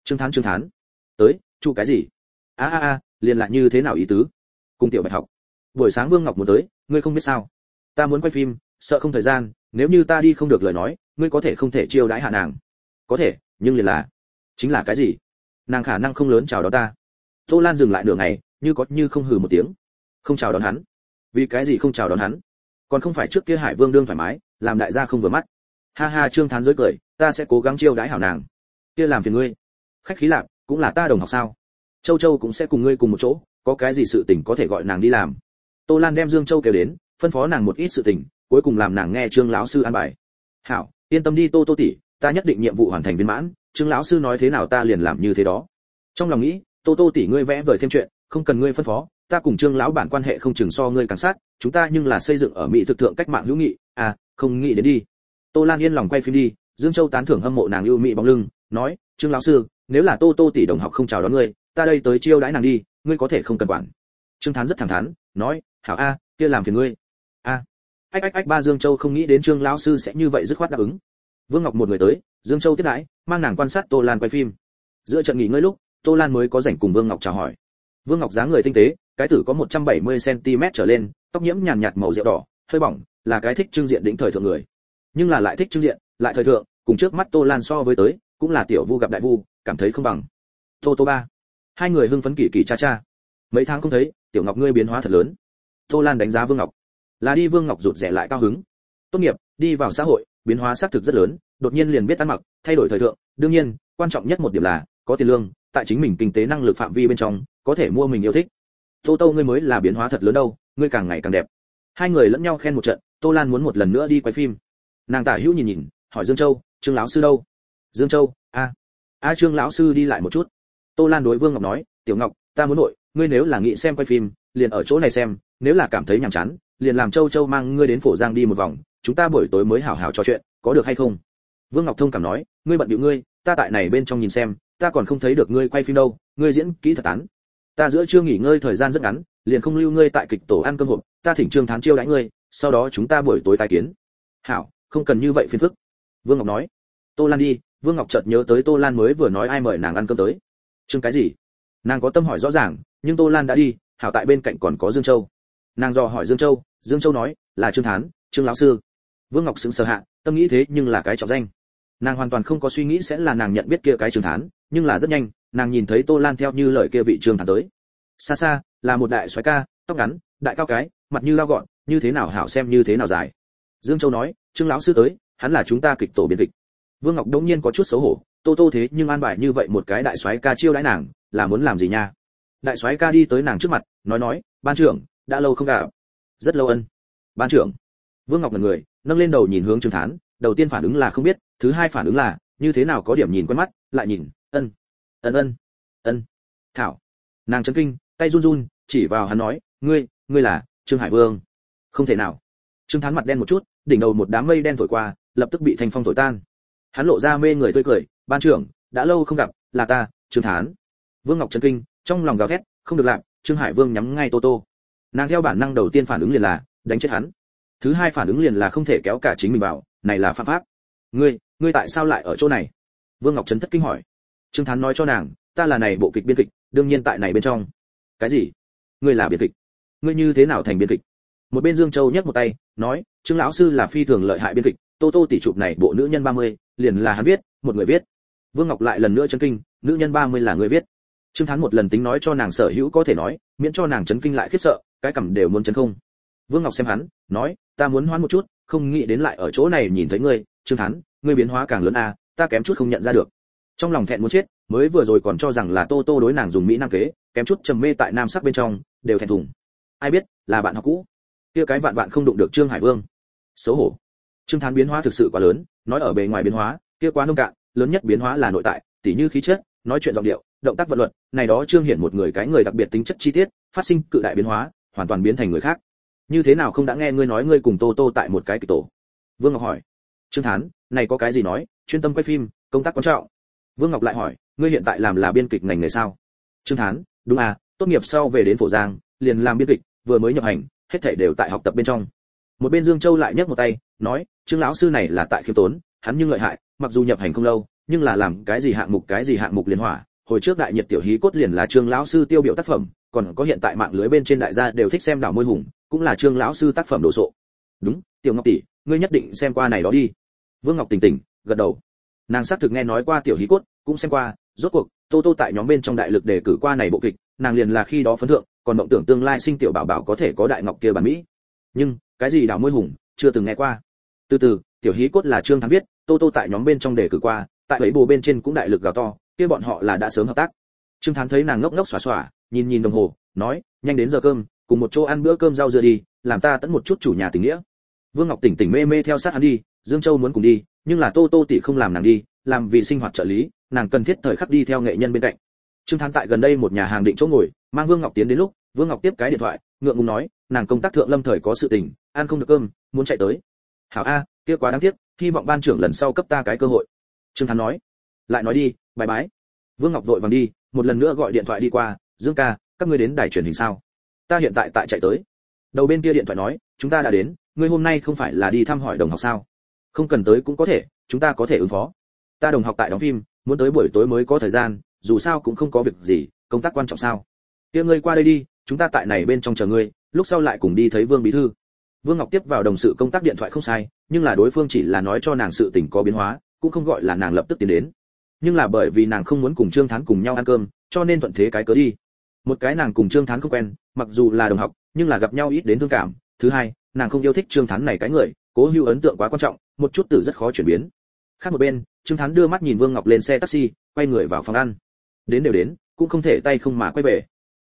Trương Thán, tới, chu cái gì? Liền lại như thế nào ý tứ? Cùng Tiểu Bạch học. Buổi sáng Vương Ngọc muốn tới, ngươi không biết sao? Ta muốn quay phim, sợ không thời gian, nếu như ta đi không được lời nói, ngươi có thể không thể chiêu đãi hạ nàng. Có thể, nhưng liền là, chính là cái gì? Nàng khả năng không lớn chào đón ta. Tô Lan dừng lại nửa ngày, như có như không hừ một tiếng. Không chào đón hắn? Vì cái gì không chào đón hắn? Còn không phải trước kia Hải Vương đương thoải mái, làm đại gia không vừa mắt. Ha ha, Trương Thán rối cười, ta sẽ cố gắng chiêu đãi hảo nàng. Kia làm phiền ngươi. Khách khí lạc, cũng là ta đồng học sao? Châu Châu cũng sẽ cùng ngươi cùng một chỗ, có cái gì sự tình có thể gọi nàng đi làm. Tô Lan đem Dương Châu kêu đến, phân phó nàng một ít sự tình, cuối cùng làm nàng nghe Trương lão sư an bài. Hảo, yên tâm đi Tô Tô tỷ, ta nhất định nhiệm vụ hoàn thành viên mãn, Trương lão sư nói thế nào ta liền làm như thế đó. Trong lòng nghĩ, Tô Tô tỷ ngươi vẽ vời thêm chuyện, không cần ngươi phân phó, ta cùng Trương lão bản quan hệ không chừng so ngươi càng sát, chúng ta nhưng là xây dựng ở mỹ thực thượng cách mạng hữu nghị, không nghĩ đến đi. Tô Lan yên lòng quay phim đi, Dương Châu tán thưởng hâm mộ nàng ưu mỹ bóng lưng, nói, Trương lão sư, nếu là Tô Tô tỷ đồng học không chào đón ngươi, ta đây tới chiêu đãi nàng đi, ngươi có thể không cần quản. Trương Thán rất thẳng thắn, nói, hảo kia làm phiền ngươi. Ba Dương Châu không nghĩ đến Trương lão sư sẽ như vậy dứt khoát đáp ứng. Vương Ngọc một người tới, Dương Châu tiếp đãi, mang nàng quan sát Tô Lan quay phim. Giữa trận nghỉ ngơi lúc, Tô Lan mới có rảnh cùng Vương Ngọc chào hỏi. Vương Ngọc dáng người tinh tế, cái tử có 170 cm trở lên, tóc nhiễm nhàn nhạt màu rượu đỏ, hơi bỏng, là cái thích trưng diện đỉnh thời thượng người. Nhưng là lại thích trưng diện, lại thời thượng, cùng trước mắt Tô Lan so với tới, cũng là tiểu vu gặp đại vu, cảm thấy không bằng. Tô ba. Hai người hưng phấn kỳ kỳ cha cha. Mấy tháng không thấy, tiểu Ngọc ngươi biến hóa thật lớn. Tô Lan đánh giá Vương Ngọc. Là đi Vương Ngọc rụt rè lại cao hứng. Tốt nghiệp, đi vào xã hội, biến hóa xác thực rất lớn, đột nhiên liền biết ăn mặc, thay đổi thời thượng, đương nhiên, quan trọng nhất một điểm là có tiền lương, tại chính mình kinh tế năng lực phạm vi bên trong, có thể mua mình yêu thích. Tô Tô ngươi mới là biến hóa thật lớn đâu, ngươi càng ngày càng đẹp. Hai người lẫn nhau khen một trận, Tô Lan muốn một lần nữa đi quay phim. Nàng tả hữu nhìn nhìn, hỏi Dương Châu, Trương lão sư đâu? Dương Châu, Trương lão sư đi lại một chút. Tô Lan đối Vương Ngọc nói, Tiểu Ngọc, ta muốn nội, ngươi nếu là nghĩ xem quay phim, liền ở chỗ này xem, nếu là cảm thấy nhàm chán, liền làm Châu Châu mang ngươi đến Phổ Giang đi một vòng, chúng ta buổi tối mới hảo hảo trò chuyện, có được hay không? Vương Ngọc thông cảm nói, ngươi bận bịu ngươi, ta tại này bên trong nhìn xem, ta còn không thấy được ngươi quay phim đâu, ngươi diễn kỹ thật tán. Ta giữa trưa nghỉ ngơi thời gian rất ngắn, liền không lưu ngươi tại kịch tổ ăn cơm hộp, ta thỉnh Trương Thán chiêu đãi ngươi, sau đó chúng ta buổi tối tái kiến. Hảo, không cần như vậy phiền phức. Vương Ngọc nói. Tô Lan đi, Vương Ngọc chợt nhớ tới Tô Lan mới vừa nói ai mời nàng ăn cơm tới. Trương cái gì? Nàng có tâm hỏi rõ ràng, nhưng Tô Lan đã đi, hảo tại bên cạnh còn có Dương Châu. Nàng dò hỏi Dương Châu, Dương Châu nói, là Trương Thán, Trương lão sư. Vương Ngọc sững sờ hạ, tâm nghĩ thế nhưng là cái trọng danh. Nàng hoàn toàn không có suy nghĩ sẽ là nàng nhận biết kia cái Trương Thán, nhưng là rất nhanh, nàng nhìn thấy Tô Lan theo như lời kia vị Trương Thán tới. Xa xa, là một đại soái ca, tóc ngắn, đại cao cái, mặt như lao gọn, như thế nào hảo xem như thế nào dài. Dương Châu nói, Trương lão sư tới, hắn là chúng ta kịch tổ biên kịch. Vương Ngọc đống nhiên có chút xấu hổ, Tô Tô thế nhưng an bài như vậy một cái đại soái ca chiêu đãi nàng, là muốn làm gì nha? Đại soái ca đi tới nàng trước mặt, nói, ban trưởng, đã lâu không gặp. Rất lâu ân. Ban trưởng. Vương Ngọc ngẩn người, nâng lên đầu nhìn hướng Trương Thán, đầu tiên phản ứng là không biết, thứ hai phản ứng là, như thế nào có điểm nhìn quen mắt, lại nhìn, ân. Thảo. Nàng chấn kinh, tay run run, chỉ vào hắn nói, ngươi là Trương Hải Vương. Không thể nào. Trương Thán mặt đen một chút, đỉnh đầu một đám mây đen thổi qua, lập tức bị thanh phong thổi tan. Hắn lộ ra mê người tươi cười, ban trưởng, đã lâu không gặp, là ta, Trương Thán. Vương Ngọc chấn kinh, trong lòng gào thét, không được làm, Trương Hải Vương nhắm ngay Tô Tô. Nàng theo bản năng đầu tiên phản ứng liền là đánh chết hắn. Thứ hai phản ứng liền là không thể kéo cả chính mình vào, này là phạm pháp. Ngươi tại sao lại ở chỗ này? Vương Ngọc chấn thất kinh hỏi. Trương Thán nói cho nàng, ta là này bộ kịch biên kịch, đương nhiên tại này bên trong. Cái gì? Ngươi là biên kịch? Ngươi như thế nào thành biên kịch? Một bên Dương Châu nhấc một tay, nói, Trương lão sư là phi thường lợi hại biên kịch, Tô Tô tỷ chụp này bộ nữ nhân 30, liền là hắn viết, một người viết. Vương Ngọc lại lần nữa chấn kinh, nữ nhân 30 là người viết. Trương Thán một lần tính nói cho nàng sở hữu có thể nói, miễn cho nàng chấn kinh lại khiếp sợ, cái cằm đều muốn chấn không. Vương Ngọc xem hắn, nói, ta muốn hoán một chút, không nghĩ đến lại ở chỗ này nhìn thấy ngươi, Trương Thán, ngươi biến hóa càng lớn ta kém chút không nhận ra được. Trong lòng thẹn muốn chết, mới vừa rồi còn cho rằng là Tô Tô đối nàng dùng mỹ nam kế, kém chút trầm mê tại nam sắc bên trong, đều thẹn thùng. Ai biết, là bạn học cũ. Kia cái vạn không đụng được Trương Hải Vương. Xấu hổ. Trương Thán biến hóa thực sự quá lớn, nói ở bề ngoài biến hóa, kia quá nông cạn, lớn nhất biến hóa là nội tại, tỉ như khí chất, nói chuyện giọng điệu, động tác vận luật, này đó Trương hiển một người cái người đặc biệt tính chất chi tiết, phát sinh cự đại biến hóa, hoàn toàn biến thành người khác. Như thế nào không đã nghe ngươi nói ngươi cùng Tô Tô tại một cái kịch tổ? Vương Ngọc hỏi. Trương Thán, này có cái gì nói, chuyên tâm quay phim, công tác quan trọng. Vương Ngọc lại hỏi, ngươi hiện tại làm là biên kịch ngành nghề sao? Trương Thán, đúng tốt nghiệp sau về đến Phổ Giang, liền làm biên kịch, vừa mới nhập hành, hết thảy đều tại học tập bên trong. Một bên Dương Châu lại nhấc một tay, nói, Trương lão sư này là tại khiêm tốn, hắn nhưng lợi hại, mặc dù nhập hành không lâu, nhưng là làm cái gì hạng mục liền hỏa, hồi trước đại nhiệt tiểu hí cốt liền là Trương lão sư tiêu biểu tác phẩm, còn có hiện tại mạng lưới bên trên đại gia đều thích xem đảo môi hùng, cũng là Trương lão sư tác phẩm đồ sộ. Đúng, Tiểu Ngọc tỷ, ngươi nhất định xem qua này đó đi. Vương Ngọc tỉnh tỉnh gật đầu. Nàng xác thực nghe nói qua tiểu hí cốt, cũng xem qua, rốt cuộc Tô Tô tại nhóm bên trong đại lực đề cử qua này bộ kịch, nàng liền là khi đó phấn thượng, còn mộng tưởng tương lai sinh tiểu bảo bảo có thể có đại ngọc kia bản mỹ. Nhưng cái gì đảo môi hùng, chưa từng nghe qua. Từ từ, tiểu hí cốt là Trương Thắng viết, Tô Tô tại nhóm bên trong đề cử qua, tại ấy bồ bên trên cũng đại lực gào to, kia bọn họ là đã sớm hợp tác. Trương Thắng thấy nàng ngốc ngốc xòa xòa, nhìn nhìn đồng hồ, nói, nhanh đến giờ cơm, cùng một chỗ ăn bữa cơm rau dưa đi, làm ta tận một chút chủ nhà tình nghĩa. Vương Ngọc tỉnh tỉnh mê mê theo sát hắn đi, Dương Châu muốn cùng đi, nhưng là Tô Tô tỷ không làm nàng đi, làm vì sinh hoạt trợ lý, nàng cần thiết thời khắc đi theo nghệ nhân bên cạnh. Trương Thắng tại gần đây một nhà hàng định chỗ ngồi, mang Vương Ngọc tiến đến lúc, Vương Ngọc tiếp cái điện thoại, ngượng ngùng nói, nàng công tác thượng lâm thời có sự tình, ăn không được cơm, muốn chạy tới. Hảo a, kia quá đáng tiếc, hy vọng ban trưởng lần sau cấp ta cái cơ hội. Trương Thắng nói, lại nói đi, bye bye. Vương Ngọc vội vàng đi, một lần nữa gọi điện thoại đi qua, Dương ca, các ngươi đến đài truyền hình sao? Ta hiện tại chạy tới. Đầu bên kia điện thoại nói, chúng ta đã đến, ngươi hôm nay không phải là đi thăm hỏi đồng học sao? Không cần tới cũng có thể, chúng ta có thể ứng phó. Ta đồng học tại đóng phim, muốn tới buổi tối mới có thời gian, dù sao cũng không có việc gì, công tác quan trọng sao? Kia ngươi qua đây đi, chúng ta tại này bên trong chờ ngươi, lúc sau lại cùng đi thấy Vương bí thư. Vương Ngọc tiếp vào đồng sự công tác điện thoại không sai, nhưng là đối phương chỉ là nói cho nàng sự tình có biến hóa, cũng không gọi là nàng lập tức tiến đến. Nhưng là bởi vì nàng không muốn cùng Trương Thán cùng nhau ăn cơm, cho nên thuận thế cái cớ đi. Một cái nàng cùng Trương Thán không quen, mặc dù là đồng học, nhưng là gặp nhau ít đến thương cảm. Thứ hai, nàng không yêu thích Trương Thán này cái người, cố hữu ấn tượng quá quan trọng, một chút từ rất khó chuyển biến. Khác một bên, Trương Thán đưa mắt nhìn Vương Ngọc lên xe taxi, quay người vào phòng ăn. Đến đều đến, cũng không thể tay không mà quay về.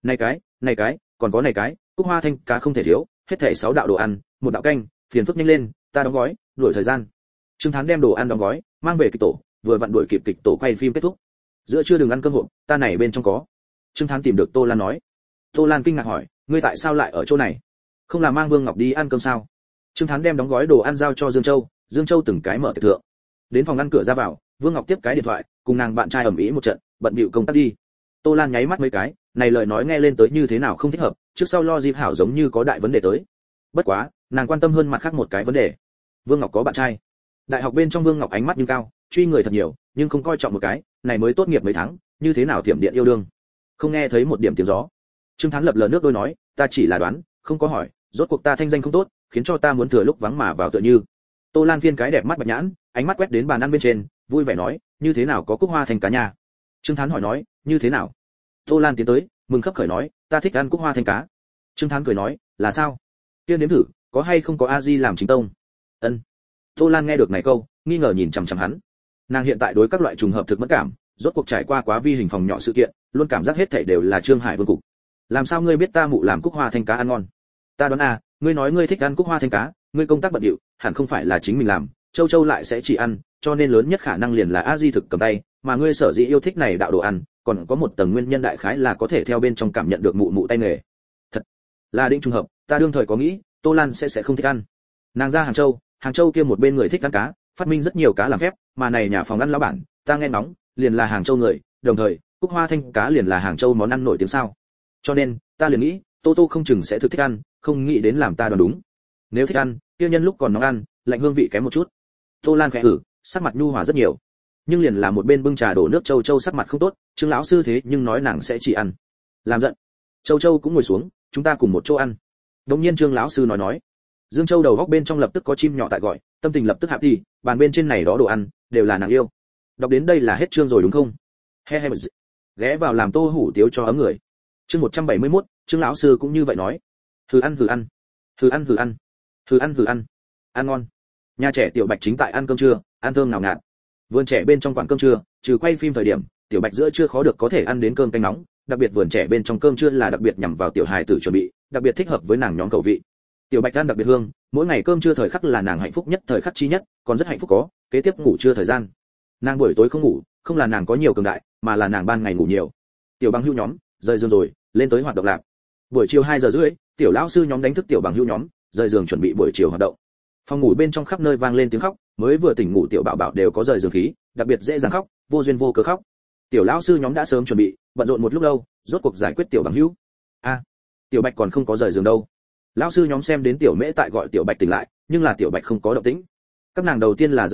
Này cái, còn có này cái, cúc hoa thanh cá không thể thiếu, hết thảy 6 đạo đồ ăn, một đạo canh, phiền phức nhanh lên, ta đóng gói, đuổi thời gian. Trương Thán đem đồ ăn đóng gói, mang về kịch tổ, vừa vặn đuổi kịp kịch tổ quay phim kết thúc. Giữa trưa đừng ăn cơm hộp, ta này bên trong có. Trương Thán tìm được Tô Lan nói. Tô Lan kinh ngạc hỏi, ngươi tại sao lại ở chỗ này? Không là mang Vương Ngọc đi ăn cơm sao? Trương Thán đem đóng gói đồ ăn giao cho Dương Châu, Dương Châu từng cái mở tiệc thượng. Đến phòng ngăn cửa ra vào, Vương Ngọc tiếp cái điện thoại, cùng nàng bạn trai ầm ĩ một trận, bận bịu công tác đi. Tô Lan nháy mắt mấy cái, này lời nói nghe lên tới như thế nào không thích hợp, trước sau lo dịp hảo giống như có đại vấn đề tới. Bất quá, nàng quan tâm hơn mặt khác một cái vấn đề. Vương Ngọc có bạn trai. Đại học bên trong Vương Ngọc ánh mắt nhưng cao, truy người thật nhiều, nhưng không coi trọng một cái, này mới tốt nghiệp mấy tháng, như thế nào tiệm điện yêu đương. Không nghe thấy một điểm tiếng gió. Trương Thán lập lờ nước đôi nói, ta chỉ là đoán, không có hỏi, rốt cuộc ta thanh danh không tốt, khiến cho ta muốn thừa lúc vắng mà vào tựa như. Tô Lan phiên cái đẹp mắt bạch nhãn, ánh mắt quét đến bàn ăn bên trên, vui vẻ nói, như thế nào có cúc hoa thành cá nhà. Trương Thán hỏi nói, như thế nào? Tô Lan tiến tới, mừng khấp khởi nói, ta thích ăn cúc hoa thành cá. Trương Thán cười nói, là sao? Tiên nếm thử, có hay không có a di làm chính tông? Ân. Tô Lan nghe được này câu, nghi ngờ nhìn chằm chằm hắn. Nàng hiện tại đối các loại trùng hợp thực mất cảm, rốt cuộc trải qua quá vi hình phòng nhỏ sự kiện, luôn cảm giác hết thảy đều là Trương Hải Vương cục. Làm sao ngươi biết ta mụ làm cúc hoa thanh cá ăn ngon? Ta đoán à, ngươi nói ngươi thích ăn cúc hoa thanh cá, ngươi công tác bận rộn, hẳn không phải là chính mình làm, Châu Châu lại sẽ chỉ ăn, cho nên lớn nhất khả năng liền là a di thực cầm tay, mà ngươi sở dĩ yêu thích này đạo đồ ăn, còn có một tầng nguyên nhân đại khái là có thể theo bên trong cảm nhận được mụ mụ tay nghề. Thật là định trùng hợp, ta đương thời có nghĩ, Tô Lan sẽ không thích ăn. Nàng ra Hàng Châu kia một bên người thích ăn cá, phát minh rất nhiều cá làm phép, mà này nhà phòng ăn lão bản, ta nghe nóng, liền là Hàng Châu người, đồng thời, cúc hoa thanh cá liền là Hàng Châu món ăn nổi tiếng sao. Cho nên, ta liền nghĩ, Tô Tô không chừng sẽ thực thích ăn, không nghĩ đến làm ta đoán đúng. Nếu thích ăn, kia nhân lúc còn nóng ăn, lạnh hương vị kém một chút. Tô Lan khẽ sắc mặt nhu hòa rất nhiều. Nhưng liền là một bên bưng trà đổ nước Châu Châu sắc mặt không tốt, Trương lão sư thế nhưng nói nàng sẽ chỉ ăn. Làm giận. Châu Châu cũng ngồi xuống, chúng ta cùng một chỗ ăn. Đột nhiên Trương lão sư nói. Dương Châu đầu góc bên trong lập tức có chim nhỏ tại gọi, tâm tình lập tức hạ đi, bàn bên trên này đó đồ ăn đều là nàng yêu. Đọc đến đây là hết chương rồi đúng không? He. Ghé vào làm Tô Hủ tiếu cho ấm người. Chương 171, Trương lão sư cũng như vậy nói. Hừ ăn. Ăn ngon. Nhà trẻ Tiểu Bạch chính tại ăn cơm trưa, ăn thơm nào ngạt. Vườn trẻ bên trong quán cơm trưa, trừ quay phim thời điểm, Tiểu Bạch giữa trưa khó được có thể ăn đến cơm canh nóng, đặc biệt vườn trẻ bên trong cơm trưa là đặc biệt nhằm vào tiểu hài tử chuẩn bị, đặc biệt thích hợp với nàng nhóm khẩu vị. Tiểu Bạch ăn đặc biệt hương, mỗi ngày cơm trưa thời khắc là nàng hạnh phúc nhất thời khắc chi nhất, còn rất hạnh phúc có, kế tiếp ngủ trưa thời gian. Nàng buổi tối không ngủ, không là nàng có nhiều cường đại, mà là nàng ban ngày ngủ nhiều. Tiểu bằng hữu nhóm, rời giường rồi, lên tới hoạt động lạc. Buổi chiều 2 giờ rưỡi, tiểu lão sư nhóm đánh thức tiểu bằng hữu nhóm, rời giường chuẩn bị buổi chiều hoạt động. Phòng ngủ bên trong khắp nơi vang lên tiếng khóc, mới vừa tỉnh ngủ tiểu bảo bảo đều có rời giường khí, đặc biệt dễ dàng khóc, vô duyên vô cớ khóc. Tiểu lão sư nhóm đã sớm chuẩn bị, bận rộn một lúc lâu, rốt cuộc giải quyết tiểu bằng hữu. Tiểu Bạch còn không có rời giường đâu. Lão sư nhóm xem đến tiểu Mễ tại gọi tiểu Bạch tỉnh lại, nhưng là tiểu Bạch không có động tĩnh. Các nàng đầu tiên là giật mình,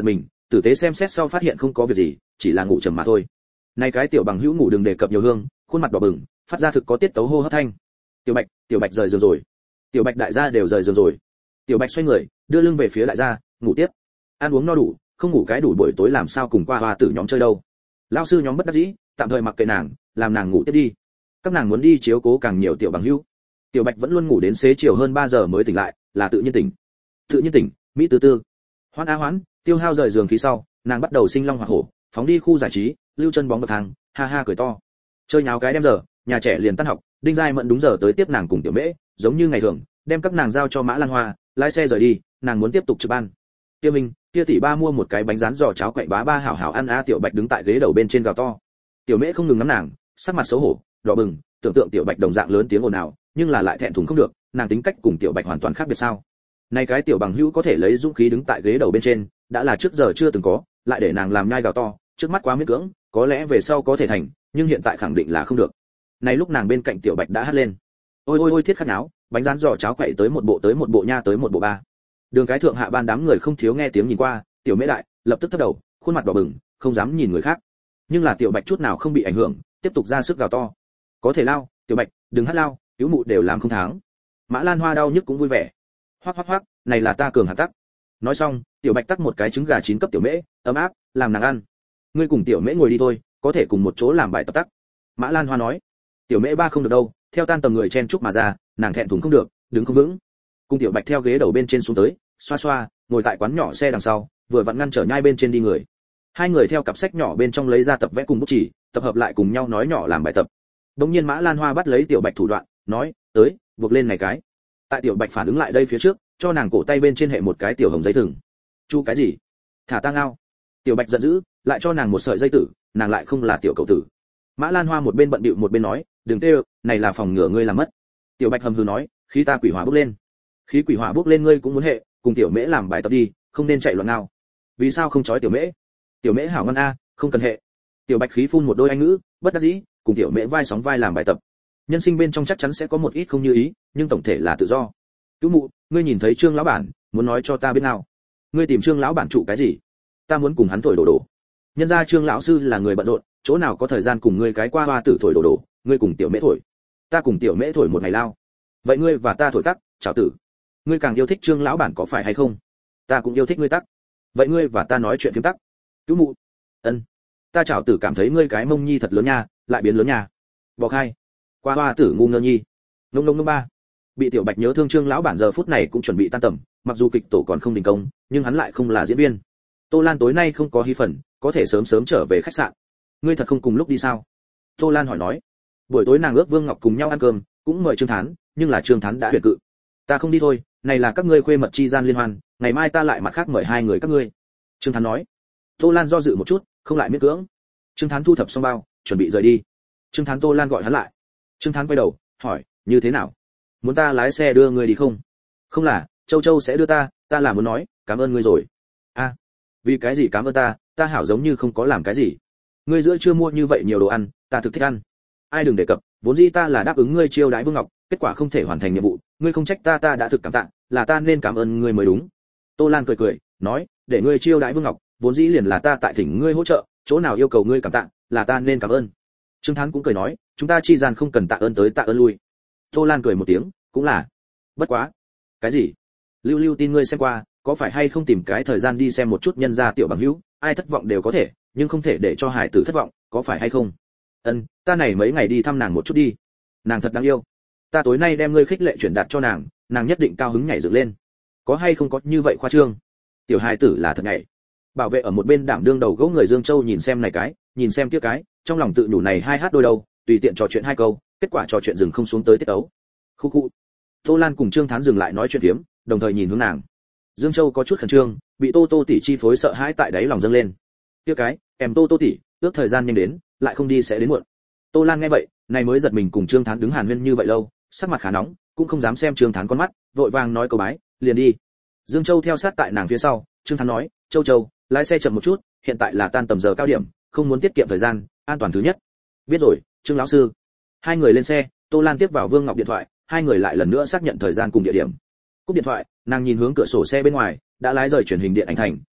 tử tế xem xét sau phát hiện không có việc gì, chỉ là ngủ trầm mà thôi. Này cái tiểu bằng hữu ngủ đừng đề cập nhiều hương, khuôn mặt đỏ bừng, phát ra thực có tiết tấu hô hấp thanh. Tiểu Bạch rời giường rồi. Tiểu Bạch đại gia đều rời giường rồi. Tiểu Bạch xoay người, đưa lưng về phía đại gia, ngủ tiếp. Ăn uống no đủ, không ngủ cái đủ buổi tối làm sao cùng qua hoa tử nhóm chơi đâu. Lão sư nhóm bất đắc dĩ, tạm thời mặc kệ nàng, làm nàng ngủ tiếp đi. Các nàng muốn đi chiếu cố càng nhiều tiểu bằng hữu. Tiểu Bạch vẫn luôn ngủ đến xế chiều hơn 3 giờ mới tỉnh lại, là tự nhiên tỉnh. Tự nhiên tỉnh, mỹ tư tư. Hoan á hoán, tiêu hao rời giường khí sau, nàng bắt đầu sinh long hỏa hổ, phóng đi khu giải trí, lưu chân bóng bậc thang, ha ha cười to. Chơi nháo cái đem giờ, nhà trẻ liền tan học, Đinh Giai Mẫn đúng giờ tới tiếp nàng cùng Tiểu Mễ, giống như ngày thường, đem các nàng giao cho Mã Lan Hoa, lái xe rời đi, nàng muốn tiếp tục trực ban. Tiêu Minh, Tiêu tỷ ba mua một cái bánh rán giò cháo quậy bá ba hảo hảo ăn a. Tiểu Bạch đứng tại ghế đầu bên trên gào to. Tiểu Mễ không ngừng ngắm nàng, sắc mặt xấu hổ, đỏ bừng, tưởng tượng Tiểu Bạch đồng dạng lớn tiếng ồn ào, nhưng là lại thẹn thùng không được, nàng tính cách cùng Tiểu Bạch hoàn toàn khác biệt sao? Này cái tiểu bằng hữu có thể lấy dũng khí đứng tại ghế đầu bên trên, đã là trước giờ chưa từng có, lại để nàng làm nhai gào to, trước mắt quá miễn cưỡng, có lẽ về sau có thể thành, nhưng hiện tại khẳng định là không được. Này lúc nàng bên cạnh Tiểu Bạch đã hét lên. Ôi ôi ôi thiết khát náo, bánh rán giò cháo quậy tới một bộ nha tới một bộ ba. Đường cái thượng hạ ban đám người không thiếu nghe tiếng nhìn qua, Tiểu Mễ đại, lập tức thấp đầu, khuôn mặt đỏ bừng, không dám nhìn người khác. Nhưng là Tiểu Bạch chút nào không bị ảnh hưởng, tiếp tục ra sức gào to. Có thể lao, Tiểu Bạch, đừng hát lao, cứu mụ đều làm không thắng. Mã Lan Hoa đau nhức cũng vui vẻ. Hoắc hoắc hoắc, này là ta cường hạt tắc. Nói xong, Tiểu Bạch tắc một cái trứng gà 9 cấp Tiểu Mễ, ấm áp, làm nàng ăn. Ngươi cùng Tiểu Mễ ngồi đi thôi, có thể cùng một chỗ làm bài tập tắc. Mã Lan Hoa nói. Tiểu Mễ ba không được đâu, theo tan tầm người chen chúc mà ra, nàng thẹn thùng không được, đứng không vững. Cùng Tiểu Bạch theo ghế đầu bên trên xuống tới, xoa xoa, ngồi tại quán nhỏ xe đằng sau, vừa vặn ngăn trở nhai bên trên đi người. Hai người theo cặp sách nhỏ bên trong lấy ra tập vẽ cùng bút chỉ, tập hợp lại cùng nhau nói nhỏ làm bài tập. Đống nhiên Mã Lan Hoa bắt lấy Tiểu Bạch thủ đoạn, nói, tới, buộc lên này cái. Tại Tiểu Bạch phản ứng lại đây phía trước, cho nàng cổ tay bên trên hệ một cái tiểu hồng dây thừng. Chu cái gì? Thả ta ngao. Tiểu Bạch giận dữ, lại cho nàng một sợi dây tử, nàng lại không là tiểu cậu tử. Mã Lan Hoa một bên bận bịu một bên nói, đừng tê, này là phòng ngừa ngươi làm mất. Tiểu Bạch hầm hừ nói, khí ta quỷ hỏa bốc lên. Khí quỷ hỏa bốc lên ngươi cũng muốn hệ, cùng Tiểu Mễ làm bài tập đi, không nên chạy loạn nào. Vì sao không chói Tiểu Mễ? Tiểu Mễ hảo ngon a, không cần hệ. Tiểu Bạch khí phun một đôi anh ngữ, bất đắc dĩ, cùng Tiểu Mễ vai sóng vai làm bài tập. Nhân sinh bên trong chắc chắn sẽ có một ít không như ý, nhưng tổng thể là tự do. Cứu mụ, ngươi nhìn thấy Trương lão bản, muốn nói cho ta biết nào? Ngươi tìm Trương lão bản trụ cái gì? Ta muốn cùng hắn thổi đổ đổ. Nhân gia Trương lão sư là người bận rộn, chỗ nào có thời gian cùng ngươi cái qua hoa tử thổi đổ đổ, ngươi cùng Tiểu Mễ thổi. Ta cùng Tiểu Mễ thổi một ngày lao. Vậy ngươi và ta thổi tắc, chào tử. Ngươi càng yêu thích Trương lão bản có phải hay không? Ta cũng yêu thích ngươi tắc. Vậy ngươi và ta nói chuyện phiếm tắc. Cứu mụ. Ân. Ta chào tử cảm thấy ngươi cái mông nhi thật lớn nha, lại biến lớn nha. Bọc hai. Qua hoa tử ngu ngơ nhi. Nông ba. Bị Tiểu Bạch nhớ thương Trương lão bản giờ phút này cũng chuẩn bị tan tầm, mặc dù kịch tổ còn không đình công, nhưng hắn lại không là diễn viên. Tô Lan tối nay không có hí phần, có thể sớm trở về khách sạn. Ngươi thật không cùng lúc đi sao? Tô Lan hỏi nói. Buổi tối nàng ước Vương Ngọc cùng nhau ăn cơm, cũng mời Trương Thán, nhưng là Trương Thán đã tuyệt cự. Ta không đi thôi, này là các ngươi khuê mật chi gian liên hoan, ngày mai ta lại mặt khác mời hai người các ngươi. Trương Thán nói. Tô Lan do dự một chút, không lại miễn cưỡng. Trương Thán thu thập xong bao, chuẩn bị rời đi. Trương Thán Tô Lan gọi hắn lại. Trương Thán quay đầu, hỏi, như thế nào? Muốn ta lái xe đưa ngươi đi không? Không là, Châu sẽ đưa ta là muốn nói, cảm ơn ngươi rồi. A, vì cái gì cảm ơn ta hảo giống như không có làm cái gì. Ngươi giữa chưa mua như vậy nhiều đồ ăn, ta thực thích ăn. Ai đừng đề cập, vốn dĩ ta là đáp ứng ngươi chiêu đãi Vương Ngọc, kết quả không thể hoàn thành nhiệm vụ, ngươi không trách ta đã thực cảm tạ, là ta nên cảm ơn ngươi mới đúng. Tô Lan cười, nói, để ngươi chiêu đãi Vương Ngọc, vốn dĩ liền là ta tại thỉnh ngươi hỗ trợ, chỗ nào yêu cầu ngươi cảm tạ, là ta nên cảm ơn. Trương Thán cũng cười nói, chúng ta chi gian không cần tạ ơn tới tạ ơn lui. Tô Lan cười một tiếng, cũng là. Bất quá. Cái gì? Lưu tin ngươi xem qua, có phải hay không tìm cái thời gian đi xem một chút nhân gia tiểu bằng hữu, ai thất vọng đều có thể, nhưng không thể để cho hải tử thất vọng, có phải hay không? Ân, ta này mấy ngày đi thăm nàng một chút đi. Nàng thật đáng yêu. Ta tối nay đem ngươi khích lệ chuyển đạt cho nàng, nàng nhất định cao hứng nhảy dựng lên. Có hay không có như vậy khoa trương? Tiểu hải tử là thật nhảy. Bảo vệ ở một bên đảm đương đầu gỗ người Dương Châu nhìn xem này cái, nhìn xem kia cái, trong lòng tự nhủ này hai hát đôi đầu, tùy tiện trò chuyện hai câu, kết quả trò chuyện dừng không xuống tới tiết tấu. Khu. Tô Lan cùng Trương Thán dừng lại nói chuyện phiếm, đồng thời nhìn hướng nàng. Dương Châu có chút khẩn trương, bị Tô tỷ chi phối sợ hãi tại đáy lòng dâng lên. Kia cái, em Tô tỷ, ước thời gian nhanh đến, lại không đi sẽ đến muộn. Tô Lan nghe vậy, này mới giật mình cùng Trương Thán đứng hàn huyên như vậy lâu, sắc mặt khá nóng, cũng không dám xem Trương Thán con mắt, vội vàng nói câu bái, liền đi. Dương Châu theo sát tại nàng phía sau, Trương Thán nói, Châu, lái xe chậm một chút, hiện tại là tan tầm giờ cao điểm, không muốn tiết kiệm thời gian, an toàn thứ nhất. Biết rồi, Trương lão sư. Hai người lên xe, Tô Lan tiếp vào Vương Ngọc điện thoại, hai người lại lần nữa xác nhận thời gian cùng địa điểm. Cúp điện thoại, nàng nhìn hướng cửa sổ xe bên ngoài, đã lái rời truyền hình điện ảnh thành,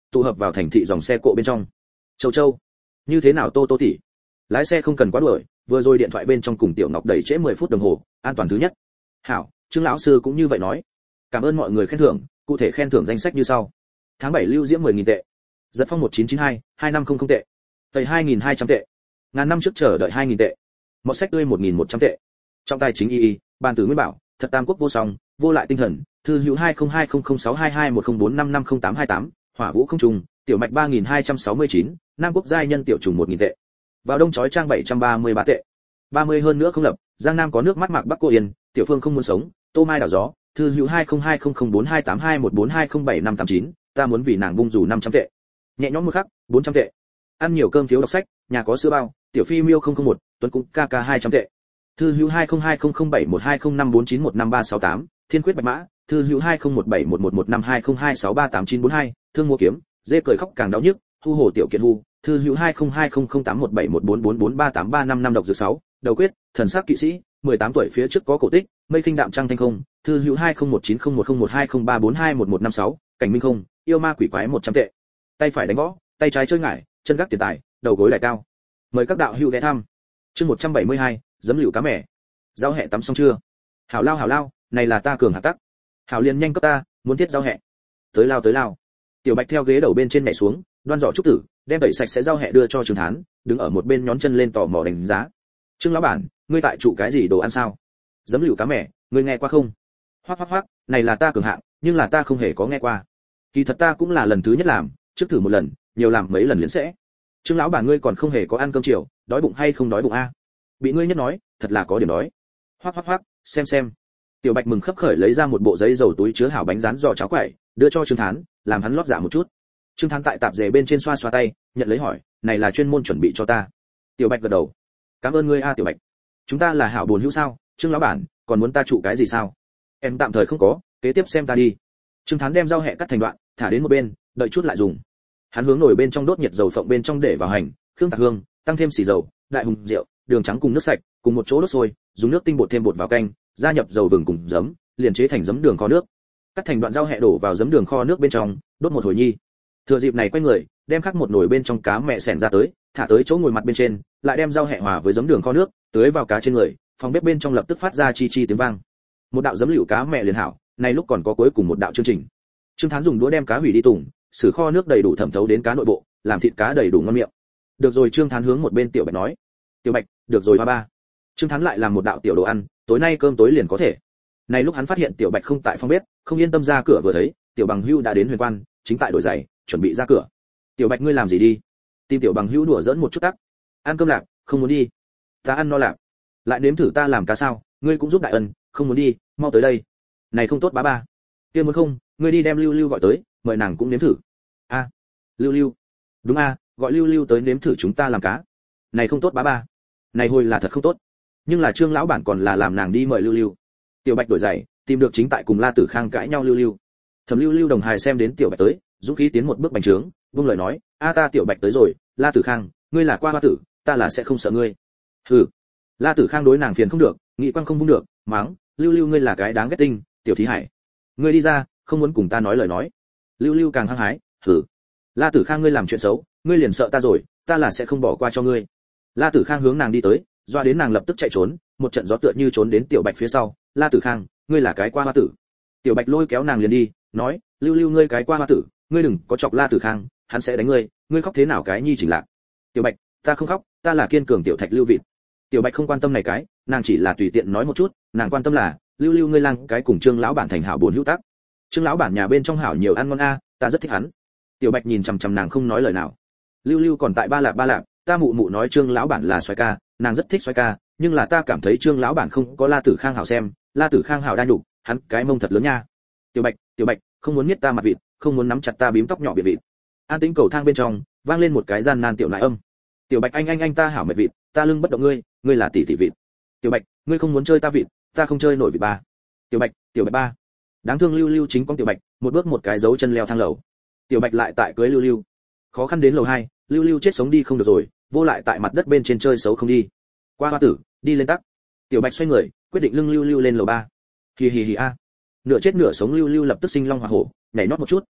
tụ hợp vào thành thị dòng xe cộ bên trong. Châu Châu, như thế nào Tô Tô tỷ? Lái xe không cần quá đuổi, vừa rồi điện thoại bên trong cùng Tiểu Ngọc đẩy trễ 10 phút đồng hồ, an toàn thứ nhất. Hảo, Trương lão sư cũng như vậy nói. Cảm ơn mọi người khen thưởng, cụ thể khen thưởng danh sách như sau. Tháng 7 lưu diễm 10.000 tệ. Giật phong 1992, 2500 tệ. Tẩy 2.200 tệ. Ngàn năm trước chờ đợi 2.000 tệ. Một sách tươi 1.100 tệ. Trong tài chính y, bàn tử nguyên bảo, thật tam quốc vô song, vô lại tinh thần, thư hữu 202006221045508828, hỏa vũ không trùng, tiểu mạch 3269, nam quốc giai nhân tiểu trùng 1000 tệ. Vào đông chói trang 733 tệ. 30 hơn nữa không lập, giang nam có nước mắt mạc bắc cô yên, tiểu phương không muốn sống, tô mai đảo gió, thư hữu 202004282142075589, ta muốn vì nàng bung dù 500 tệ. Nhẹ nhõm một khắc, 400 tệ. Ăn nhiều cơm thiếu đọc sách, nhà có sữa bao, tiểu phi miêu 001, tuấn cũng kk 200 tệ. Thư hữu 2020071205491538, thiên quyết bạch mã, thư hữu 2017111520263892, thương mua kiếm, dê cười khóc càng đau nhức, hu hồ tiểu kiện hu, thư hữu 2020081714443835 độc dược 6, đầu quyết, thần sắc kỵ sĩ, 18 tuổi phía trước có cổ tích, mây khinh đạm trăng thanh không, thư hữu 2019010120321156, cảnh minh không, yêu ma quỷ quái 100 tệ. Tay phải đánh võ, tay trái chơi ngải, chân gác tiền tài, đầu gối lại cao. Mời các đạo hữu ghé thăm. Chương 172, giấm liều cá mẻ. Rau hẹ tắm xong chưa? Hảo lao, này là ta cường hạ tắc. Hảo liền nhanh cấp ta, muốn tiết rau hẹ. Tới lao. Tiểu Bạch theo ghế đầu bên trên nhảy xuống, đoan giỏ trúc tử, đem tẩy sạch sẽ rau hẹ đưa cho Trương Thán, đứng ở một bên nhón chân lên tò mò đánh giá. Trương lão bản, ngươi tại trụ cái gì đồ ăn sao? Giấm liều cá mẻ, ngươi nghe qua không? Hoắc, này là ta cường hạng, nhưng là ta không hề có nghe qua. Kỳ thật ta cũng là lần thứ nhất làm, trước thử một lần, nhiều làm mấy lần liền sẽ. Trương lão bản ngươi còn không hề có ăn cơm chiều, đói bụng hay không đói bụng a? Bị ngươi nhất nói, thật là có điểm đói. Hoắc, xem. Tiểu Bạch mừng khấp khởi lấy ra một bộ giấy dầu túi chứa hảo bánh rán giò cháo quẩy, đưa cho Trương Thán, làm hắn lót dạ một chút. Trương Thán tại tạp dề bên trên xoa tay, nhận lấy hỏi, này là chuyên môn chuẩn bị cho ta. Tiểu Bạch gật đầu. Cảm ơn ngươi a Tiểu Bạch. Chúng ta là hảo buồn hữu sao? Trương lão bản, còn muốn ta trụ cái gì sao? Em tạm thời không có, kế tiếp xem ta đi. Trương Thán đem rau hẹ cắt thành đoạn, thả đến một bên, đợi chút lại dùng. Hắn hướng nồi bên trong đốt nhiệt dầu phộng bên trong để vào hành, khương tạc hương, tăng thêm xì dầu, đại hùng rượu, đường trắng cùng nước sạch, cùng một chỗ đốt sôi, dùng nước tinh bột thêm bột vào canh, gia nhập dầu vừng cùng giấm, liền chế thành giấm đường kho nước. Cắt thành đoạn rau hẹ đổ vào giấm đường kho nước bên trong, đốt một hồi nhi. Thừa dịp này quay người, đem khắc một nồi bên trong cá mẹ xẻn ra tới, thả tới chỗ ngồi mặt bên trên, lại đem rau hẹ hòa với giấm đường kho nước, tưới vào cá trên người, phòng bếp bên trong lập tức phát ra chi chi tiếng vang. Một đạo giấm liều cá mẹ liền hảo, này lúc còn có cuối cùng một đạo chương trình. Trương Thán dùng đũa đem cá hủy đi tùng, xử kho nước đầy đủ thẩm thấu đến cá nội bộ, làm thịt cá đầy đủ ngon miệng. Được rồi, Trương Thán hướng một bên Tiểu Bạch nói. Tiểu Bạch, được rồi ba. Trương Thán lại làm một đạo tiểu đồ ăn, tối nay cơm tối liền có thể. Này lúc hắn phát hiện Tiểu Bạch không tại phòng bếp, không yên tâm ra cửa vừa thấy, Tiểu Bằng Hữu đã đến Huyền Quan, chính tại đổi giày, chuẩn bị ra cửa. Tiểu Bạch ngươi làm gì đi? Tìm Tiểu Bằng Hữu đùa giỡn một chút tắc. Ăn cơm lạc, không muốn đi. Ta ăn no lạc. Lại nếm thử ta làm cá sao, ngươi cũng giúp đại ân, không muốn đi, mau tới đây. Này không tốt ba. Kia muốn không, ngươi đi đem Lưu Lưu gọi tới, mời nàng cũng nếm thử. A, Lưu. Đúng a, gọi Lưu tới nếm thử chúng ta làm cá. Này không tốt ba. Này hồi là thật không tốt. Nhưng là Trương lão bản còn là làm nàng đi mời Lưu. Tiểu Bạch đổi giày, tìm được chính tại cùng La Tử Khang cãi nhau Lưu. Thẩm Lưu đồng hài xem đến Tiểu Bạch tới, dũng khí tiến một bước bành trướng, buông lời nói, a ta Tiểu Bạch tới rồi, La Tử Khang, ngươi là qua hoa tử, ta là sẽ không sợ ngươi. Hừ. La Tử Khang đối nàng phiền không được, nghị quang không vung được, mắng, Lưu ngươi là cái đáng ghét tinh, tiểu thí hải. Ngươi đi ra, không muốn cùng ta nói lời nói. Lưu càng hăng hái, hừ. La Tử Khang ngươi làm chuyện xấu, ngươi liền sợ ta rồi, ta là sẽ không bỏ qua cho ngươi. La Tử Khang hướng nàng đi tới, doa đến nàng lập tức chạy trốn, một trận gió tựa như trốn đến Tiểu Bạch phía sau. La Tử Khang, ngươi là cái qua hoa tử. Tiểu Bạch lôi kéo nàng liền đi, nói, Lưu ngươi cái qua hoa tử, ngươi đừng có chọc La Tử Khang, hắn sẽ đánh ngươi khóc thế nào cái nhi chỉnh lạc. Tiểu Bạch, ta không khóc, ta là kiên cường tiểu thạch Lưu Vịt. Tiểu Bạch không quan tâm này cái, nàng chỉ là tùy tiện nói một chút, nàng quan tâm là, Lưu ngươi lang cái cùng Trương lão bản thành hảo buồn hữu tác. Trương lão bản nhà bên trong hảo nhiều ăn ngon a, ta rất thích hắn. Tiểu Bạch nhìn chằm chằm nàng không nói lời nào. Lưu còn tại ba lạp, ta mụ nói Trương lão bản là xoay ca, nàng rất thích xoay ca, nhưng là ta cảm thấy Trương lão bản không có La Tử Khang hảo xem, La Tử Khang hảo đa nhục, hắn cái mông thật lớn nha. Tiểu Bạch, không muốn miết ta mặt vịt, không muốn nắm chặt ta bím tóc nhỏ biệt vịt. An tĩnh cầu thang bên trong, vang lên một cái gian nan tiểu nại âm. Tiểu Bạch anh ta hảo mệt vịt, ta lưng bất động ngươi là tỷ vịt. Tiểu Bạch, ngươi không muốn chơi ta vịt, ta không chơi nổi vịt ba. Tiểu Bạch ba. Đáng thương Lưu chính con Tiểu Bạch, một bước một cái dấu chân leo thang lầu. Tiểu Bạch lại tại cưới Lưu, khó khăn đến lầu 2, Lưu chết sống đi không được rồi, vô lại tại mặt đất bên trên chơi xấu không đi. Qua hoa tử, đi lên tắc. Tiểu Bạch xoay người, quyết định lưng Lưu lên lầu 3. Hì a. Nửa chết nửa sống Lưu lập tức sinh long hỏa hổ, nhảy nót một chút,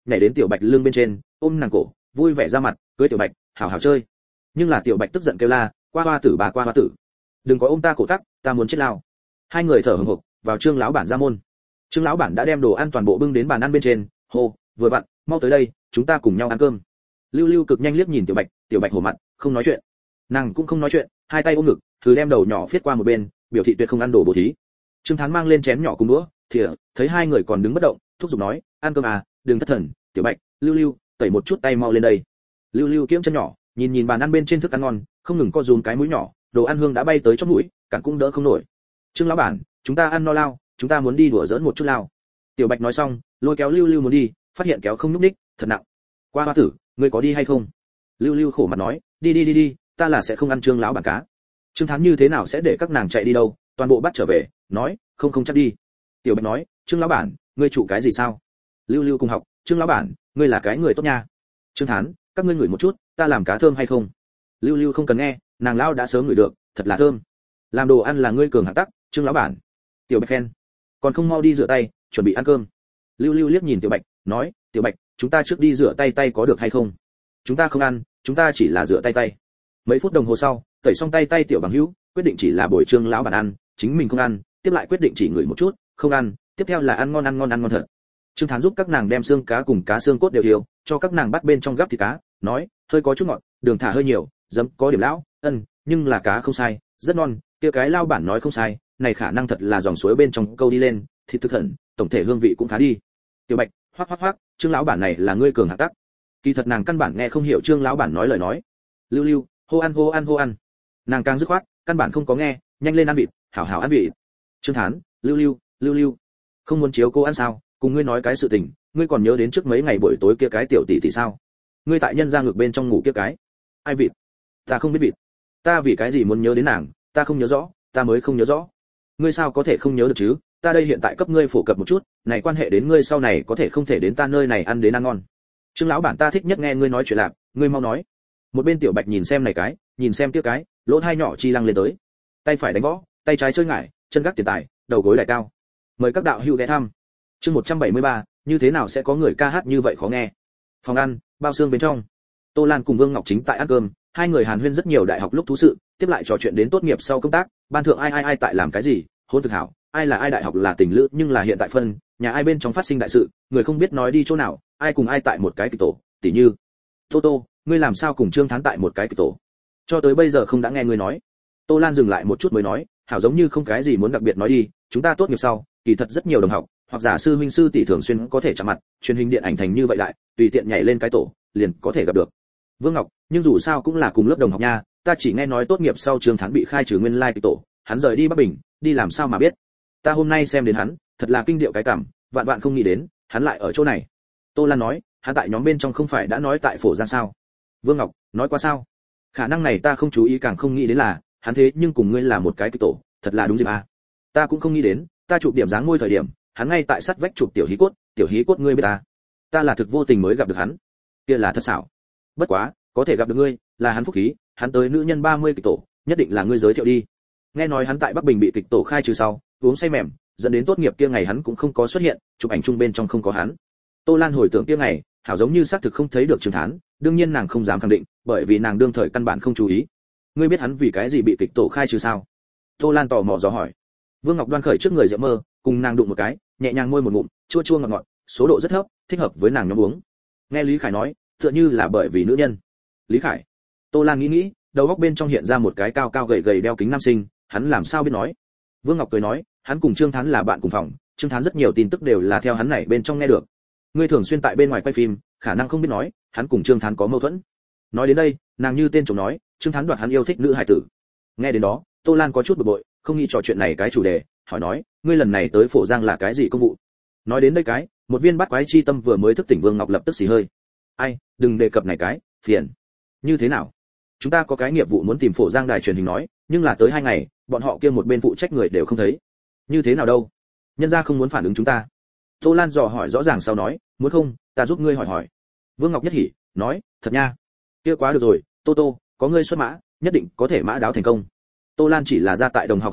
nhảy đến tiểu bạch lưng bên trên, ôm nàng cổ, vui vẻ ra mặt, cưới tiểu bạch, hảo hảo chơi. Nhưng là tiểu bạch tức giận kêu la, qua hoa tử bà qua hoa tử, đừng có ôm ta cổ tắc, ta muốn chết lao. Hai người thở hổn hộc vào Trương lão bản ra môn. Trương lão bản đã đem đồ ăn toàn bộ bưng đến bàn ăn bên trên, hô, vừa vặn, mau tới đây, chúng ta cùng nhau ăn cơm. Lưu Lưu cực nhanh liếc nhìn tiểu bạch hổ mặt, không nói chuyện. Nàng cũng không nói chuyện, hai tay ôm ngực, thử đem đầu nhỏ phiết qua một bên, biểu thị tuyệt không ăn đồ bổ thí. Trương Thán mang lên chén nhỏ cùng đũa, thìa, thấy hai người còn đứng bất động, thúc giục nói, ăn cơm à, đừng thất thần, tiểu bạch, Lưu Lưu, tẩy một chút tay mau lên đây. Lưu Lưu kiễng chân nhỏ, nhìn bàn ăn bên trên thức ăn ngon, không ngừng co rúm cái mũi nhỏ, đồ ăn hương đã bay tới chóp mũi, cản cũng đỡ không nổi. Trương lão bản, chúng ta ăn no lao, chúng ta muốn đi đùa giỡn một chút lao. Tiểu bạch nói xong, lôi kéo Lưu Lưu muốn đi, phát hiện kéo không nhúc nhích, thật nặng. Qua hoa tử, ngươi có đi hay không? Lưu Lưu khổ mặt nói, đi, ta là sẽ không ăn Trương lão bản cá. Trương Thán như thế nào sẽ để các nàng chạy đi đâu, toàn bộ bắt trở về, nói, không chắc đi. Tiểu bạch nói, Trương lão bản, ngươi chủ cái gì sao? Lưu Lưu cùng học, Trương lão bản, ngươi là cái người tốt nha. Trương Thán, các ngươi ngửi một chút, ta làm cá thơm hay không? Lưu Lưu không cần nghe, nàng lão đã sớm ngửi được, thật là thơm. Làm đồ ăn là ngươi cường hạng tắc, Trương lão bản. Tiểu bạch khen, còn không mau đi rửa tay, chuẩn bị ăn cơm. Lưu Lưu liếc nhìn tiểu bạch, nói, tiểu bạch, chúng ta trước đi rửa tay có được hay không? Chúng ta không ăn, chúng ta chỉ là rửa tay. Mấy phút đồng hồ sau, tẩy xong tay tiểu bằng hữu, quyết định chỉ là bồi Trương lão bản ăn, chính mình không ăn, tiếp lại quyết định chỉ ngửi một chút, không ăn, tiếp theo là ăn ngon thật. Trương Thán giúp các nàng đem xương cá cùng cá xương cốt đều thiêu, cho các nàng bắt bên trong gắp thịt cá, nói, hơi có chút ngọt, đường thả hơi nhiều, giấm có điểm lão, nhưng là cá không sai, rất ngon, kia cái lao bản nói không sai, này khả năng thật là dòng suối bên trong câu đi lên, thịt thực hẳn, tổng thể hương vị cũng khá đi. Tiểu bạch, hoắc, Trương lão bản này là ngươi cường hạng tắc. Kỳ thật nàng căn bản nghe không hiểu Trương lão bản nói lời nói. Lưu Lưu, hô ăn. Nàng càng dứt khoát, căn bản không có nghe, nhanh lên ăn vịt, hảo ăn vịt. Trương Thán, Lưu Lưu, không muốn chiếu cô ăn sao? Cùng ngươi nói cái sự tình, ngươi còn nhớ đến trước mấy ngày buổi tối kia cái tiểu tỷ tỷ sao? Ngươi tại nhân ra ngược bên trong ngủ kia cái. Ai vịt? Ta không biết vịt. Ta vì cái gì muốn nhớ đến nàng, ta không nhớ rõ, ta mới không nhớ rõ. Ngươi sao có thể không nhớ được chứ? Ta đây hiện tại cấp ngươi phổ cập một chút, này quan hệ đến ngươi sau này có thể không thể đến ta nơi này ăn đến ăn ngon. Trương lão bản ta thích nhất nghe ngươi nói chuyện lạc, ngươi mau nói. Một bên tiểu bạch nhìn xem này cái, nhìn xem kia cái, lỗ tai nhỏ chi lăng lên tới. Tay phải đánh võ, tay trái chơi ngải, chân gác tiền tài, đầu gối lại cao. Mời các đạo hữu ghé thăm. Chương 173, như thế nào sẽ có người ca hát như vậy khó nghe. Phòng ăn, bao xương bên trong. Tô Lan cùng Vương Ngọc Chính tại ăn cơm, hai người hàn huyên rất nhiều đại học lúc thú sự, tiếp lại trò chuyện đến tốt nghiệp sau công tác, ban thượng ai tại làm cái gì, hôn thực hảo, ai là ai đại học là tình lữ nhưng là hiện tại phân, nhà ai bên trong phát sinh đại sự, người không biết nói đi chỗ nào, ai cùng ai tại một cái kịch tổ, tỉ như Tô, ngươi làm sao cùng Trương Thán tại một cái kịch tổ? Cho tới bây giờ không đã nghe ngươi nói. Tô Lan dừng lại một chút mới nói, hảo giống như không cái gì muốn đặc biệt nói đi, chúng ta tốt nghiệp sau, kỳ thật rất nhiều đồng học, hoặc giả sư huynh sư tỷ thường xuyên có thể chạm mặt, truyền hình điện ảnh thành như vậy lại, tùy tiện nhảy lên cái tổ, liền có thể gặp được. Vương Ngọc, nhưng dù sao cũng là cùng lớp đồng học nha, ta chỉ nghe nói tốt nghiệp sau Trương Thán bị khai trừ nguyên lai kịch tổ, hắn rời đi Bắc Bình, đi làm sao mà biết. Ta hôm nay xem đến hắn, thật là kinh điệu cái cảm, vạn không nghĩ đến, hắn lại ở chỗ này. Tô Lan nói, hắn tại nhóm bên trong không phải đã nói tại Phổ Giang sao? Vương Ngọc, nói qua sao? Khả năng này ta không chú ý càng không nghĩ đến là, hắn thế nhưng cùng ngươi là một cái kịch tổ, thật là đúng dịp à. Ta cũng không nghĩ đến, ta chụp điểm dáng môi thời điểm, hắn ngay tại sắt vách chụp tiểu hí cốt ngươi biết ta là thực vô tình mới gặp được hắn. Kia là thật xảo. Bất quá, có thể gặp được ngươi, là hắn phúc khí, hắn tới nữ nhân 30 kịch tổ, nhất định là ngươi giới thiệu đi. Nghe nói hắn tại Bắc Bình bị kịch tổ khai trừ sau, uống say mềm, dẫn đến tốt nghiệp kia ngày hắn cũng không có xuất hiện, chụp ảnh chung bên trong không có hắn. Tô Lan hồi tưởng kia ngày, hảo giống như xác thực không thấy được Trương Thán, đương nhiên nàng không dám khẳng định, bởi vì nàng đương thời căn bản không chú ý. Ngươi biết hắn vì cái gì bị kịch tổ khai trừ sao? Tô Lan tò mò dò hỏi. Vương Ngọc đoan khởi trước người Diệp Mơ, cùng nàng đụng một cái, nhẹ nhàng môi một ngụm, chua ngọt, số độ rất thấp, thích hợp với nàng nhóm uống. Nghe Lý Khải nói, tựa như là bởi vì nữ nhân. Lý Khải. Tô Lan nghĩ, đầu óc bên trong hiện ra một cái cao gầy đeo kính nam sinh, hắn làm sao biết nói? Vương Ngọc cười nói, hắn cùng Trương Thán là bạn cùng phòng, Trương Thán rất nhiều tin tức đều là theo hắn này bên trong nghe được. Ngươi thường xuyên tại bên ngoài quay phim, khả năng không biết nói, hắn cùng Trương Thán có mâu thuẫn. Nói đến đây, nàng như tên chồng nói, Trương Thán đoạt hắn yêu thích nữ hài tử. Nghe đến đó, Tô Lan có chút bực bội, không nghĩ trò chuyện này cái chủ đề, hỏi nói, ngươi lần này tới Phổ Giang là cái gì công vụ? Nói đến đây cái, một viên bát quái chi tâm vừa mới thức tỉnh Vương Ngọc lập tức xì hơi. Ai, đừng đề cập này cái, phiền. Như thế nào? Chúng ta có cái nghiệp vụ muốn tìm Phổ Giang đài truyền hình nói, nhưng là tới 2 ngày, bọn họ kia một bên phụ trách người đều không thấy. Như thế nào đâu? Nhân gia không muốn phản ứng chúng ta. Tô Lan dò hỏi rõ ràng sau nói, muốn không, ta giúp ngươi hỏi. Vương Ngọc nhất hỉ, nói, thật nha. Kia quá được rồi, Tô, có ngươi xuất mã, nhất định có thể mã đáo thành công. Tô Lan chỉ là ra tại đồng học hữu nghị,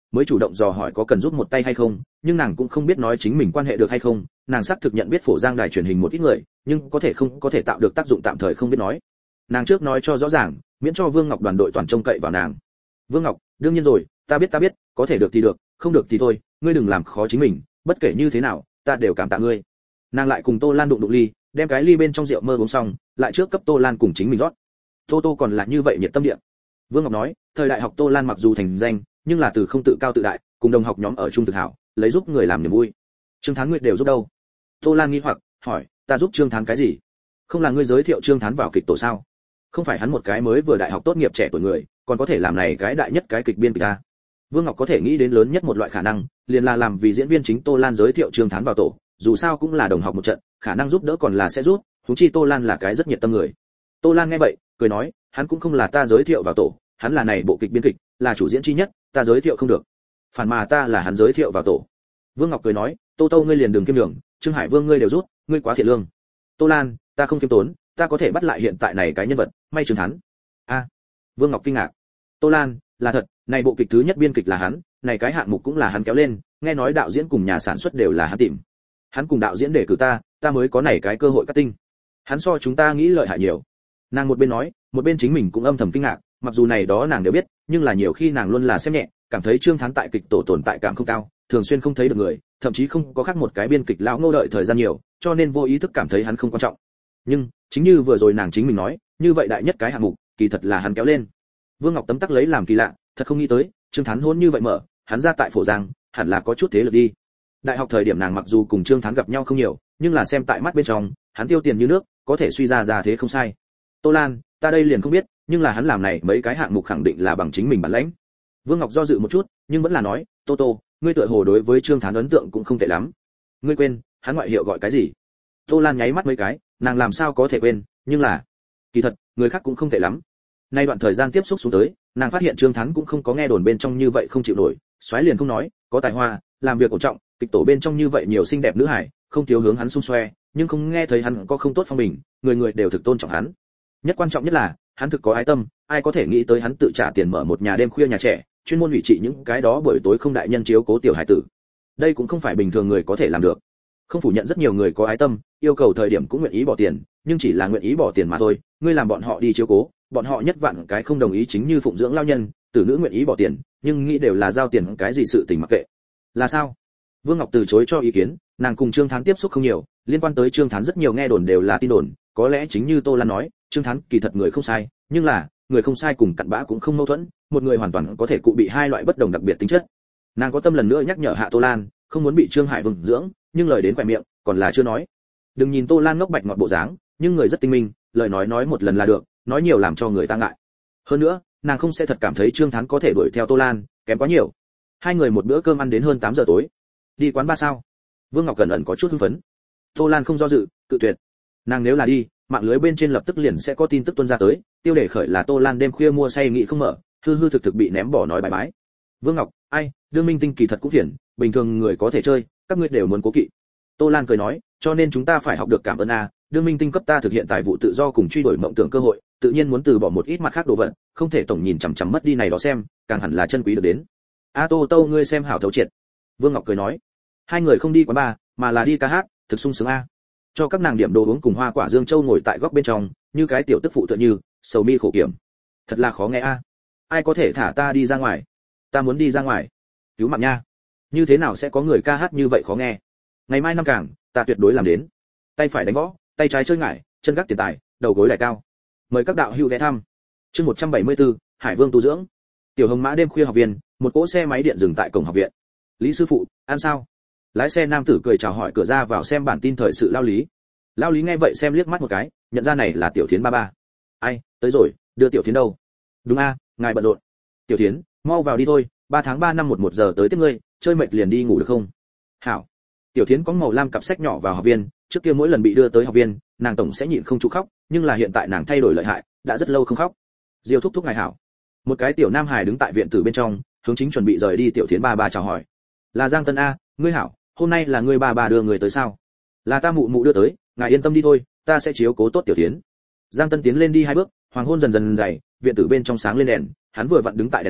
mới chủ động dò hỏi có cần giúp một tay hay không, nhưng nàng cũng không biết nói chính mình quan hệ được hay không. Nàng xác thực nhận biết Phổ Giang đài truyền hình một ít người, nhưng có thể không có thể tạo được tác dụng tạm thời không biết nói. Nàng trước nói cho rõ ràng, miễn cho Vương Ngọc đoàn đội toàn trông cậy vào nàng. Vương Ngọc, đương nhiên rồi, ta biết, có thể được thì được, không được thì thôi, ngươi đừng làm khó chính mình, bất kể như thế nào, ta đều cảm tạ ngươi. Nàng lại cùng Tô Lan đụng ly, đem cái ly bên trong rượu mơ uống xong, lại trước cấp Tô Lan cùng chính mình rót. Tô còn là như vậy nhiệt tâm địa. Vương Ngọc nói, thời đại học Tô Lan mặc dù thành danh, nhưng là từ không tự cao tự đại, cùng đồng học nhóm ở chung thực hảo, lấy giúp người làm niềm vui. Trương Thán ngươi đều giúp đâu? Tô Lan nghi hoặc hỏi, ta giúp Trương Thán cái gì? Không là ngươi giới thiệu Trương Thán vào kịch tổ sao? Không phải hắn một cái mới vừa đại học tốt nghiệp trẻ tuổi người, còn có thể làm này cái đại nhất cái kịch biên kịch a. Vương Ngọc có thể nghĩ đến lớn nhất một loại khả năng, liền là làm vì diễn viên chính Tô Lan giới thiệu Trương Thán vào tổ, dù sao cũng là đồng học một trận, khả năng giúp đỡ còn là sẽ giúp, huống chi Tô Lan là cái rất nhiệt tâm người. Tô Lan nghe vậy, cười nói, hắn cũng không là ta giới thiệu vào tổ, hắn là này bộ kịch biên kịch, là chủ diễn chi nhất, ta giới thiệu không được. Phản mà ta là hắn giới thiệu vào tổ. Vương Ngọc cười nói, Tô ngươi liền đừng kiêm đường, Trương Hải Vương ngươi đều rút, ngươi quá thiện lương. Tô Lan, ta không kiêm tốn, ta có thể bắt lại hiện tại này cái nhân vật, may Trương Thán. A. Vương Ngọc kinh ngạc. Tô Lan, là thật, này bộ kịch thứ nhất biên kịch là hắn, này cái hạng mục cũng là hắn kéo lên, nghe nói đạo diễn cùng nhà sản xuất đều là hắn tìm. Hắn cùng đạo diễn để cử ta mới có này cái cơ hội cắt tinh. Hắn so chúng ta nghĩ lợi hại nhiều. Nàng một bên nói, một bên chính mình cũng âm thầm kinh ngạc, mặc dù này đó nàng đều biết, nhưng là nhiều khi nàng luôn là xem nhẹ, cảm thấy Trương Thán tại kịch tổ tồn tại cảm không cao, thường xuyên không thấy được người, thậm chí không có khác một cái biên kịch lão ngô đợi thời gian nhiều, cho nên vô ý thức cảm thấy hắn không quan trọng. Nhưng chính như vừa rồi nàng chính mình nói, như vậy đại nhất cái hạng mục, kỳ thật là hắn kéo lên. Vương Ngọc tấm tắc lấy làm kỳ lạ, thật không nghĩ tới, Trương Thán hôn như vậy mở, hắn ra tại Phổ Giang, hẳn là có chút thế lực đi. Đại học thời điểm nàng mặc dù cùng Trương Thán gặp nhau không nhiều, nhưng là xem tại mắt bên trong, hắn tiêu tiền như nước, có thể suy ra thế không sai. Tô Lan, ta đây liền không biết, nhưng là hắn làm này mấy cái hạng mục khẳng định là bằng chính mình bản lãnh. Vương Ngọc do dự một chút, nhưng vẫn là nói, Tô, ngươi tựa hồ đối với Trương Thán ấn tượng cũng không tệ lắm. Ngươi quên, hắn ngoại hiệu gọi cái gì? Tô Lan nháy mắt mấy cái, nàng làm sao có thể quên, nhưng là, kỳ thật, người khác cũng không tệ lắm. Nay đoạn thời gian tiếp xúc xuống tới, nàng phát hiện Trương Thán cũng không có nghe đồn bên trong như vậy không chịu nổi, xoáy liền không nói, có tài hoa, làm việc cổ trọng, kịch tổ bên trong như vậy nhiều xinh đẹp nữ hải, không thiếu hướng hắn xung xoe, nhưng không nghe thấy hắn có không tốt phong bình, người người đều thực tôn trọng hắn. Nhất quan trọng nhất là, hắn thực có ái tâm, ai có thể nghĩ tới hắn tự trả tiền mở một nhà đêm khuya nhà trẻ, chuyên môn ủy trị những cái đó buổi tối không đại nhân chiếu cố tiểu hải tử. Đây cũng không phải bình thường người có thể làm được. Không phủ nhận rất nhiều người có ái tâm, yêu cầu thời điểm cũng nguyện ý bỏ tiền, nhưng chỉ là nguyện ý bỏ tiền mà thôi, ngươi làm bọn họ đi chiếu cố, bọn họ nhất vạn cái không đồng ý chính như phụng dưỡng lao nhân, tử nữ nguyện ý bỏ tiền, nhưng nghĩ đều là giao tiền cái gì sự tình mặc kệ. Là sao? Vương Ngọc từ chối cho ý kiến, nàng cùng Trương Thán tiếp xúc không nhiều, liên quan tới Trương Thán rất nhiều nghe đồn đều là tin đồn, có lẽ chính như Tô Lan nói, Trương Thán kỳ thật người không sai, nhưng là, người không sai cùng cặn bã cũng không mâu thuẫn, một người hoàn toàn có thể cụ bị hai loại bất đồng đặc biệt tính chất. Nàng có tâm lần nữa nhắc nhở hạ Tô Lan, không muốn bị Trương Hải Vương dưỡng, nhưng lời đến quẻ miệng, còn là chưa nói. Đừng nhìn Tô Lan ngốc bạch ngọt bộ dáng, nhưng người rất tinh minh, lời nói một lần là được, nói nhiều làm cho người ta ngại. Hơn nữa, nàng không sẽ thật cảm thấy Trương Thán có thể đuổi theo Tô Lan, kém quá nhiều. Hai người một bữa cơm ăn đến hơn 8 giờ tối. Đi quán ba sao? Vương Ngọc cẩn ẩn có chút hưng phấn. Tô Lan không do dự, cự tuyệt. Nàng nếu là đi, mạng lưới bên trên lập tức liền sẽ có tin tức tuôn ra tới, tiêu đề khởi là Tô Lan đêm khuya mua say nghị không mở, hư thực bị ném bỏ nói bye bye. Vương Ngọc, ai, đương minh tinh kỳ thật cũng phiền, bình thường người có thể chơi, các ngươi đều muốn cố kỵ. Tô Lan cười nói, cho nên chúng ta phải học được cảm ơn a, đương minh tinh cấp ta thực hiện tài vụ tự do cùng truy đuổi mộng tưởng cơ hội, tự nhiên muốn từ bỏ một ít mặt khác đồ vật, không thể tổng nhìn chằm chằm mất đi này đó xem, càng hẳn là chân quý được đến. A Tô ngươi xem hảo thấu triệt. Vương Ngọc cười nói, hai người không đi quán bar, mà là đi ca hát, thực sung sướng a. Cho các nàng điểm đồ uống cùng Hoa Quả Dương Châu ngồi tại góc bên trong, như cái tiểu tức phụ tựa như, sầu mi khổ kiểm. Thật là khó nghe a. Ai có thể thả ta đi ra ngoài? Ta muốn đi ra ngoài. Cứu mạng nha. Như thế nào sẽ có người ca hát như vậy khó nghe? Ngày mai năm Cảng, ta tuyệt đối làm đến. Tay phải đánh võ, tay trái chơi ngải, chân gác tiền tài, đầu gối lại cao. Mời các đạo hữu ghé thăm. Chương 174, Hải Vương tu dưỡng. Tiểu Hồng Mã đêm khuya học viên, một cỗ xe máy điện dừng tại cổng học viện. Lý sư phụ, ăn sao? Lái xe nam tử cười chào hỏi cửa ra vào xem bản tin thời sự Lao Lý. Lao Lý nghe vậy xem liếc mắt một cái, nhận ra này là Tiểu Thiến ba ba. Ai, tới rồi, đưa Tiểu Thiến đâu? Đúng a, ngài bận rộn. Tiểu Thiến, mau vào đi thôi, 3 tháng 3 năm 11 giờ tới tiếp ngươi, chơi mệt liền đi ngủ được không? Hảo. Tiểu Thiến có màu lam cặp sách nhỏ vào học viên, trước kia mỗi lần bị đưa tới học viên, nàng tổng sẽ nhịn không trụ khóc, nhưng là hiện tại nàng thay đổi lợi hại, đã rất lâu không khóc. Diêu thúc thúc ngài hảo. Một cái tiểu nam hài đứng tại viện tử bên trong, hướng chính chuẩn bị rời đi Tiểu Thiến ba ba chào hỏi. Là Giang Tân a, ngươi hảo, hôm nay là ngươi ba ba đưa người tới sao? Là ta mụ mụ đưa tới, ngài yên tâm đi thôi, ta sẽ chiếu cố tốt Tiểu Thiến. Giang Tân tiến lên đi 2 bước, hoàng hôn dần dần dày, viện tử bên trong sáng lên đèn, hắn vừa vặn đứng tại đèn hạ,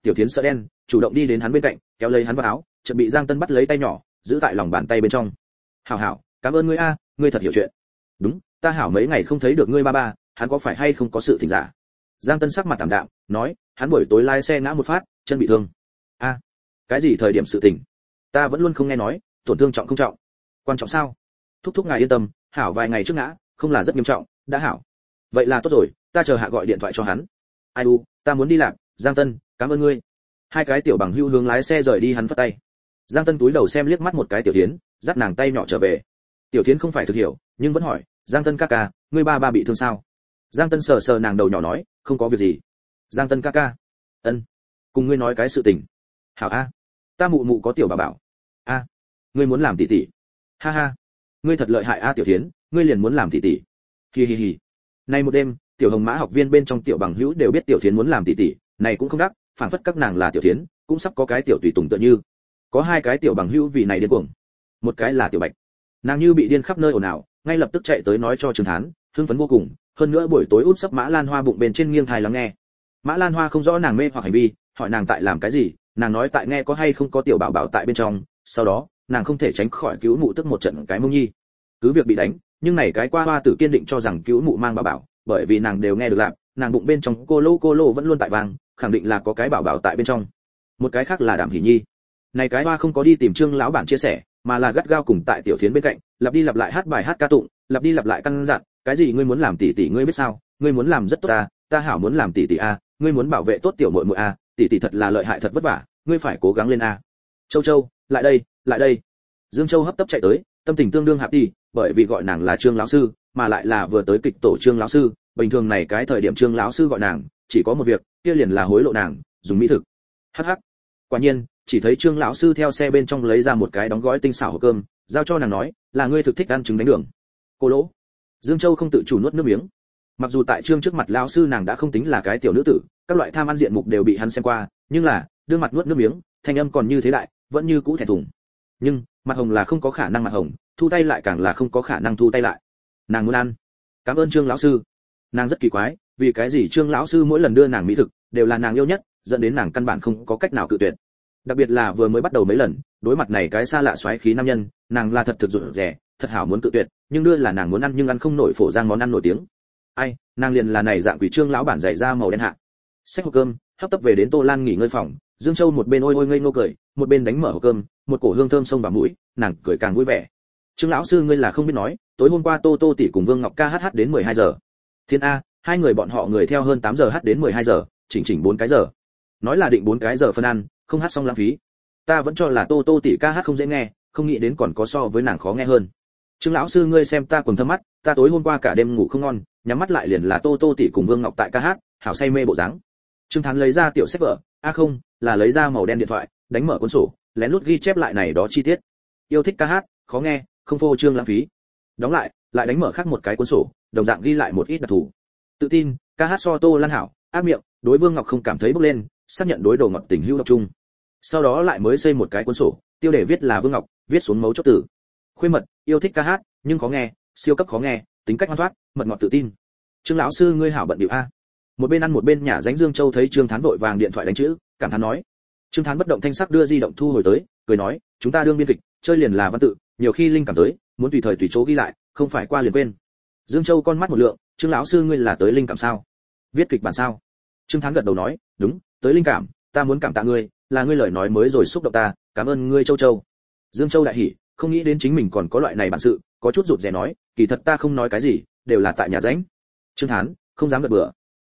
Tiểu Thiến sợ đen, chủ động đi đến hắn bên cạnh, kéo lấy hắn vào áo, chợt bị Giang Tân bắt lấy tay nhỏ, giữ tại lòng bàn tay bên trong. "Hảo hảo, cảm ơn ngươi a, ngươi thật hiểu chuyện." "Đúng, ta hảo mấy ngày không thấy được ngươi ba ba, hắn có phải hay không có sự tình giả?" Giang Tân sắc mặt tạm đạm, nói, hắn buổi tối lái xe ngã một phát, chân bị thương. "A, cái gì thời điểm sự tình? Ta vẫn luôn không nghe nói, tổn thương trọng không trọng?" "Quan trọng sao? Thúc thúc ngài yên tâm, hảo vài ngày trước ngã, không là rất nghiêm trọng, đã hảo." "Vậy là tốt rồi, ta chờ hạ gọi điện thoại cho hắn." "Ai u, ta muốn đi làm." "Giang Tân, cảm ơn ngươi." Hai cái tiểu bằng hữu hướng lái xe rời đi, hắn phất tay. Giang Tân túi đầu xem liếc mắt một cái Tiểu Thiến, dắt nàng tay nhỏ trở về. Tiểu Thiến không phải thực hiểu, nhưng vẫn hỏi, "Giang Tân ca ca, ngươi ba ba bị thương sao?" Giang Tân sờ sờ nàng đầu nhỏ nói, "Không có việc gì." "Giang Tân ca ca." "Ân, cùng ngươi nói cái sự tình." "Hảo a, ta mụ mụ có tiểu bà bảo." "A, ngươi muốn làm tỷ tỷ?" "Ha ha, ngươi thật lợi hại a Tiểu Thiến, ngươi liền muốn làm tỷ tỷ." "Hi hi hi." Nay một đêm, tiểu Hồng Mã học viên bên trong tiểu bằng hữu đều biết Tiểu Thiến muốn làm tỷ tỷ, này cũng không đắc, phảng phất các nàng là Tiểu Thiến, cũng sắp có cái tiểu tùy tùng tựa như. Có hai cái tiểu bằng hữu vì này điên cuồng. Một cái là Tiểu Bạch, nàng như bị điên khắp nơi ồn ào, ngay lập tức chạy tới nói cho Trương Thán, hưng phấn vô cùng, hơn nữa buổi tối út sấp Mã Lan Hoa bụng bên trên nghiêng thai lắng nghe. Mã Lan Hoa không rõ nàng mê hoặc hành vi, hỏi nàng tại làm cái gì, nàng nói tại nghe có hay không có tiểu bảo bảo tại bên trong, sau đó, nàng không thể tránh khỏi cứu mụ tức một trận cái mông nhi. Cứ việc bị đánh, nhưng này cái qua hoa tử kiên định cho rằng cứu mụ mang bảo bảo, bởi vì nàng đều nghe được lạc, nàng bụng bên trong cô lô vẫn luôn tại vang, khẳng định là có cái bảo bảo tại bên trong. Một cái khác là Đàm Hỷ Nhi. Này cái hoa không có đi tìm Trương lão bản chia sẻ, mà là gắt gao cùng tại Tiểu Thiến bên cạnh, lặp đi lặp lại hát bài hát ca tụng, lặp đi lặp lại căn dặn, cái gì ngươi muốn làm tỷ tỷ ngươi biết sao, ngươi muốn làm rất tốt ta hảo muốn làm tỷ tỷ a, ngươi muốn bảo vệ tốt tiểu muội muội a, tỷ tỷ thật là lợi hại thật vất vả, ngươi phải cố gắng lên a. Châu Châu, lại đây, lại đây. Dương Châu hấp tấp chạy tới, tâm tình tương đương hạp đi, bởi vì gọi nàng là Trương lão sư, mà lại là vừa tới kịch tổ Trương lão sư, bình thường này cái thời điểm Trương lão sư gọi nàng, chỉ có một việc, kia liền là hối lộ nàng, dùng mỹ thực. Hắc hắc. Quả nhiên, chỉ thấy Trương lão sư theo xe bên trong lấy ra một cái đóng gói tinh xảo hộp cơm, giao cho nàng nói, là ngươi thực thích ăn trứng đánh đường. Cô lỗ. Dương Châu không tự chủ nuốt nước miếng. Mặc dù tại Trương trước mặt lão sư nàng đã không tính là cái tiểu nữ tử, các loại tham ăn diện mục đều bị hắn xem qua, nhưng là, đương mặt nuốt nước miếng, thanh âm còn như thế đại, vẫn như cũ thẹn thùng. Nhưng, mặt hồng là không có khả năng mặt hồng, thu tay lại càng là không có khả năng thu tay lại. Nàng muốn ăn. Cảm ơn Trương lão sư. Nàng rất kỳ quái, vì cái gì Trương lão sư mỗi lần đưa nàng mỹ thực, đều là nàng yêu nhất, dẫn đến nàng căn bản không có cách nào cự tuyệt. Đặc biệt là vừa mới bắt đầu mấy lần, đối mặt này cái xa lạ xoáy khí nam nhân, nàng là thật thực rụt rè, thật hảo muốn cự tuyệt, nhưng đưa là nàng muốn ăn nhưng ăn không nổi phổ giang món ăn nổi tiếng. Ai, nàng liền là này dạng quỷ Trương lão bản dạy ra màu đen hạ. Xách hộp cơm, hấp tấp về đến Tô Lan nghỉ ngơi phòng, Dương Châu một bên ôi ôi ngây ngô cười, một bên đánh mở hộp cơm, một cổ hương thơm xông vào mũi, nàng cười càng vui vẻ. Trương lão sư ngươi là không biết nói, tối hôm qua Tô Tô tỷ cùng Vương Ngọc ca hát đến 12 giờ. Thiên a, hai người bọn họ người theo hơn 8 giờ hát đến 12 giờ, chỉnh 4 cái giờ. Nói là định 4 cái giờ phân ăn, không hát xong lãng phí. Ta vẫn cho là Tô Tô tỷ ca hát không dễ nghe, không nghĩ đến còn có so với nàng khó nghe hơn. Trương lão sư ngươi xem ta quần thâm mắt, ta tối hôm qua cả đêm ngủ không ngon, nhắm mắt lại liền là Tô Tô tỷ cùng Vương Ngọc tại ca hát, hảo say mê bộ dáng. Trương Thán lấy ra tiểu sách vở, không, là lấy ra màu đen điện thoại, đánh mở cuốn sổ, lén lút ghi chép lại này đó chi tiết. Yêu thích ca hát, khó nghe, không phô trương lãng phí. Đóng lại đánh mở khác một cái cuốn sổ, đồng dạng ghi lại một ít đặc thù. Tự tin, ca hát so Tô Lan hảo, ác miệng, đối Vương Ngọc không cảm thấy bốc lên, xác nhận đối đồ ngọt tình hữu độc chung. Sau đó lại mới xây một cái cuốn sổ, tiêu đề viết là Vương Ngọc, viết xuống mấu chốt từ. Khuê mật, yêu thích ca hát, nhưng khó nghe, siêu cấp khó nghe, tính cách ngoan thoát, mật ngọt tự tin. Trương lão sư ngươi hảo bận điệu a. Một bên ăn một bên nhả dánh Dương Châu thấy Trương Thán vội vàng điện thoại đánh chữ, cảm thán nói. Trương Thán bất động thanh sắc đưa di động thu hồi tới, cười nói, chúng ta đương biên kịch, chơi liền là văn tự, nhiều khi linh cảm tới, muốn tùy thời tùy chỗ ghi lại, không phải qua liền quên. Dương Châu con mắt một lượng, Trương lão sư ngươi là tới linh cảm sao? Viết kịch bản sao? Trương Thán gật đầu nói, đúng, tới linh cảm, ta muốn cảm tạ ngươi, là ngươi lời nói mới rồi xúc động ta, cảm ơn ngươi Châu Châu. Dương Châu đại hỉ, không nghĩ đến chính mình còn có loại này bản sự, có chút rụt rè nói, kỳ thật ta không nói cái gì, đều là tại nhà ránh. Trương Thán, không dám gật bừa.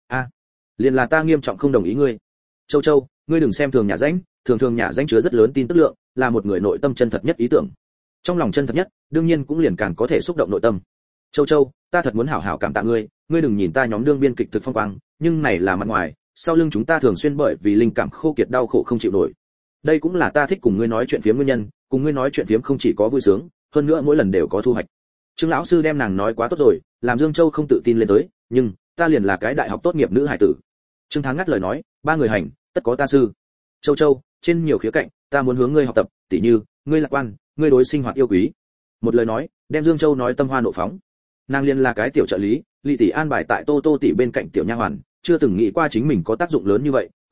Liền là ta nghiêm trọng không đồng ý ngươi. Châu Châu, ngươi đừng xem thường nhà ránh, thường nhà ránh chứa rất lớn tin tức lượng, là một người nội tâm chân thật nhất ý tưởng. Trong lòng chân thật nhất, đương nhiên cũng liền càng có thể xúc động nội tâm. Châu Châu, ta thật muốn hảo hảo cảm tạ ngươi, ngươi đừng nhìn ta nhóm đương biên kịch thực phong quang, nhưng này là mặt ngoài, sau lưng chúng ta thường xuyên bởi vì linh cảm khô kiệt đau khổ không chịu nổi. Đây cũng là ta thích cùng ngươi nói chuyện phiếm nguyên nhân, cùng ngươi nói chuyện phiếm không chỉ có vui sướng, hơn nữa mỗi lần đều có thu hoạch. Trương lão sư đem nàng nói quá tốt rồi, làm Dương Châu không tự tin lên tới, nhưng ta liền là cái đại học tốt nghiệp nữ hải tử. Trương Thán ngắt lời nói, ba người hành, tất có ta sư. Châu Châu, trên nhiều khía cạnh, ta muốn hướng ngươi học tập, tỉ như, ngươi lạc quan, ngươi đối sinh hoạt yêu quý. Một lời nói, đem Dương Châu nói tâm hoa nộ phóng. Nàng liền là cái tiểu trợ lý, Lý tỷ an bài tại Tô Tô tỷ bên cạnh tiểu nha hoàn, chưa từng nghĩ qua chính mình có tác dụng lớn như vậy. Hoa,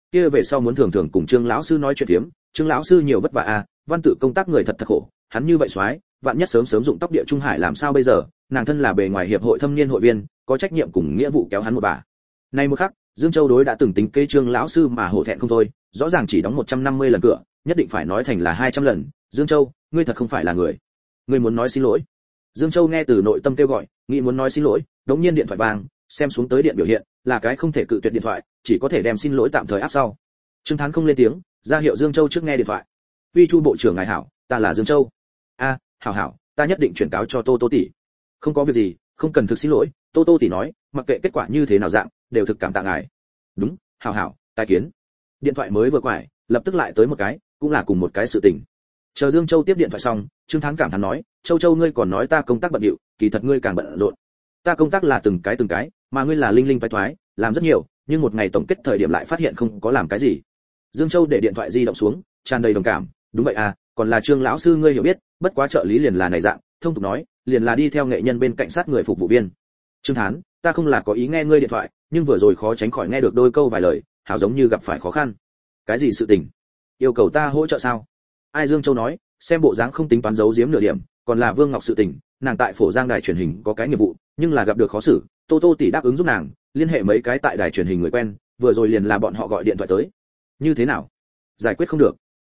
kia về sau muốn thường thường cùng Trương lão sư nói chuyện phiếm, Trương lão sư nhiều vất vả à, văn tự công tác người thật khổ, hắn như vậy soái, vạn nhất sớm sớm dụng tóc địa trung hải làm sao bây giờ, nàng thân là bề ngoài hiệp hội thâm niên hội viên, có trách nhiệm cùng nghĩa vụ kéo hắn một bà. Nay một khắc, Dương Châu đối đã từng tính kế Trương lão sư mà hổ thẹn không thôi, rõ ràng chỉ đóng 150 lần cửa, nhất định phải nói thành là 200 lần, Dương Châu, ngươi thật không phải là người. Ngươi muốn nói xin lỗi. Dương Châu nghe từ nội tâm kêu gọi, nghĩ muốn nói xin lỗi, đống nhiên điện thoại vang, xem xuống tới điện biểu hiện, là cái không thể cự tuyệt điện thoại, chỉ có thể đem xin lỗi tạm thời áp sau. Trương Thán không lên tiếng, ra hiệu Dương Châu trước nghe điện thoại. Uy Chu bộ trưởng ngài hảo, ta là Dương Châu. A, hảo hảo, ta nhất định chuyển cáo cho Tô Tô tỷ. Không có việc gì, không cần thực xin lỗi, Tô Tô tỷ nói, mặc kệ kết quả như thế nào dạng, đều thực cảm tạ ngài. Đúng, hảo hảo, tài kiến. Điện thoại mới vừa quải, lập tức lại tới một cái, cũng là cùng một cái sự tình. Chờ Dương Châu tiếp điện thoại xong, Trương Thán cảm thán nói, Châu Châu ngươi còn nói ta công tác bận rộn, kỳ thật ngươi càng bận rộn. Ta công tác là từng cái, mà ngươi là linh linh toái toái, làm rất nhiều, nhưng một ngày tổng kết thời điểm lại phát hiện không có làm cái gì. Dương Châu để điện thoại di động xuống, tràn đầy đồng cảm, đúng vậy à, còn là Trương lão sư ngươi hiểu biết, bất quá trợ lý liền là này dạng, thông tục nói, liền là đi theo nghệ nhân bên cạnh sát người phục vụ viên. Trương Thán, ta không là có ý nghe ngươi điện thoại, nhưng vừa rồi khó tránh khỏi nghe được đôi câu vài lời, hảo giống như gặp phải khó khăn. Cái gì sự tình? Yêu cầu ta hỗ trợ sao? Ai? Dương Châu nói, xem bộ dáng không tính toán giấu giếm nửa điểm, còn là Vương Ngọc sự tình, nàng tại Phổ Giang đài truyền hình có cái nghiệp vụ, nhưng là gặp được khó xử, Tô Tô tỷ đáp ứng giúp nàng, liên hệ mấy cái tại đài truyền hình người quen, vừa rồi liền là bọn họ gọi điện thoại tới. Như thế nào? Giải quyết không được.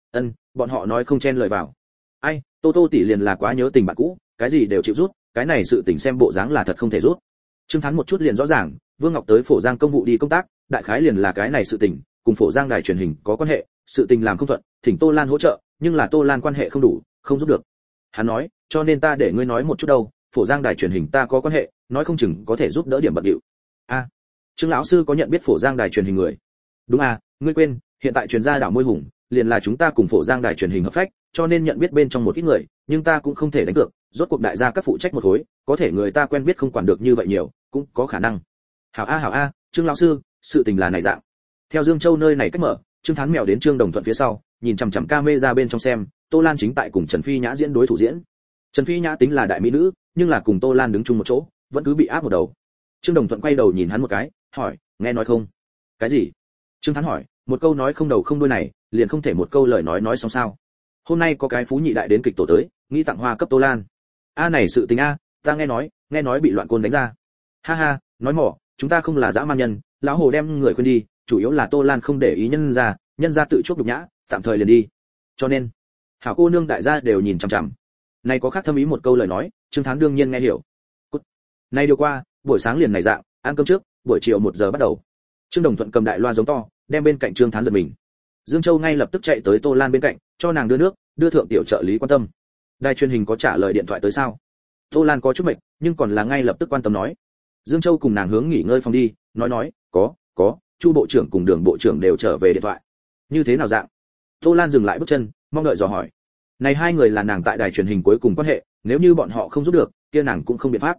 Bọn họ nói không chen lời vào. Ai, Tô Tô tỷ liền là quá nhớ tình bạn cũ, cái gì đều chịu rút, cái này sự tình xem bộ dáng là thật không thể rút. Trương Thán một chút liền rõ ràng, Vương Ngọc tới Phổ Giang công vụ đi công tác, đại khái liền là cái này sự tình, cùng Phổ Giang đài truyền hình có quan hệ, sự tình làm không thuận, thỉnh Tô Lan hỗ trợ, nhưng là Tô Lan quan hệ không đủ, không giúp được. Hắn nói, cho nên ta để ngươi nói một chút đâu, Phổ Giang đài truyền hình ta có quan hệ, nói không chừng có thể giúp đỡ điểm bận điệu. A, Trương lão sư có nhận biết Phổ Giang đài truyền hình người? Đúng à, ngươi quên, hiện tại truyền gia đảo môi hùng, liền là chúng ta cùng Phổ Giang đài truyền hình hợp phách, cho nên nhận biết bên trong một ít người, nhưng ta cũng không thể đánh cược, rốt cuộc đại gia các phụ trách một khối, có thể người ta quen biết không quản được như vậy nhiều, cũng có khả năng. Hảo a, Trương lão sư, sự tình là này dạng. Theo Dương Châu nơi này cách mở, Trương Thán mèo đến Trương Đồng Thuận phía sau, nhìn chằm chằm camera bên trong xem, Tô Lan chính tại cùng Trần Phi Nhã diễn đối thủ diễn. Trần Phi Nhã tính là đại mỹ nữ, nhưng là cùng Tô Lan đứng chung một chỗ, vẫn cứ bị áp một đầu. Trương Đồng Thuận quay đầu nhìn hắn một cái, hỏi, nghe nói không? Cái gì? Trương Thán hỏi, một câu nói không đầu không đuôi này, liền không thể một câu lời nói xong sao? Hôm nay có cái phú nhị đại đến kịch tổ tới, nghĩ tặng hoa cấp Tô Lan. A này sự tình a, ta nghe nói bị loạn côn đánh ra. Ha ha, nói mỏ, chúng ta không là dã man nhân, lão hồ đem người khuyên đi, chủ yếu là Tô Lan không để ý nhân ra tự chuốc nhục nhã, tạm thời liền đi. Cho nên, hảo cô nương đại gia đều nhìn chằm chằm. Này có khác thâm ý một câu lời nói, Trương Thán đương nhiên nghe hiểu. Cút. Này điều qua, buổi sáng liền này dạng, ăn cơm trước, buổi chiều 1 giờ bắt đầu. Trương Đồng Thuận cầm đại loa giống to, đem bên cạnh Trương Thán giật mình. Dương Châu ngay lập tức chạy tới Tô Lan bên cạnh, cho nàng đưa nước, đưa thượng tiểu trợ lý quan tâm. Đài truyền hình có trả lời điện thoại tới sao? Tô Lan có chút mệt, nhưng còn là ngay lập tức quan tâm nói. Dương Châu cùng nàng hướng nghỉ ngơi phòng đi, nói, có, Chu bộ trưởng cùng Đường bộ trưởng đều trở về điện thoại. Như thế nào dạng? Tô Lan dừng lại bước chân, mong đợi dò hỏi. Này hai người là nàng tại đài truyền hình cuối cùng quan hệ, nếu như bọn họ không giúp được, kia nàng cũng không biện pháp.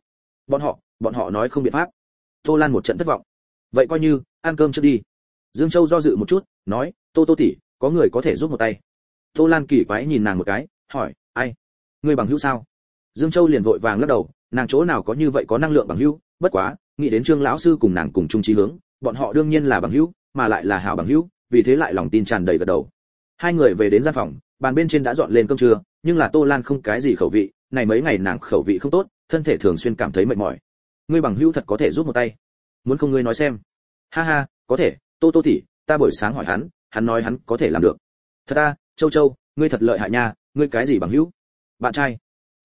Bọn họ nói không biện pháp. Tô Lan một trận thất vọng. Vậy coi như ăn cơm trước đi. Dương Châu do dự một chút, nói, Tô tỷ, có người có thể giúp một tay. Tô Lan kỳ quái nhìn nàng một cái, hỏi, ai? Người bằng hữu sao? Dương Châu liền vội vàng lắc đầu, nàng chỗ nào có như vậy có năng lượng bằng hữu, bất quá, nghĩ đến Trương lão sư cùng nàng cùng chung chí hướng, bọn họ đương nhiên là bằng hữu, mà lại là hảo bằng hữu, vì thế lại lòng tin tràn đầy gật đầu. Hai người về đến gian phòng, bàn bên trên đã dọn lên cơm trưa, nhưng là Tô Lan không cái gì khẩu vị, này mấy ngày nàng khẩu vị không tốt, thân thể thường xuyên cảm thấy mệt mỏi. Ngươi bằng hữu thật có thể giúp một tay, muốn không ngươi nói xem? Ha ha, có thể, Tô tỷ, ta buổi sáng hỏi hắn nói hắn có thể làm được. Thật à, Châu, ngươi thật lợi hại nha, ngươi cái gì bằng hữu? Bạn trai?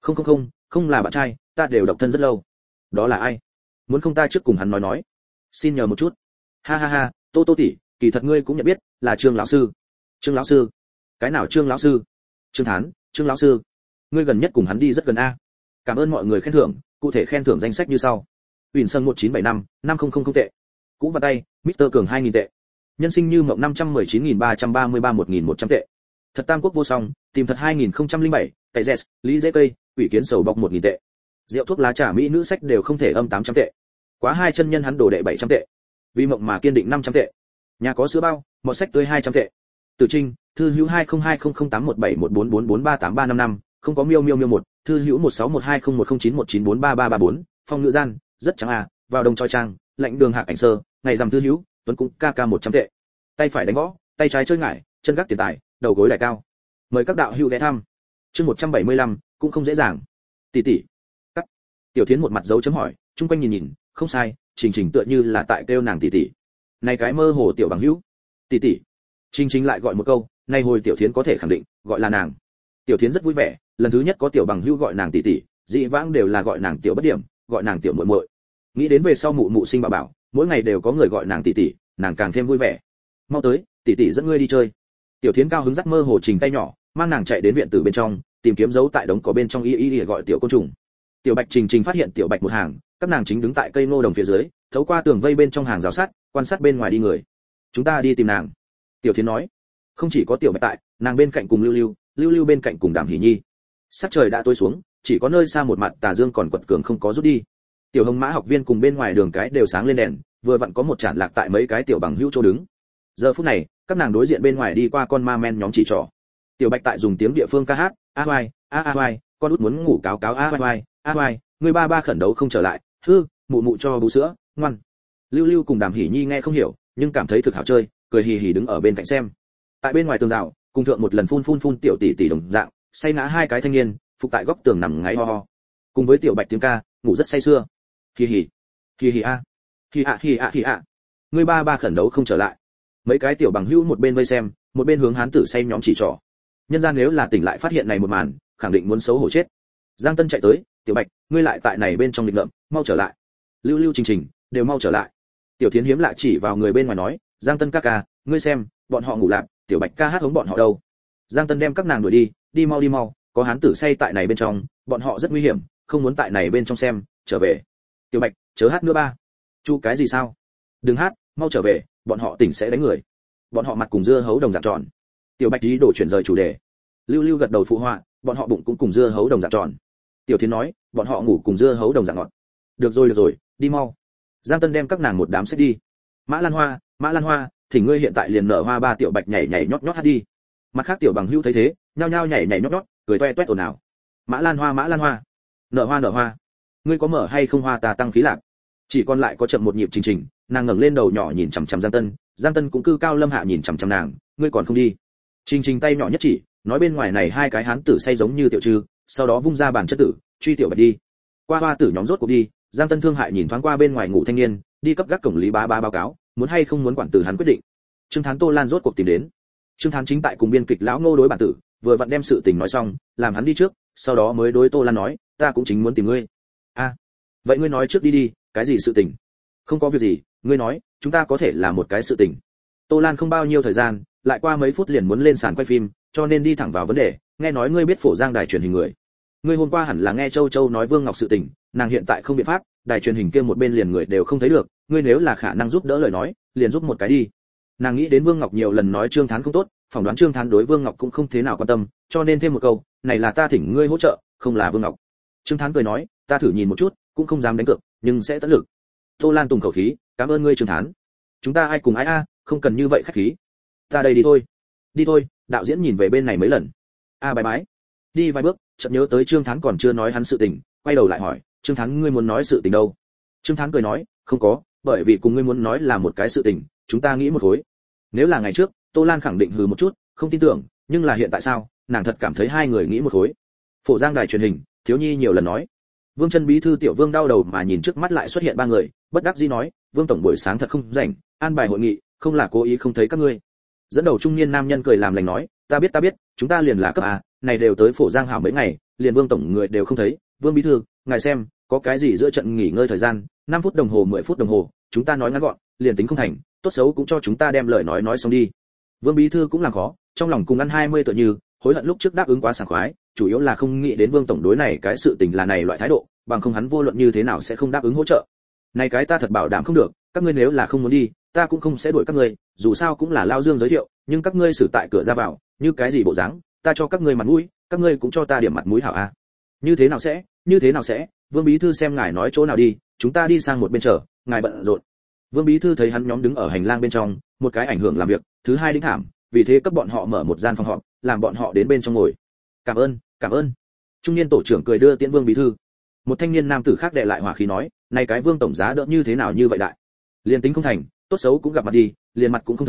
Không là bạn trai, ta đều độc thân rất lâu. Đó là ai? Muốn không ta trước cùng hắn nói. Xin nhờ một chút. Ha, Tô tỷ, kỳ thật ngươi cũng nhận biết, là Trương lão sư. Trương lão sư? Cái nào Trương lão sư? Trương Thán, Trương lão sư. Ngươi gần nhất cùng hắn đi rất gần a. Cảm ơn mọi người khen thưởng, cụ thể khen thưởng danh sách như sau. Uyển 1975, 5000 tệ. Cũ vào tay, Mr Cường 2000 tệ. Nhân sinh như mộng 519.333 1100 tệ. Thật tam quốc vô song, tìm thật 2007, tại Zs, Lý Dễ Cây, Quỷ Kiến Sầu bọc 1000 tệ. Rượu thuốc lá trà mỹ nữ sách đều không thể âm 800 tệ. Quá hai chân nhân hắn đổ đệ 700 tệ. Vì mộng mà kiên định 500 tệ. Nhà có sữa bao, một sách tươi 200 tệ. Tử Trinh, thư hữu 2020081714443835, không có miêu 1, thư hữu 1612010919433334, phong ngữ gian, rất trắng à, vào đồng choi trang, lạnh đường Hạc Ảnh Sơ, ngày rằm thư hữu, tuấn cũng ca 100 tệ. tay phải đánh võ, tay trái chơi ngải, chân gác tiền tài, đầu gối đài cao. Mời các đạo hữu ghé thăm. Chương 175, cũng không dễ dàng. Tỷ tỷ. Cắt. Tiểu Thiến một mặt dấu chấm hỏi, chung quanh nhìn nhìn, không sai, Trình Trình tựa như là tại kêu nàng tỷ tỷ. Này cái mơ hồ tiểu bằng hữu. Tỷ tỷ. Trình Trình lại gọi một câu, nay hồi Tiểu Thiến có thể khẳng định, gọi là nàng. Tiểu Thiến rất vui vẻ, lần thứ nhất có tiểu bằng hữu gọi nàng tỷ tỷ, dị vãng đều là gọi nàng tiểu bất điểm, gọi nàng tiểu muội muội. Nghĩ đến về sau mụ mụ sinh bảo bảo, mỗi ngày đều có người gọi nàng tỷ tỷ, nàng càng thêm vui vẻ. Mau tới, tỷ tỷ dẫn ngươi đi chơi. Tiểu Thiến cao hứng dắt mơ hồ Trình tay nhỏ, mang nàng chạy đến viện tử bên trong, tìm kiếm dấu tại đống cỏ bên trong y gọi tiểu côn trùng. Tiểu Bạch Trình Trình phát hiện Tiểu Bạch một hàng, các nàng chính đứng tại cây ngô đồng phía dưới, thấu qua tường vây bên trong hàng rào sắt, quan sát bên ngoài đi người. Chúng ta đi tìm nàng. Tiểu Thiến nói. Không chỉ có Tiểu Bạch tại, nàng bên cạnh cùng Lưu Lưu bên cạnh cùng Đàm Hỷ Nhi. Sắc trời đã tối xuống, chỉ có nơi xa một mặt tà dương còn quật cường không có rút đi. Tiểu Hồng Mã học viên cùng bên ngoài đường cái đều sáng lên đèn, vừa vặn có một chản lạc tại mấy cái tiểu bằng hữu chỗ đứng. Giờ phút này, các nàng đối diện bên ngoài đi qua con ma men nhóm chỉ trỏ. Tiểu Bạch tại dùng tiếng địa phương ca hát, a oai, con út muốn ngủ cáo cáo a oai, người ba khẩn đấu không trở lại, hư, mụ cho bú sữa, ngoan. Lưu cùng Đàm Hỷ Nhi nghe không hiểu, nhưng cảm thấy thực hảo chơi, cười hì hì đứng ở bên cạnh xem. Tại bên ngoài tường rào, cùng thượng một lần phun tiểu tỷ đồng dạng, say ngã hai cái thanh niên, phục tại góc tường nằm ngáy ho ho. Cùng với Tiểu Bạch tiếng ca, ngủ rất say sưa. Hì hì a, hì a. Người ba khẩn đấu không trở lại. Mấy cái tiểu bằng hữu một bên vây xem, một bên hướng hán tử say nhóm chỉ trỏ. Nhân gian nếu là tỉnh lại phát hiện này một màn, khẳng định muốn xấu hổ chết. Giang Tân chạy tới, Tiểu Bạch, ngươi lại tại này bên trong lịch ngợm, mau trở lại. Lưu Trình đều mau trở lại. Tiểu Thiến hiếm lạ chỉ vào người bên ngoài nói, Giang Tân ca, ngươi xem, bọn họ ngủ lạc, Tiểu Bạch ca hát hống bọn họ đâu. Giang Tân đem các nàng đuổi đi mau, có hán tử say tại này bên trong, bọn họ rất nguy hiểm, không muốn tại này bên trong xem, trở về. Tiểu Bạch, chớ hát nữa ba. Chu cái gì sao? Đừng hát, mau trở về, bọn họ tỉnh sẽ đánh người. Bọn họ mặt cùng dưa hấu đồng dạng tròn. Tiểu Bạch ý đồ chuyển rời chủ đề. Lưu gật đầu phụ họa, bọn họ bụng cũng cùng dưa hấu đồng dạng tròn. Tiểu Thiến nói, bọn họ ngủ cùng dưa hấu đồng dạng ngọt. Được rồi, đi mau. Giang Tân đem các nàng một đám xếp đi. Mã Lan Hoa, thì ngươi hiện tại liền nở hoa ba. Tiểu Bạch nhảy nhót hát đi. Mặt khác tiểu bằng hữu thấy thế, nhao nhao nhảy nhót, cười toe toét ồn ào. Mã Lan Hoa, nở hoa. Ngươi có mở hay không hoa ta tăng khí lạc. Chỉ còn lại có chậm một nhịp Trình, nàng ngẩng lên đầu nhỏ nhìn chằm chằm Giang Tân cũng cư cao lâm hạ nhìn chằm chằm nàng, ngươi còn không đi. Trình tay nhỏ nhất chỉ, nói bên ngoài này hai cái hán tử say giống như Tiểu Trư, sau đó vung ra bàn chất tử, truy Tiểu Bạch đi. Qua hoa tử nhóm rốt cuộc đi, Giang Tân thương hại nhìn thoáng qua bên ngoài ngủ thanh niên, đi cấp gác cổng Lý Bá báo cáo, muốn hay không muốn quản tử hắn quyết định. Trương Thán Tô Lan rốt cuộc tìm đến. Trương Thán chính tại cùng biên kịch lão Ngô đối bản tử, vừa vặn đem sự tình nói xong, làm hắn đi trước, sau đó mới đối Tô Lan nói, ta cũng chính muốn tìm ngươi. A, vậy ngươi nói trước đi, cái gì sự tình? Không có việc gì, ngươi nói, chúng ta có thể là một cái sự tình. Tô Lan không bao nhiêu thời gian, lại qua mấy phút liền muốn lên sàn quay phim, cho nên đi thẳng vào vấn đề, nghe nói ngươi biết Phổ Giang đài truyền hình người. Ngươi hôm qua hẳn là nghe Châu nói Vương Ngọc sự tình, nàng hiện tại không biện pháp, đài truyền hình kia một bên liền người đều không thấy được, ngươi nếu là khả năng giúp đỡ lời nói, liền giúp một cái đi. Nàng nghĩ đến Vương Ngọc nhiều lần nói Trương Thán không tốt, phỏng đoán Trương Thán đối Vương Ngọc cũng không thế nào quan tâm, cho nên thêm một câu, này là ta thỉnh ngươi hỗ trợ, không là Vương Ngọc. Trương Thán cười nói, ta thử nhìn một chút, cũng không dám đánh cược, nhưng sẽ tận lực. Tô Lan tùng khẩu khí, cảm ơn ngươi Trương Thán. Chúng ta ai cùng ai a, không cần như vậy khách khí. Ta đây đi thôi, đạo diễn nhìn về bên này mấy lần. Bái bái. Đi vài bước, chợt nhớ tới Trương Thán còn chưa nói hắn sự tình, quay đầu lại hỏi, Trương Thán ngươi muốn nói sự tình đâu? Trương Thán cười nói, không có, bởi vì cùng ngươi muốn nói là một cái sự tình, chúng ta nghĩ một khối. Nếu là ngày trước, Tô Lan khẳng định hừ một chút, không tin tưởng, nhưng là hiện tại sao, nàng thật cảm thấy hai người nghĩ một khối. Phổ Giang đài truyền hình, Thiếu Nhi nhiều lần nói. Vương Chân bí thư Tiểu Vương đau đầu mà nhìn trước mắt lại xuất hiện ba người, bất đắc dĩ nói, Vương tổng buổi sáng thật không rảnh, an bài hội nghị, không là cố ý không thấy các ngươi. Dẫn đầu trung niên nam nhân cười làm lành nói, ta biết, chúng ta liền là cấp A, này đều tới Phổ Giang hảo mấy ngày, liền Vương tổng người đều không thấy, Vương bí thư, ngài xem, có cái gì giữa trận nghỉ ngơi thời gian, 5 phút đồng hồ 10 phút đồng hồ, chúng ta nói ngắn gọn, liền tính không thành, tốt xấu cũng cho chúng ta đem lời nói xong đi. Vương bí thư cũng làm khó, trong lòng cùng ăn 20 tựa như, hối hận lúc trước đáp ứng quá sảng khoái, chủ yếu là không nghĩ đến Vương tổng đối này cái sự tình là này loại thái độ, bằng không hắn vô luận như thế nào sẽ không đáp ứng hỗ trợ. Này cái ta thật bảo đảm không được, các ngươi nếu là không muốn đi, ta cũng không sẽ đuổi các ngươi, dù sao cũng là Lao Dương giới thiệu, nhưng các ngươi xử tại cửa ra vào, như cái gì bộ dáng, ta cho các ngươi mặt mũi, các ngươi cũng cho ta điểm mặt mũi hảo a. Như thế nào sẽ, Vương bí thư xem ngài nói chỗ nào đi, chúng ta đi sang một bên chờ, ngài bận rộn. Vương bí thư thấy hắn nhóm đứng ở hành lang bên trong, một cái ảnh hưởng làm việc, thứ hai đính thảm, vì thế cấp bọn họ mở một gian phòng họp, làm bọn họ đến bên trong ngồi. Cảm ơn. Trung niên tổ trưởng cười đưa tiễn Vương bí thư. Một thanh niên nam tử khác đệ lại hòa khí nói, này cái Vương tổng giá đỡ như thế nào như vậy đại. Liên tính không thành, tốt xấu cũng gặp mặt đi, liền mặt cũng không thấy,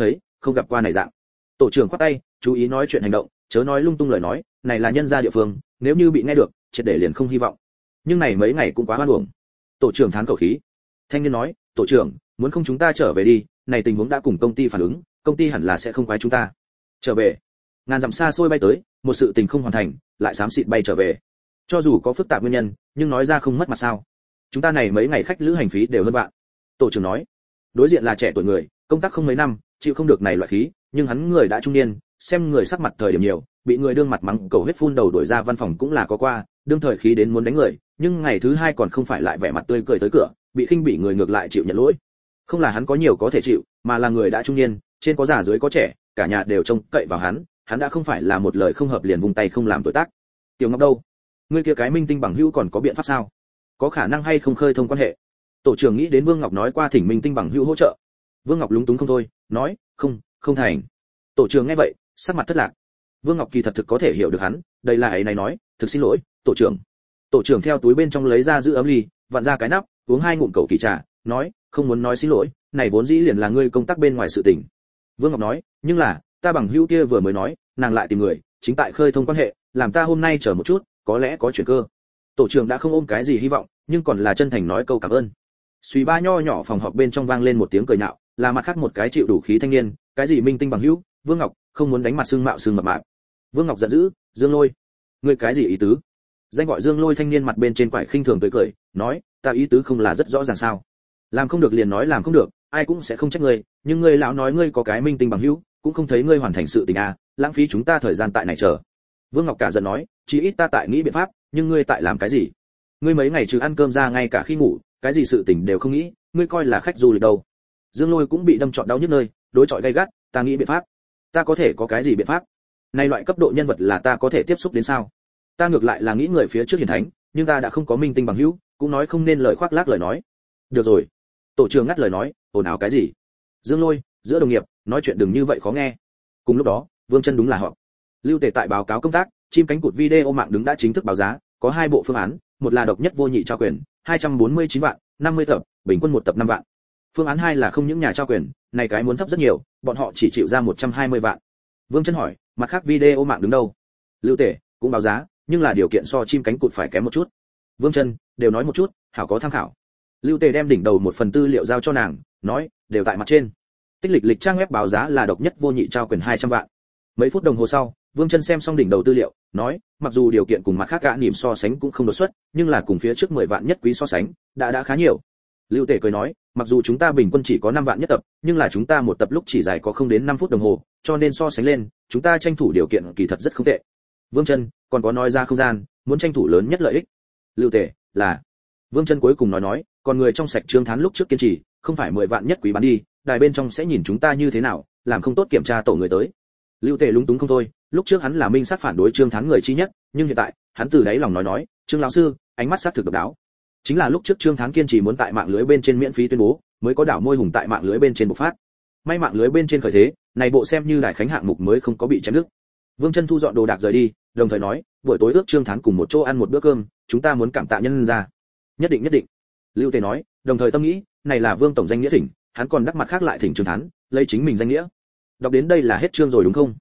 không gặp qua này dạng. Tổ trưởng khoát tay, chú ý nói chuyện hành động, chớ nói lung tung lời nói, này là nhân gia địa phương, nếu như bị nghe được, triệt để liền không hy vọng. Nhưng này mấy ngày cũng quá hoan uổng. Tổ trưởng thán khẩu khí. Thanh niên nói, tổ trưởng, muốn không chúng ta trở về đi, này tình huống đã cùng công ty phản ứng, công ty hẳn là sẽ không quái chúng ta. Trở về. Ngàn dặm xa xôi bay tới, một sự tình không hoàn thành, lại xám xịt bay trở về. Cho dù có phức tạp nguyên nhân, nhưng nói ra không mất mặt sao? Chúng ta này mấy ngày khách lữ hành phí đều hơn bạn. Tổ trưởng nói. Đối diện là trẻ tuổi người, công tác không mấy năm, chịu không được này loại khí, nhưng hắn người đã trung niên, xem người sắc mặt thời điểm nhiều, bị người đương mặt mắng cầu huyết phun đầu đuổi ra văn phòng cũng là có qua, đương thời khí đến muốn đánh người, nhưng ngày thứ hai còn không phải lại vẻ mặt tươi cười tới cửa, bị khinh bỉ người ngược lại chịu nhận lỗi. Không là hắn có nhiều có thể chịu, mà là người đã trung niên, trên có già dưới có trẻ, cả nhà đều trông cậy vào hắn đã không phải là một lời không hợp liền vung tay không làm tuổi tác. Tiểu Ngọc đâu? Ngươi kia cái minh tinh bằng hữu còn có biện pháp sao? Có khả năng hay không khơi thông quan hệ? Tổ trưởng nghĩ đến Vương Ngọc nói qua thỉnh minh tinh bằng hữu hỗ trợ. Vương Ngọc lúng túng không thôi, nói, không thành. Tổ trưởng nghe vậy, sắc mặt thất lạc. Vương Ngọc kỳ thật thực có thể hiểu được hắn, đây là ấy này nói, thực xin lỗi, tổ trưởng. Tổ trưởng theo túi bên trong lấy ra giữ ấm ly, vặn ra cái nắp, uống 2 ngụm cầu kỳ trà, nói, không muốn nói xin lỗi, này vốn dĩ liền là ngươi công tác bên ngoài sự tình. Vương Ngọc nói, nhưng là, ta bằng hữu kia vừa mới nói, nàng lại tìm người, chính tại khơi thông quan hệ, làm ta hôm nay chờ một chút, có lẽ có chuyển cơ. Tổ trưởng đã không ôm cái gì hy vọng, nhưng còn là chân thành nói câu cảm ơn. Suy ba nho nhỏ phòng họp bên trong vang lên một tiếng cười nhạo, là mặt khác một cái chịu đủ khí thanh niên, cái gì minh tinh bằng hữu, Vương Ngọc, không muốn đánh mặt xương mạo xương mập mạp. Vương Ngọc giận dữ, Dương Lôi, ngươi cái gì ý tứ? Danh gọi Dương Lôi thanh niên mặt bên trên quải khinh thường tới cười, nói, ta ý tứ không là rất rõ ràng sao? Làm không được liền nói làm không được, ai cũng sẽ không trách ngươi, nhưng ngươi lão nói ngươi có cái minh tinh bằng hữu, cũng không thấy ngươi hoàn thành sự tình à, lãng phí chúng ta thời gian tại này chờ. Vương Ngọc cả giận nói, chỉ ít ta tại nghĩ biện pháp, nhưng ngươi tại làm cái gì? Ngươi mấy ngày trừ ăn cơm ra ngay cả khi ngủ, cái gì sự tình đều không nghĩ, ngươi coi là khách du lịch đâu? Dương Lôi cũng bị đâm trọn đau nhức nơi, đối chọi gay gắt, ta nghĩ biện pháp. Ta có thể có cái gì biện pháp? Này loại cấp độ nhân vật là ta có thể tiếp xúc đến sao? Ta ngược lại là nghĩ người phía trước hiển thánh, nhưng ta đã không có minh tinh bằng hữu, cũng nói không nên lời khoác lác lời nói. Được rồi. Tổ trưởng ngắt lời nói, ồn ào cái gì? Dương Lôi, giữa đồng nghiệp, nói chuyện đừng như vậy khó nghe. Cùng lúc đó, Vương Chân đúng là họ. Lưu Tề tại báo cáo công tác, chim cánh cụt video mạng đứng đã chính thức báo giá, có 2 bộ phương án, một là độc nhất vô nhị trao quyền, 249 vạn, 50 tập, bình quân 1 tập 5 vạn. Phương án 2 là không những nhà trao quyền, này cái muốn thấp rất nhiều, bọn họ chỉ chịu ra 120 vạn. Vương Chân hỏi, mặt khác video mạng đứng đâu? Lưu Tề cũng báo giá, nhưng là điều kiện so chim cánh cụt phải kém một chút. Vương Chân đều nói một chút, hảo có tham khảo. Lưu Tề đem đỉnh đầu một phần tư liệu giao cho nàng, nói, đều tại mặt trên. Tích lịch trang web báo giá là độc nhất vô nhị trao quyền 200 vạn. Mấy phút đồng hồ sau, Vương Chân xem xong đỉnh đầu tư liệu, nói, mặc dù điều kiện cùng mặt khác gã niệm so sánh cũng không đột xuất, nhưng là cùng phía trước 10 vạn nhất quý so sánh, đã khá nhiều. Lưu Tề cười nói, mặc dù chúng ta bình quân chỉ có 5 vạn nhất tập, nhưng là chúng ta một tập lúc chỉ dài có không đến 5 phút đồng hồ, cho nên so sánh lên, chúng ta tranh thủ điều kiện kỳ thật rất không tệ. Vương Chân còn có nói ra không gian, muốn tranh thủ lớn nhất lợi ích. Lưu Tề là. Vương Chân cuối cùng nói, còn người trong sạch Trương Thán lúc trước kiên trì, không phải 10 vạn nhất quý bán đi, đài bên trong sẽ nhìn chúng ta như thế nào, làm không tốt kiểm tra tổ người tới. Lưu Tề lúng túng không thôi, lúc trước hắn là minh sát phản đối Trương Thán người chi nhất, nhưng hiện tại, hắn từ đáy lòng nói, Trương lão sư, ánh mắt sát thực độc đáo. Chính là lúc trước Trương Thán kiên trì muốn tại mạng lưới bên trên miễn phí tuyên bố, mới có đảo môi hùng tại mạng lưới bên trên bộc phát. May mạng lưới bên trên khởi thế, này bộ xem như đài khánh hạng mục mới không có bị chém đứt. Vương Chân thu dọn đồ đạc rời đi, đồng thời nói, buổi tối ước Trương Thán cùng một chỗ ăn một bữa cơm, chúng ta muốn cảm tạ nhân ra. Nhất định. Lưu Tề nói, đồng thời tâm nghĩ, này là Vương tổng danh nghĩa thỉnh, hắn còn đắc mặt khác lại thỉnh Trương Thán, lấy chính mình danh nghĩa. Đọc đến đây là hết chương rồi đúng không?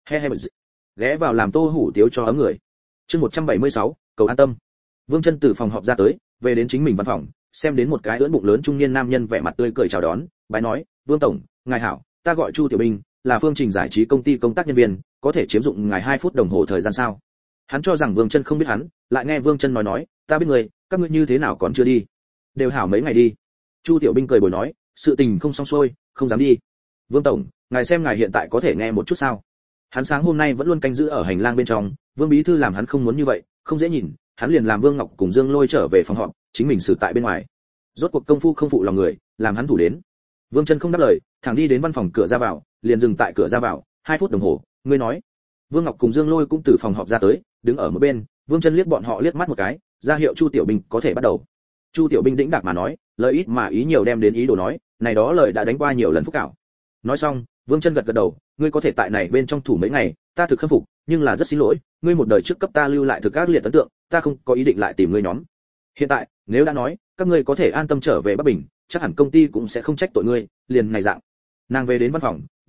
Ghé vào làm tô hủ tiếu cho ấm người. Chương 176, cầu an tâm. Vương Chân từ phòng họp ra tới, về đến chính mình văn phòng, xem đến một cái ưỡn bụng lớn trung niên nam nhân vẻ mặt tươi cười chào đón, bái nói, Vương tổng, ngài hảo, ta gọi Chu Tiểu Binh, là phương trình giải trí công ty công tác nhân viên, có thể chiếm dụng ngài 2 phút đồng hồ thời gian sao? Hắn cho rằng Vương Chân không biết hắn, lại nghe Vương Chân nói, ta biết người, các ngươi như thế nào còn chưa đi? Đều hảo mấy ngày đi. Chu Tiểu Binh cười bồi nói, sự tình không xong xuôi, không dám đi. Vương tổng, ngài xem ngài hiện tại có thể nghe một chút sao? Hắn sáng hôm nay vẫn luôn canh giữ ở hành lang bên trong, Vương bí thư làm hắn không muốn như vậy, không dễ nhìn, hắn liền làm Vương Ngọc cùng Dương Lôi trở về phòng họp, chính mình xử tại bên ngoài. Rốt cuộc công phu không phụ lòng người, làm hắn thủ đến. Vương Chân không đáp lời, thẳng đi đến văn phòng cửa ra vào, liền dừng tại cửa ra vào, 2 phút đồng hồ, ngươi nói. Vương Ngọc cùng Dương Lôi cũng từ phòng họp ra tới, đứng ở một bên, Vương Chân liếc bọn họ liếc mắt một cái, ra hiệu Chu Tiểu Binh có thể bắt đầu. Chu Tiểu Binh đĩnh đạc mà nói, lời ít mà ý nhiều đem đến ý đồ nói, này đó lời đã đánh qua nhiều lần phúc cảo. Nói xong, Vương Chân gật gật đầu, ngươi có thể tại này bên trong thủ mấy ngày, ta thực khâm phục, nhưng là rất xin lỗi, ngươi một đời trước cấp ta lưu lại thực các liệt ấn tượng, ta không có ý định lại tìm ngươi nhóm. Hiện tại, nếu đã nói, các ngươi có thể an tâm trở về Bắc Bình, chắc hẳn công ty cũng sẽ không trách tội ngươi, liền này dạng. Nàng về đến văn phòng,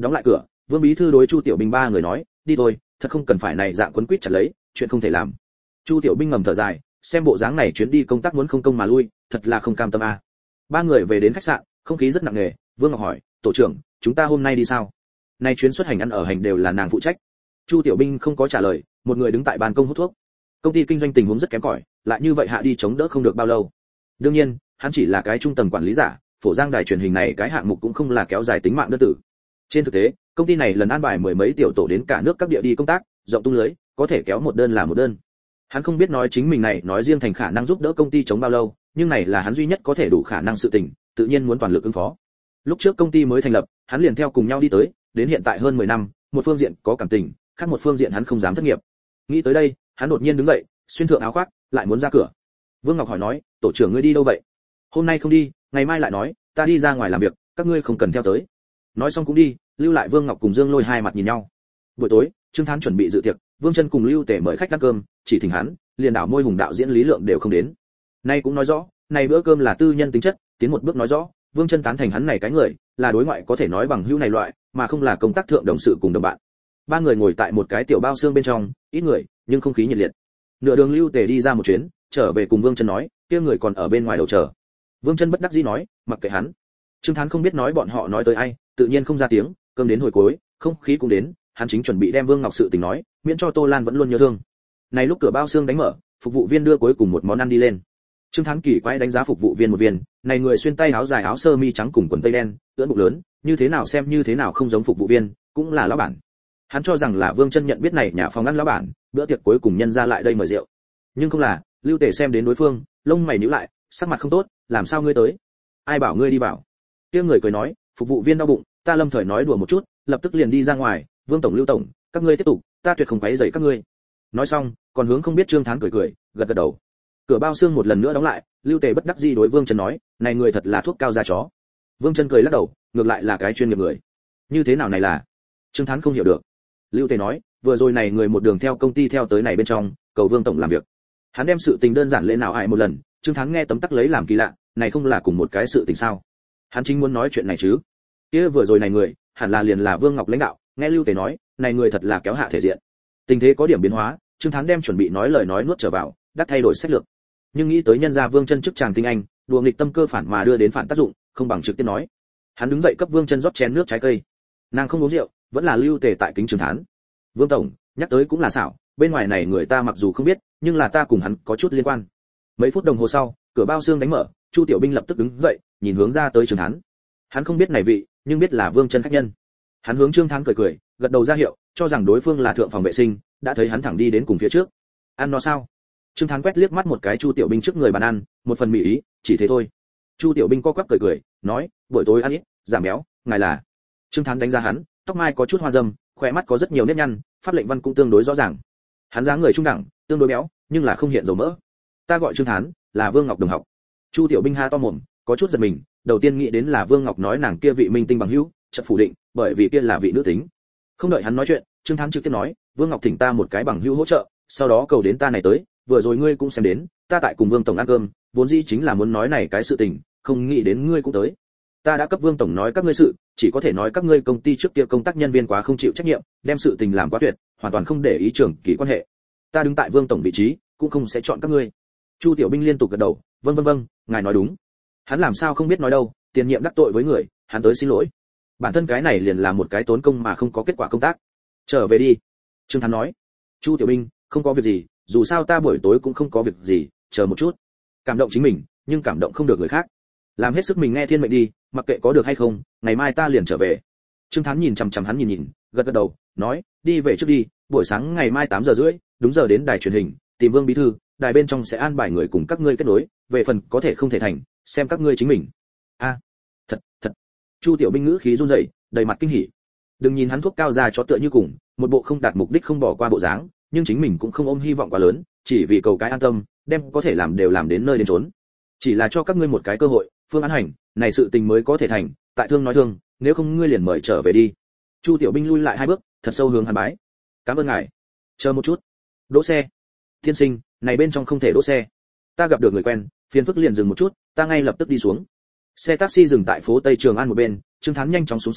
Đóng lại cửa, Vương bí thư đối Chu Tiểu Binh ba người nói, đi thôi, thật không cần phải này dạng quấn quýt chặt lấy, chuyện không thể làm. Chu Tiểu Binh ngầm thở dài, xem bộ dáng này chuyến đi công tác muốn không công mà lui, thật là không cam tâm a. Ba người về đến khách sạn, không khí rất nặng nề. Vương Ngọc hỏi, tổ trưởng, chúng ta hôm nay đi sao? Nay chuyến xuất hành ăn ở hành đều là nàng phụ trách. Chu Tiểu Binh không có trả lời, một người đứng tại ban công hút thuốc. Công ty kinh doanh tình huống rất kém cỏi, lại như vậy hạ đi chống đỡ không được bao lâu. Đương nhiên, hắn chỉ là cái trung tầng quản lý giả, phổ giang đài truyền hình này cái hạng mục cũng không là kéo dài tính mạng đơn tử. Trên thực tế, công ty này lần an bài mười mấy tiểu tổ đến cả nước các địa đi công tác, rộng tung lưới, có thể kéo một đơn là một đơn. Hắn không biết nói chính mình này nói riêng thành khả năng giúp đỡ công ty chống bao lâu, nhưng này là hắn duy nhất có thể đủ khả năng sự tình, tự nhiên muốn toàn lực ứng phó. Lúc trước công ty mới thành lập, hắn liền theo cùng nhau đi tới, đến hiện tại hơn 10 năm, một phương diện có cảm tình, khác một phương diện hắn không dám thất nghiệp. Nghĩ tới đây, hắn đột nhiên đứng dậy, xuyên thượng áo khoác, lại muốn ra cửa. Vương Ngọc hỏi nói, tổ trưởng ngươi đi đâu vậy? Hôm nay không đi, ngày mai lại nói, ta đi ra ngoài làm việc, các ngươi không cần theo tới. Nói xong cũng đi, lưu lại Vương Ngọc cùng Dương Lôi hai mặt nhìn nhau. Buổi tối, Trương Thán chuẩn bị dự tiệc, Vương Chân cùng Lưu Tể mời khách ăn cơm, chỉ thỉnh hắn, liền đảo môi hùng đạo diễn Lý Lượng đều không đến. Nay cũng nói rõ, này bữa cơm là tư nhân tính chất, tiến một bước nói rõ, Vương Chân tán thành hắn này cái người, là đối ngoại có thể nói bằng hữu này loại, mà không là công tác thượng đồng sự cùng đồng bạn. Ba người ngồi tại một cái tiểu bao xương bên trong, ít người, nhưng không khí nhiệt liệt. Nửa đường Lưu Tể đi ra một chuyến, trở về cùng Vương Chân nói, kia người còn ở bên ngoài đầu chờ. Vương Chân bất đắc dĩ nói, mặc kệ hắn. Trương Thán không biết nói bọn họ nói tới ai, tự nhiên không ra tiếng, cơm đến hồi cuối, không khí cũng đến, hắn chính chuẩn bị đem Vương Ngọc sự tình nói, miễn cho Tô Lan vẫn luôn nhớ thương. Này lúc cửa bao xương đánh mở, phục vụ viên đưa cuối cùng một món ăn đi lên. Trương Thán kỳ quái đánh giá phục vụ viên một viên, này người xuyên tay áo dài áo sơ mi trắng cùng quần tây đen, ưỡn bụng lớn, như thế nào xem như thế nào không giống phục vụ viên, cũng là lão bản. Hắn cho rằng là Vương Chân nhận biết này nhà phòng ăn lão bản, bữa tiệc cuối cùng nhân ra lại đây mời rượu. Nhưng không là, Lưu Tể xem đến đối phương, lông mày nhíu lại, sắc mặt không tốt, làm sao ngươi tới? Ai bảo ngươi đi vào? Kia người cười nói, phục vụ viên đau bụng, ta lâm thời nói đùa một chút, lập tức liền đi ra ngoài, Vương tổng Lưu tổng, các ngươi tiếp tục, ta tuyệt không quấy rầy các ngươi. Nói xong, còn hướng không biết Trương Thán cười cười, gật gật đầu. Cửa bao xương một lần nữa đóng lại, Lưu Tề bất đắc dĩ đối Vương Chân nói, này người thật là thuốc cao da chó. Vương Chân cười lắc đầu, ngược lại là cái chuyên nghiệp người. Như thế nào này là? Trương Thán không hiểu được. Lưu Tề nói, vừa rồi này người một đường theo công ty theo tới này bên trong, cầu Vương tổng làm việc. Hắn đem sự tình đơn giản lên nào ai một lần, Trương Thán nghe tấm tắc lấy làm kỳ lạ, này không là cùng một cái sự tình sao? Hắn chính muốn nói chuyện này chứ. Kia vừa rồi này người, hẳn là liền là Vương Ngọc lãnh đạo, nghe Lưu Tề nói, này người thật là kéo hạ thể diện. Tình thế có điểm biến hóa, Trương Thán đem chuẩn bị nói lời nói nuốt trở vào, đắc thay đổi sách lược. Nhưng nghĩ tới nhân gia Vương Chân chức chàng tinh anh, đùa nghịch tâm cơ phản mà đưa đến phản tác dụng, không bằng trực tiếp nói. Hắn đứng dậy cấp Vương Chân rót chén nước trái cây. Nàng không uống rượu, vẫn là Lưu Tề tại kính Trương Thán. Vương tổng, nhắc tới cũng là xảo, bên ngoài này người ta mặc dù không biết, nhưng là ta cùng hắn có chút liên quan. Mấy phút đồng hồ sau, cửa bao xương đánh mở, Chu Tiểu Binh lập tức đứng dậy, nhìn hướng ra tới Trương Thán. Hắn không biết này vị, nhưng biết là Vương Chân khách nhân. Hắn hướng Trương Thán cười cười, gật đầu ra hiệu, cho rằng đối phương là thượng phòng vệ sinh, đã thấy hắn thẳng đi đến cùng phía trước. Ăn nó sao? Trương Thán quét liếc mắt một cái Chu Tiểu Binh trước người bàn ăn, một phần mỹ ý, chỉ thế thôi. Chu Tiểu Binh co quắp cười cười, nói, buổi tối ăn ít, giảm béo, ngài là. Trương Thán đánh giá hắn, tóc mai có chút hoa râm, khóe mắt có rất nhiều nếp nhăn, pháp lệnh văn cũng tương đối rõ ràng. Hắn dáng người trung đẳng, tương đối béo, nhưng là không hiện dầu mỡ. Ta gọi Trương Thán, là Vương Ngọc đồng học. Chu Tiểu Binh ha to mồm, có chút giật mình, đầu tiên nghĩ đến là Vương Ngọc nói nàng kia vị minh tinh bằng hữu, chợt phủ định, bởi vì kia là vị nữ tính. Không đợi hắn nói chuyện, Trương Thán trực tiếp nói, Vương Ngọc thỉnh ta một cái bằng hữu hỗ trợ, sau đó cầu đến ta này tới, vừa rồi ngươi cũng xem đến, ta tại cùng Vương tổng ăn cơm, vốn dĩ chính là muốn nói này cái sự tình, không nghĩ đến ngươi cũng tới. Ta đã cấp Vương tổng nói các ngươi sự, chỉ có thể nói các ngươi công ty trước kia công tác nhân viên quá không chịu trách nhiệm, đem sự tình làm quá tuyệt, hoàn toàn không để ý trưởng kỳ quan hệ. Ta đứng tại Vương tổng vị trí, cũng không sẽ chọn các ngươi. Chu Tiểu Binh liên tục gật đầu, vâng, ngài nói đúng. Hắn làm sao không biết nói đâu, tiền nhiệm đắc tội với người, hắn tới xin lỗi. Bản thân cái này liền là một cái tốn công mà không có kết quả công tác. Trở về đi. Trương Thán nói. Chu Tiểu Binh, không có việc gì, dù sao ta buổi tối cũng không có việc gì, chờ một chút. Cảm động chính mình, nhưng cảm động không được người khác. Làm hết sức mình nghe thiên mệnh đi, mặc kệ có được hay không, ngày mai ta liền trở về. Trương Thán nhìn chằm chằm hắn nhìn, gật gật đầu, nói, đi về trước đi, buổi sáng ngày mai 8:30, đúng giờ đến đài truyền hình, tìm Vương bí thư, đài bên trong sẽ an bài người cùng các ngươi kết nối, về phần có thể không thể thành, xem các ngươi chính mình. A, thật. Chu Tiểu Binh ngữ khí run rẩy, đầy mặt kinh hỉ. Đừng nhìn hắn thuốc cao ra chó tựa như cùng, một bộ không đạt mục đích không bỏ qua bộ dáng, nhưng chính mình cũng không ôm hy vọng quá lớn, chỉ vì cầu cái an tâm, đem có thể làm đều làm đến nơi đến chốn. Chỉ là cho các ngươi một cái cơ hội, phương án hành, này sự tình mới có thể thành, tại thương nói thương, nếu không ngươi liền mời trở về đi. Chu Tiểu Binh lui lại 2 bước, thật sâu hướng hắn bái. Cảm ơn ngài. Chờ một chút. Đỗ xe. Tiên sinh, này bên trong không thể đỗ xe. Ta gặp được người quen, phiền phức liền dừng một chút, ta ngay lập tức đi xuống. Xe taxi dừng tại phố Tây Trường An một bên, Trương Thán nhanh chóng xuống xe,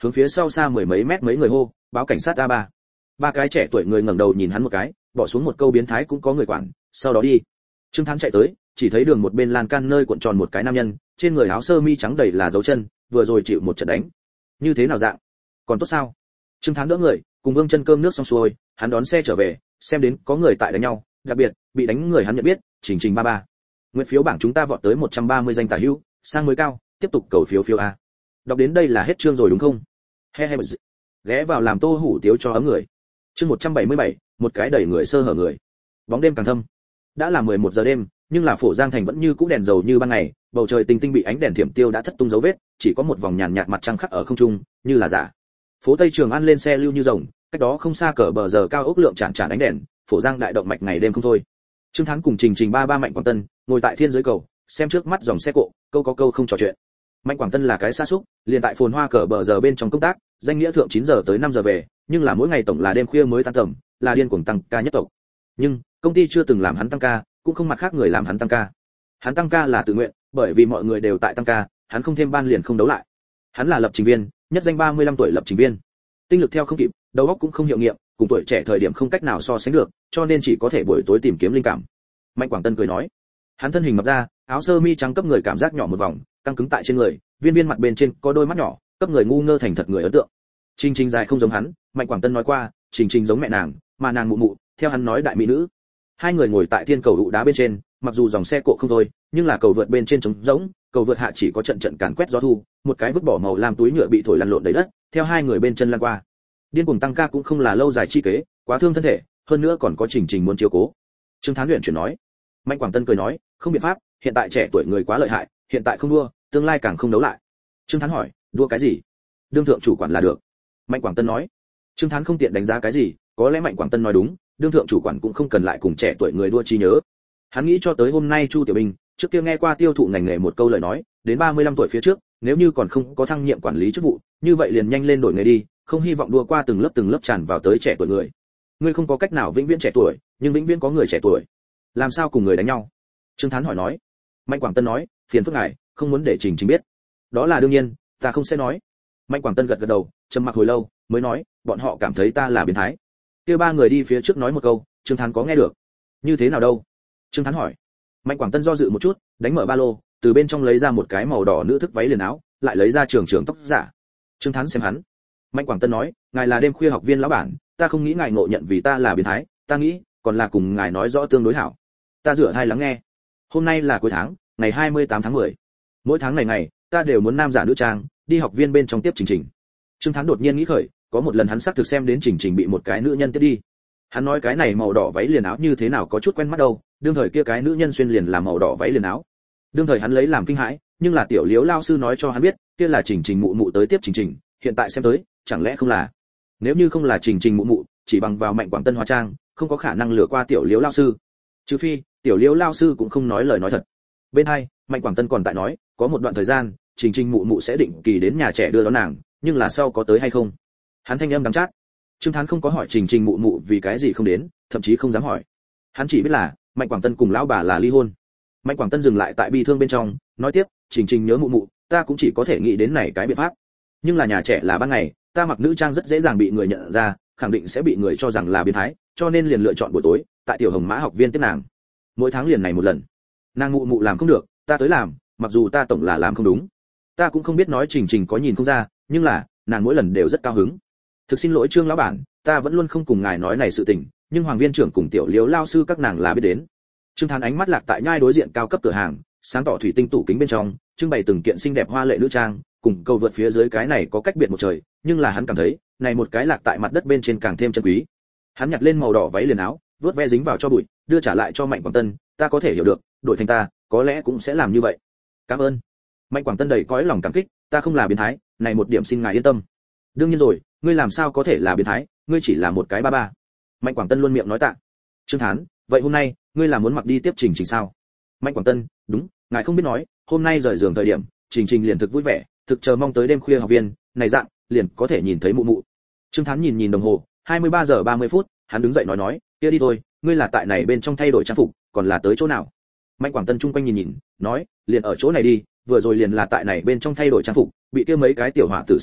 hướng phía sau xa mười mấy mét mấy người hô, báo cảnh sát A3. Ba cái trẻ tuổi người ngẩng đầu nhìn hắn một cái, bỏ xuống một câu biến thái cũng có người quản, sau đó đi. Trương Thắng chạy tới, chỉ thấy đường một bên lan can nơi cuộn tròn một cái nam nhân, trên người áo sơ mi trắng đầy là dấu chân, vừa rồi chịu một trận đánh. Như thế nào dạng? Còn tốt sao? Trương Thắng đỡ người, cùng Vương Chân cơm nước xong xuôi, hắn đón xe trở về, xem đến có người tại đánh nhau, đặc biệt bị đánh người hắn nhận biết, Trình Trình 33. Nguyện phiếu bảng chúng ta vọt tới 130 danh tả hữu, sang mới cao, tiếp tục cầu phiếu phiếu a. Đọc đến đây là hết chương rồi đúng không? He he. Ghé vào làm tô hủ tiếu cho ấm người. Chương 177, một cái đẩy người sơ hở người. Bóng đêm càng thâm. Đã là 11 giờ đêm, nhưng là Phổ Giang thành vẫn như cũ đèn dầu như ban ngày, bầu trời tinh tinh bị ánh đèn thiểm tiêu đã thất tung dấu vết, chỉ có một vòng nhàn nhạt mặt trăng khắc ở không trung, như là giả. Phố Tây Trường An lên xe lưu như rồng, cách đó không xa cờ bờ giờ cao ốc lượng chản ánh đèn, Phổ Giang đại động mạch ngày đêm không thôi. Trương Thắng cùng Trình Trình 33 Mạnh Quảng Tân ngồi tại thiên giới cầu, xem trước mắt dòng xe cộ, câu có câu không trò chuyện. Mạnh Quảng Tân là cái xa xúc, liền tại phồn hoa cờ bờ giờ bên trong công tác, danh nghĩa thượng 9 giờ tới 5 giờ về, nhưng là mỗi ngày tổng là đêm khuya mới tan tầm, là điên cuồng tăng ca nhất tộc. Nhưng công ty chưa từng làm hắn tăng ca, cũng không mặt khác người làm hắn tăng ca. Hắn tăng ca là tự nguyện, bởi vì mọi người đều tại tăng ca, hắn không thêm ban liền không đấu lại. Hắn là lập trình viên, nhất danh 35 tuổi lập trình viên. Tinh lực theo không kịp, đầu óc cũng không hiệu nghiệm, cùng tuổi trẻ thời điểm không cách nào so sánh được, cho nên chỉ có thể buổi tối tìm kiếm linh cảm. Mạnh Quảng Tân cười nói, hắn thân hình mập ra, áo sơ mi trắng cấp người cảm giác nhỏ một vòng, căng cứng tại trên người, viên viên mặt bên trên có đôi mắt nhỏ, cấp người ngu ngơ thành thật người ấn tượng. Trình Trình dài không giống hắn, Mạnh Quảng Tân nói qua, Trình Trình giống mẹ nàng, mà nàng mụ mụ, theo hắn nói đại mỹ nữ. Hai người ngồi tại thiên cầu ụ đá bên trên, mặc dù dòng xe cộ không thôi, nhưng là cầu vượt bên trên trống rỗng, cầu vượt hạ chỉ có trận trận càn quét gió thu, một cái vứt bỏ màu lam túi nhựa bị thổi lăn lộn đầy đất, theo hai người bên chân lăn qua. Điên cuồng tăng ca cũng không là lâu dài chi kế, quá thương thân thể, hơn nữa còn có Trình Trình muốn chiếu cố. Trương Thán luyện chuyển nói. Mạnh Quảng Tân cười nói, không biện pháp, hiện tại trẻ tuổi người quá lợi hại, hiện tại không đua, tương lai càng không đấu lại. Trương Thán hỏi, đua cái gì? Đương thượng chủ quản là được. Mạnh Quảng Tân nói. Trương Thán không tiện đánh giá cái gì, có lẽ Mạnh Quảng Tân nói đúng, đương thượng chủ quản cũng không cần lại cùng trẻ tuổi người đua trí nhớ. Hắn nghĩ cho tới hôm nay Chu Tiểu Bình, trước kia nghe qua tiêu thụ ngành nghề một câu lời nói, đến 35 tuổi phía trước, nếu như còn không có thăng nhiệm quản lý chức vụ, như vậy liền nhanh lên đổi nghề đi, không hy vọng đua qua từng lớp tràn vào tới trẻ tuổi người. Ngươi không có cách nào vĩnh viễn trẻ tuổi, nhưng vĩnh viễn có người trẻ tuổi. Làm sao cùng người đánh nhau? Trương Thán hỏi nói. Mạnh Quảng Tân nói, phiền phức ngài, không muốn để Trình Trình biết. Đó là đương nhiên, ta không sẽ nói. Mạnh Quảng Tân gật gật đầu, trầm mặc hồi lâu, mới nói, bọn họ cảm thấy ta là biến thái. Kia ba người đi phía trước nói một câu, Trương Thán có nghe được. Như thế nào đâu? Trương Thán hỏi. Mạnh Quảng Tân do dự một chút, đánh mở ba lô, từ bên trong lấy ra một cái màu đỏ nữ thức váy liền áo, lại lấy ra trường tóc giả. Trương Thán xem hắn. Mạnh Quảng Tân nói, ngài là đêm khuya học viên lão bản, ta không nghĩ ngài ngộ nhận vì ta là biến thái, ta nghĩ, còn là cùng ngài nói rõ tương đối hảo. Ta rửa hai lắng nghe. Hôm nay là cuối tháng, ngày 28 tháng 10. Mỗi tháng này ngày, ta đều muốn nam giả nữ trang, đi học viên bên trong tiếp Trình Trình. Trương Thán đột nhiên nghĩ khởi, có một lần hắn xác thực xem đến Trình Trình bị một cái nữ nhân tiếp đi. Hắn nói cái này màu đỏ váy liền áo như thế nào có chút quen mắt đâu, đương thời kia cái nữ nhân xuyên liền là màu đỏ váy liền áo. Đương thời hắn lấy làm kinh hãi, nhưng là tiểu Liễu lao sư nói cho hắn biết, kia là Trình Trình mụ mụ tới tiếp Trình Trình, hiện tại xem tới, chẳng lẽ không là? Nếu như không là Trình Trình mụ mụ, chỉ bằng vào Mạnh Quảng Tân hóa trang, không có khả năng lừa qua tiểu Liễu lao sư. Trừ phi, tiểu Liễu lao sư cũng không nói lời nói thật. Bên hai, Mạnh Quảng Tân còn tại nói, có một đoạn thời gian, Trình Trình mụ mụ sẽ định kỳ đến nhà trẻ đưa đón nàng, nhưng là sau có tới hay không? Hắn thanh âm đắng chát. Trương Thán không có hỏi Trình Trình mụ mụ vì cái gì không đến, thậm chí không dám hỏi. Hắn chỉ biết là Mạnh Quảng Tân cùng lão bà là ly hôn. Mạnh Quảng Tân dừng lại tại bi thương bên trong, nói tiếp, Trình Trình nhớ mụ mụ, ta cũng chỉ có thể nghĩ đến này cái biện pháp. Nhưng là nhà trẻ là ban ngày, ta mặc nữ trang rất dễ dàng bị người nhận ra, khẳng định sẽ bị người cho rằng là biến thái, cho nên liền lựa chọn buổi tối, tại tiểu Hồng Mã học viên tiếp nàng. Mỗi tháng liền này một lần. Nàng mụ mụ làm không được, ta tới làm, mặc dù ta tổng là làm không đúng. Ta cũng không biết nói Trình Trình có nhìn không ra, nhưng là, nàng mỗi lần đều rất cao hứng. Thực xin lỗi Trương lão bản, ta vẫn luôn không cùng ngài nói này sự tình, nhưng Hoàng viên trưởng cùng tiểu Liễu lao sư các nàng là biết đến. Trương Thán ánh mắt lạc tại nhai đối diện cao cấp cửa hàng, sáng tỏ thủy tinh tủ kính bên trong, trưng bày từng kiện xinh đẹp hoa lệ nữ trang, cùng cầu vượt phía dưới cái này có cách biệt một trời, nhưng là hắn cảm thấy, này một cái lạc tại mặt đất bên trên càng thêm chân quý. Hắn nhặt lên màu đỏ váy liền áo, vớt ve dính vào cho bụi, đưa trả lại cho Mạnh Quảng Tân, ta có thể hiểu được, đổi thành ta, có lẽ cũng sẽ làm như vậy. Cảm ơn. Mạnh Quảng Tân đầy cõi lòng cảm kích, ta không là biến thái, này một điểm xin ngài yên tâm. Đương nhiên rồi, ngươi làm sao có thể là biến thái, ngươi chỉ là một cái ba ba. Mạnh Quảng Tân luôn miệng nói tạ. Trương Thán, vậy hôm nay, ngươi là muốn mặc đi tiếp Trình Trình sao? Mạnh Quảng Tân, đúng, ngài không biết nói, hôm nay rời giường thời điểm, Trình Trình liền thực vui vẻ, thực chờ mong tới đêm khuya học viên, này dạng, liền có thể nhìn thấy mụ mụ. Trương Thán nhìn nhìn đồng hồ, 23 giờ 30 phút, hắn đứng dậy nói, kia đi thôi, ngươi là tại này bên trong thay đổi trang phục, còn là tới chỗ nào? Mạnh Quảng Tân chung quanh nhìn, nói, liền ở chỗ này đi, vừa rồi liền là tại này bên trong thay đổi trang phục, bị kia mấy cái tiểu hỏa tử xem đến,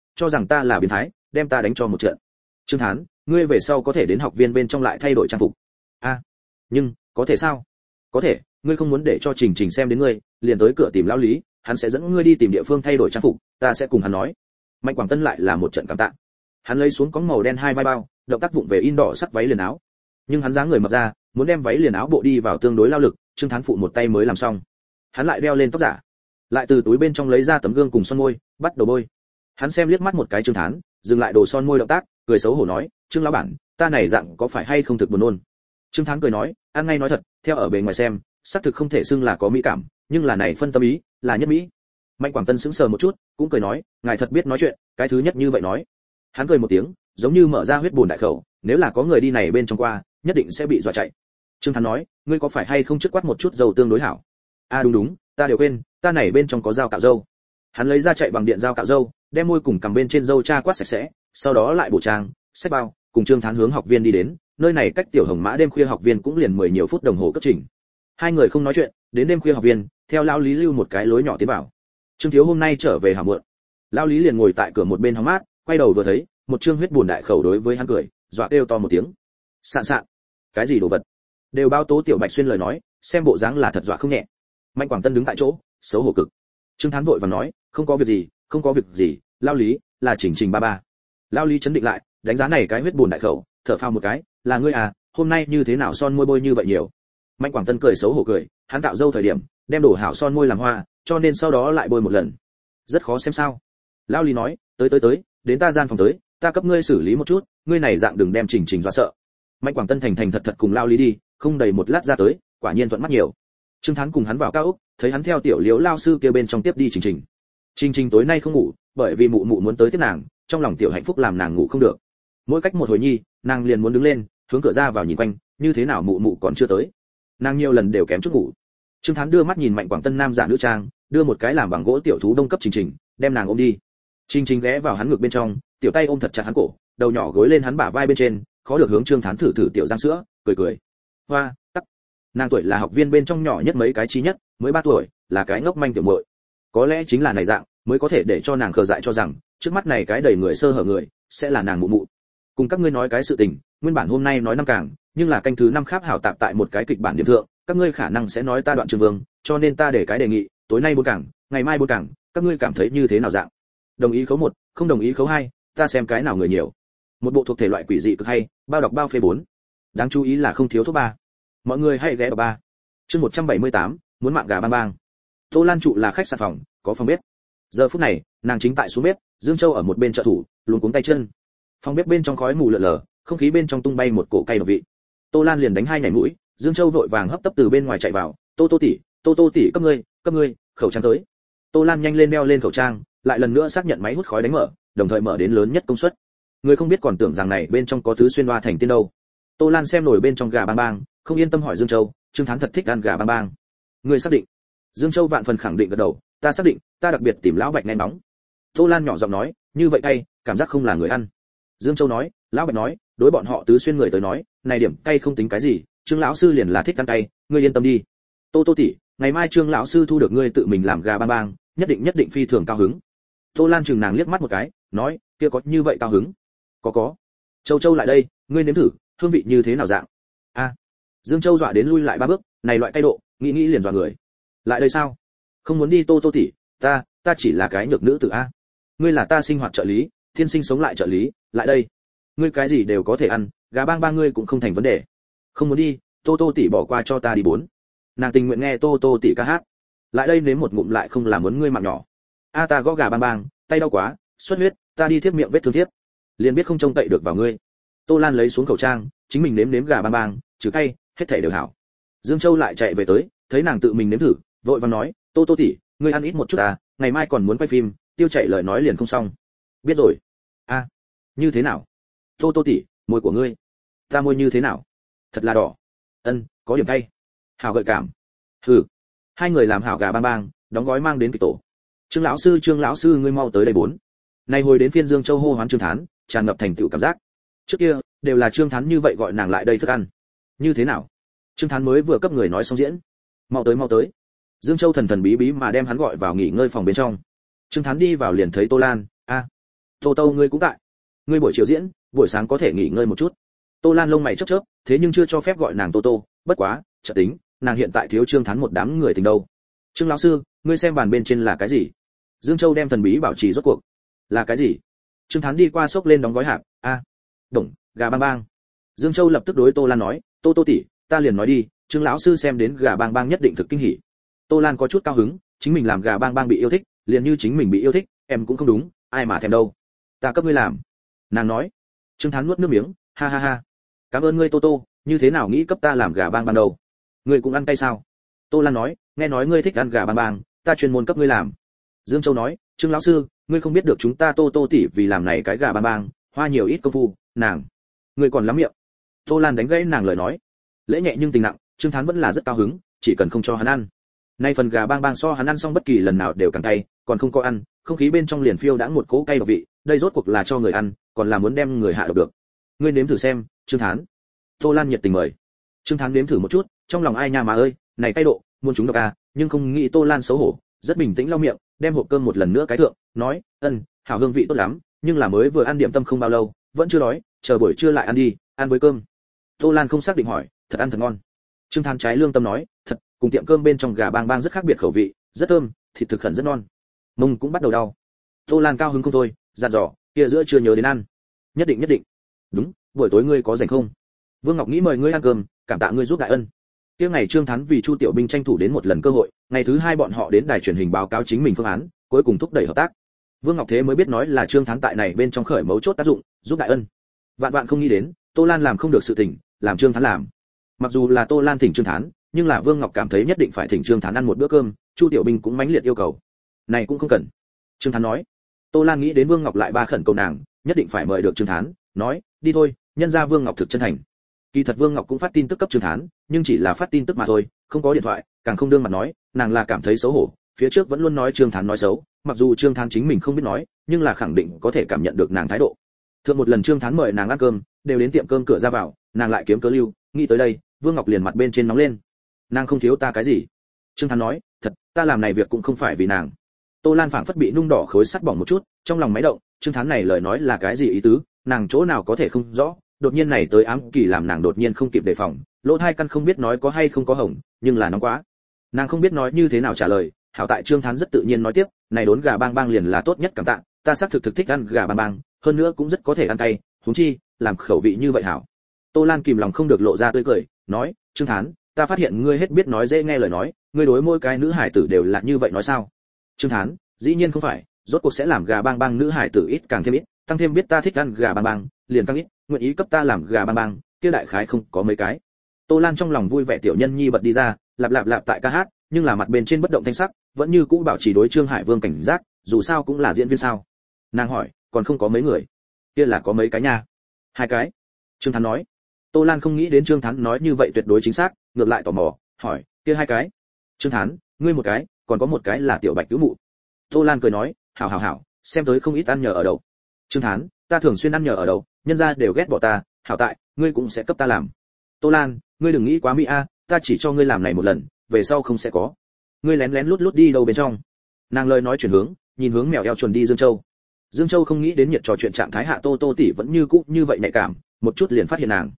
cho rằng ta là biến thái, đem ta đánh cho một trận. Trương Thán, ngươi về sau có thể đến học viên bên trong lại thay đổi trang phục. Nhưng có thể sao? Có thể, ngươi không muốn để cho Trình Trình xem đến ngươi, liền tới cửa tìm lão Lý, hắn sẽ dẫn ngươi đi tìm địa phương thay đổi trang phục, ta sẽ cùng hắn nói. Mạnh Quảng Tân lại là một trận cảm tạ. Hắn lấy xuống có màu đen hai vai bao, động tác vụng về in đỏ sắc váy liền áo. Nhưng hắn dáng người mập ra, muốn đem váy liền áo bộ đi vào tương đối lao lực, Trương Thán phụ một tay mới làm xong. Hắn lại đeo lên tóc giả, lại từ túi bên trong lấy ra tấm gương cùng son môi, bắt đầu bôi. Hắn xem liếc mắt một cái Trương Thán, dừng lại đồ son môi động tác, cười xấu hổ nói, Trương lão bản, ta này dạng có phải hay không thực buồn nôn? Trương Thán cười nói, ăn ngay nói thật, theo ở bề ngoài xem, xác thực không thể xưng là có mỹ cảm, nhưng là này phân tâm ý, là nhất mỹ. Mạnh Quảng Tân sững sờ một chút, cũng cười nói, ngài thật biết nói chuyện, cái thứ nhất như vậy nói. Hắn cười một tiếng, giống như mở ra huyết bùn đại khẩu, nếu là có người đi này bên trong qua, nhất định sẽ bị dọa chạy. Trương Thán nói, ngươi có phải hay không trước quát một chút dầu tương đối hảo? Đúng, ta đều quên, ta này bên trong có dao cạo râu. Hắn lấy ra chạy bằng điện dao cạo râu, đem môi cùng cằm bên trên râu tra quát sạch sẽ, sau đó lại bổ trang, xách bao, cùng Trương Thán hướng học viên đi đến, nơi này cách Tiểu Hồng Mã đêm khuya học viên cũng liền 10 nhiều phút đồng hồ cấp trình. Hai người không nói chuyện, đến đêm khuya học viên, theo lão Lý lưu một cái lối nhỏ tiến vào. Trương Thiếu hôm nay trở về hả muộn. Lão Lý liền ngồi tại cửa một bên hóng mát, quay đầu vừa thấy, một trương huyết buồn đại khẩu đối với hắn cười, dọa kêu to một tiếng. Sạn sạn, cái gì đồ vật? Đều bao Tố Tiểu Bạch xuyên lời nói, xem bộ dáng là thật dọa không nhẹ. Mạnh Quảng Tân đứng tại chỗ, xấu hổ cực. Trương Thán vội vàng nói, không có việc gì, không có việc gì, lão Lý, là Trình Trình ba ba. Lão Lý chấn định lại, đánh giá này cái huyết buồn đại khẩu, thở phào một cái, là ngươi à, hôm nay như thế nào son môi bôi như vậy nhiều? Mạnh Quảng Tân cười xấu hổ cười, hắn cạo râu thời điểm, đem đổ hảo son môi làm hoa, cho nên sau đó lại bôi một lần. Rất khó xem sao? Lão Lý nói, tới, đến ta gian phòng tới, ta cấp ngươi xử lý một chút, ngươi này dạng đừng đem Trình Trình dọa sợ. Mạnh Quảng Tân thành thành thật thật cùng Lão Lý đi, không đầy một lát ra tới, quả nhiên thuận mắt nhiều. Trương Thán cùng hắn vào cao ốc, thấy hắn theo Tiểu Liễu lao sư kia bên trong tiếp đi Trình Trình. Trình Trình tối nay không ngủ, bởi vì mụ mụ muốn tới tiếp nàng, trong lòng Tiểu hạnh phúc làm nàng ngủ không được. Mỗi cách một hồi nhi, nàng liền muốn đứng lên, hướng cửa ra vào nhìn quanh, như thế nào mụ mụ còn chưa tới. Nàng nhiều lần đều kém chút ngủ. Trương Thán đưa mắt nhìn Mạnh Quảng Tân nam giả nữ trang, đưa một cái làm bằng gỗ tiểu thú đông cấp Trình Trình, đem nàng ôm đi. Trình Trình ghé vào hắn ngực bên trong, tiểu tay ôm thật chặt hắn cổ, đầu nhỏ gối lên hắn bả vai bên trên, khó được hướng Trương Thán thử tiểu răng sữa, cười. Hoa, tắc. Nàng tuổi là học viên bên trong nhỏ nhất mấy cái trí nhất, mới 3 tuổi, là cái ngốc manh tiểu muội. Có lẽ chính là này dạng, mới có thể để cho nàng khờ dại cho rằng, trước mắt này cái đầy người sơ hở người, sẽ là nàng mụ mụ. Cùng các ngươi nói cái sự tình, nguyên bản hôm nay nói 5 càng, nhưng là canh thứ 5 kháp hảo tạp tại một cái kịch bản điểm thượng, các ngươi khả năng sẽ nói ta đoạn trường vương, cho nên ta để cái đề nghị, tối nay 4 càng, ngày mai 4 càng, các ngươi cảm thấy như thế nào dạng? Đồng ý khấu 1, không đồng ý khấu 2, ta xem cái nào người nhiều. Một bộ thuộc thể loại quỷ dị cực hay, bao đọc bao phê 4. Đáng chú ý là không thiếu thuốc 3. Mọi người hãy ghé vào 3. Chương 178, muốn mạng gà bang bang. Tô Lan trụ là khách sạn phòng, có phòng bếp. Giờ phút này, nàng chính tại xuống bếp, Dương Châu ở một bên trợ thủ, luống cuống tay chân. Phòng bếp bên trong khói mù lượn lờ, không khí bên trong tung bay một cổ cay độc vị. Tô Lan liền đánh hai nhảy mũi, Dương Châu vội vàng hấp tấp từ bên ngoài chạy vào, Tô tỷ, cấp ngươi, khẩu trang tới. Tô Lan nhanh lên đeo lên khẩu trang, lại lần nữa xác nhận máy hút khói đánh mở, đồng thời mở đến lớn nhất công suất. Người không biết còn tưởng rằng này bên trong có thứ xuyên hoa thành tiên đâu. Tô Lan xem nổi bên trong gà bang bang, không yên tâm hỏi Dương Châu, Trương Thán thật thích ăn gà bang bang. Ngươi xác định? Dương Châu vạn phần khẳng định gật đầu, ta xác định, ta đặc biệt tìm lão Bạch nén nóng. Tô Lan nhỏ giọng nói, như vậy cay, cảm giác không là người ăn. Dương Châu nói, lão Bạch nói, đối bọn họ tứ xuyên người tới nói, này điểm cay không tính cái gì, Trương lão sư liền là thích ăn cay, ngươi yên tâm đi. Tô tỷ, ngày mai Trương lão sư thu được ngươi tự mình làm gà bang bang, nhất định phi thường cao hứng. Tô Lan chừng nàng liếc mắt một cái, nói, kia có như vậy cao hứng? Có. Châu lại đây, ngươi nếm thử, hương vị như thế nào dạng? Dương Châu dọa đến lui lại 3 bước, này loại cay độ, nghĩ liền dọa người. Lại đây sao? Không muốn đi Tô tỷ, ta chỉ là cái nhược nữ tử a. Ngươi là ta sinh hoạt trợ lý, thiên sinh sống lại trợ lý, lại đây. Ngươi cái gì đều có thể ăn, gà bang bang ngươi cũng không thành vấn đề. Không muốn đi, Tô tỷ bỏ qua cho ta đi 4. Nàng tình nguyện nghe Tô tỷ ca hát. Lại đây nếm một ngụm lại không làm muốn ngươi mạng nhỏ. Ta gõ gà bang bang, tay đau quá, xuất huyết, ta đi thiếp miệng vết thương thiếp. Liền biết không trông cậy được vào ngươi. Tô Lan lấy xuống khẩu trang, chính mình nếm gà bang bang, trừ cay, hết thảy đều hảo. Dương Châu lại chạy về tới, thấy nàng tự mình nếm thử, vội vàng nói, Tô tỷ, ngươi ăn ít một chút ngày mai còn muốn quay phim, tiêu chạy lời nói liền không xong. Biết rồi. Như thế nào? Tô tỷ, môi của ngươi. Ta môi như thế nào? Thật là đỏ. Có điểm cay. Hảo gợi cảm. Hừ. Hai người làm hảo gà bang bang, đóng gói mang đến kịch tổ. Trương lão sư ngươi mau tới đây 4. Nay hồi đến phiên Dương Châu hô hoán Trương Thán, tràn ngập thành tựu cảm giác. Trước kia, đều là Trương Thán như vậy gọi nàng lại đây thức ăn. Như thế nào? Trương Thán mới vừa cấp người nói xong diễn. Mau tới. Dương Châu thần bí mà đem hắn gọi vào nghỉ ngơi phòng bên trong. Trương Thán đi vào liền thấy Tô Lan, Tô Tô ngươi cũng tại. Ngươi buổi chiều diễn, buổi sáng có thể nghỉ ngơi một chút. Tô Lan lông mày chớp chớp, thế nhưng chưa cho phép gọi nàng Tô Tô, bất quá, chợt tính, nàng hiện tại thiếu Trương Thán một đám người tình đâu. Trương lão sư, ngươi xem bàn bên trên là cái gì? Dương Châu đem thần bí bảo trì rốt cuộc. Là cái gì? Trương Thán đi qua xốc lên đóng gói hạt, đồng, gà bang bang. Dương Châu lập tức đối Tô Lan nói, Tô Tô tỷ, ta liền nói đi, Trương lão sư xem đến gà bang bang nhất định thực kinh hỉ. Tô Lan có chút cao hứng, chính mình làm gà bang bang bị yêu thích, liền như chính mình bị yêu thích, em cũng không đúng, ai mà thèm đâu. Ta cấp ngươi làm. Nàng nói. Trương Thán nuốt nước miếng, ha ha ha. Cảm ơn ngươi Tô Tô, như thế nào nghĩ cấp ta làm gà bang bang đâu? Ngươi cũng ăn cay sao? Tô Lan nói, nghe nói ngươi thích ăn gà bang bang, ta chuyên môn cấp ngươi làm. Dương Châu nói, Trương lão sư, ngươi không biết được chúng ta Tô Tô tỷ vì làm này cái gà bang bang, hoa nhiều ít công phu, nàng, ngươi còn lắm miệng. Tô Lan đánh gãy nàng lời nói. Lễ nhẹ nhưng tình nặng, Trương Thán vẫn là rất cao hứng, chỉ cần không cho hắn ăn. Nay phần gà bang bang so hắn ăn xong bất kỳ lần nào đều càng cay, còn không có ăn, không khí bên trong liền phiêu đãng một cỗ cay độc vị, đây rốt cuộc là cho người ăn, còn là muốn đem người hạ độc được. Ngươi nếm thử xem, Trương Thán. Tô Lan nhiệt tình mời. Trương Thán nếm thử một chút, trong lòng ai nha mà ơi, này cay độ, muốn chúng độc à, nhưng không nghĩ Tô Lan xấu hổ, rất bình tĩnh lau miệng, đem hộp cơm một lần nữa cái thượng, nói, hảo hương vị tốt lắm, nhưng là mới vừa ăn điểm tâm không bao lâu, vẫn chưa đói, chờ buổi trưa lại ăn đi, ăn với cơm. Tô Lan không xác định hỏi, thật ăn thật ngon. Trương Thán trái lương tâm nói, thật, cùng tiệm cơm bên trong gà bang bang rất khác biệt khẩu vị, rất thơm, thịt thực khẩn rất non. Mông cũng bắt đầu đau. Tô Lan cao hứng không thôi, dặn dò, kia giữa chưa nhớ đến ăn. Nhất định. Đúng, buổi tối ngươi có rảnh không? Vương Ngọc nghĩ mời ngươi ăn cơm, cảm tạ ngươi giúp đại ân. Kia ngày Trương Thán vì Chu Tiểu Binh tranh thủ đến một lần cơ hội, ngày thứ hai bọn họ đến đài truyền hình báo cáo chính mình phương án, cuối cùng thúc đẩy hợp tác. Vương Ngọc thế mới biết nói là Trương Thán tại này bên trong khởi mấu chốt tác dụng, giúp đại ân. Vạn vạn không nghĩ đến, Tô Lan làm không được sự tình, làm Trương Thán làm. Mặc dù là Tô Lan thỉnh Trương Thán, nhưng là Vương Ngọc cảm thấy nhất định phải thỉnh Trương Thán ăn một bữa cơm, Chu Tiểu Binh cũng mãnh liệt yêu cầu. Này cũng không cần. Trương Thán nói. Tô Lan nghĩ đến Vương Ngọc lại ba khẩn cầu nàng, nhất định phải mời được Trương Thán, nói, đi thôi, nhân ra Vương Ngọc thực chân thành. Kỳ thật Vương Ngọc cũng phát tin tức cấp Trương Thán, nhưng chỉ là phát tin tức mà thôi, không có điện thoại, càng không đương mặt nói, nàng là cảm thấy xấu hổ, phía trước vẫn luôn nói Trương Thán nói xấu, mặc dù Trương Thán chính mình không biết nói, nhưng là khẳng định có thể cảm nhận được nàng thái độ. Thượng một lần Trương Thán mời nàng ăn cơm, đều đến tiệm cơm cửa ra vào, nàng lại kiếm cớ lưu, nghĩ tới đây, Vương Ngọc liền mặt bên trên nóng lên. Nàng không thiếu ta cái gì? Trương Thán nói, thật, ta làm này việc cũng không phải vì nàng. Tô Lan phảng phất bị nung đỏ khối sắt bỏng một chút, trong lòng máy động, Trương Thán này lời nói là cái gì ý tứ, nàng chỗ nào có thể không rõ, đột nhiên này tới ám kỳ làm nàng đột nhiên không kịp đề phòng, lỗ hai căn không biết nói có hay không có hỏng, nhưng là nóng quá. Nàng không biết nói như thế nào trả lời, hảo tại Trương Thán rất tự nhiên nói tiếp, này đốn gà bang bang liền là tốt nhất cảm tạ, ta xác thực thích ăn gà bang bang, hơn nữa cũng rất có thể ăn cay, huống chi, làm khẩu vị như vậy hảo. Tô Lan kìm lòng không được lộ ra tươi cười, nói, Trương Thán, ta phát hiện ngươi hết biết nói dễ nghe lời nói, ngươi đối mỗi cái nữ hải tử đều là như vậy nói sao? Trương Thán, dĩ nhiên không phải, rốt cuộc sẽ làm gà bang bang nữ hải tử ít càng thêm ít, tăng thêm biết ta thích ăn gà bang bang, liền càng ít, nguyện ý cấp ta làm gà bang bang, kia đại khái không có mấy cái. Tô Lan trong lòng vui vẻ tiểu nhân nhi bật đi ra, lạp lạp lạp tại ca hát, nhưng là mặt bên trên bất động thanh sắc, vẫn như cũ bảo trì đối Trương Hải Vương cảnh giác, dù sao cũng là diễn viên sao. Nàng hỏi, còn không có mấy người? Kia là có mấy cái nha? 2 cái. Trương Thán nói. Tô Lan không nghĩ đến Trương Thán nói như vậy tuyệt đối chính xác, ngược lại tò mò, hỏi, kia 2 cái? Trương Thán, ngươi một cái, còn có một cái là tiểu Bạch cứu mụ. Tô Lan cười nói, hảo, xem tới không ít ăn nhờ ở đậu. Trương Thán, ta thường xuyên ăn nhờ ở đậu, nhân gia đều ghét bỏ ta, hảo tại, ngươi cũng sẽ cấp ta làm. Tô Lan, ngươi đừng nghĩ quá mỹ a, ta chỉ cho ngươi làm này một lần, về sau không sẽ có. Ngươi lén lén lút lút đi đâu bên trong? Nàng lời nói chuyển hướng, nhìn hướng mèo eo chuồn đi Dương Châu. Dương Châu không nghĩ đến nhiệt trò chuyện trạng thái hạ Tô Tô tỷ vẫn như cũ như vậy nhạy cảm, một chút liền phát hiện nàng.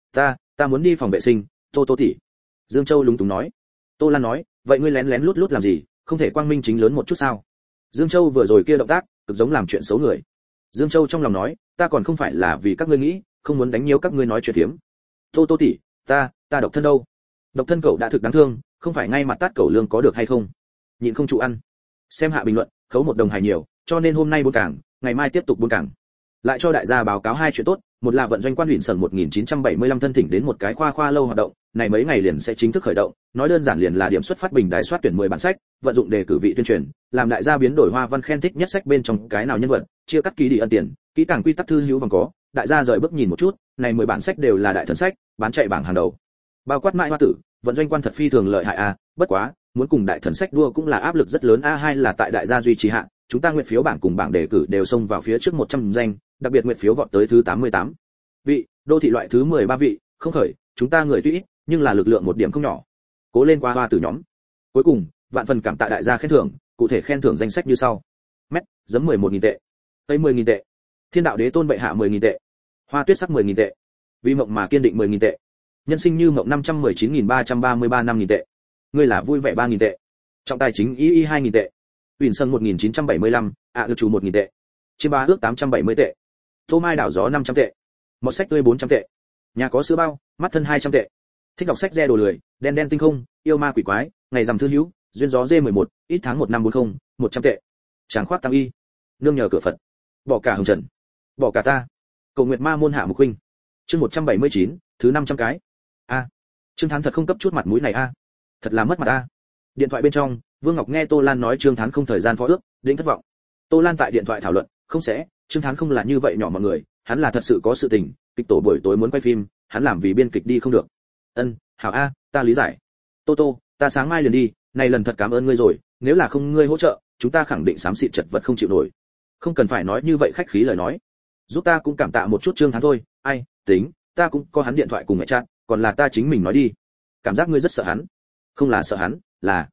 Ta muốn đi phòng vệ sinh, Tô Tô tỷ. Dương Châu lúng túng nói. Tô Lan nói, vậy ngươi lén lén lút lút làm gì, không thể quang minh chính lớn một chút sao? Dương Châu vừa rồi kia động tác, cực giống làm chuyện xấu người. Dương Châu trong lòng nói, ta còn không phải là vì các ngươi nghĩ, không muốn đánh nhiễu các ngươi nói chuyện phiếm. Tô Tô tỷ, ta độc thân đâu? Độc thân cậu đã thực đáng thương, không phải ngay mặt tát cậu lương có được hay không? Nhịn không trụ ăn. Xem hạ bình luận, khấu 1 đồng hài nhiều, cho nên hôm nay buôn cảng, ngày mai tiếp tục buôn cảng. Lại cho đại gia báo cáo 2 chuyện tốt, một là vận doanh quan huyện sở 1975 thân thỉnh đến một cái khoa lâu hoạt động, này mấy ngày liền sẽ chính thức khởi động, nói đơn giản liền là điểm xuất phát bình đài soát tuyển 10 bản sách, vận dụng đề cử vị tuyên truyền, làm đại gia biến đổi hoa văn khen thích nhất sách bên trong cái nào nhân vật, chia cắt ký đi ân tiền, kỹ càng quy tắc thư hữu vòng có, đại gia rời bước nhìn một chút, này 10 bản sách đều là đại thần sách, bán chạy bảng hàng đầu. Bao quát mại hoa tử, vận doanh quan thật phi thường lợi hại a, bất quá, muốn cùng đại thần sách đua cũng là áp lực rất lớn a, hai là tại đại gia duy trì hạ, chúng ta nguyện phiếu bảng cùng bảng đề cử đều xông vào phía trước 100 danh, đặc biệt nguyện phiếu vọt tới thứ 88 vị, đô thị loại thứ 13 vị, không khởi, chúng ta người tuy ít, nhưng là lực lượng một điểm không nhỏ. Cố lên qua hoa tử nhóm. Cuối cùng, vạn phần cảm tạ đại gia khen thưởng, cụ thể khen thưởng danh sách như sau. Mét, giấm 11.000 tệ. Tây 10.000 tệ, Thiên đạo đế tôn bệ hạ 10.000 tệ. Hoa tuyết sắc 10.000 tệ. Vì mộng mà kiên định 10.000 tệ. Nhân sinh như mộng 519.333 5.000 tệ. Ngươi là vui vẻ 3.000 tệ. Trọng tài chính y 2.000 tệ. Uyển Sân 1975, chủ 1.000 tệ. Chiêm ba ước 870 tệ. Tô Mai đảo gió 500 tệ. Một sách tươi 400 tệ. Nhà có sữa bao, mắt thân 200 tệ. Thích đọc sách re đồ lười, đen đen tinh không, yêu ma quỷ quái, ngày rằm thư hữu, duyên gió D11, ít tháng 1 năm 40, 100 tệ. Tráng khoát tăng y. Nương nhờ cửa Phật. Bỏ cả hồng trần. Bỏ cả ta. Cầu nguyệt ma môn hạ mục huynh. Chương 179, thứ 500 cái. Trương Thán thật không cấp chút mặt mũi này Thật là mất mặt Điện thoại bên trong, Vương Ngọc nghe Tô Lan nói Trương Thán không thời gian phó ước, định thất vọng. Tô Lan tại điện thoại thảo luận, không sẽ, Trương Thán không là như vậy nhỏ mọi người, hắn là thật sự có sự tình, kịch tổ buổi tối muốn quay phim, hắn làm vì biên kịch đi không được. Hảo ta lý giải. Tô, ta sáng mai liền đi, này lần thật cảm ơn ngươi rồi, nếu là không ngươi hỗ trợ, chúng ta khẳng định xám xịt chật vật không chịu nổi. Không cần phải nói như vậy khách khí lời nói. Giúp ta cũng cảm tạ một chút Trương Thán thôi, tính, ta cũng có hắn điện thoại cùng mẹ chat, còn là ta chính mình nói đi. Cảm giác ngươi rất sợ hắn. Không là sợ hắn, là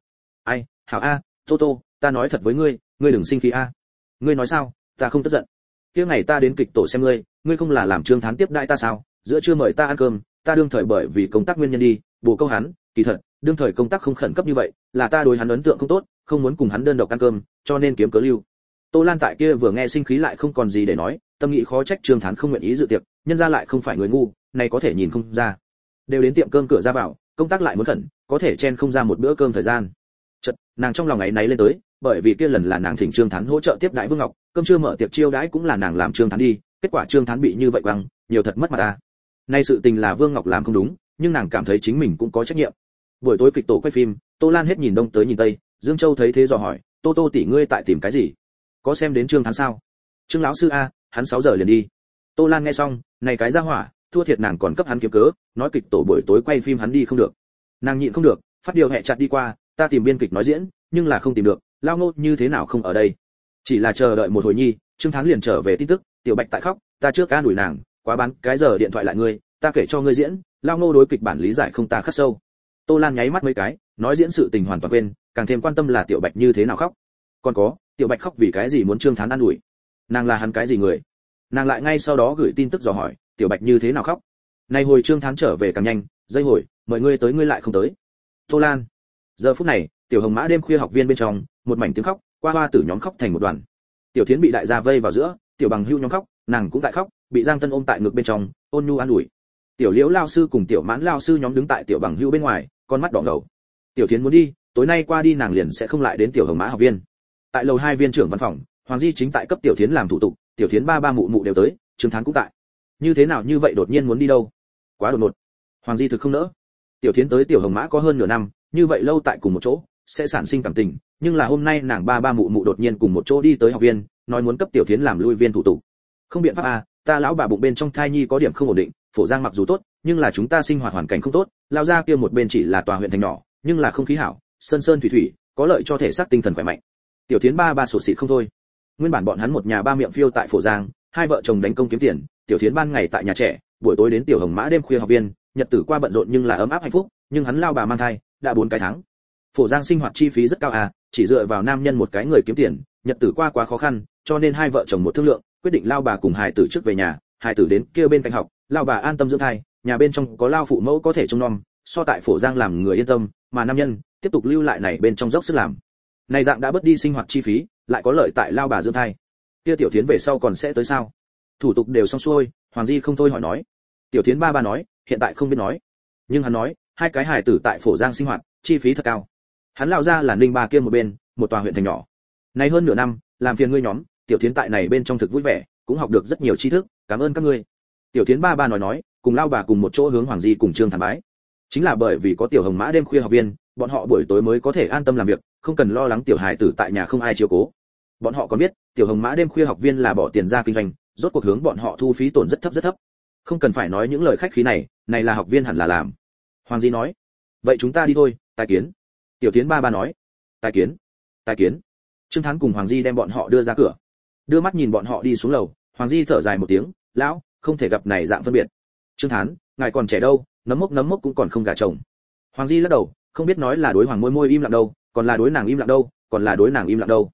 hảo Tô, ta nói thật với ngươi, ngươi đừng sinh khí Ngươi nói sao, ta không tức giận. Kia ngày ta đến kịch tổ xem ngươi không là làm Trương Thán tiếp đãi ta sao, giữa trưa mời ta ăn cơm, ta đương thời bởi vì công tác nguyên nhân đi, bổ câu hắn, kỳ thật, đương thời công tác không khẩn cấp như vậy, là ta đối hắn ấn tượng không tốt, không muốn cùng hắn đơn độc ăn cơm, cho nên kiếm cớ lưu. Tô Lan tại kia vừa nghe sinh khí lại không còn gì để nói, tâm nghĩ khó trách Trương Thán không nguyện ý dự tiệc, nhân ra lại không phải người ngu, này có thể nhìn không ra. Đều đến tiệm cơm cửa ra vào, công tác lại muốn khẩn, có thể chen không ra một bữa cơm thời gian. Chợt, nàng trong lòng ấy náy lên tới, bởi vì kia lần là nàng thỉnh Trương Thán hỗ trợ tiếp đãi Vương Ngọc, cơm trưa mở tiệc chiêu đãi cũng là nàng làm Trương Thán đi, kết quả Trương Thán bị như vậy quăng, nhiều thật mất mặt Nay sự tình là Vương Ngọc làm không đúng, nhưng nàng cảm thấy chính mình cũng có trách nhiệm. Buổi tối kịch tổ quay phim, Tô Lan hết nhìn đông tới nhìn tây, Dương Châu thấy thế dò hỏi, Tô tỷ ngươi tại tìm cái gì? Có xem đến Trương Thán sao? Trương lão sư hắn 6 giờ liền đi. Tô Lan nghe xong, này cái ra hỏa, thua thiệt nàng còn cấp hắn kiếm cớ, nói kịch tổ buổi tối quay phim hắn đi không được. Nàng nhịn không được, phát điều hẹ chặt đi qua, ta tìm biên kịch nói diễn, nhưng là không tìm được, Lao Ngô như thế nào không ở đây. Chỉ là chờ đợi một hồi nhi, Trương Thán liền trở về tin tức, Tiểu Bạch tại khóc, ta trước ca đuổi nàng, quá bán cái giờ điện thoại lại ngươi, ta kể cho ngươi diễn, Lao Ngô đối kịch bản lý giải không ta khắc sâu. Tô Lan nháy mắt mấy cái, nói diễn sự tình hoàn toàn quên, càng thêm quan tâm là Tiểu Bạch như thế nào khóc. Còn có, Tiểu Bạch khóc vì cái gì muốn Trương Thán an ủi? Nàng là hắn cái gì người? Nàng lại ngay sau đó gửi tin tức dò hỏi, Tiểu Bạch như thế nào khóc? Nay hồi Trương Thán trở về càng nhanh, dây hồi, mời ngươi tới ngươi lại không tới. Tô Lan. Giờ phút này, Tiểu Hồng Mã đêm khuya học viên bên trong, một mảnh tiếng khóc, qua hoa tử nhóm khóc thành một đoàn. Tiểu Thiến bị đại gia vây vào giữa, Tiểu Bằng Hưu nhóm khóc, nàng cũng tại khóc, bị Giang Tân ôm tại ngực bên trong, ôn nhu an ủi. Tiểu Liễu lao sư cùng Tiểu Mãn lao sư nhóm đứng tại Tiểu Bằng Hưu bên ngoài, con mắt đỏ ngầu. Tiểu Thiến muốn đi, tối nay qua đi nàng liền sẽ không lại đến Tiểu Hồng Mã học viên. Tại lầu 2 viên trưởng văn phòng, Hoàng Di chính tại cấp Tiểu Thiến làm thủ tục, Tiểu Thiến ba mụ mụ đều tới, Trương Thán cũng tại. Như thế nào như vậy đột nhiên muốn đi đâu? Quá đột ngột. Hoàng Di thực không nỡ. Tiểu Thiến tới Tiểu Hồng Mã có hơn nửa năm, như vậy lâu tại cùng một chỗ, sẽ sản sinh cảm tình, nhưng là hôm nay nàng ba mụ mụ đột nhiên cùng một chỗ đi tới học viên, nói muốn cấp Tiểu Thiến làm lui viên thủ tục. Không biện pháp ta lão bà bụng bên trong thai nhi có điểm không ổn định, phổ giang mặc dù tốt, nhưng là chúng ta sinh hoạt hoàn cảnh không tốt, lao ra kia một bên chỉ là tòa huyện thành nhỏ, nhưng là không khí hảo, sơn thủy, có lợi cho thể xác tinh thần khỏe mạnh. Tiểu Thiến ba sụt sịt không thôi. Nguyên bản bọn hắn một nhà ba miệng phiêu tại phổ giang, hai vợ chồng đánh công kiếm tiền, Tiểu Thiến ban ngày tại nhà trẻ, buổi tối đến Tiểu Hồng Mã đêm khuya học viên, nhật tử qua bận rộn nhưng là ấm áp hạnh phúc, nhưng hắn lao bà mang thai, đã 4 cái tháng. Phổ Giang sinh hoạt chi phí rất cao chỉ dựa vào nam nhân một cái người kiếm tiền, nhật tử qua quá khó khăn, cho nên hai vợ chồng một thương lượng, quyết định lao bà cùng hài tử trước về nhà, hài tử đến kia bên cạnh học, lao bà an tâm dưỡng thai, nhà bên trong có lao phụ mẫu có thể trông nom, so tại Phổ Giang làm người yên tâm, mà nam nhân tiếp tục lưu lại này bên trong dốc sức làm. Này dạng đã bớt đi sinh hoạt chi phí, lại có lợi tại lao bà dưỡng thai. Kia Tiểu Thiến về sau còn sẽ tới sao? Thủ tục đều xong xuôi, Hoàng Di không thôi hỏi nói. Tiểu Thiến ba nói, hiện tại không biết nói. Nhưng hắn nói, hai cái hài tử tại Phổ Giang sinh hoạt, chi phí thật cao. Hắn lao ra là Ninh Ba kia một bên, một tòa huyện thành nhỏ. Này hơn nửa năm, làm phiền ngươi nhóm, Tiểu Thiến tại này bên trong thực vui vẻ, cũng học được rất nhiều tri thức, cảm ơn các ngươi. Tiểu Thiến ba nói, cùng lao bà cùng một chỗ hướng Hoàng Di cùng Trương Thản bái. Chính là bởi vì có Tiểu Hồng Mã đêm khuya học viên, bọn họ buổi tối mới có thể an tâm làm việc, không cần lo lắng tiểu hài tử tại nhà không ai chiếu cố. Bọn họ còn biết, Tiểu Hồng Mã đêm khuya học viên là bỏ tiền ra kinh doanh, rốt cuộc hướng bọn họ thu phí tổn rất thấp. Không cần phải nói những lời khách khí này, này là học viên hẳn là làm. Hoàng Di nói, vậy chúng ta đi thôi, tài kiến. Tiểu Thiến ba nói, tài kiến. Trương Thán cùng Hoàng Di đem bọn họ đưa ra cửa, đưa mắt nhìn bọn họ đi xuống lầu. Hoàng Di thở dài một tiếng, lão, không thể gặp này dạng phân biệt. Trương Thán, ngài còn trẻ đâu, nấm mốc cũng còn không gả chồng. Hoàng Di lắc đầu, không biết nói là đối Hoàng Môi im lặng đâu, còn là đối nàng im lặng đâu,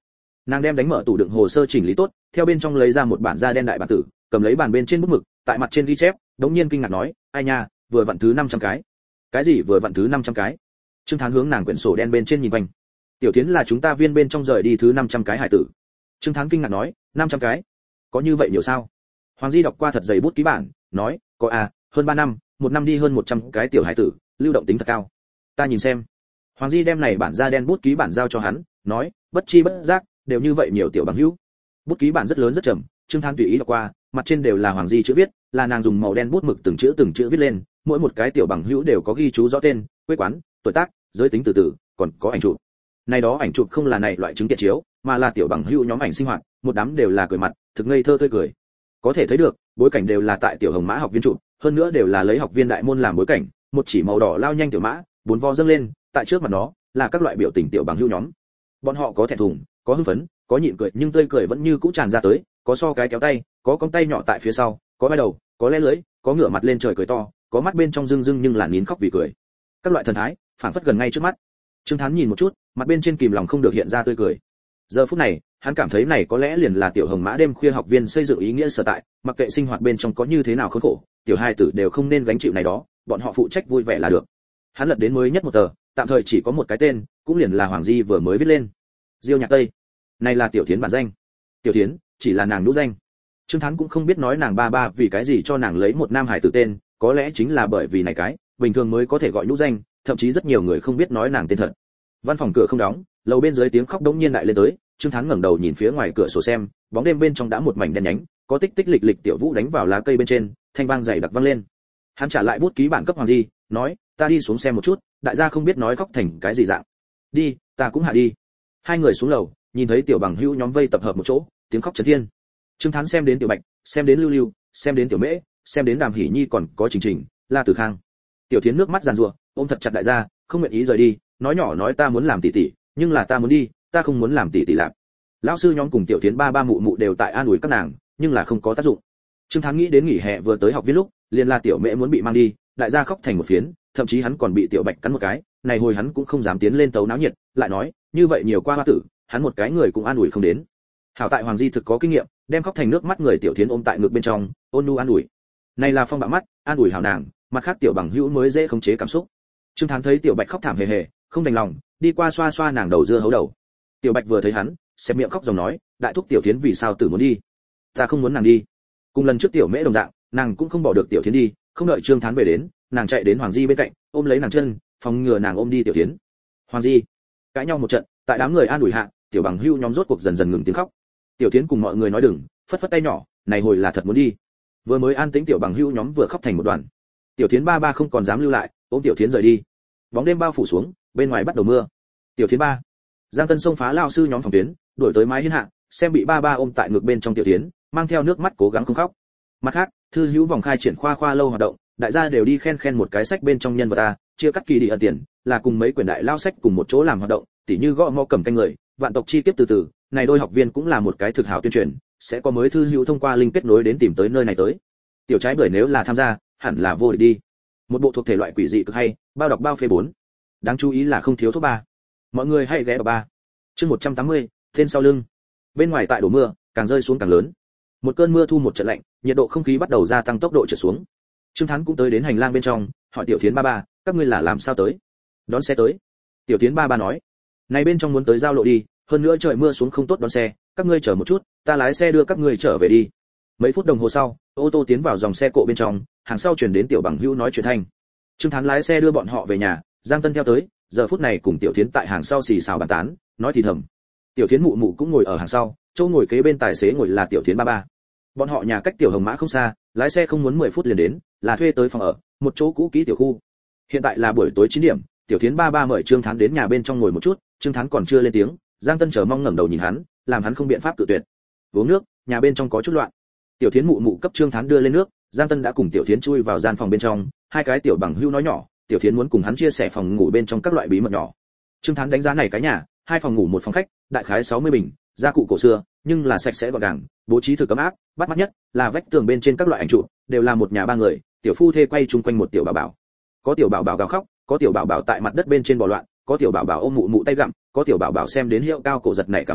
Nàng đem đánh mở tủ đựng hồ sơ chỉnh lý tốt, theo bên trong lấy ra một bản da đen đại bản tử, cầm lấy bàn bên trên bút mực, tại mặt trên ghi chép, đống nhiên kinh ngạc nói, ai nha, vừa vặn thứ 500 cái. Cái gì vừa vặn thứ 500 cái? Trương Thán hướng nàng quyển sổ đen bên trên nhìn quanh. Tiểu Thiến là chúng ta viên bên trong rời đi thứ 500 cái hải tử. Trương Thán kinh ngạc nói, 500 cái? Có như vậy nhiều sao? Hoàng Di đọc qua thật dày bút ký bản, nói, có à, hơn 3 năm, một năm đi hơn 100 cái tiểu hải tử, lưu động tính thật cao. Ta nhìn xem. Hoàng Di đem này bản da đen bút ký bản giao cho hắn, nói, bất chi bất giác, đều như vậy nhiều tiểu bằng hữu. Bút ký bản rất lớn rất trầm, Trương Thán tùy ý đọc qua, mặt trên đều là Hoàng Di chữ viết, là nàng dùng màu đen bút mực từng chữ viết lên, mỗi một cái tiểu bằng hữu đều có ghi chú rõ tên, quê quán, tuổi tác, giới tính từ từ, còn có ảnh chụp. Này đó ảnh chụp không là này loại chứng kiện chiếu, mà là tiểu bằng hữu nhóm ảnh sinh hoạt, một đám đều là cười mặt, thực ngây thơ tươi cười. Có thể thấy được, bối cảnh đều là tại tiểu Hồng Mã học viên chụp, hơn nữa đều là lấy học viên đại môn làm bối cảnh, một chỉ màu đỏ lao nhanh tiểu mã, bốn vo dâng lên, tại trước mặt nó là các loại biểu tình tiểu bằng hữu nhóm. Bọn họ có thẹn thùng, có hưng phấn, có nhịn cười nhưng tươi cười vẫn như cũ tràn ra tới, có so cái kéo tay, có cong tay nhỏ tại phía sau, có vai đầu, có lé lưỡi, có ngửa mặt lên trời cười to, có mắt bên trong rưng rưng nhưng là nín khóc vì cười. Các loại thần thái, phảng phất gần ngay trước mắt. Trương Thán nhìn một chút, mặt bên trên kìm lòng không được hiện ra tươi cười. Giờ phút này, hắn cảm thấy này có lẽ liền là tiểu Hồng Mã đêm khuya học viên xây dựng ý nghĩa sở tại, mặc kệ sinh hoạt bên trong có như thế nào khốn khổ, tiểu hai tử đều không nên gánh chịu này đó, bọn họ phụ trách vui vẻ là được. Hắn lật đến mới nhất một tờ, tạm thời chỉ có một cái tên, cũng liền là Hoàng Di vừa mới viết lên. Diêu Nhạc Tây. Này là Tiểu Thiến bản danh. Tiểu Thiến chỉ là nàng nhũ danh. Trương Thán cũng không biết nói nàng ba ba vì cái gì cho nàng lấy một nam hải tử tên, có lẽ chính là bởi vì này cái, bình thường mới có thể gọi nhũ danh, thậm chí rất nhiều người không biết nói nàng tên thật. Văn phòng cửa không đóng, lầu bên dưới tiếng khóc đống nhiên lại lên tới, Trương Thán ngẩng đầu nhìn phía ngoài cửa sổ xem, bóng đêm bên trong đã một mảnh đen nhánh, có tích tích lịch lịch tiểu vũ đánh vào lá cây bên trên, thanh vang dày đặc vang lên. Hắn trả lại bút ký bản cấp Hoàng Di, nói, ta đi xuống xem một chút, đại gia không biết nói khóc thành cái gì dạng. Đi, ta cũng hạ đi. Hai người xuống lầu, nhìn thấy tiểu bằng hữu nhóm vây tập hợp một chỗ, tiếng khóc chấn thiên. Trương Thán xem đến Tiểu Bạch, xem đến Lưu Lưu, xem đến Tiểu Mễ, xem đến Đàm Hỷ Nhi còn có Trình Trình, La Tử Khang. Tiểu Thiến nước mắt giàn giụa, ôm thật chặt đại gia, không nguyện ý rời đi, nói nhỏ nói ta muốn làm tỷ tỷ, nhưng là ta muốn đi, ta không muốn làm tỷ tỷ lạc. Lão sư nhóm cùng Tiểu Thiến ba ba mụ mụ đều tại an ủi các nàng, nhưng là không có tác dụng. Trương Thán nghĩ đến nghỉ hè vừa tới học viên lúc, liền là Tiểu Mễ muốn bị mang đi, đại gia khóc thành một phiến, thậm chí hắn còn bị Tiểu Bạch cắn một cái, này hồi hắn cũng không dám tiến lên tấu náo nhiệt, lại nói, như vậy nhiều qua hoa tử, hắn một cái người cũng an ủi không đến. Hảo tại Hoàng Di thực có kinh nghiệm, đem khóc thành nước mắt người Tiểu Thiến ôm tại ngực bên trong, ôn nhu an ủi. Này là phong bạo mắt, an ủi hảo nàng, mặt khác tiểu bằng hữu mới dễ khống chế cảm xúc. Trương Thán thấy Tiểu Bạch khóc thảm hề hề, không đành lòng, đi qua xoa xoa nàng đầu dưa hấu đầu. Tiểu Bạch vừa thấy hắn, xẹp miệng khóc ròng nói, đại thúc Tiểu Thiến vì sao tử muốn đi? Ta không muốn nàng đi. Cùng lần trước Tiểu Mễ đồng dạng, nàng cũng không bỏ được Tiểu Thiến đi, không đợi Trương Thán về đến, nàng chạy đến Hoàng Di bên cạnh, ôm lấy nàng chân, phòng ngừa nàng ôm đi Tiểu Thiến. Hoàng Di cãi nhau một trận, tại đám người an ủi hạ, tiểu bằng hữu nhóm rốt cuộc dần dần ngừng tiếng khóc. Tiểu Thiến cùng mọi người nói đừng, phất phất tay nhỏ, này hồi là thật muốn đi. Vừa mới an tĩnh tiểu bằng hữu nhóm vừa khóc thành một đoàn. Tiểu Thiến ba ba không còn dám lưu lại, ôm Tiểu Thiến rời đi. Bóng đêm bao phủ xuống, bên ngoài bắt đầu mưa. Tiểu Thiến ba, Giang Tân xông phá lao sư nhóm phòng tuyến, đuổi tới mái hiên hạ, xem bị ba ba ôm tại ngực bên trong Tiểu Thiến, mang theo nước mắt cố gắng không khóc. Mặt khác, thư hữu vòng khai triển khoa lâu hoạt động, đại gia đều đi khen một cái sách bên trong nhân vật ta, chia cắt kỳ đi ẩn tiền, là cùng mấy quyển đại lao sách cùng một chỗ làm hoạt động, tỉ như gõ mõ cầm canh người, vạn tộc chi kiếp từ từ, này đôi học viên cũng là một cái thực hảo tuyên truyền, sẽ có mới thư hữu thông qua link kết nối đến tìm tới nơi này tới. Tiểu trái bưởi nếu là tham gia, hẳn là vô địch đi. Một bộ thuộc thể loại quỷ dị cực hay, bao đọc bao phê 4. Đáng chú ý là không thiếu thuốc 3. Mọi người hãy ghé vào 3. Chương 180, tên sau lưng. Bên ngoài tại đổ mưa, càng rơi xuống càng lớn. Một cơn mưa thu một trận lạnh, nhiệt độ không khí bắt đầu gia tăng tốc độ trở xuống. Trương Thán cũng tới đến hành lang bên trong, hỏi Tiểu Thiến ba ba, các ngươi là làm sao tới? Đón xe tới. Tiểu Thiến ba ba nói, này bên trong muốn tới giao lộ đi, hơn nữa trời mưa xuống không tốt đón xe, các ngươi chờ một chút, ta lái xe đưa các ngươi trở về đi. Mấy phút đồng hồ sau, ô tô tiến vào dòng xe cộ bên trong, hàng sau truyền đến tiểu bằng hữu nói chuyện thanh. Trương Thán lái xe đưa bọn họ về nhà, Giang Tân theo tới, giờ phút này cùng Tiểu Thiến tại hàng sau xì xào bàn tán, nói thì thầm. Tiểu Thiến mụ mụ cũng ngồi ở hàng sau, chỗ ngồi kế bên tài xế ngồi là Tiểu Thiến ba ba. Bọn họ nhà cách Tiểu Hồng Mã không xa, lái xe không muốn 10 phút liền đến, là thuê tới phòng ở, một chỗ cũ kỹ tiểu khu. Hiện tại là buổi tối 9 điểm, Tiểu Thiến ba ba mời Trương Thán đến nhà bên trong ngồi một chút, Trương Thán còn chưa lên tiếng, Giang Tân chờ mong ngẩng đầu nhìn hắn, làm hắn không biện pháp cự tuyệt. Uống nước, nhà bên trong có chút loạn. Tiểu Thiến mụ mụ cấp Trương Thán đưa lên nước, Giang Tân đã cùng Tiểu Thiến chui vào gian phòng bên trong, hai cái tiểu bằng hữu nói nhỏ, Tiểu Thiến muốn cùng hắn chia sẻ phòng ngủ bên trong các loại bí mật nhỏ. Trương Thán đánh giá này cái nhà, hai phòng ngủ một phòng khách, đại khái 60 bình, gia cụ cổ xưa, nhưng là sạch sẽ gọn gàng, bố trí thực ấm áp, bắt mắt nhất là vách tường bên trên các loại ảnh chụp, đều là một nhà ba người, tiểu phu thê quay chung quanh một tiểu bảo bảo. Có tiểu bảo bảo gào khóc, có tiểu bảo bảo tại mặt đất bên trên bò loạn, có tiểu bảo bảo ôm mụ mụ tay gặm, có tiểu bảo bảo xem đến hiệu cao cổ giật nảy cả mình,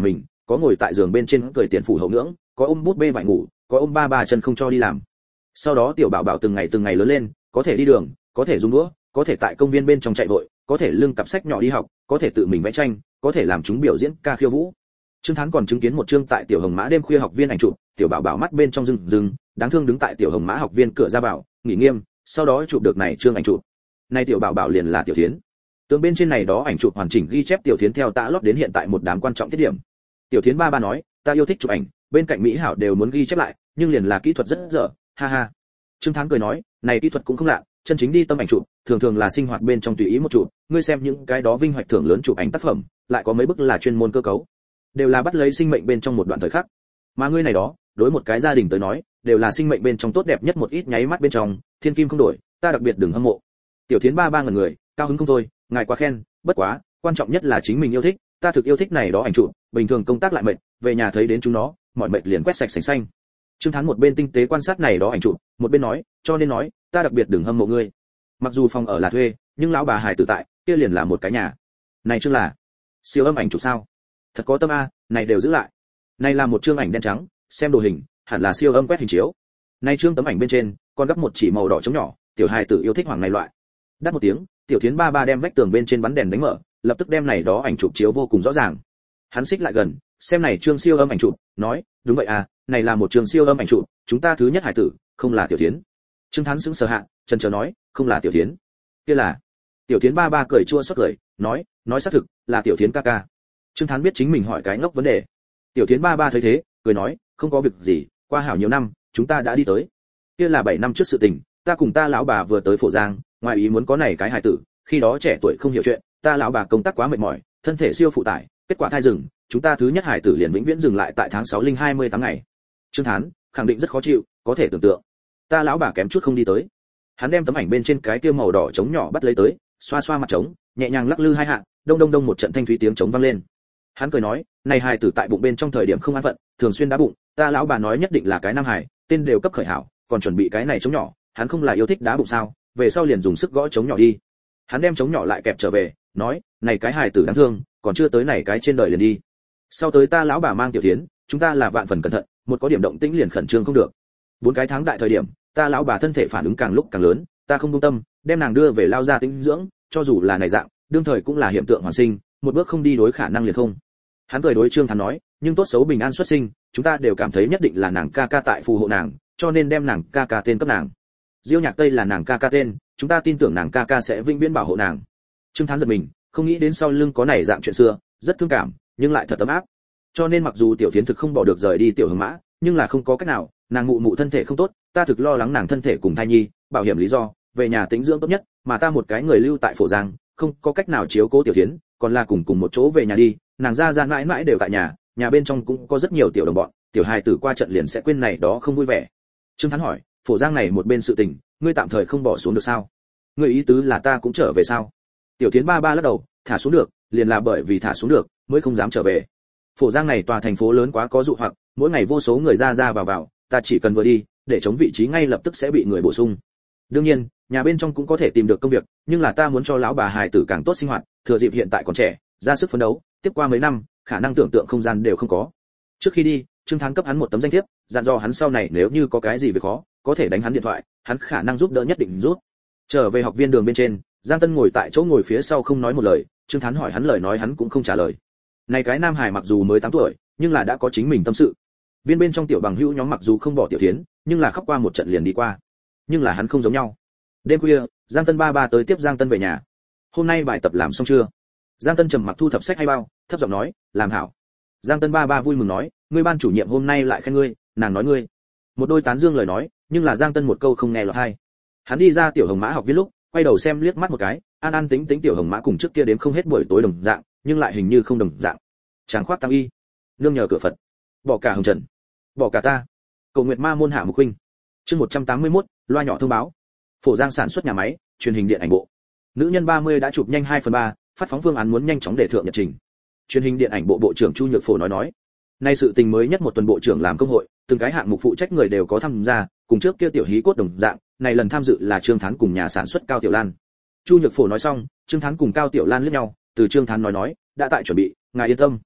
có ngồi tại giường bên trên cười tiền phủ hậu ngưỡng, có ôm bút bê vải ngủ, có ôm ba chân không cho đi làm. Sau đó tiểu bảo bảo từng ngày lớn lên, có thể đi đường, có thể dùng đũa, có thể tại công viên bên trong chạy vội, có thể lưng cặp sách nhỏ đi học, có thể tự mình vẽ tranh, có thể làm chúng biểu diễn ca khiêu vũ. Trương Thán còn chứng kiến một chương tại tiểu Hồng Mã đêm khuya học viên ảnh chụp, tiểu bảo bảo mắt bên trong rừng đáng thương đứng tại tiểu Hồng Mã học viên cửa ra vào, nghỉ nghiêm, sau đó chụp được này chương ảnh chụp. Này tiểu bảo bảo liền là Tiểu Thiến. Tường bên trên này đó ảnh chụp hoàn chỉnh ghi chép Tiểu Thiến theo tạ lót đến hiện tại một đám quan trọng tiết điểm. Tiểu Thiến ba nói, ta yêu thích chụp ảnh, bên cạnh mỹ hảo đều muốn ghi chép lại, nhưng liền là kỹ thuật rất dở, ha ha. Trương Thán cười nói, này kỹ thuật cũng không lạ, chân chính đi tâm ảnh chụp, thường là sinh hoạt bên trong tùy ý một chụp, ngươi xem những cái đó vinh hoạch thưởng lớn chụp ảnh tác phẩm, lại có mấy bức là chuyên môn cơ cấu, đều là bắt lấy sinh mệnh bên trong một đoạn thời khắc. Mà ngươi này đó, đối một cái gia đình tới nói, đều là sinh mệnh bên trong tốt đẹp nhất một ít nháy mắt bên trong, thiên kim không đổi, ta đặc biệt đừng hâm mộ. Tiểu Thiến ba ngẩn người, cao hứng không thôi, ngài quá khen, bất quá, quan trọng nhất là chính mình yêu thích, ta thực yêu thích này đó ảnh chụp, bình thường công tác lại mệt, về nhà thấy đến chúng nó, mọi mệt liền quét sạch sành xanh. Trương Thán một bên tinh tế quan sát này đó ảnh chụp, một bên nói, cho nên nói, ta đặc biệt đừng hâm mộ ngươi. Mặc dù phòng ở là thuê, nhưng lão bà hài tử tại, kia liền là một cái nhà. Này chương là siêu âm ảnh chụp sao? Thật có tâm a, này đều giữ lại. Này là một chương ảnh đen trắng, xem đồ hình, hẳn là siêu âm quét hình chiếu. Này chương tấm ảnh bên trên, còn gấp một chỉ màu đỏ trống nhỏ, tiểu hài tử yêu thích hoàng này loại. Đắt một tiếng, Tiểu Thiến ba đem vách tường bên trên bắn đèn đánh mở, lập tức đem này đó ảnh chụp chiếu vô cùng rõ ràng. Hắn xích lại gần, xem này chương siêu âm ảnh chụp, nói, đúng vậy à, này là một chương siêu âm ảnh chụp, chúng ta thứ nhất hài tử, không là Tiểu Thiến. Trương Thán sững sờ hạ, chần chờ nói, không là Tiểu Thiến. Kia là. Tiểu Thiến ba cười chua xót cười, nói xác thực, là Tiểu Thiến ca ca. Trương Thán biết chính mình hỏi cái ngốc vấn đề. Tiểu Thiến ba thấy thế, cười nói, không có việc gì, qua hảo nhiều năm, chúng ta đã đi tới. Kia là 7 năm trước sự tình, ta cùng ta lão bà vừa tới Phổ Giang, ngoài ý muốn có này cái hài tử, khi đó trẻ tuổi không hiểu chuyện, ta lão bà công tác quá mệt mỏi, thân thể siêu phụ tải, kết quả thai rừng, chúng ta thứ nhất hài tử liền vĩnh viễn dừng lại tại tháng 6 linh 28 ngày. Trương Thán khẳng định rất khó chịu, có thể tưởng tượng. Ta lão bà kém chút không đi tới. Hắn đem tấm ảnh bên trên cái kia màu đỏ trống nhỏ bắt lấy tới, xoa mặt trống, nhẹ nhàng lắc lư hai hạ, đông một trận thanh thúy tiếng trống vang lên. Hắn cười nói, này hài tử tại bụng bên trong thời điểm không an phận, thường xuyên đá bụng, ta lão bà nói nhất định là cái nam hài, tên đều cấp khởi hảo, còn chuẩn bị cái này trống nhỏ, hắn không là yêu thích đá bụng sao, về sau liền dùng sức gõ trống nhỏ đi. Hắn đem trống nhỏ lại kẹp trở về, nói, này cái hài tử đáng thương, còn chưa tới này cái trên đời liền đi. Sau tới ta lão bà mang Tiểu Thiến, chúng ta là vạn phần cẩn thận, một có điểm động tĩnh liền khẩn trương không được. 4 cái tháng đại thời điểm, ta lão bà thân thể phản ứng càng lúc càng lớn, ta không buông tâm, đem nàng đưa về lao gia tĩnh dưỡng, cho dù là này dạng, đương thời cũng là hiện tượng hoàn sinh, một bước không đi đối khả năng liền không. Hắn cười đối Trương Thán nói, nhưng tốt xấu bình an xuất sinh, chúng ta đều cảm thấy nhất định là nàng ca ca tại phù hộ nàng, cho nên đem nàng ca ca tên cấp nàng. Diêu Nhạc Tây là nàng ca ca tên, chúng ta tin tưởng nàng ca ca sẽ vĩnh viễn bảo hộ nàng. Trương Thán giật mình, không nghĩ đến sau lưng có này dạng chuyện xưa, rất thương cảm, nhưng lại thật ấm áp. Cho nên mặc dù Tiểu Thiến thực không bỏ được rời đi Tiểu Hồng Mã, nhưng là không có cách nào, nàng mụ thân thể không tốt, ta thực lo lắng nàng thân thể cùng thai nhi, bảo hiểm lý do, về nhà tĩnh dưỡng tốt nhất, mà ta một cái người lưu tại Phổ Giang, không có cách nào chiếu cố Tiểu Thiến, còn là cùng một chỗ về nhà đi, nàng ra mãi mãi đều tại nhà, nhà bên trong cũng có rất nhiều tiểu đồng bọn, tiểu hài tử qua trận liền sẽ quên này đó không vui vẻ. Trương Thán hỏi, Phổ Giang này một bên sự tình, ngươi tạm thời không bỏ xuống được sao? Ngươi ý tứ là ta cũng trở về sao? Tiểu Thiến ba lắc đầu, thả xuống được, liền là bởi vì thả xuống được, mới không dám trở về. Phổ Giang này tòa thành phố lớn quá có dụ hoặc, mỗi ngày vô số người ra vào, ta chỉ cần vừa đi, để chống vị trí ngay lập tức sẽ bị người bổ sung. Đương nhiên, nhà bên trong cũng có thể tìm được công việc, nhưng là ta muốn cho lão bà hài tử càng tốt sinh hoạt, thừa dịp hiện tại còn trẻ, ra sức phấn đấu, tiếp qua mấy năm, khả năng tưởng tượng không gian đều không có. Trước khi đi, Trương Thán cấp hắn một tấm danh thiếp, dặn dò hắn sau này nếu như có cái gì việc khó, có thể đánh hắn điện thoại, hắn khả năng giúp đỡ nhất định giúp. Trở về học viên đường bên trên, Giang Tân ngồi tại chỗ ngồi phía sau không nói một lời, Trương Thán hỏi hắn lời nói hắn cũng không trả lời. Này cái nam hải mặc dù mới 8 tuổi, nhưng là đã có chính mình tâm sự. Viên bên trong tiểu bằng hữu nhóm mặc dù không bỏ Tiểu Thiến, nhưng là khóc qua một trận liền đi qua. Nhưng là hắn không giống nhau. Đêm khuya, Giang Tân ba tới tiếp Giang Tân về nhà. Hôm nay bài tập làm xong chưa? Giang Tân trầm mặc thu thập sách hay bao, thấp giọng nói, làm hảo. Giang Tân ba vui mừng nói, ngươi ban chủ nhiệm hôm nay lại khen ngươi, nàng nói ngươi. Một đôi tán dương lời nói, nhưng là Giang Tân một câu không nghe lọt tai. Hắn đi ra Tiểu Hồng Mã học viên lúc, quay đầu xem liếc mắt một cái, an tính Tiểu Hồng Mã cùng trước kia đếm không hết buổi tối đồng dạng, nhưng lại hình như không đồng dạng. Tráng khoát tăng y, nương nhờ cửa Phật, bỏ cả hồng trần, bỏ cả ta. Cầu nguyện ma môn hạ mục huynh. Chương 181, loa nhỏ thông báo. Phổ Giang sản xuất nhà máy, truyền hình điện ảnh bộ. Nữ nhân 30 đã chụp nhanh 2/3, phát phóng phương án muốn nhanh chóng để thượng nhật trình. Truyền hình điện ảnh bộ bộ trưởng Chu Nhược Phổ nói, nay sự tình mới nhất một tuần bộ trưởng làm công hội, từng cái hạng mục phụ trách người đều có tham gia, cùng trước kia tiểu hí cốt đồng dạng, này lần tham dự là Trương Thán cùng nhà sản xuất Cao Tiểu Lan. Chu Nhược Phổ nói xong, Trương Thán cùng Cao Tiểu Lan liếc nhau, từ Trương Thán nói, đã tại chuẩn bị, ngài yên tâm.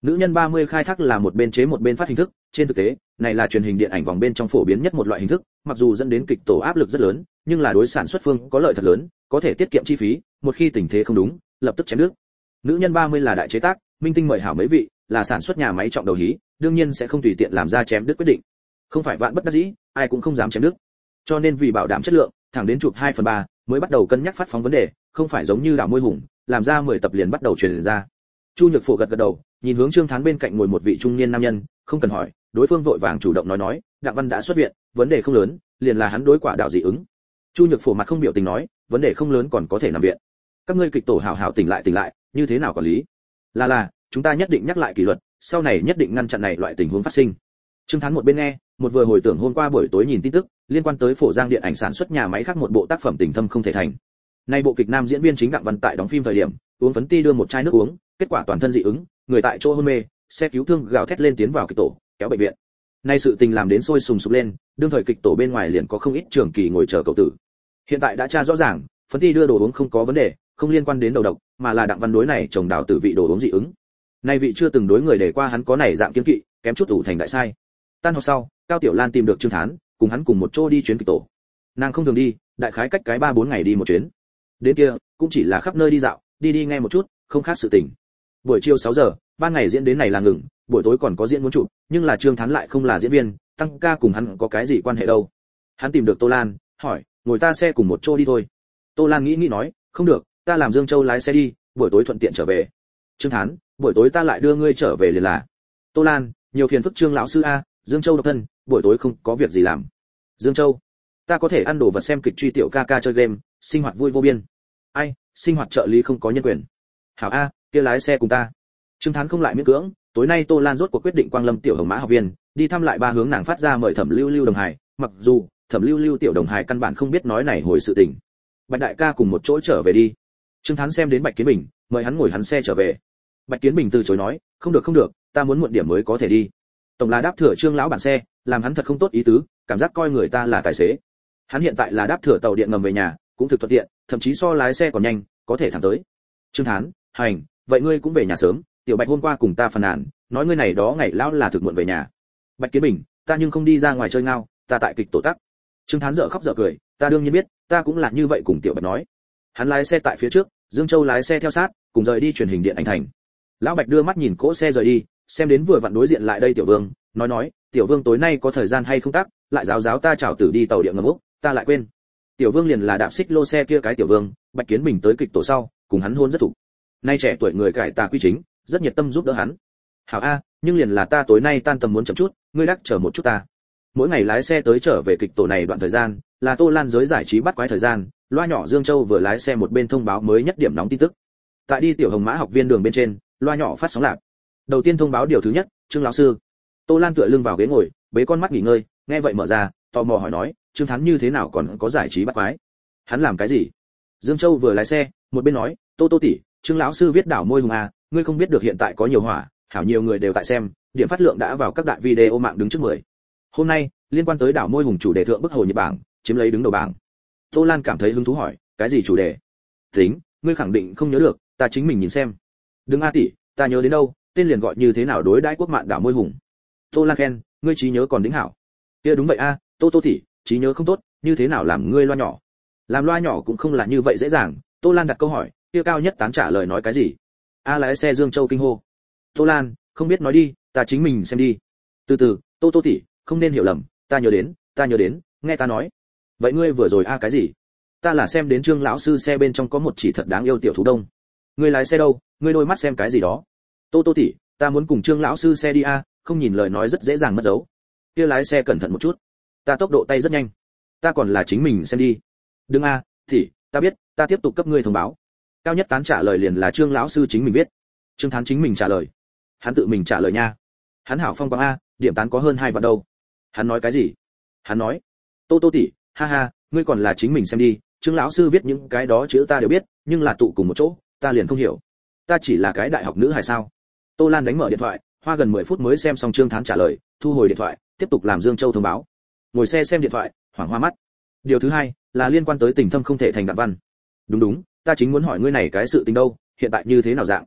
Nữ nhân 30 khai thác là một bên chế một bên phát hình thức, trên thực tế, này là truyền hình điện ảnh vòng bên trong phổ biến nhất một loại hình thức, mặc dù dẫn đến kịch tổ áp lực rất lớn, nhưng là đối sản xuất phương có lợi thật lớn, có thể tiết kiệm chi phí, một khi tình thế không đúng, lập tức chém đứt. Nữ nhân 30 là đại chế tác, minh tinh mời hảo mấy vị, là sản xuất nhà máy trọng đầu hí, đương nhiên sẽ không tùy tiện làm ra chém đứt quyết định. Không phải vạn bất đắc dĩ, ai cũng không dám chém đứt. Cho nên vì bảo đảm chất lượng, thẳng đến chụp 2/3 mới bắt đầu cân nhắc phát phóng vấn đề, không phải giống như Đảo Môi Hùng, làm ra 10 tập liền bắt đầu truyền ra. Chu Nhược Phổ gật gật đầu, nhìn hướng Trương Thán bên cạnh ngồi một vị trung niên nam nhân, không cần hỏi, đối phương vội vàng chủ động nói, Đặng Văn đã xuất viện, vấn đề không lớn, liền là hắn đối quả đạo dị ứng. Chu Nhược Phổ mặt không biểu tình nói, vấn đề không lớn còn có thể nằm viện. Các ngươi kịch tổ hảo hảo tỉnh lại, như thế nào quản lý? Là, chúng ta nhất định nhắc lại kỷ luật, sau này nhất định ngăn chặn này loại tình huống phát sinh. Trương Thán một bên nghe, một vừa hồi tưởng hôm qua buổi tối nhìn tin tức, liên quan tới Phổ Giang điện ảnh sản xuất nhà máy khác một bộ tác phẩm Tình Thâm không thể thành. Nay bộ kịch nam diễn viên chính Đặng Văn tại đóng phim thời điểm, uống phấn ti đưa một chai nước uống, kết quả toàn thân dị ứng, người tại chỗ hôn mê, xe cứu thương gào thét lên tiến vào kịch tổ, kéo bệnh viện. Nay sự tình làm đến sôi sùng sục lên, đương thời kịch tổ bên ngoài liền có không ít trường kỳ ngồi chờ cậu tử. Hiện tại đã tra rõ ràng, phấn ti đưa đồ uống không có vấn đề, không liên quan đến đầu độc, mà là Đặng Văn đối này chồng đào tử vị đồ uống dị ứng. Nay vị chưa từng đối người để qua hắn có này dạng kiêng kỵ, kém chút ủ thành đại sai. Tan học sau, Cao Tiểu Lan tìm được Trương Thán, cùng hắn cùng một chỗ đi chuyến kịch tổ. Nàng không thường đi, đại khái cách cái 3-4 ngày đi một chuyến. Đến kia, cũng chỉ là khắp nơi đi dạo, đi nghe một chút, không khác sự tình. Buổi chiều 6 giờ, ban ngày diễn đến này là ngừng, buổi tối còn có diễn muốn chụp, nhưng là Trương Thán lại không là diễn viên, tăng ca cùng hắn có cái gì quan hệ đâu. Hắn tìm được Tô Lan, hỏi, ngồi ta xe cùng một chỗ đi thôi. Tô Lan nghĩ nói, không được, ta làm Dương Châu lái xe đi, buổi tối thuận tiện trở về. Trương Thán, buổi tối ta lại đưa ngươi trở về liền là. Tô Lan, nhiều phiền phức Trương lão sư a, Dương Châu độc thân, buổi tối không có việc gì làm. Dương Châu, ta có thể ăn đồ vật xem kịch truy tiểu ca ca chơi game, sinh hoạt vui vô biên. Ai, sinh hoạt trợ lý không có nhân quyền. Hảo a, kia lái xe cùng ta. Trương Thán không lại miễn cưỡng, tối nay Tô Lan rốt cuộc quyết định quang lâm tiểu Hồng Mã học viên, đi thăm lại ba hướng nàng phát ra mời Thẩm Lưu Lưu đồng hài, mặc dù Thẩm Lưu Lưu tiểu đồng hài căn bản không biết nói này hồi sự tình. Bạch đại ca cùng một chỗ trở về đi. Trương Thán xem đến Bạch Kiến Bình, mời hắn ngồi hắn xe trở về. Bạch Kiến Bình từ chối nói, không được, ta muốn muộn điểm mới có thể đi. Tổng là đáp thừa Trương lão bản xe, làm hắn thật không tốt ý tứ, cảm giác coi người ta là tài xế. Hắn hiện tại là đáp thừa tàu điện ngầm về nhà, cũng thực thuận tiện, thậm chí so lái xe còn nhanh, có thể thẳng tới. Trương Thán, hành, vậy ngươi cũng về nhà sớm, tiểu Bạch hôm qua cùng ta phàn nàn, nói ngươi này đó ngày lão là thực muộn về nhà. Bạch Kiến Bình, ta nhưng không đi ra ngoài chơi ngao, ta tại kịch tổ tắc. Trương Thán dở khóc dở cười, ta đương nhiên biết, ta cũng là như vậy cùng tiểu Bạch nói. Hắn lái xe tại phía trước, Dương Châu lái xe theo sát, cùng rời đi truyền hình điện ảnh thành. Lão Bạch đưa mắt nhìn cỗ xe rời đi, xem đến vừa vặn đối diện lại đây Tiểu Vương, nói, Tiểu Vương tối nay có thời gian hay không tác, lại giáo ta chào tử đi tàu điện ngầm Úc, ta lại quên. Tiểu Vương liền là đạp xích lô xe kia cái Tiểu Vương, Bạch Kiến Bình tới kịch tổ sau, cùng hắn hôn rất thủ. Nay trẻ tuổi người cải tà quy chính, rất nhiệt tâm giúp đỡ hắn. Hảo a, nhưng liền là ta tối nay tan tầm muốn chậm chút, ngươi đắc chờ một chút ta. Mỗi ngày lái xe tới trở về kịch tổ này đoạn thời gian, là Tô Lan giới giải trí bắt quái thời gian, loa nhỏ Dương Châu vừa lái xe một bên thông báo mới nhất điểm nóng tin tức. Tại đi tiểu Hồng Mã học viên đường bên trên, loa nhỏ phát sóng lạc. Đầu tiên thông báo điều thứ nhất, Trương lão sư. Tô Lan tựa lưng vào ghế ngồi, bế con mắt nghỉ ngơi, nghe vậy mở ra, tò mò hỏi nói, Trương Thắng như thế nào còn có giải trí bắt quái? Hắn làm cái gì? Dương Châu vừa lái xe, một bên nói, Tô tỷ, Trương lão sư viết Đảo Môi Hùng à, ngươi không biết được hiện tại có nhiều hỏa, hảo nhiều người đều tại xem, điểm phát lượng đã vào các đại video mạng đứng trước 10. Hôm nay, liên quan tới Đảo Môi Hùng chủ đề thượng bức hồi nhật bảng, chiếm lấy đứng đầu bảng. Tô Lan cảm thấy hứng thú hỏi, cái gì chủ đề? Tính, ngươi khẳng định không nhớ được, ta chính mình nhìn xem. Đừng a tỷ, ta nhớ đến đâu, tên liền gọi như thế nào đối đãi quốc mạn Đảo Môi Hùng. Tô Lan khen, ngươi trí nhớ còn đỉnh hảo. Kia đúng vậy a, Tô tỷ, trí nhớ không tốt, như thế nào làm ngươi loa nhỏ? Làm loa nhỏ cũng không là như vậy dễ dàng. Tô Lan đặt câu hỏi, kia cao nhất tán trả lời nói cái gì? A lái xe Dương Châu kinh hô. Tô Lan, không biết nói đi, ta chính mình xem đi. Từ từ, Tô tỷ, không nên hiểu lầm, ta nhớ đến, nghe ta nói. Vậy ngươi vừa rồi a cái gì? Ta là xem đến Trương lão sư xe bên trong có một chỉ thật đáng yêu tiểu thú đông. Ngươi lái xe đâu, ngươi đôi mắt xem cái gì đó? Tô tỷ, ta muốn cùng Trương lão sư xe đi a, không nhìn lời nói rất dễ dàng mất dấu. Kia lái xe cẩn thận một chút. Ta tốc độ tay rất nhanh. Ta còn là chính mình xem đi. Đừng a, tỷ, ta biết, ta tiếp tục cấp ngươi thông báo. Cao nhất tán trả lời liền là Trương lão sư chính mình viết. Trương Thán chính mình trả lời. Hắn tự mình trả lời nha. Hắn hảo phong quang a, điểm tán có hơn 2 vạn đâu. Hắn nói cái gì? Hắn nói, Tô tỷ, ha ha, ngươi còn là chính mình xem đi, Trương lão sư viết những cái đó chữ ta đều biết, nhưng là tụ cùng một chỗ, ta liền không hiểu. Ta chỉ là cái đại học nữ hay sao? Tô Lan đánh mở điện thoại, hoa gần 10 phút mới xem xong Trương Thán trả lời, thu hồi điện thoại, tiếp tục làm Dương Châu thông báo. Ngồi xe xem điện thoại, hoảng hoa mắt. Điều thứ hai là liên quan tới Tình Thâm không thể thành Đặng Văn. Đúng, ta chính muốn hỏi ngươi này cái sự tình đâu, hiện tại như thế nào dạng?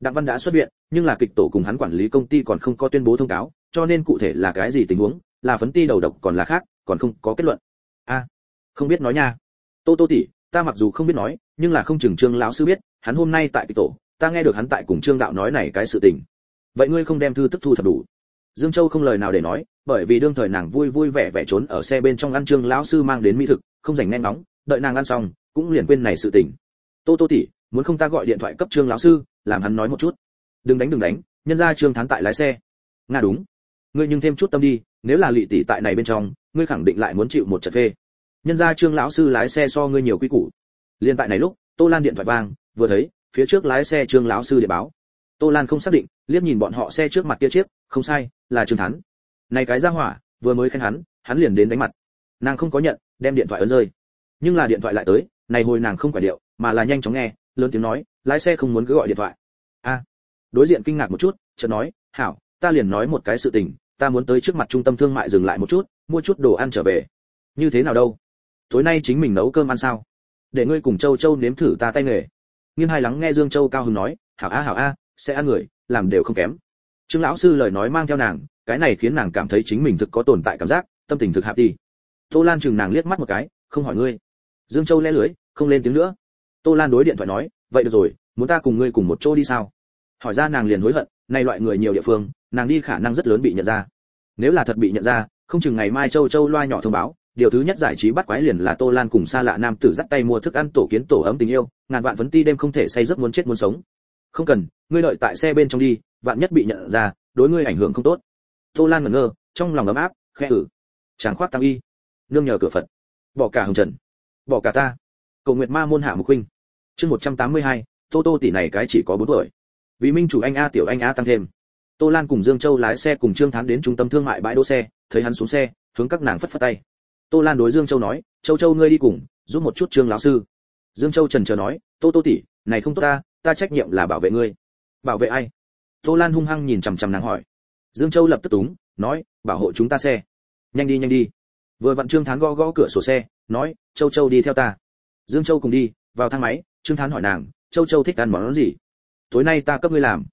Đặng Văn đã xuất viện, nhưng là kịch tổ cùng hắn quản lý công ty còn không có tuyên bố thông cáo, cho nên cụ thể là cái gì tình huống, là phấn ti đầu độc còn là khác, còn không có kết luận. Không biết nói nha. Tô tỷ, ta mặc dù không biết nói, nhưng là không chừng Trương lão sư biết, hắn hôm nay tại kịch tổ, ta nghe được hắn tại cùng Trương đạo nói này cái sự tình. Vậy ngươi không đem thư tức thu thập đủ? Dương Châu không lời nào để nói, bởi vì đương thời nàng vui vui vẻ vẻ trốn ở xe bên trong ăn Trương lão sư mang đến mỹ thực, không rảnh nghe ngóng, đợi nàng ăn xong, cũng liền quên này sự tình. Tô tỷ, muốn không ta gọi điện thoại cấp Trương lão sư, làm hắn nói một chút. Đừng đánh, nhân ra Trương Thán tại lái xe. Nga đúng. Ngươi nhưng thêm chút tâm đi, nếu là Lệ tỷ tại này bên trong, ngươi khẳng định lại muốn chịu một trận phê. Nhân ra Trương lão sư lái xe so ngươi nhiều quy củ. Liên tại này lúc, Tô Lan điện thoại vang, vừa thấy, phía trước lái xe Trương lão sư điện báo. Tô Lan không xác định, liếc nhìn bọn họ xe trước mặt kia chiếc, không sai, là Trương Thán. Này cái gia hỏa, vừa mới khen hắn liền đến đánh mặt. Nàng không có nhận, đem điện thoại ấn rơi. Nhưng là điện thoại lại tới, này hồi nàng không phải điệu, mà là nhanh chóng nghe, lớn tiếng nói, lái xe không muốn cứ gọi điện thoại. Đối diện kinh ngạc một chút, chợt nói, hảo, ta liền nói một cái sự tình, ta muốn tới trước mặt trung tâm thương mại dừng lại một chút, mua chút đồ ăn trở về. Như thế nào đâu? Tối nay chính mình nấu cơm ăn sao? Để ngươi cùng Châu Châu nếm thử ta tay nghề. Nghiêng hai lắng nghe Dương Châu cao hứng nói, hảo a, sẽ ăn người, làm đều không kém. Trương lão sư lời nói mang theo nàng, cái này khiến nàng cảm thấy chính mình thực có tồn tại cảm giác, tâm tình thực hạp đi. Tô Lan chừng nàng liếc mắt một cái, không hỏi ngươi. Dương Châu lẽ lưới, không lên tiếng nữa. Tô Lan đối điện thoại nói, vậy được rồi, muốn ta cùng ngươi cùng một chỗ đi sao? Hỏi ra nàng liền hối hận, nay loại người nhiều địa phương, nàng đi khả năng rất lớn bị nhận ra. Nếu là thật bị nhận ra, không chừng ngày mai Châu Châu loa nhỏ thông báo, điều thứ nhất giải trí bắt quái liền là Tô Lan cùng xa lạ nam tử dắt tay mua thức ăn tổ kiến tổ ấm tình yêu, ngàn vạn vấn ti đêm không thể say giấc muốn chết muốn sống. Không cần, ngươi đợi tại xe bên trong đi, vạn nhất bị nhận ra, đối ngươi ảnh hưởng không tốt. Tô Lan ngẩn ngơ, trong lòng ấm áp, khẽ chàng khoát tăng y, nương nhờ cửa Phật, bỏ cả hồng trần, bỏ cả ta. Cầu nguyệt ma môn hạ mục huynh. Chương 182, Tô tỷ này cái chỉ có 4 tuổi. Vì minh chủ anh A tiểu anh A tăng thêm. Tô Lan cùng Dương Châu lái xe cùng Trương Thán đến trung tâm thương mại bãi đỗ xe, thấy hắn xuống xe, hướng các nàng phất phất tay. Tô Lan đối Dương Châu nói, Châu ngươi đi cùng, giúp một chút Trương lão sư. Dương Châu chần chờ nói, Tô tỷ, này không tốt ta trách nhiệm là bảo vệ ngươi. Bảo vệ ai? Tô Lan hung hăng nhìn chằm chằm nàng hỏi. Dương Châu lập tức túng, nói, bảo hộ chúng ta xe. Nhanh đi. Vừa vặn Trương Thán gõ cửa sổ xe, nói, Châu đi theo ta. Dương Châu cùng đi, vào thang máy, Trương Thán hỏi nàng, Châu thích ăn món gì? Tối nay ta cấp ngươi làm.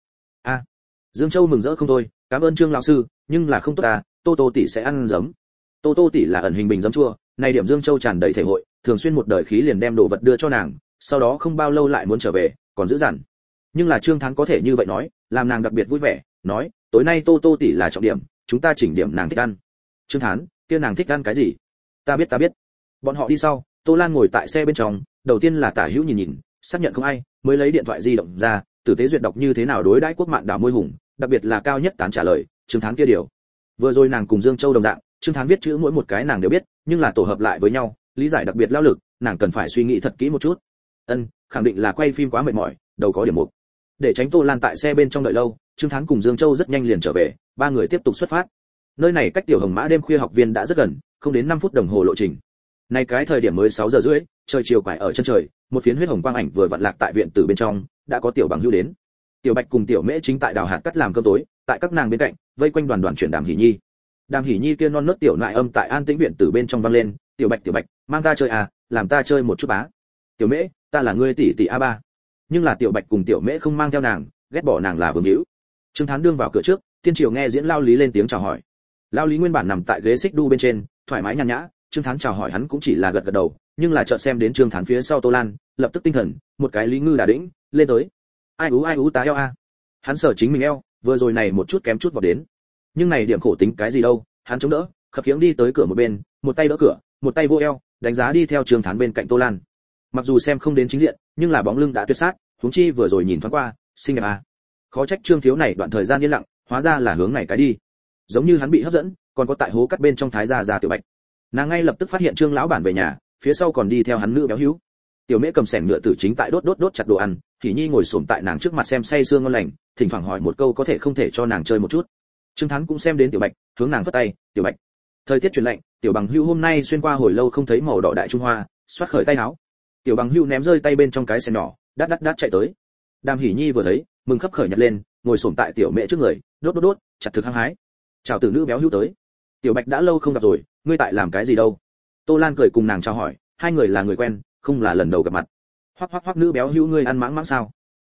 Dương Châu mừng rỡ không thôi, cảm ơn Trương lão sư, nhưng là không tốt Tô tỷ sẽ ăn giấm. Tô tỷ là ẩn hình bình giấm chua, này điểm Dương Châu tràn đầy thể hội, thường xuyên một đời khí liền đem đồ vật đưa cho nàng, sau đó không bao lâu lại muốn trở về, còn giữ dằn. Nhưng là Trương Thắng có thể như vậy nói, làm nàng đặc biệt vui vẻ, nói, tối nay Tô tỷ là trọng điểm, chúng ta chỉnh điểm nàng thích ăn. Trương Thán, kia nàng thích ăn cái gì? Ta biết. Bọn họ đi sau, Tô Lan ngồi tại xe bên trong, đầu tiên là tả hữu nhìn, xác nhận không ai, mới lấy điện thoại di động ra, tử tế duyệt đọc như thế nào đối đãi quốc mạn đảo môi hùng, đặc biệt là cao nhất tán trả lời, Trương Thán kia điều. Vừa rồi nàng cùng Dương Châu đồng dạng, Trương Thán viết chữ mỗi một cái nàng đều biết, nhưng là tổ hợp lại với nhau, lý giải đặc biệt lao lực, nàng cần phải suy nghĩ thật kỹ một chút. Khẳng định là quay phim quá mệt mỏi, đầu có điểm mục. Để tránh Tô Lan tại xe bên trong đợi lâu, Trương Thán cùng Dương Châu rất nhanh liền trở về, ba người tiếp tục xuất phát. Nơi này cách Tiểu Hồng Mã đêm khuya học viên đã rất gần, không đến 5 phút đồng hồ lộ trình. Nay cái thời điểm mới 6 giờ rưỡi, trời chiều quải ở chân trời, một phiến huyết hồng quang ảnh vừa vặn lạc tại viện tử bên trong, đã có Tiểu Bằng Hưu đến. Tiểu Bạch cùng Tiểu Mễ chính tại đào hạt cắt làm cơm tối, tại các nàng bên cạnh, vây quanh đoàn chuyển Đàm Hỉ Nhi. Đàm Hỉ Nhi kia non nớt tiểu nại âm tại an tĩnh viện tử bên trong vang lên, Tiểu Bạch, mang ta chơi làm ta chơi một chút bá. Tiểu Mễ, ta là ngươi tỷ a ba. Nhưng là Tiểu Bạch cùng Tiểu Mễ không mang theo nàng, ghét bỏ nàng là vương hữu. Trương Thán đương vào cửa trước, Tiên Triều nghe diễn Lao Lý lên tiếng chào hỏi. Lao Lý nguyên bản nằm tại ghế xích đu bên trên, thoải mái nhàn nhã, Trương Thán chào hỏi hắn cũng chỉ là gật đầu, nhưng là chợt xem đến Trương Thán phía sau Tô Lan, lập tức tinh thần, một cái Lý Ngư đả đĩnh, lên tới. Ai ú tá eo a. Hắn sở chính mình eo, vừa rồi này một chút kém chút vào đến. Nhưng này điểm khổ tính cái gì đâu, hắn chống đỡ, khập khiễng đi tới cửa một bên, một tay đỡ cửa, một tay vô eo, đánh giá đi theo Trương Thán bên cạnh Tô Lan. Mặc dù xem không đến chính diện, nhưng là bóng lưng đã tuyệt sát, huống chi vừa rồi nhìn thoáng qua, xinh đẹp a. Khó trách Trương thiếu này đoạn thời gian yên lặng, hóa ra là hướng này cái đi. Giống như hắn bị hấp dẫn, còn có tại hố cắt bên trong thái gia Tiểu Bạch. Nàng ngay lập tức phát hiện Trương lão bản về nhà, phía sau còn đi theo hắn nữ béo hữu. Tiểu Mễ cầm sẻng ngựa tử chính tại đốt chặt đồ ăn, Hỉ Nhi ngồi xổm tại nàng trước mặt xem say sưa ngon lành, thỉnh thoảng hỏi một câu có thể không thể cho nàng chơi một chút. Trương Thắng cũng xem đến Tiểu Bạch, hướng nàng phất tay, "Tiểu Bạch." Thời tiết chuyển lạnh, Tiểu Bằng Hưu hôm nay xuyên qua hồi lâu không thấy màu đỏ đại trung hoa, xoát khởi tay áo. Tiểu Bằng Hưu ném rơi tay bên trong cái sẻng nhỏ, đát chạy tới. Đàm Hỉ Nhi vừa thấy, mừng khấp khởi nhặt lên, ngồi xổm tại Tiểu Mễ trước người, đốt, chặt thực hăng hái. "Chào tử nữ béo hưu tới. Tiểu Bạch đã lâu không gặp rồi, ngươi tại làm cái gì đâu?" Tô Lan cười cùng nàng chào hỏi, hai người là người quen, không là lần đầu gặp mặt. Hoắc nữ béo hưu ngươi ăn mãng sao?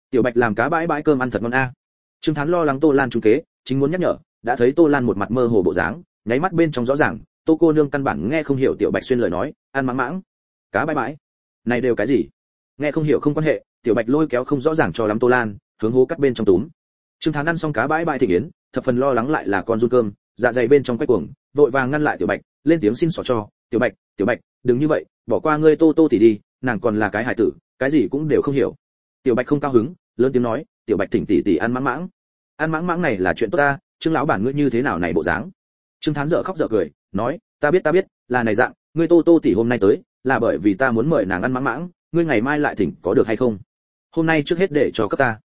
Tiểu Bạch làm cá bãi bãi cơm ăn thật ngon a. Trương Thán lo lắng Tô Lan trúng kế, chính muốn nhắc nhở, đã thấy Tô Lan một mặt mơ hồ bộ dáng, nháy mắt bên trong rõ ràng, Tô cô nương căn bản nghe không hiểu Tiểu Bạch xuyên lời nói, ăn mãng mãng, cá bãi bãi, này đều cái gì? Nghe không hiểu không quan hệ, Tiểu Bạch lôi kéo không rõ ràng cho lắm Tô Lan, hướng hố cắt bên trong túm. Trương Thán ăn xong cá bãi bãi thịnh yến, thập phần lo lắng lại là con run cơm, dạ dày bên trong quay cuồng, vội vàng ngăn lại Tiểu Bạch, lên tiếng xin xỏ cho, Tiểu Bạch, đừng như vậy, bỏ qua ngươi Tô tỷ đi, nàng còn là cái hài tử, cái gì cũng đều không hiểu. Tiểu Bạch không cao hứng, lớn tiếng nói, Tiểu Bạch thỉnh tỷ tỷ ăn mãng mãng. Ăn mãng mãng này là chuyện tốt ta, Trương lão bản ngươi như thế nào này bộ dáng. Trương Thán dở khóc dở cười, nói, ta biết, là này dạng, ngươi Tô tỷ hôm nay tới, là bởi vì ta muốn mời nàng ăn mãng mãng, ngươi ngày mai lại thỉnh có được hay không? Hôm nay trước hết để cho cấp ta.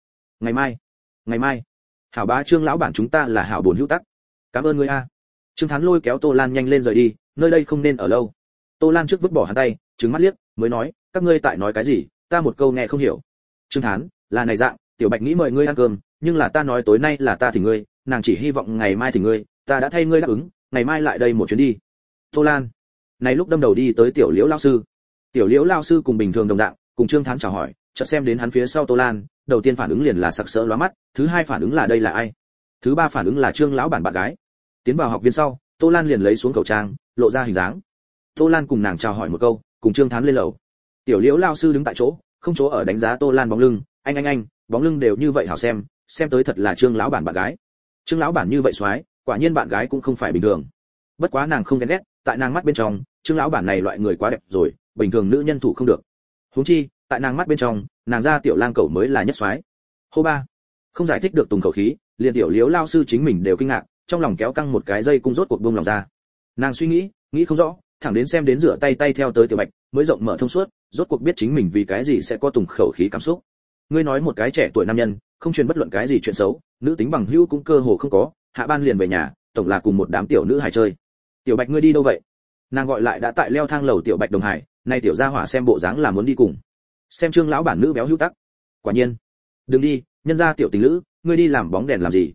Ngày mai. Hảo bá Trương lão bản chúng ta là hảo buồn hữu tắc. Cảm ơn ngươi a. Trương Thán lôi kéo Tô Lan nhanh lên rời đi, nơi đây không nên ở lâu. Tô Lan trước vứt bỏ hắn tay, trừng mắt liếc, mới nói, các ngươi tại nói cái gì, ta một câu nghe không hiểu. Trương Thán, là này dạng, Tiểu Bạch nghĩ mời ngươi ăn cơm, nhưng là ta nói tối nay là ta thỉnh ngươi, nàng chỉ hy vọng ngày mai thỉnh ngươi, ta đã thay ngươi đáp ứng, ngày mai lại đây một chuyến đi. Tô Lan, này lúc đâm đầu đi tới Tiểu Liễu lão sư. Tiểu Liễu lão sư cùng bình thường đồng dạng, cùng Trương Thán chào hỏi, chợt xem đến hắn phía sau Tô Lan, đầu tiên phản ứng liền là sặc sỡ lóa mắt, thứ hai phản ứng là đây là ai, thứ ba phản ứng là Trương lão bản bạn gái. Tiến vào học viên sau, Tô Lan liền lấy xuống khẩu trang, lộ ra hình dáng. Tô Lan cùng nàng chào hỏi một câu, cùng Trương Thán lên lầu. Tiểu Liễu lão sư đứng tại chỗ, không chỗ ở đánh giá Tô Lan bóng lưng, anh, bóng lưng đều như vậy hảo xem tới thật là Trương lão bản bạn gái. Trương lão bản như vậy xoái, quả nhiên bạn gái cũng không phải bình thường. Bất quá nàng không ghen ghét, tại nàng mắt bên trong, Trương lão bản này loại người quá đẹp rồi, bình thường nữ nhân thủ không được. Huống chi, tại nàng mắt bên trong, nàng ra tiểu lang cẩu mới là nhất xoái. Hô ba, không giải thích được tùng khẩu khí, liền Tiểu Liễu lão sư chính mình đều kinh ngạc, trong lòng kéo căng một cái dây cung rốt cuộc buông lòng ra. Nàng suy nghĩ không rõ, thẳng đến xem đến rửa tay theo tới Tiểu Bạch, mới rộng mở thông suốt, rốt cuộc biết chính mình vì cái gì sẽ có tùng khẩu khí cảm xúc. Ngươi nói một cái trẻ tuổi nam nhân, không truyền bất luận cái gì chuyện xấu, nữ tính bằng hữu cũng cơ hồ không có, hạ ban liền về nhà, tổng là cùng một đám tiểu nữ hài chơi. Tiểu Bạch ngươi đi đâu vậy? Nàng gọi lại đã tại leo thang lầu Tiểu Bạch đồng hải, nay tiểu gia hỏa xem bộ dáng là muốn đi cùng. Xem Trương lão bản nữ béo hữu tắc. Quả nhiên. Đừng đi, nhân gia tiểu tình nữ, ngươi đi làm bóng đèn làm gì?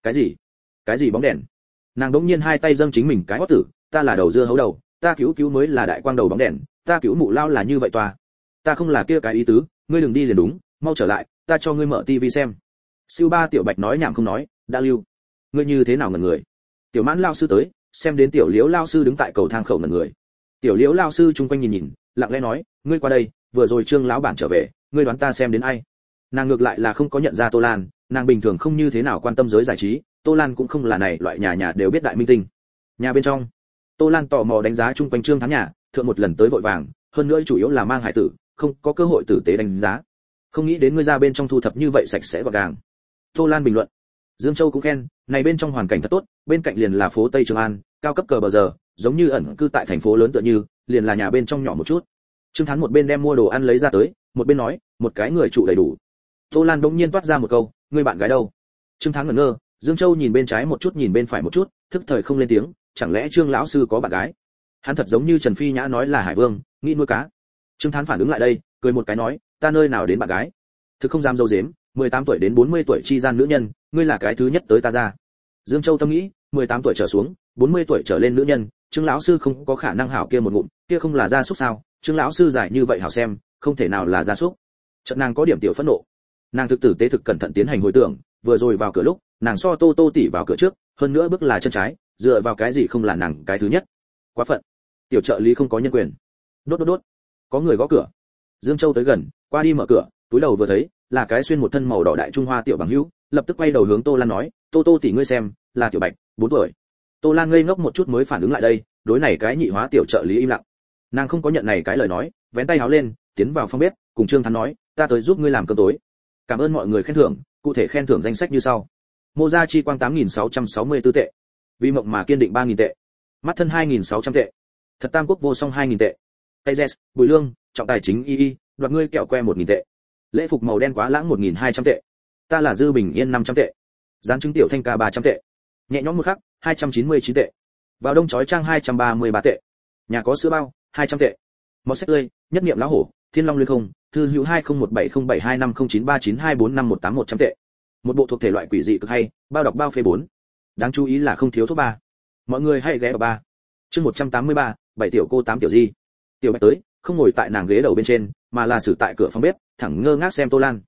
Cái gì bóng đèn? Nàng đống nhiên hai tay dâng chính mình cái hót tử, ta là đầu dưa hấu đầu, ta cứu mới là đại quang đầu bóng đèn, ta cứu mụ lao là như vậy toa. Ta không là kia cái ý tứ, ngươi đừng đi liền đúng, mau trở lại, ta cho ngươi mở tivi xem. Siêu ba Tiểu Bạch nói nhảm không nói, đã lưu. Ngươi như thế nào ngẩn người? Tiểu Mãn lao sư tới, xem đến Tiểu Liễu lao sư đứng tại cầu thang khẩu ngẩn người. Tiểu Liễu lao sư chung quanh nhìn, lặng lẽ nói, ngươi qua đây, vừa rồi Trương lão bản trở về, ngươi đoán ta xem đến ai? Nàng ngược lại là không có nhận ra Tô Lan, nàng bình thường không như thế nào quan tâm giới giải trí, Tô Lan cũng không là này loại nhà đều biết đại minh tinh. Nhà bên trong, Tô Lan tò mò đánh giá chung quanh Trương Thán nhà, thượng một lần tới vội vàng, hơn nữa chủ yếu là mang hải tử, không có cơ hội tử tế đánh giá. Không nghĩ đến ngươi ra bên trong thu thập như vậy sạch sẽ gọn gàng. Tô Lan bình luận. Dương Châu cũng khen, này bên trong hoàn cảnh thật tốt, bên cạnh liền là phố Tây Trường An, cao cấp cờ bờ giờ, giống như ẩn cư tại thành phố lớn tựa như, liền là nhà bên trong nhỏ một chút. Trương Thán một bên đem mua đồ ăn lấy ra tới, một bên nói, một cái người trụ đầy đủ. Tô Lan đống nhiên toát ra một câu, ngươi bạn gái đâu? Trương Thán ngẩn ngơ, Dương Châu nhìn bên trái một chút nhìn bên phải một chút, thức thời không lên tiếng, chẳng lẽ Trương lão sư có bạn gái? Hắn thật giống như Trần Phi Nhã nói là Hải Vương, nghĩ nuôi cá. Trương Thán phản ứng lại đây, cười một cái nói, ta nơi nào đến bạn gái? Thực không dám dâu dếm, 18 tuổi đến 40 tuổi chi gian nữ nhân, ngươi là cái thứ nhất tới ta ra. Dương Châu tâm nghĩ, 18 tuổi trở xuống, 40 tuổi trở lên nữ nhân, Trương lão sư không có khả năng hảo kia một ngụm, kia không là gia súc sao? Trương lão sư giải như vậy hảo xem, không thể nào là gia súc. Chợt nàng có điểm tiểu phẫn nộ. Nàng thực tử tế thực cẩn thận tiến hành hồi tưởng, vừa rồi vào cửa lúc, nàng so Tô tỷ vào cửa trước, hơn nữa bước là chân trái, dựa vào cái gì không là nàng cái thứ nhất. Quá phận. Tiểu trợ lý không có nhân quyền. Đốt. Có người gõ cửa. Dương Châu tới gần, qua đi mở cửa, túi đầu vừa thấy, là cái xuyên một thân màu đỏ đại trung hoa tiểu bằng hữu, lập tức quay đầu hướng Tô Lan nói, Tô tỷ ngươi xem, là Tiểu Bạch, 4 tuổi. Tô Lan ngây ngốc một chút mới phản ứng lại đây, đối này cái nhị hóa tiểu trợ lý im lặng. Nàng không có nhận này cái lời nói, vén tay áo lên, tiến vào phòng bếp, cùng Trương Thán nói, ta tới giúp ngươi làm cơm tối. Cảm ơn mọi người khen thưởng, cụ thể khen thưởng danh sách như sau. Mô Gia Chi Quang 8664 tệ. Vì mộng mà kiên định 3000 tệ. Mắt thân 2600 tệ. Thật Tam Quốc vô song 2000 tệ. Tayes, Bùi Lương, trọng tài chính y, đoạt ngươi kẹo que 1000 tệ. Lễ phục màu đen quá lãng 1200 tệ. Ta là Dư Bình Yên 500 tệ. Gián chứng tiểu thanh ca 300 tệ. Nhẹ nhõm một khắc, 299 tệ. Vào đông chói trang 233 tệ. Nhà có sữa bao, 200 tệ. Mọt sách tươi, nhất niệm lão hổ, Thiên Long Liên Không, thư hữu 201707250939245181 100 tệ. Một bộ thuộc thể loại quỷ dị cực hay, bao đọc bao phê 4. Đáng chú ý là không thiếu thuốc 3. Mọi người hãy ghé vào 3. Chương 183, 7 tiểu cô 8 tiểu di. Tiểu Bạch tới, không ngồi tại nàng ghế đầu bên trên, mà là xử tại cửa phòng bếp, thẳng ngơ ngác xem Tô Lan.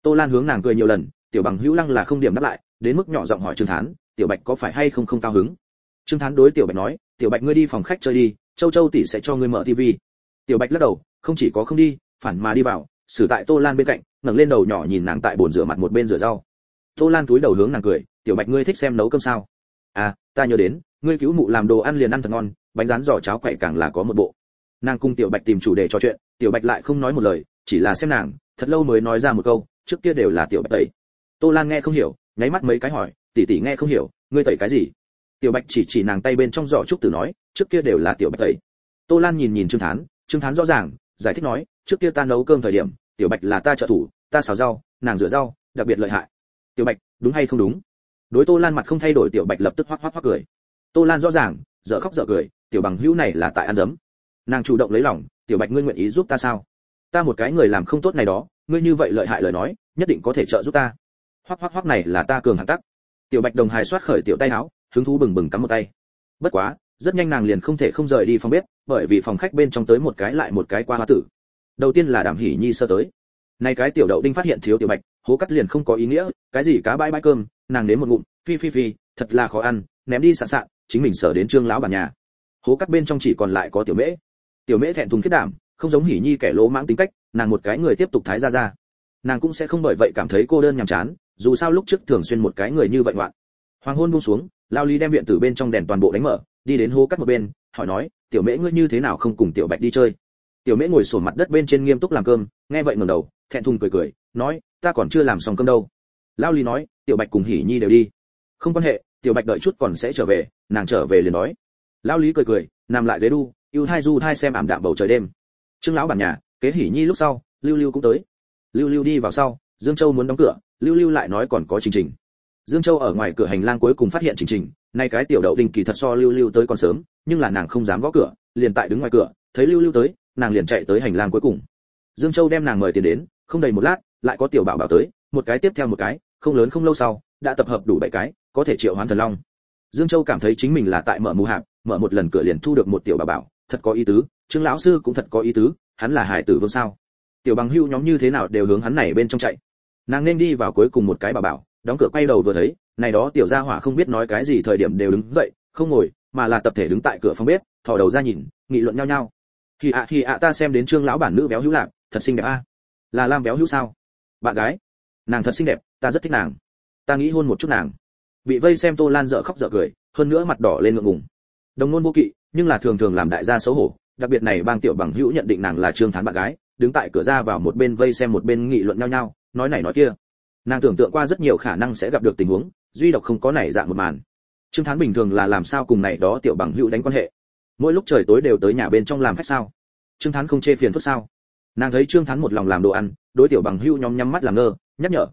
Tô Lan hướng nàng cười nhiều lần, tiểu bằng hữu lăng là không điểm đáp lại, đến mức nhỏ giọng hỏi Trương Thán, tiểu Bạch có phải hay không không cao hứng. Trương Thán đối tiểu Bạch nói, tiểu Bạch ngươi đi phòng khách chơi đi, Châu Châu tỷ sẽ cho ngươi mở tivi. Tiểu Bạch lắc đầu, không chỉ có không đi, phản mà đi vào, xử tại Tô Lan bên cạnh, ngẩng lên đầu nhỏ nhìn nàng tại bồn rửa mặt một bên rửa rau. Tô Lan túi đầu hướng nàng cười, tiểu Bạch ngươi thích xem nấu cơm sao? À, ta nhớ đến, ngươi cứu mụ làm đồ ăn liền ăn thật ngon, bánh rán giò cháo quậy càng là có một bộ. Nàng cùng tiểu Bạch tìm chủ đề trò chuyện, tiểu Bạch lại không nói một lời, chỉ là xem nàng, thật lâu mới nói ra một câu, trước kia đều là tiểu Bạch tẩy. Tô Lan nghe không hiểu, nháy mắt mấy cái hỏi, tỷ tỷ nghe không hiểu, ngươi tẩy cái gì? Tiểu Bạch chỉ nàng tay bên trong giỏ trúc tử nói, trước kia đều là tiểu Bạch tẩy. Tô Lan nhìn Trương Thán rõ ràng, giải thích nói, trước kia ta nấu cơm thời điểm, tiểu Bạch là ta trợ thủ, ta xào rau, nàng rửa rau, đặc biệt lợi hại. Tiểu Bạch, đúng hay không đúng? Đối Tô Lan mặt không thay đổi, tiểu Bạch lập tức hoắc hoắc cười. Tô Lan rõ ràng, dở khóc dở cười, tiểu bằng hữu này là tại ăn dấm. Nàng chủ động lấy lòng, tiểu Bạch ngươi nguyện ý giúp ta sao? Ta một cái người làm không tốt này đó, ngươi như vậy lợi hại lời nói, nhất định có thể trợ giúp ta. Hoắc hoắc hoắc này là ta cường hạng tắc. Tiểu Bạch đồng hài xoát khởi tiểu tay áo, hứng thú bừng bừng cắm một tay. Bất quá, rất nhanh nàng liền không thể không rời đi phòng bếp, bởi vì phòng khách bên trong tới một cái lại một cái qua hoa tử. Đầu tiên là Đàm Hỉ Nhi sơ tới. Này cái tiểu đậu đinh phát hiện thiếu tiểu Bạch, hố cắt liền không có ý nghĩa, cái gì cá bãi bãi cơm, nàng đến một ngụm, phi, thật là khó ăn, ném đi sạn sạn, chính mình sở đến Trương lão bản nhà. Hố cắt bên trong chỉ còn lại có tiểu Mễ. Tiểu Mễ thẹn thùng khiết đảm, không giống Hỉ Nhi kẻ lỗ mãng tính cách, nàng một cái người tiếp tục thái ra. Nàng cũng sẽ không bởi vậy cảm thấy cô đơn nhàm chán, dù sao lúc trước thường xuyên một cái người như vậy ngoạn. Hoàng hôn buông xuống, Lao Lý đem viện tử bên trong đèn toàn bộ đánh mở, đi đến hố cắt một bên, hỏi nói, tiểu Mễ ngươi như thế nào không cùng tiểu Bạch đi chơi? Tiểu Mễ ngồi xổm mặt đất bên trên nghiêm túc làm cơm, nghe vậy ngẩng đầu, thẹn thùng cười, nói, ta còn chưa làm xong cơm đâu. Lao Lý nói, tiểu Bạch cùng Hỉ Nhi đều đi. Không quan hệ, tiểu Bạch đợi chút còn sẽ trở về, nàng trở về liền nói. Lao Lý cười, nằm lại ghế đu, ưu thai du thai xem ảm đạm bầu trời đêm. Trương lão bản nhà, kế Hỉ Nhi lúc sau, Lưu Lưu cũng tới. Lưu Lưu đi vào sau, Dương Châu muốn đóng cửa, Lưu Lưu lại nói còn có Trình. Dương Châu ở ngoài cửa hành lang cuối cùng phát hiện Trình, nay cái tiểu đậu đinh kỳ thật so Lưu Lưu tới còn sớm, nhưng là nàng không dám gõ cửa, liền tại đứng ngoài cửa, thấy Lưu Lưu tới, nàng liền chạy tới hành lang cuối cùng. Dương Châu đem nàng mời tiền đến, không đầy một lát, lại có tiểu bảo bảo tới, một cái tiếp theo một cái, không lớn không lâu sau, đã tập hợp đủ 7 cái, có thể triệu hoán thần long. Dương Châu cảm thấy chính mình là tại mở mù hạp, mở một lần cửa liền thu được một tiểu bảo bảo, thật có ý tứ, Trương lão sư cũng thật có ý tứ, hắn là hải tử vương sao? Tiểu bằng hưu nhóm như thế nào đều hướng hắn này bên trong chạy. Nàng nên đi vào cuối cùng một cái bảo bảo, đóng cửa quay đầu vừa thấy, này đó tiểu gia hỏa không biết nói cái gì thời điểm đều đứng dậy, không ngồi, mà là tập thể đứng tại cửa phòng bếp, thò đầu ra nhìn, nghị luận nhau nhau. Hi ạ ta xem đến Trương lão bản nữ béo hữu lạc, thật xinh đẹp a. Là Lam béo hữu sao? Bạn gái. Nàng thật xinh đẹp, ta rất thích nàng. Ta nghĩ hôn một chút nàng. Bị vây xem Tô Lan dở khóc dở cười, hơn nữa mặt đỏ lên ngượng ngùng. Đồng nôn vô kỵ, nhưng là thường thường làm đại gia xấu hổ, đặc biệt này bang tiểu bằng hữu nhận định nàng là Trương Thán bạn gái, đứng tại cửa ra vào một bên vây xem một bên nghị luận nhau nhau, nói này nói kia. Nàng tưởng tượng qua rất nhiều khả năng sẽ gặp được tình huống, duy độc không có nảy dạng một màn. Trương Thán bình thường là làm sao cùng này đó tiểu bằng hữu đánh quan hệ? Mỗi lúc trời tối đều tới nhà bên trong làm khách sao? Trương Thán không chê phiền phức sao? Nàng thấy Trương Thán một lòng làm đồ ăn, đối tiểu bằng hữu nhóm nhắm mắt làm ngơ, nhắc nhở,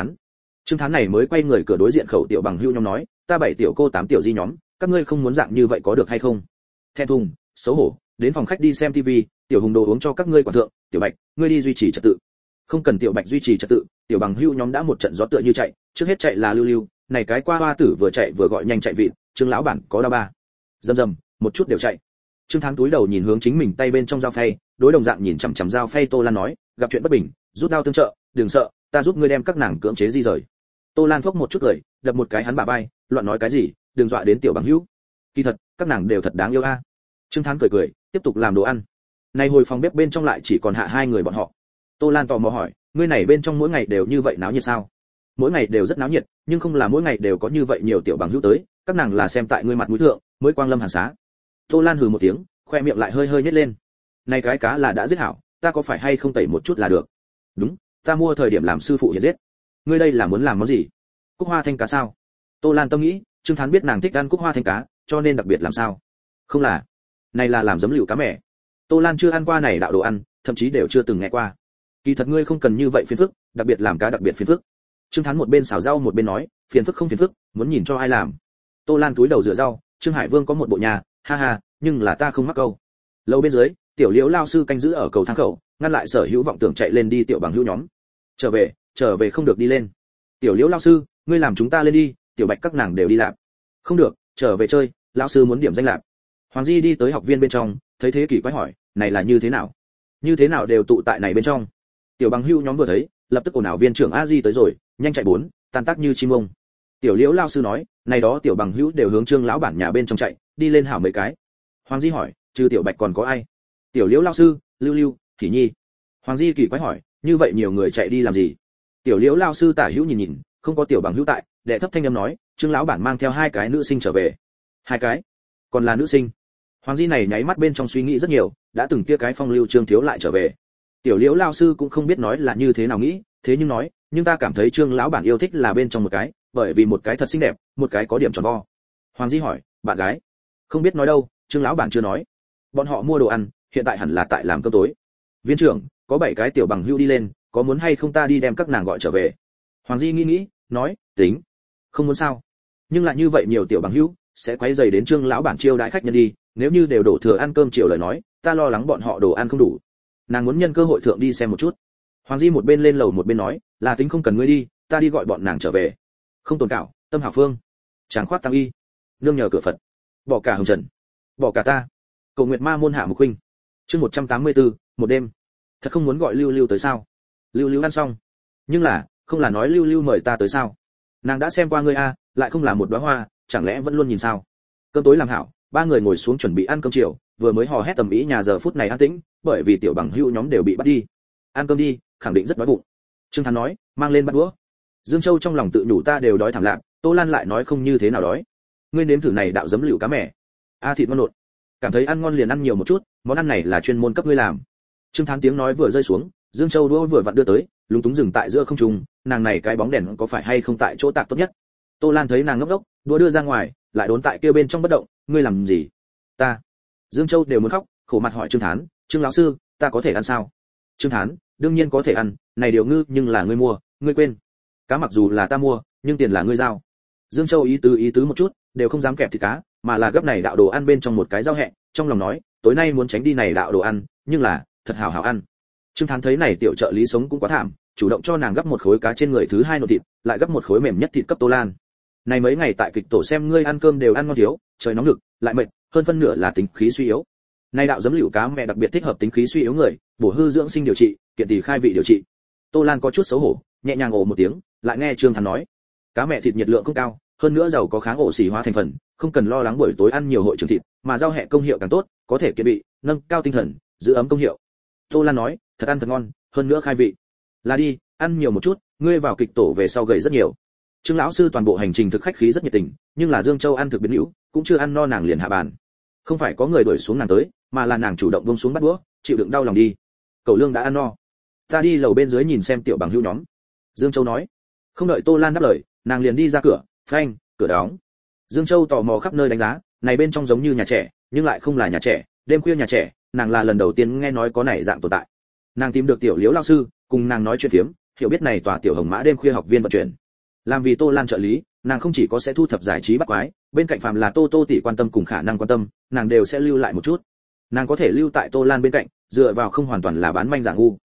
Trương Thán này mới quay người cửa đối diện khẩu tiểu bằng hữu nhóm nói, ta 7 tiểu cô 8 tiểu di nhóm, các ngươi không muốn dạng như vậy có được hay không? Thẹn thùng, xấu hổ, đến phòng khách đi xem tivi, tiểu hùng đồ uống cho các ngươi quản thượng, tiểu Bạch, ngươi đi duy trì trật tự. Không cần tiểu Bạch duy trì trật tự, tiểu bằng hữu nhóm đã một trận gió tựa như chạy, trước hết chạy là Lưu Lưu, này cái qua hoa tử vừa chạy vừa gọi nhanh chạy vịt, Trương lão bản có đau ba. Rầm, một chút đều chạy. Trương Thán túi đầu nhìn hướng chính mình tay bên trong dao phay, đối đồng dạng nhìn chằm chằm dao phay Tô Lan nói, gặp chuyện bất bình, rút đao tương trợ, đừng sợ, ta giúp ngươi đem các nàng cưỡng chế di rời. Tô Lan phốc một chút cười, đập một cái hắn bả vai, loạn nói cái gì, đừng dọa đến tiểu bằng hữu. Kỳ thật, các nàng đều thật đáng yêu a. Trương Thán cười, tiếp tục làm đồ ăn. Nay hồi phòng bếp bên trong lại chỉ còn hạ 2 người bọn họ. Tô Lan tò mò hỏi, ngươi này bên trong mỗi ngày đều như vậy náo nhiệt sao? Mỗi ngày đều rất náo nhiệt, nhưng không là mỗi ngày đều có như vậy nhiều tiểu bằng hữu tới, các nàng là xem tại ngươi mặt mũi thượng, mới quang lâm hàn xá. Tô Lan hừ một tiếng, khoe miệng lại hơi nhếch lên. Này cái cá là đã giết hảo, ta có phải hay không tẩy một chút là được? Đúng, ta mua thời điểm làm sư phụ hiện giết. Ngươi đây là muốn làm món gì? Cúc hoa thanh cá sao? Tô Lan tâm nghĩ, Trương Thán biết nàng thích ăn cúc hoa thanh cá, cho nên đặc biệt làm sao? Không là, này là làm giấm lựu cá mẻ. Tô Lan chưa ăn qua này đạo đồ ăn, thậm chí đều chưa từng nghe qua. Kỳ thật ngươi không cần như vậy phiền phức, đặc biệt làm cá đặc biệt phiền phức. Trương Thán một bên xào rau một bên nói, phiền phức không phiền phức, muốn nhìn cho ai làm. Tô Lan túi đầu rửa rau, Trương Hải Vương có một bộ nhà, ha ha, nhưng là ta không mắc câu. Lâu bên dưới, tiểu Liễu lao sư canh giữ ở cầu thang khẩu, ngăn lại sở hữu vọng tưởng chạy lên đi tiểu bằng hữu nhóm. Trở về không được đi lên. Tiểu Liễu lao sư, ngươi làm chúng ta lên đi, tiểu Bạch các nàng đều đi làm. Không được, trở về chơi, lão sư muốn điểm danh lạc. Hoàng Di đi tới học viên bên trong, thấy thế kỷ quái hỏi, này là như thế nào? Như thế nào đều tụ tại này bên trong? Tiểu bằng hữu nhóm vừa thấy, lập tức ồn ào viên trưởng a di tới rồi, nhanh chạy bốn, tan tác như chim ông. Tiểu Liễu lão sư nói, này đó tiểu bằng hữu đều hướng Trương lão bản nhà bên trong chạy, đi lên hảo mấy cái. Hoàng Di hỏi, trừ Tiểu Bạch còn có ai? Tiểu Liễu lão sư, Lưu Lưu, Thỉ Nhi. Hoàng Di kỳ quái hỏi, như vậy nhiều người chạy đi làm gì? Tiểu Liễu lão sư tả hữu nhìn nhìn, không có tiểu bằng hữu tại, đệ thấp thanh âm nói, Trương lão bản mang theo 2 cái nữ sinh trở về. 2 cái? Còn là nữ sinh? Hoàng Di này nháy mắt bên trong suy nghĩ rất nhiều, đã từng kia cái phong lưu Trương thiếu lại trở về. Tiểu Liễu lão sư cũng không biết nói là như thế nào nghĩ, thế nhưng nói, nhưng ta cảm thấy Trương lão bản yêu thích là bên trong một cái, bởi vì một cái thật xinh đẹp, một cái có điểm tròn vo. Hoàng Di hỏi, bạn gái? Không biết nói đâu, Trương lão bản chưa nói. Bọn họ mua đồ ăn, hiện tại hẳn là tại làm cơm tối. Viên trưởng, có 7 cái tiểu bằng hữu đi lên, có muốn hay không ta đi đem các nàng gọi trở về? Hoàng Di nghĩ, nói, tính. Không muốn sao? Nhưng lại như vậy nhiều tiểu bằng hữu, sẽ quấy rầy đến Trương lão bản chiêu đãi khách nhân đi, nếu như đều đổ thừa ăn cơm chiều lời nói, ta lo lắng bọn họ đồ ăn không đủ. Nàng muốn nhân cơ hội thượng đi xem một chút. Hoàng Di một bên lên lầu một bên nói, là tính không cần ngươi đi, ta đi gọi bọn nàng trở về. Không tồn cảo, tâm hảo phương. Tráng khoát tăng y. Nương nhờ cửa Phật. Bỏ cả hồng trần. Bỏ cả ta. Cầu nguyệt ma môn hạ mục huynh. Chương 184, một đêm. Thật không muốn gọi Lưu Lưu tới sao? Lưu Lưu ăn xong. Nhưng là, không là nói Lưu Lưu mời ta tới sao? Nàng đã xem qua ngươi a, lại không là một đóa hoa, chẳng lẽ vẫn luôn nhìn sao? Cơm tối làm hảo, 3 người ngồi xuống chuẩn bị ăn cơm chiều, vừa mới hò hét tầm ý nhà giờ phút này an tĩnh, bởi vì tiểu bằng hữu nhóm đều bị bắt đi. Ăn cơm đi, khẳng định rất đói bụng. Trương Thán nói, mang lên bát đũa. Dương Châu trong lòng tự nhủ ta đều đói thảm lạ, Tô Lan lại nói không như thế nào đói. Ngươi nếm thử này đạo giấm lựu cá mè. A thịt ngon nộn. Cảm thấy ăn ngon liền ăn nhiều một chút, món ăn này là chuyên môn cấp ngươi làm. Trương Thán tiếng nói vừa rơi xuống, Dương Châu đũa vừa vặn đưa tới, lúng túng dừng tại giữa không trung, nàng này cái bóng đèn có phải hay không tại chỗ tạc tốt nhất. Tô Lan thấy nàng ngốc ngốc, đũa đưa ra ngoài, lại đốn tại kia bên trong bất động, ngươi làm gì? Ta. Dương Châu đều muốn khóc, khổ mặt hỏi Trương Thán, Trương lão sư, ta có thể ăn sao? Trương Thán, đương nhiên có thể ăn, này điều ngư nhưng là ngươi mua, ngươi quên. Cá mặc dù là ta mua, nhưng tiền là ngươi giao. Dương Châu ý tứ một chút, đều không dám kẹp thịt cá, mà là gấp này đạo đồ ăn bên trong một cái rau hẹ, trong lòng nói, tối nay muốn tránh đi này đạo đồ ăn, nhưng là, thật hảo hảo ăn. Trương Thán thấy này tiểu trợ lý sống cũng quá thảm, chủ động cho nàng gấp một khối cá trên người thứ 2 nồi thịt, lại gấp một khối mềm nhất thịt cấp Tô Lan. Này mấy ngày tại kịch tổ xem ngươi ăn cơm đều ăn ngon thiếu, trời nóng lực, lại mệt, hơn phân nửa là tính khí suy yếu. Này đạo giấm lựu cá mẹ đặc biệt thích hợp tính khí suy yếu người, bổ hư dưỡng sinh điều trị, kiện tỳ khai vị điều trị. Tô Lan có chút xấu hổ, nhẹ nhàng ồ một tiếng, lại nghe Trương Thán nói, cá mẹ thịt nhiệt lượng không cao, hơn nữa giàu có kháng oxy hóa thành phần, không cần lo lắng buổi tối ăn nhiều hội trưởng thịt, mà rau hẹ công hiệu càng tốt, có thể kiện bị, nâng cao tinh thần, giữ ấm công hiệu. Tô Lan nói, thật ăn thật ngon, hơn nữa khai vị. Là đi, ăn nhiều một chút, ngươi vào kịch tổ về sau gầy rất nhiều. Trương lão sư toàn bộ hành trình thực khách khí rất nhiệt tình, nhưng là Dương Châu ăn thực biến hữu, cũng chưa ăn no nàng liền hạ bàn. Không phải có người đuổi xuống nàng tới, mà là nàng chủ động buông xuống bắt đũa, chịu đựng đau lòng đi. Cậu Lương đã ăn no, ta đi lầu bên dưới nhìn xem tiểu bằng hữu nhóm. Dương Châu nói. Không đợi Tô Lan đáp lời, nàng liền đi ra cửa, phanh, cửa đóng. Dương Châu tò mò khắp nơi đánh giá, này bên trong giống như nhà trẻ, nhưng lại không là nhà trẻ, đêm khuya nhà trẻ, nàng là lần đầu tiên nghe nói có này dạng tồn tại. Nàng tìm được tiểu Liễu lão sư, cùng nàng nói chuyện phiếm, hiểu biết này tòa tiểu Hồng Mã đêm khuya học viên vận chuyển. Làm vì Tô Lan trợ lý, nàng không chỉ có sẽ thu thập giải trí bắt quái, bên cạnh phàm là Tô tỷ quan tâm cùng khả năng quan tâm, nàng đều sẽ lưu lại một chút. Nàng có thể lưu tại Tô Lan bên cạnh, dựa vào không hoàn toàn là bán manh giả ngu.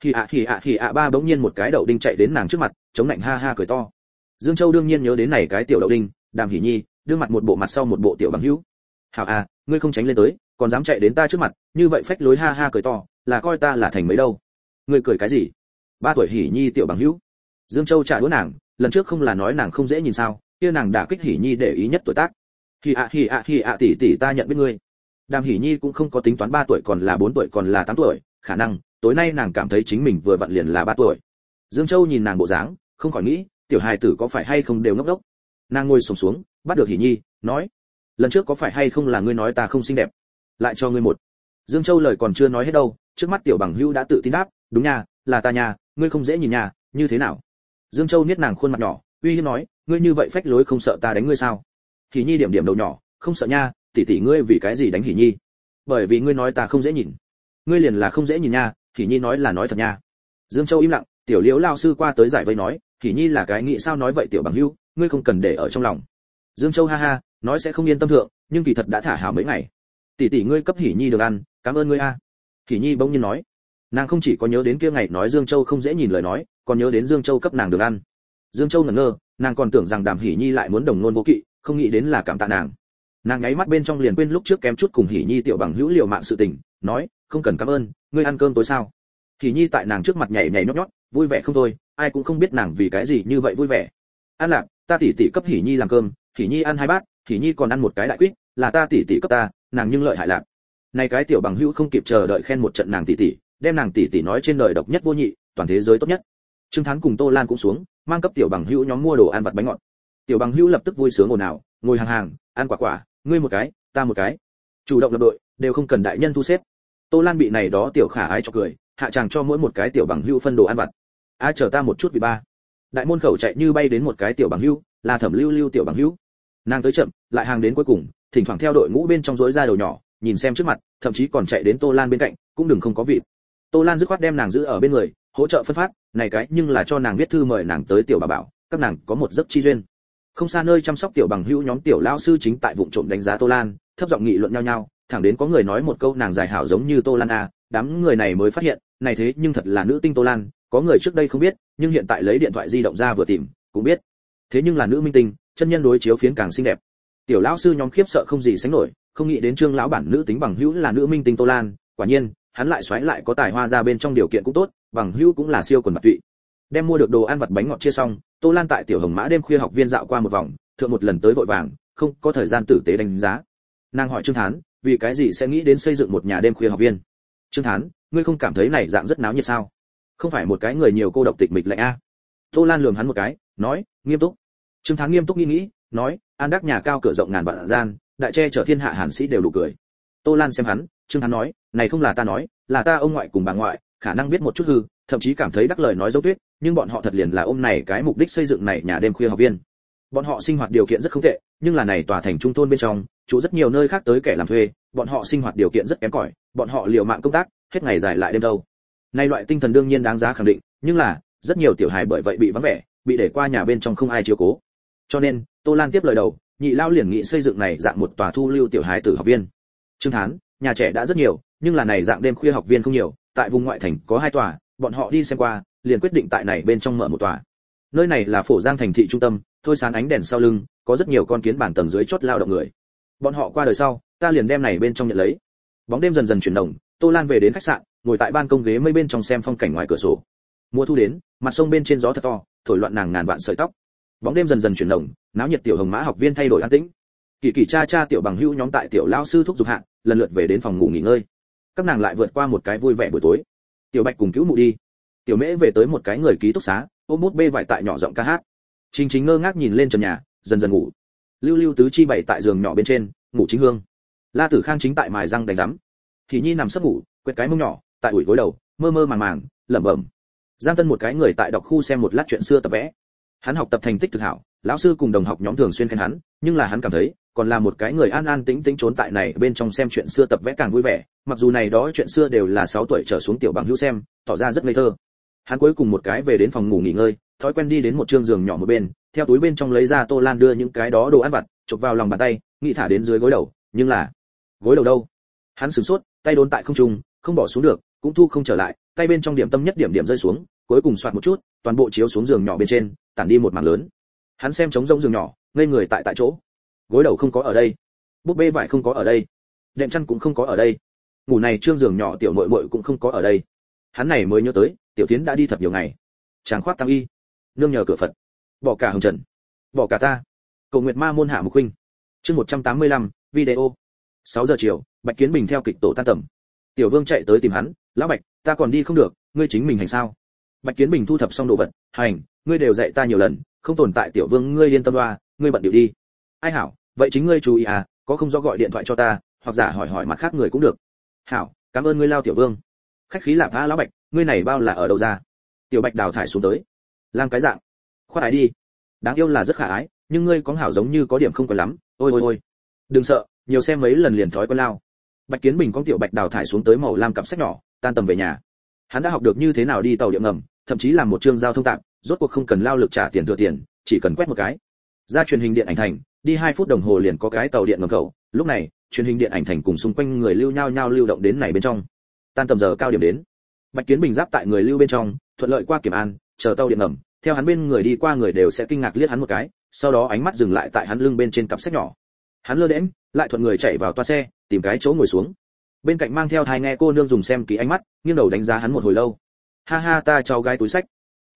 Hỉ ạ ba bỗng nhiên một cái đậu đinh chạy đến nàng trước mặt, chống lạnh ha ha cười to. Dương Châu đương nhiên nhớ đến này cái tiểu đậu đinh, Đàm Hỉ Nhi, đưa mặt một bộ mặt sau một bộ tiểu bằng hữu. Hảo à, ngươi không tránh lên tới, còn dám chạy đến ta trước mặt, như vậy phách lối ha ha cười to, là coi ta là thành mấy đâu? Ngươi cười cái gì? 3 tuổi Hỉ Nhi tiểu bằng hữu. Dương Châu trả đũa nàng, lần trước không là nói nàng không dễ nhìn sao, kia nàng đã kích Hỉ Nhi để ý nhất tuổi tác. Hỉ ạ tỷ ta nhận biết ngươi. Đàm Hỉ Nhi cũng không có tính toán 3 tuổi còn là 4 tuổi còn là 8 tuổi, khả năng tối nay nàng cảm thấy chính mình vừa vặn liền là 3 tuổi. Dương Châu nhìn nàng bộ dáng, không khỏi nghĩ, tiểu hài tử có phải hay không đều ngốc đốc. Nàng ngồi xổm xuống, bắt được Hỉ Nhi, nói, lần trước có phải hay không là ngươi nói ta không xinh đẹp, lại cho ngươi một. Dương Châu lời còn chưa nói hết đâu, trước mắt tiểu bằng hữu đã tự tin đáp, đúng nha, là ta nha, ngươi không dễ nhìn nha, như thế nào? Dương Châu niết nàng khuôn mặt nhỏ, uy hiếp nói, ngươi như vậy phách lối không sợ ta đánh ngươi sao? Hỉ Nhi điểm điểm đầu nhỏ, không sợ nha, tỷ ngươi vì cái gì đánh Hỉ Nhi? Bởi vì ngươi nói ta không dễ nhìn. Ngươi liền là không dễ nhìn nha, Hỉ Nhi nói là nói thật nha. Dương Châu im lặng, tiểu Liễu lão sư qua tới giải vây nói, Hỉ Nhi là cái nghĩ sao nói vậy tiểu bằng hữu, ngươi không cần để ở trong lòng. Dương Châu ha ha, nói sẽ không yên tâm thượng, nhưng kỳ thật đã thả hảo mấy ngày. Tỷ ngươi cấp Hỉ Nhi được ăn, cảm ơn ngươi a. Hỉ Nhi bỗng nhiên nói, nàng không chỉ có nhớ đến kia ngày nói Dương Châu không dễ nhìn lời nói, còn nhớ đến Dương Châu cấp nàng được ăn. Dương Châu ngẩn ngơ, nàng còn tưởng rằng Đàm Hỉ Nhi lại muốn đồng nôn vô kỵ, không nghĩ đến là cảm tạ nàng. Nàng nháy mắt bên trong liền quên lúc trước kém chút cùng Hỉ Nhi tiểu bằng hữu liều mạng sự tình, nói, không cần cảm ơn, ngươi ăn cơm tối sao? Hỉ Nhi tại nàng trước mặt nhảy nhót nhót, vui vẻ không thôi, ai cũng không biết nàng vì cái gì như vậy vui vẻ. Ăn lạc, ta tỷ tỷ cấp Hỉ Nhi làm cơm, Hỉ Nhi ăn 2 bát, Hỉ Nhi còn ăn một cái đại quýt, là ta tỷ tỷ cấp ta, nàng nhưng lợi hại lạc. Này cái tiểu bằng hữu không kịp chờ đợi khen một trận nàng tỷ tỷ, đem nàng tỷ tỷ nói trên đời độc nhất vô nhị, toàn thế giới tốt nhất. Trương Thán cùng Tô Lan cũng xuống, mang cấp tiểu bằng hữu nhóm mua đồ ăn vặt bánh ngọt. Tiểu bằng hữu lập tức vui sướng ồn ào, ngồi hàng hàng, ăn quả quả, ngươi một cái, ta một cái. Chủ động lập đội, đều không cần đại nhân thu xếp. Tô Lan bị này đó tiểu khả ái cho cười, hạ chàng cho mỗi một cái tiểu bằng hữu phân đồ ăn vặt. Chờ ta một chút vì ba. Đại môn khẩu chạy như bay đến một cái tiểu bằng hữu, là Thẩm Lưu Lưu tiểu bằng hữu. Nàng tới chậm, lại hàng đến cuối cùng, thỉnh thoảng theo đội ngũ bên trong rối ra đầu nhỏ, nhìn xem trước mặt, thậm chí còn chạy đến Tô Lan bên cạnh, cũng đừng không có vị. Tô Lan dứt khoát đem nàng giữ ở bên người, hỗ trợ phân phát, này cái nhưng là cho nàng viết thư mời nàng tới tiểu bà bảo, các nàng có một giấc chi duyên. Không xa nơi chăm sóc tiểu bằng hữu nhóm tiểu lão sư chính tại vụng trộm đánh giá Tô Lan, thấp giọng nghị luận nhau nhau, thẳng đến có người nói một câu nàng dài hảo giống như Tô Lan à, đám người này mới phát hiện, này thế nhưng thật là nữ tinh Tô Lan, có người trước đây không biết, nhưng hiện tại lấy điện thoại di động ra vừa tìm, cũng biết. Thế nhưng là nữ minh tinh, chân nhân đối chiếu phiến càng xinh đẹp. Tiểu lão sư nhóm khiếp sợ không gì sánh nổi, không nghĩ đến Trương lão bản nữ tính bằng hữu là nữ minh tinh Tô Lan, quả nhiên, hắn lại xoáy lại có tài hoa ra bên trong điều kiện cũng tốt, bằng hữu cũng là siêu quần bạc tụy. Đem mua được đồ ăn vặt bánh ngọt chia xong, Tô Lan tại tiểu Hồng Mã đêm khuya học viên dạo qua một vòng, thượng một lần tới vội vàng, không có thời gian tử tế đánh giá. Nàng hỏi Trương Thán, vì cái gì sẽ nghĩ đến xây dựng một nhà đêm khuya học viên? Trương Thán, ngươi không cảm thấy này dạng rất náo nhiệt sao? Không phải một cái người nhiều cô độc tịch mịch lạnh a? Tô Lan lườm hắn một cái, nói, nghiêm túc. Trương Thán nghiêm túc nghĩ, nói, an đắc nhà cao cửa rộng ngàn vạn gian, đại che chở thiên hạ hàn sĩ đều đủ cười. Tô Lan xem hắn, Trương Thán nói, này không là ta nói, là ta ông ngoại cùng bà ngoại, khả năng biết một chút hư, thậm chí cảm thấy đắc lời nói dấu tuyết, nhưng bọn họ thật liền là ôm này cái mục đích xây dựng này nhà đêm khuya học viên. Bọn họ sinh hoạt điều kiện rất không tệ, nhưng là này tòa thành trung thôn bên trong, chủ rất nhiều nơi khác tới kẻ làm thuê, bọn họ sinh hoạt điều kiện rất kém cỏi, bọn họ liều mạng công tác, hết ngày dài lại đêm đâu. Này loại tinh thần đương nhiên đáng giá khẳng định, nhưng là, rất nhiều tiểu hài bởi vậy bị vắng vẻ, bị để qua nhà bên trong không ai chiếu cố. Cho nên, Tô Lan tiếp lời đầu, nhị lao liền nghị xây dựng này dạng một tòa thu lưu tiểu hài tử học viên. Trương Thán, nhà trẻ đã rất nhiều, nhưng là này dạng đêm khuya học viên không nhiều, tại vùng ngoại thành có 2 tòa, bọn họ đi xem qua, liền quyết định tại này bên trong mở một tòa. Nơi này là Phổ Giang thành thị trung tâm, thôi sáng ánh đèn sau lưng, có rất nhiều con kiến bản tầng dưới chốt lao động người. Bọn họ qua đời sau, ta liền đem này bên trong nhận lấy. Bóng đêm dần dần chuyển động, Tô Lan về đến khách sạn, ngồi tại ban công ghế mây bên trong xem phong cảnh ngoài cửa sổ. Mùa thu đến, mặt sông bên trên gió thật to, thổi loạn nàng ngàn vạn sợi tóc. Bóng đêm dần dần chuyển động, náo nhiệt tiểu Hồng Mã học viên thay đổi an tĩnh. Kỳ Kỳ cha tiểu bằng hữu nhóm tại tiểu lão sư thúc giục hạ, lần lượt về đến phòng ngủ nghỉ ngơi. Các nàng lại vượt qua một cái vui vẻ buổi tối. Tiểu Bạch cùng Cứu Mụ đi. Tiểu Mễ về tới một cái người ký túc xá, ôm bút bê vải tại nhỏ giọng ca hát. Trình Chính ngơ ngác nhìn lên trần nhà, dần dần ngủ. Lưu Lưu tứ chi bày tại giường nhỏ bên trên, ngủ chính hương. La Tử Khang chính tại mài răng đánh rắm. Thì Nhi nằm sấp ngủ, quệt cái mông nhỏ, tại ủi gối đầu, mơ mơ màng màng, lẩm bẩm. Giang Tân một cái người tại đọc khu xem một lát chuyện xưa tập vẽ. Hắn học tập thành tích thực hảo, lão sư cùng đồng học nhóm thường xuyên khen hắn, nhưng là hắn cảm thấy, còn là một cái người an an tĩnh tĩnh trốn tại này bên trong xem chuyện xưa tập vẽ càng vui vẻ, mặc dù này đó chuyện xưa đều là 6 tuổi trở xuống tiểu bằng hữu xem, tỏ ra rất ngây thơ. Hắn cuối cùng một cái về đến phòng ngủ nghỉ ngơi, thói quen đi đến một trương giường nhỏ một bên, theo túi bên trong lấy ra Tô Lan đưa những cái đó đồ ăn vặt, chụp vào lòng bàn tay, nghĩ thả đến dưới gối đầu, nhưng là gối đầu đâu? Hắn sửng sốt, tay đốn tại không trung, không bỏ xuống được, cũng thu không trở lại, tay bên trong điểm tâm nhất điểm điểm rơi xuống, cuối cùng xoạt một chút, toàn bộ chiếu xuống giường nhỏ bên trên, tản đi một mảng lớn. Hắn xem trống rỗng giường nhỏ, ngây người tại chỗ. Gối đầu không có ở đây, búp bê vải không có ở đây, đệm chăn cũng không có ở đây, ngủ này trương giường nhỏ tiểu muội muội cũng không có ở đây. Hắn này mới nhớ tới, tiểu tiến đã đi thật nhiều ngày. Tráng khoát tam y, nương nhờ cửa Phật, bỏ cả hồng trần, bỏ cả ta. Cầu nguyệt ma môn hạ mục huynh. Chương 185, video. 6 giờ chiều, Bạch Kiến Bình theo kịch tổ tan tầm. Tiểu Vương chạy tới tìm hắn, "Lão Bạch, ta còn đi không được, ngươi chính mình hành sao?" Bạch Kiến Bình thu thập xong đồ vật, "Hành, ngươi đều dạy ta nhiều lần, không tồn tại Tiểu Vương ngươi yên tâm loa, ngươi bận điệu đi." "Ai hảo, vậy chính ngươi chú ý à, có không rõ gọi điện thoại cho ta, hoặc giả hỏi hỏi mặt khác người cũng được." "Hảo, cảm ơn ngươi lao Tiểu Vương." Khách khí lạp a lão Bạch, ngươi này bao là ở đâu ra? Tiểu Bạch đào thải xuống tới. "Lang cái dạng, khoát ái đi. Đáng yêu là rất khả ái, nhưng ngươi có hảo giống như có điểm không quen lắm, ôi ôi ôi. Đừng sợ, nhiều xem mấy lần liền thói quen lao." Bạch Kiến Bình con Tiểu Bạch đào thải xuống tới màu lam cặp sách nhỏ, tan tầm về nhà. Hắn đã học được như thế nào đi tàu điện ngầm, thậm chí làm một chương giao thông tạm, rốt cuộc không cần lao lực trả tiền thừa tiền, chỉ cần quét một cái. Ra truyền hình điện ảnh thành, đi 2 phút đồng hồ liền có cái tàu điện ngầm cầu. Lúc này, truyền hình điện ảnh thành cùng xung quanh người lưu nhao lưu động đến này bên trong. Tan tầm giờ cao điểm đến. Bạch Kiến Bình giáp tại người lưu bên trong, thuận lợi qua kiểm an, chờ tàu điện ngầm, theo hắn bên người đi qua người đều sẽ kinh ngạc liếc hắn một cái, sau đó ánh mắt dừng lại tại hắn lưng bên trên cặp sách nhỏ. Hắn lơ đễnh, lại thuận người chạy vào toa xe, tìm cái chỗ ngồi xuống. Bên cạnh mang theo thai nghe cô nương dùng xem kỹ ánh mắt, nghiêng đầu đánh giá hắn một hồi lâu. "Ha ha, ta cháu gái túi sách,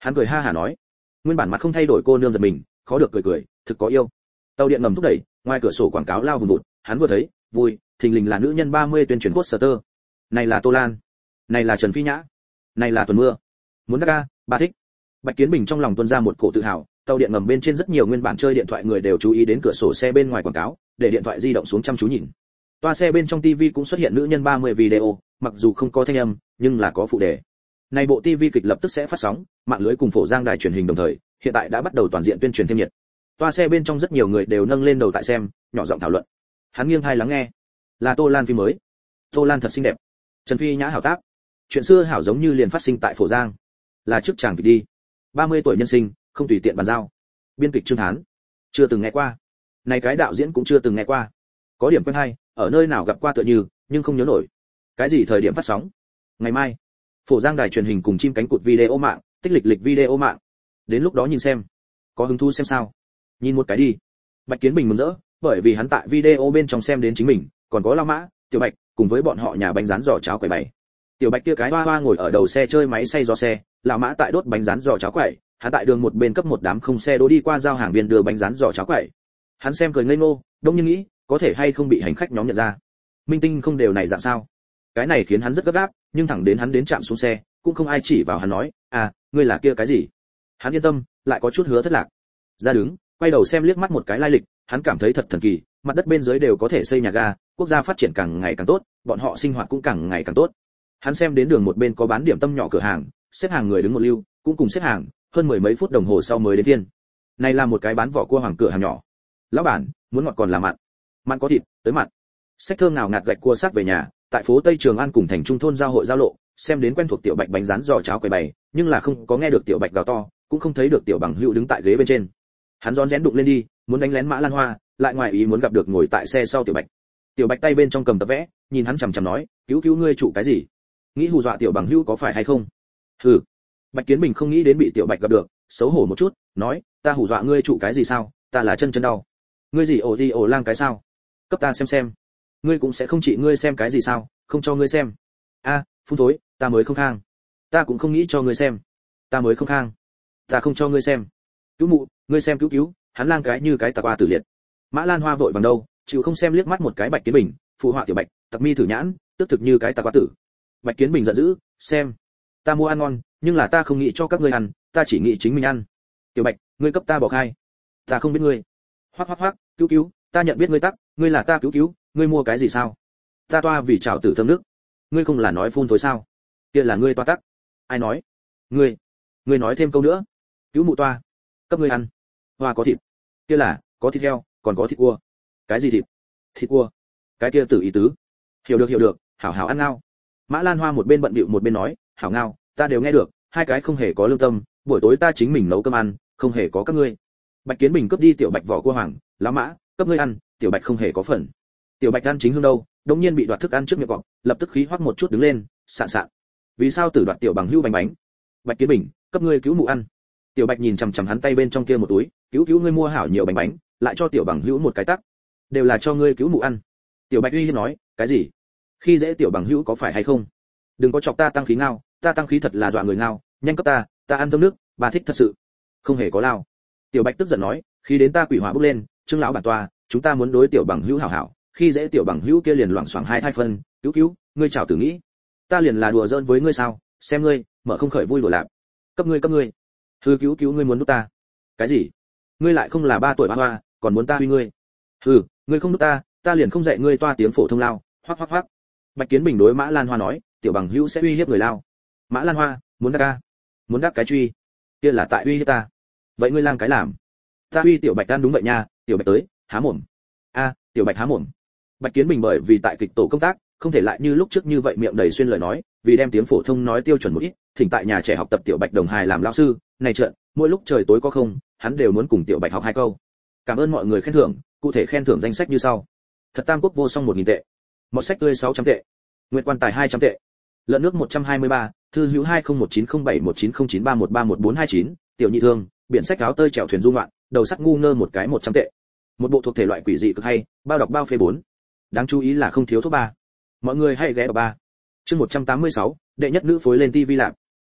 Hắn cười ha hả nói. Nguyên bản mặt không thay đổi cô nương giật mình, khó được cười cười, thực có yêu. Tàu điện ngầm thúc đẩy, ngoài cửa sổ quảng cáo lao vùn vụt, hắn vừa thấy, vui, thình lình là nữ nhân 30 tuyên truyền poster. Này là Tô Lan, này là Trần Phi Nhã, này là Tuần Mưa. Muốn đắc ca, bà thích. Bạch Kiến Bình trong lòng tuôn ra một cổ tự hào, tàu điện ngầm bên trên rất nhiều nguyên bản chơi điện thoại người đều chú ý đến cửa sổ xe bên ngoài quảng cáo, để điện thoại di động xuống chăm chú nhìn. Toa xe bên trong TV cũng xuất hiện nữ nhân 30 video, mặc dù không có thanh âm, nhưng là có phụ đề. Này bộ TV kịch lập tức sẽ phát sóng, mạng lưới cùng phổ giang đài truyền hình đồng thời, hiện tại đã bắt đầu toàn diện tuyên truyền thêm nhiệt. Toa xe bên trong rất nhiều người đều nâng lên đầu tại xem, nhỏ giọng thảo luận. Hắn nghiêng tai lắng nghe. Là Tô Lan phim mới. Tô Lan thật xinh đẹp. Trần Phi Nhã hảo tác. Chuyện xưa hảo giống như liền phát sinh tại phổ giang. Là trước chàng kịch đi. 30 tuổi nhân sinh, không tùy tiện bàn giao. Biên kịch Trương Hán. Chưa từng nghe qua. Này cái đạo diễn cũng chưa từng nghe qua. Có điểm quen hay, ở nơi nào gặp qua tựa như, nhưng không nhớ nổi. Cái gì thời điểm phát sóng? Ngày mai. Phổ Giang đài truyền hình cùng chim cánh cụt video mạng, tích lịch video mạng. Đến lúc đó nhìn xem. Có hứng thú xem sao? Nhìn một cái đi. Bạch Kiến Bình mừng rỡ, bởi vì hắn tại video bên trong xem đến chính mình, còn có Lão Mã, Tiểu Bạch, cùng với bọn họ nhà bánh rán giò cháo quẩy bày. Tiểu Bạch kia cái hoa hoa ngồi ở đầu xe chơi máy xay giò xe, Lão Mã tại đốt bánh rán giò cháo quẩy, hắn tại đường một bên cấp một đám không xe đỗ đi qua giao hàng viên đưa bánh rán giò cháo quẩy. Hắn xem cười ngây ngô, đông như nghĩ, có thể hay không bị hành khách nhóm nhận ra. Minh tinh không đều này dạng sao? Cái này khiến hắn rất gấp gáp, nhưng thẳng đến hắn đến trạm xuống xe, cũng không ai chỉ vào hắn nói, "À, ngươi là kia cái gì?" Hắn yên tâm, lại có chút hứa thất lạc. Ra đứng, quay đầu xem liếc mắt một cái lai lịch, hắn cảm thấy thật thần kỳ, mặt đất bên dưới đều có thể xây nhà ga, quốc gia phát triển càng ngày càng tốt, bọn họ sinh hoạt cũng càng ngày càng tốt. Hắn xem đến đường một bên có bán điểm tâm nhỏ cửa hàng, xếp hàng người đứng một lưu, cũng cùng xếp hàng, hơn mười mấy phút đồng hồ sau mới đến phiên. Này là một cái bán vỏ cua hoàng cửa hàng nhỏ. "Lão bản, muốn ngọt còn là mặn?" "Mặn có thịt, tới mặn." Sách thơm nào ngạt gạch cua xác về nhà, tại phố Tây Trường An cùng thành trung thôn giao hội giao lộ, xem đến quen thuộc Tiểu Bạch bánh rán giò cháo quầy bày, nhưng là không có nghe được Tiểu Bạch gào to, cũng không thấy được Tiểu Bằng Hữu đứng tại ghế bên trên. Hắn rón rén đụng lên đi, muốn đánh lén Mã Lan Hoa, lại ngoài ý muốn gặp được ngồi tại xe sau Tiểu Bạch. Tiểu Bạch tay bên trong cầm tập vẽ, nhìn hắn chằm chằm nói, "Cứu cứu ngươi chủ cái gì? Nghĩ hù dọa Tiểu Bằng Hữu có phải hay không?" "Hừ." Bạch Kiến Bình không nghĩ đến bị Tiểu Bạch gặp được, xấu hổ một chút, nói, "Ta hù dọa ngươi chủ cái gì sao? Ta là chân đau." "Ngươi gì ổ lang cái sao? Cấp ta xem. Ngươi cũng sẽ không trị ngươi xem cái gì sao? Không cho ngươi xem." "A, phun thối, ta mới không khang." "Ta cũng không nghĩ cho ngươi xem." "Ta mới không khang." "Ta không cho ngươi xem." "Cứu mụ, ngươi xem cứu." Hắn lang cái như cái tạc qua tử liệt. Mã Lan Hoa vội vàng đâu, chịu không xem liếc mắt một cái Bạch Kiến Bình, phụ họa Tiểu Bạch, tặc mi thử nhãn, tức thực như cái tạc qua tử. Bạch Kiến Bình giận dữ, "Xem, ta mua ăn ngon, nhưng là ta không nghĩ cho các ngươi ăn, ta chỉ nghĩ chính mình ăn." "Tiểu Bạch, ngươi cấp ta bỏ khai." "Ta không biết ngươi." Hoắc, cứu, ta nhận biết ngươi tắc, ngươi là ta cứu, ngươi mua cái gì sao?" "Ta toa vì chảo tử thơm nước." "Ngươi không là nói phun thối sao? Kia là ngươi toa tắc." "Ai nói?" Ngươi nói thêm câu nữa." "Cứu mụ toa, cấp ngươi ăn." "Hoa có thịt." "Kia là, có thịt heo, còn có thịt cua." "Cái gì thịt?" "Thịt cua." "Cái kia tử ý tứ." Hiểu được, hảo hảo ăn ngao." Mã Lan Hoa một bên bận bịu một bên nói, "Hảo ngao, ta đều nghe được, hai cái không hề có lương tâm, buổi tối ta chính mình nấu cơm ăn, không hề có các ngươi." Bạch Kiến Bình cướp đi Tiểu Bạch vỏ cua hoàng, "Lão Mã, cấp ngươi ăn." Tiểu Bạch không hề có phần. Tiểu Bạch ăn chính hương đâu, đột nhiên bị đoạt thức ăn trước miệng cọp, lập tức khí hoắc một chút đứng lên, sạn. "Vì sao tử đoạt Tiểu Bằng Hữu bánh?" "Bạch Kiến Bình, cấp ngươi cứu mụ ăn." Tiểu Bạch nhìn chằm chằm hắn tay bên trong kia một túi, "Cứu ngươi mua hảo nhiều bánh, lại cho Tiểu Bằng Hữu một cái tắc, đều là cho ngươi cứu mụ ăn." Tiểu Bạch uy hiếp nói, "Cái gì? Khi dễ Tiểu Bằng Hữu có phải hay không? Đừng có chọc ta tăng khí ngao, ta tăng khí thật là dọa người ngao, nhanh cấp ta ăn thơm nước, bà thích thật sự." "Không hề có lao." Tiểu Bạch tức giận nói, "Khi đến ta quỷ hỏa bốc lên, Trương lão bản toa, chúng ta muốn đối Tiểu Bằng Hữu hảo hảo, khi dễ Tiểu Bằng Hữu kia liền loảng xoảng hai phân, cứu, ngươi chảo tử nghĩ, ta liền là đùa giỡn với ngươi sao? Xem ngươi, mở không khởi vui đùa lạp. Cấp ngươi. Hừ, cứu ngươi muốn đút ta." "Cái gì? Ngươi lại không là 3 tuổi ba hoa, còn muốn ta huy ngươi?" "Hừ, ngươi không đút ta liền không dạy ngươi toa tiếng phổ thông lao." Hoắc. Bạch Kiến Bình đối Mã Lan Hoa nói, "Tiểu Bằng Hữu sẽ uy hiếp người lao." Mã Lan Hoa, muốn đắc cái truy, kia là tại uy hiếp ta. "Vậy ngươi lang cái làm?" "Ta uy Tiểu Bạch ăn đúng vậy nha." Tiểu Bạch tới, há mồm. "A, Tiểu Bạch há mồm." Bạch Kiến Bình bởi vì tại kịch tổ công tác, không thể lại như lúc trước như vậy miệng đầy xuyên lời nói, vì đem tiếng phổ thông nói tiêu chuẩn một ít, thỉnh tại nhà trẻ học tập Tiểu Bạch đồng hài làm lão sư, này trận, mỗi lúc trời tối có không, hắn đều muốn cùng Tiểu Bạch học 2 câu. Cảm ơn mọi người khen thưởng, cụ thể khen thưởng danh sách như sau: Thật Tam Quốc vô song 1000 tệ, một sách tươi 600 tệ, Nguyệt Quan Tài 200 tệ, Lợn nước 123, Thư hữu 201907190931311429, Tiểu Nhị Thương, Biển sách áo tơi chèo thuyền du ngoạn, Đầu sắt ngu ngơ một cái 100 tệ. Một bộ thuộc thể loại quỷ dị cực hay, bao đọc bao phê 4. Đáng chú ý là không thiếu thuốc 3. Mọi người hãy ghé vào 3. Chương 186, đệ nhất nữ phối lên TV lạp.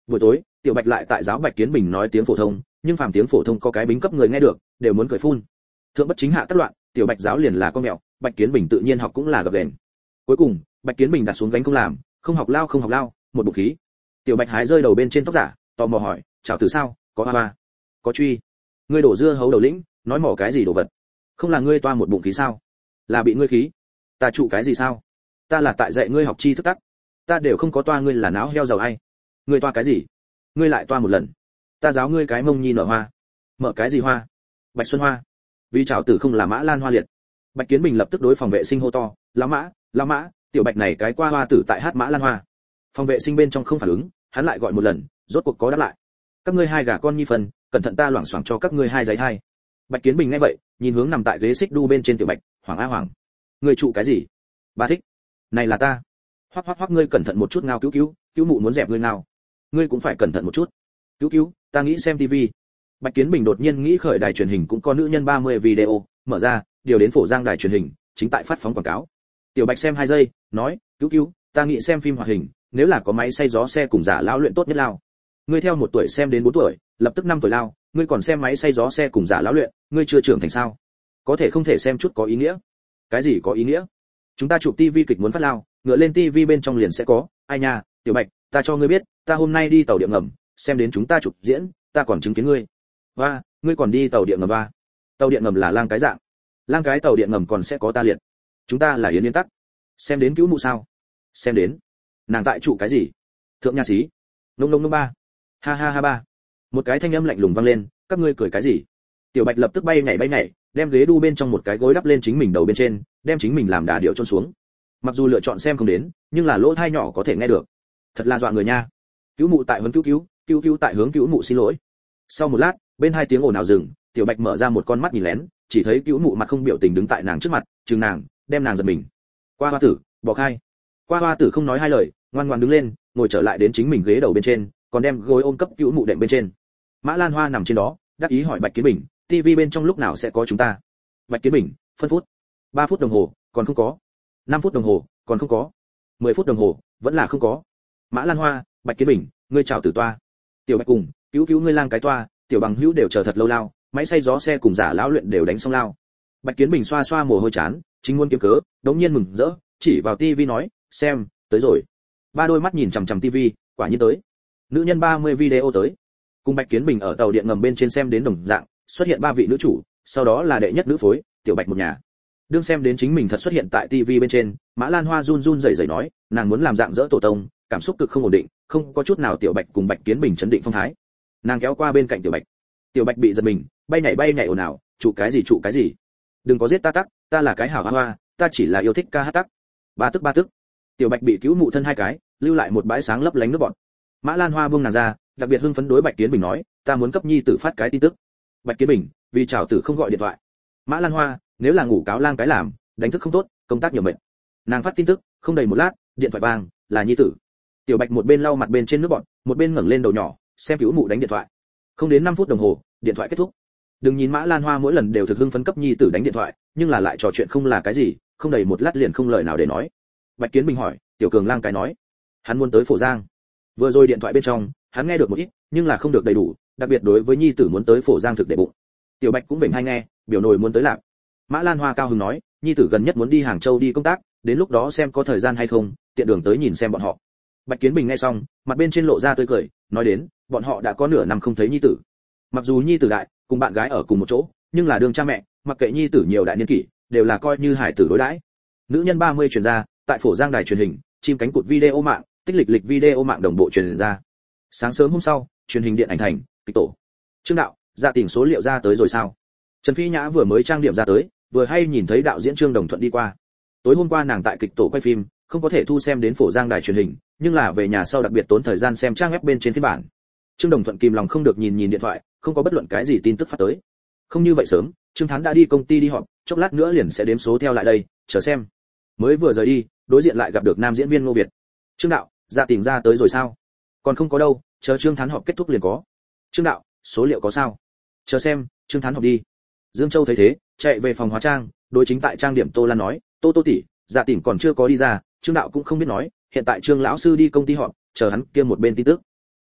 Buổi tối, Tiểu Bạch lại tại giáo Bạch Kiến Bình nói tiếng phổ thông, nhưng phàm tiếng phổ thông có cái bính cấp người nghe được, đều muốn cười phun. Thượng bất chính hạ tất loạn, Tiểu Bạch giáo liền là con mèo, Bạch Kiến Bình tự nhiên học cũng là gập ghềnh. Cuối cùng, Bạch Kiến Bình đặt xuống gánh không làm, không học lao, một bụng khí. Tiểu Bạch hái rơi đầu bên trên tóc giả, tò mò hỏi, "Chào từ sao? Có ba, có truy. Ngươi đổ dưa hấu đầu lĩnh, nói mỏ cái gì đồ vật? Không là ngươi toa một bụng khí sao? Là bị ngươi khí? Ta trụ cái gì sao? Ta là tại dạy ngươi học chi thức tắc. Ta đều không có toa, ngươi là náo heo giàu ai? Ngươi toa cái gì? Ngươi lại toa một lần. Ta giáo ngươi cái mông nhi nở hoa. Mở cái gì hoa? Bạch Xuân Hoa. Vì Trảo Tử không là Mã Lan Hoa liệt." Bạch Kiến Bình lập tức đối phòng vệ sinh hô to, lão mã, Tiểu Bạch này cái qua hoa tử tại hát Mã Lan Hoa." Phòng vệ sinh bên trong không phản ứng, hắn lại gọi một lần, rốt cuộc có đáp lại. "Các ngươi hai gà con nhi phần, cẩn thận ta loảng xoảng cho các ngươi hai giấy hai." Bạch Kiến Bình nghe vậy, nhìn hướng nằm tại ghế xích đu bên trên Tiểu Bạch, "Hoàng a Hoàng, ngươi trụ cái gì? Ba thích. Này là ta." Hoắc, ngươi cẩn thận một chút ngao cứu, cứu mụ muốn dẹp ngươi nào. Ngươi cũng phải cẩn thận một chút. Cứu, ta nghĩ xem tivi. Bạch Kiến Bình đột nhiên nghĩ khởi đài truyền hình cũng có nữ nhân 30 video, mở ra, điều đến Phổ Giang đài truyền hình, chính tại phát phóng quảng cáo. Tiểu Bạch xem 2 giây, nói, cứu, ta nghĩ xem phim hoạt hình, nếu là có máy xay gió xe cùng giả lão luyện tốt nhất lao. Ngươi theo 1 tuổi xem đến 4 tuổi, lập tức 5 tuổi lao, ngươi còn xem máy xay gió xe cùng giả lão luyện, ngươi chưa trưởng thành sao? Có thể không thể xem chút có ý nghĩa? Cái gì có ý nghĩa? Chúng ta chụp tivi kịch muốn phát lao, ngựa lên tivi bên trong liền sẽ có, ai nha, Tiểu Bạch, ta cho ngươi biết, ta hôm nay đi tàu điện ngầm, xem đến chúng ta chụp diễn, ta còn chứng kiến ngươi. Và, ngươi còn đi tàu điện ngầm ba? Tàu điện ngầm là lang cái dạng. Lang cái tàu điện ngầm còn sẽ có ta liệt. Chúng ta là yến yên tắc. Xem đến cứu mụ sao? Xem đến. Nàng tại trụ cái gì? Thượng nha xí. Nông ba. Ha ba. Một cái thanh âm lạnh lùng vang lên, các ngươi cười cái gì? Tiểu Bạch lập tức bay nhảy, đem ghế đu bên trong một cái gối đắp lên chính mình đầu bên trên, đem chính mình làm đà điệu chôn xuống. Mặc dù lựa chọn xem không đến, nhưng là lỗ tai nhỏ có thể nghe được. Thật là dọa người nha. Cứu mụ tại huấn cứu tại hướng cứu mụ xin lỗi. Sau một lát, bên hai tiếng ồn ào dừng, Tiểu Bạch mở ra một con mắt nhìn lén, chỉ thấy cứu mụ mặt không biểu tình đứng tại nàng trước mặt, chừng nàng, đem nàng giật mình. Qua hoa tử, bỏ khai. Qua hoa tử không nói hai lời, ngoan ngoãn đứng lên, ngồi trở lại đến chính mình ghế đầu bên trên, còn đem gối ôm cấp cứu mụ đệm bên trên. Mã Lan Hoa nằm trên đó, đắc ý hỏi Bạch Kiến Bình, tivi bên trong lúc nào sẽ có chúng ta? Bạch Kiến Bình, phân phút. 3 phút đồng hồ, còn không có. 5 phút đồng hồ, còn không có. 10 phút đồng hồ, vẫn là không có. Mã Lan Hoa, Bạch Kiến Bình, ngươi chào tử toa. Tiểu Bạch cùng, cứu ngươi lang cái toa, tiểu bằng hữu đều chờ thật lâu lao, máy xay gió xe cùng giả lão luyện đều đánh xong lao. Bạch Kiến Bình xoa xoa mồ hôi chán, chính muốn kiếm cớ, đống nhiên mừng rỡ, chỉ vào tivi nói, xem, tới rồi. 3 đôi mắt nhìn chằm chằm tivi, quả nhiên tới. Nữ nhân 30 video tới. Cùng Bạch Kiến Bình ở tàu điện ngầm bên trên xem đến đồng dạng, xuất hiện 3 vị nữ chủ, sau đó là đệ nhất nữ phối, Tiểu Bạch một nhà. Đương xem đến chính mình thật xuất hiện tại tivi bên trên, Mã Lan Hoa run rẩy nói, nàng muốn làm dạng dỡ tổ tông, cảm xúc cực không ổn định, không có chút nào Tiểu Bạch cùng Bạch Kiến Bình chấn định phong thái. Nàng kéo qua bên cạnh Tiểu Bạch. Tiểu Bạch bị giật mình, bay nhảy ồn ào, trụ cái gì? Đừng có giết ta tắc, ta là cái hảo hoa, ta chỉ là yêu thích ca hát tắc. Ba tức. Tiểu Bạch bị cứu mụ thân 2 cái, lưu lại một bãi sáng lấp lánh nước bọt. Mã Lan Hoa buông nàng ra, đặc biệt hưng phấn đối Bạch Kiến Bình nói, ta muốn cấp nhi tử phát cái tin tức. Bạch Kiến Bình, vì Trảo Tử không gọi điện thoại. Mã Lan Hoa, nếu là ngủ cáo lang cái làm, đánh thức không tốt, công tác nhiều mệt. Nàng phát tin tức, không đầy 1 lát, điện thoại vang, là nhi tử. Tiểu Bạch một bên lau mặt bên trên nước bọt, một bên ngẩng lên đầu nhỏ, xem cứu mụ đánh điện thoại. Không đến 5 phút đồng hồ, điện thoại kết thúc. Đừng nhìn Mã Lan Hoa mỗi lần đều thực hưng phấn cấp nhi tử đánh điện thoại, nhưng là lại trò chuyện không là cái gì, không đầy 1 lát liền không lời nào để nói. Bạch Kiến Bình hỏi, Tiểu Cường lang cái nói, hắn muốn tới Phổ Giang. Vừa rồi điện thoại bên trong, hắn nghe được một ít, nhưng là không được đầy đủ, đặc biệt đối với nhi tử muốn tới Phổ Giang thực để bụng. Tiểu Bạch cũng vểnh hay nghe, biểu nồi muốn tới lạc. Mã Lan Hoa cao hứng nói, nhi tử gần nhất muốn đi Hàng Châu đi công tác, đến lúc đó xem có thời gian hay không, tiện đường tới nhìn xem bọn họ. Bạch Kiến Bình nghe xong, mặt bên trên lộ ra tươi cười, nói đến, bọn họ đã có nửa năm không thấy nhi tử. Mặc dù nhi tử đại, cùng bạn gái ở cùng một chỗ, nhưng là đương cha mẹ, mặc kệ nhi tử nhiều đại niên kỷ, đều là coi như hải tử đối đãi. Nữ nhân 30 truyền ra, tại Phổ Giang đài truyền hình, chim cánh cụt video mạng, tích lịch video mạng đồng bộ truyền ra. Sáng sớm hôm sau, truyền hình điện ảnh thành, kịch tổ. Trương đạo, dạ tỉnh số liệu ra tới rồi sao? Trần Phi Nhã vừa mới trang điểm ra tới, vừa hay nhìn thấy đạo diễn Trương Đồng Thuận đi qua. Tối hôm qua nàng tại kịch tổ quay phim, không có thể thu xem đến Phổ Giang đài truyền hình, nhưng là về nhà sau đặc biệt tốn thời gian xem trang web bên trên phiên bản. Trương Đồng Thuận kìm lòng không được nhìn điện thoại, không có bất luận cái gì tin tức phát tới. Không như vậy sớm, Trương Thán đã đi công ty đi họp, chốc lát nữa liền sẽ đếm số theo lại đây, chờ xem. Mới vừa rời đi, đối diện lại gặp được nam diễn viên Ngô Việt. Trương đạo, dạ tỉnh ra tới rồi sao? Còn không có đâu, chờ Trương Thán họp kết thúc liền có. Trương đạo, số liệu có sao? Chờ xem, Trương Thán họp đi. Dương Châu thấy thế, chạy về phòng hóa trang, đối chính tại trang điểm Tô Lan nói, Tô tỷ, dạ tỉnh còn chưa có đi ra. Trương đạo cũng không biết nói, hiện tại Trương lão sư đi công ty họp, chờ hắn kia một bên tin tức.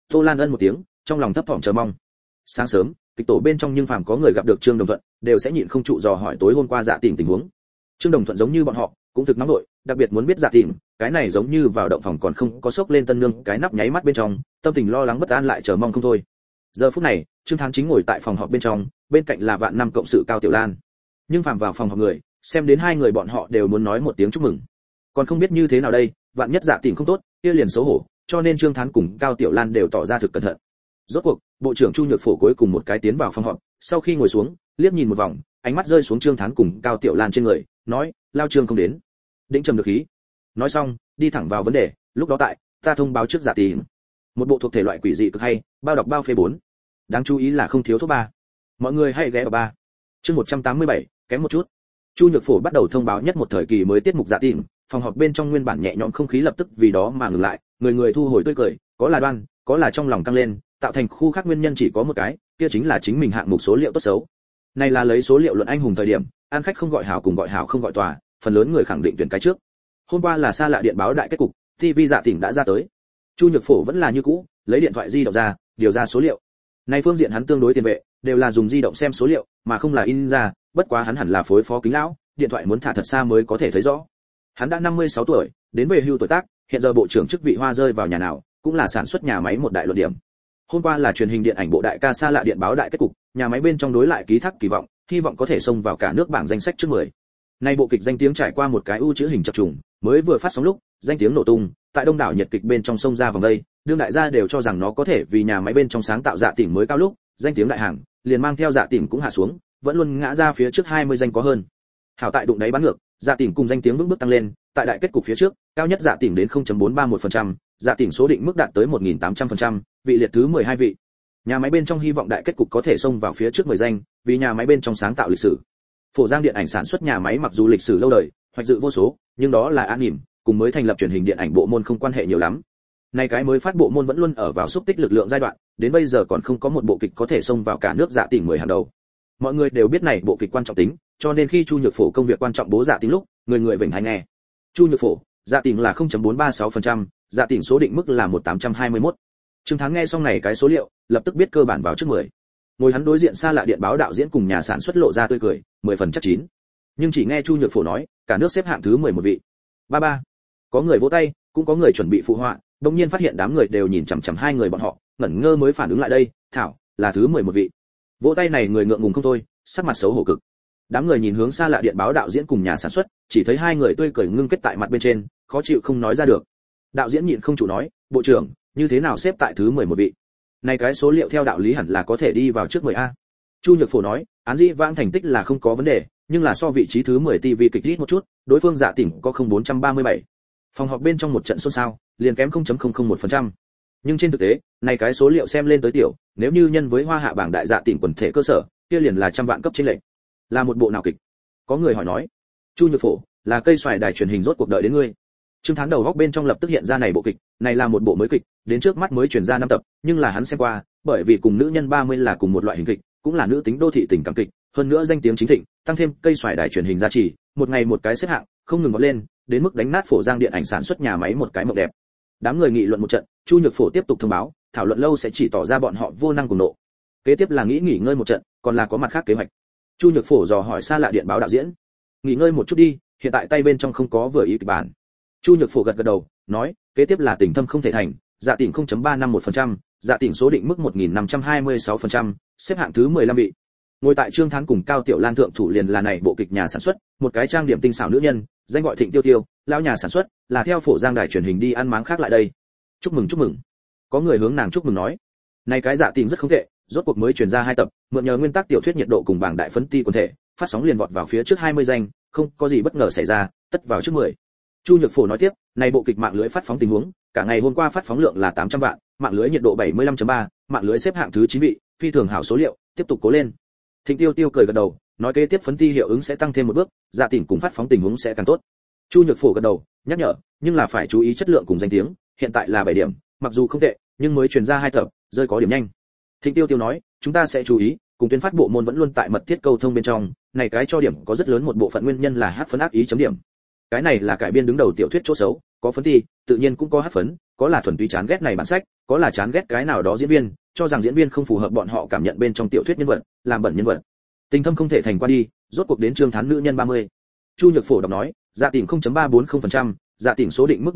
Tô Lan ân một tiếng, trong lòng thấp thỏm chờ mong. Sáng sớm, kịch tổ bên trong nhưng phàm có người gặp được Trương Đồng Thuận, đều sẽ nhịn không trụ dò hỏi tối hôm qua Dạ Tỉnh tình huống. Trương Đồng Thuận giống như bọn họ, cũng thực nóng nội, đặc biệt muốn biết Dạ Tỉnh, cái này giống như vào động phòng còn không có sốc lên tân nương, cái nắp nháy mắt bên trong, tâm tình lo lắng bất an lại chờ mong không thôi. Giờ phút này, Trương Thán chính ngồi tại phòng họp bên trong, bên cạnh là vạn năm cộng sự Cao Tiểu Lan. Nhưng phàm vào phòng họp người, xem đến hai người bọn họ đều muốn nói một tiếng chúc mừng. Còn không biết như thế nào đây, vạn nhất Dạ Tỉnh không tốt, kia liền xấu hổ, cho nên Trương Thán cùng Cao Tiểu Lan đều tỏ ra thực cẩn thận. Rốt cuộc, bộ trưởng Chu Nhược Phổ cuối cùng một cái tiến vào phòng họp, sau khi ngồi xuống, liếc nhìn một vòng, ánh mắt rơi xuống Trương Thán cùng Cao Tiểu Lan trên người, nói, lao Trương không đến. Đĩnh trầm được khí. Nói xong, đi thẳng vào vấn đề, lúc đó tại, ta thông báo trước Dạ Tỉnh. Một bộ thuộc thể loại quỷ dị cực hay, bao đọc bao phê 4. Đáng chú ý là không thiếu thuốc 3. Mọi người hãy ghé vào 3. Chương 187, kém một chút. Chu Nhược Phổ bắt đầu thông báo nhất một thời kỳ mới tiết mục Dạ Tỉnh, phòng họp bên trong nguyên bản nhẹ nhõm không khí lập tức vì đó mà ngừng lại, người người thu hồi tươi cười, có là đoan, có là trong lòng tăng lên, tạo thành khu khác nguyên nhân chỉ có một cái, kia chính là chính mình hạng mục số liệu tốt xấu. Này là lấy số liệu luận anh hùng thời điểm, an khách không gọi hảo cùng gọi hảo không gọi tòa, phần lớn người khẳng định tuyển cái trước. Hôm qua là xa lạ điện báo đại kết cục, TV Dạ Tỉnh đã ra tới. Chu Nhược Phổ vẫn là như cũ, lấy điện thoại di động ra, điều ra số liệu. Này phương diện hắn tương đối tiền vệ, đều là dùng di động xem số liệu, mà không là in ra, bất quá hắn hẳn là phối phó kính lão, điện thoại muốn thả thật xa mới có thể thấy rõ. Hắn đã 56 tuổi, đến về hưu tuổi tác, hiện giờ bộ trưởng chức vị hoa rơi vào nhà nào, cũng là sản xuất nhà máy một đại luận điểm. Hôm qua là truyền hình điện ảnh bộ đại ca xa lạ điện báo đại kết cục, nhà máy bên trong đối lại ký thác kỳ vọng, hy vọng có thể xông vào cả nước bảng danh sách trước 10. Nay bộ kịch danh tiếng trải qua một cái ưu chữ hình chập trùng, mới vừa phát sóng lúc, danh tiếng nổ tung, tại đông đảo nhiệt kịch bên trong sông ra vòng đây, đương đại gia đều cho rằng nó có thể vì nhà máy bên trong sáng tạo Dạ Tỉnh mới cao lúc, danh tiếng đại hàng, liền mang theo Dạ Tỉnh cũng hạ xuống, vẫn luôn ngã ra phía trước 20 danh có hơn. Hảo tại đụng đáy bán ngược, Dạ Tỉnh cùng danh tiếng vững bước tăng lên, tại đại kết cục phía trước, cao nhất Dạ Tỉnh đến 0.431%, Dạ Tỉnh số định mức đạt tới 1800%, vị liệt thứ 12 vị. Nhà máy bên trong hy vọng đại kết cục có thể xông vào phía trước 10 danh, vì nhà máy bên trong sáng tạo lịch sử. Phổ Giang điện ảnh sản xuất nhà máy mặc dù lịch sử lâu đời, hoạch dự vô số, nhưng đó là an nỉm, cùng mới thành lập truyền hình điện ảnh bộ môn không quan hệ nhiều lắm. Này cái mới phát bộ môn vẫn luôn ở vào xúc tích lực lượng giai đoạn, đến bây giờ còn không có một bộ kịch có thể xông vào cả nước Dạ Tỉnh 10 hàng đầu. Mọi người đều biết này bộ kịch quan trọng tính, cho nên khi Chu Nhược Phổ công việc quan trọng bố Dạ Tỉnh lúc, người người vểnh tai nghe. Chu Nhược Phổ, Dạ Tỉnh là 0.436%, Dạ Tỉnh số định mức là 1821. Trương Thắng nghe xong này cái số liệu, lập tức biết cơ bản vào trước 10. Ngồi hắn đối diện xa lạ điện báo đạo diễn cùng nhà sản xuất lộ ra tươi cười, 10 phần chắc chín. Nhưng chỉ nghe Chu Nhược Phổ nói, cả nước xếp hạng thứ 11 vị. 33. Có người vỗ tay, cũng có người chuẩn bị phụ họa, đột nhiên phát hiện đám người đều nhìn chằm chằm hai người bọn họ, ngẩn ngơ mới phản ứng lại đây, thảo, là thứ 11 vị. Vỗ tay này người ngượng ngùng không thôi, sắc mặt xấu hổ cực. Đám người nhìn hướng xa lạ điện báo đạo diễn cùng nhà sản xuất, chỉ thấy hai người tươi cười ngưng kết tại mặt bên trên, khó chịu không nói ra được. Đạo diễn nhịn không chủ nói, bộ trưởng, như thế nào xếp tại thứ 11 vị? Này cái số liệu theo đạo lý hẳn là có thể đi vào trước 10A. Chu Nhược Phổ nói, án dĩ vãng thành tích là không có vấn đề, nhưng là so vị trí thứ 10 TV kịch ít một chút, đối phương Dạ Tỉnh có 0437. Phòng họp bên trong một trận xôn xao, liền kém 0.001%. Nhưng trên thực tế, này cái số liệu xem lên tới tiểu, nếu như nhân với Hoa Hạ bảng đại Dạ Tỉnh quần thể cơ sở, kia liền là trăm vạn cấp trên lệnh. Là một bộ nào kịch? Có người hỏi nói. Chu Nhược Phổ, là cây xoài đài truyền hình rốt cuộc đợi đến ngươi. Trương Thắng đầu góc bên trong lập tức hiện ra này bộ kịch, này là một bộ mới kịch, đến trước mắt mới truyền ra 5 tập, nhưng là hắn xem qua, bởi vì cùng nữ nhân 30 là cùng một loại hình kịch, cũng là nữ tính đô thị tình cảm kịch, hơn nữa danh tiếng chính thịnh, tăng thêm cây xoài đài truyền hình giá trị, một ngày một cái xếp hạng, không ngừng vọt lên, đến mức đánh nát Phổ Giang điện ảnh sản xuất nhà máy một cái mộng đẹp. Đám người nghị luận một trận, Chu Nhược Phổ tiếp tục thông báo, thảo luận lâu sẽ chỉ tỏ ra bọn họ vô năng cùng nộ. Kế tiếp là nghỉ ngơi một trận, còn là có mặt khác kế hoạch. Chu Nhược Phổ dò hỏi xa lạ điện báo đạo diễn, nghỉ ngơi một chút đi, hiện tại tay bên trong không có vừa ý kịch bản. Chu Nhược Phổ gật gật đầu, nói, kế tiếp là Tỉnh Thâm không thể thành, Dạ Tỉnh 0.351%, Dạ Tỉnh số định mức 1526%, xếp hạng thứ 15 vị. Ngồi tại Trương Thán cùng Cao Tiểu Lan thượng thủ liền là này bộ kịch nhà sản xuất, một cái trang điểm tinh xảo nữ nhân, danh gọi Thịnh Tiêu Tiêu, lão nhà sản xuất, là theo Phổ Giang đài truyền hình đi ăn máng khác lại đây. Chúc mừng chúc mừng. Có người hướng nàng chúc mừng nói, này cái Dạ Tỉnh rất không tệ, rốt cuộc mới truyền ra 2 tập, mượn nhờ nguyên tắc tiểu thuyết nhiệt độ cùng bảng đại phấn ti quần thể, phát sóng liền vọt vào phía trước 20 danh, không có gì bất ngờ xảy ra, tất vào trước 10. Chu Nhược Phổ nói tiếp, này bộ kịch mạng lưới phát phóng tình huống, cả ngày hôm qua phát phóng lượng là 800 vạn, mạng lưới nhiệt độ 75.3, mạng lưới xếp hạng thứ 9 vị, phi thường hảo số liệu, tiếp tục cố lên. Thịnh Tiêu Tiêu cười gật đầu, nói kế tiếp phấn ti hiệu ứng sẽ tăng thêm một bước, Dạ Tỉnh cùng phát phóng tình huống sẽ càng tốt. Chu Nhược Phổ gật đầu, nhắc nhở, nhưng là phải chú ý chất lượng cùng danh tiếng, hiện tại là 7 điểm, mặc dù không tệ, nhưng mới truyền ra 2 tập, rơi có điểm nhanh. Thịnh Tiêu Tiêu nói, chúng ta sẽ chú ý, cùng tuyên phát bộ môn vẫn luôn tại mật thiết câu thông bên trong, này cái cho điểm có rất lớn một bộ phận nguyên nhân là hát phấn ác ý chấm điểm. Cái này là cải biên đứng đầu tiểu thuyết chỗ xấu, có phấn thi, tự nhiên cũng có hắc phấn, có là thuần túy chán ghét này bản sách, có là chán ghét cái nào đó diễn viên, cho rằng diễn viên không phù hợp bọn họ cảm nhận bên trong tiểu thuyết nhân vật, làm bẩn nhân vật. Tình thâm không thể thành qua đi, rốt cuộc đến chương Thán nữ nhân 30. Chu Nhược Phổ đọc nói, dạ tỉnh 0.340%, dạ tỉnh số định mức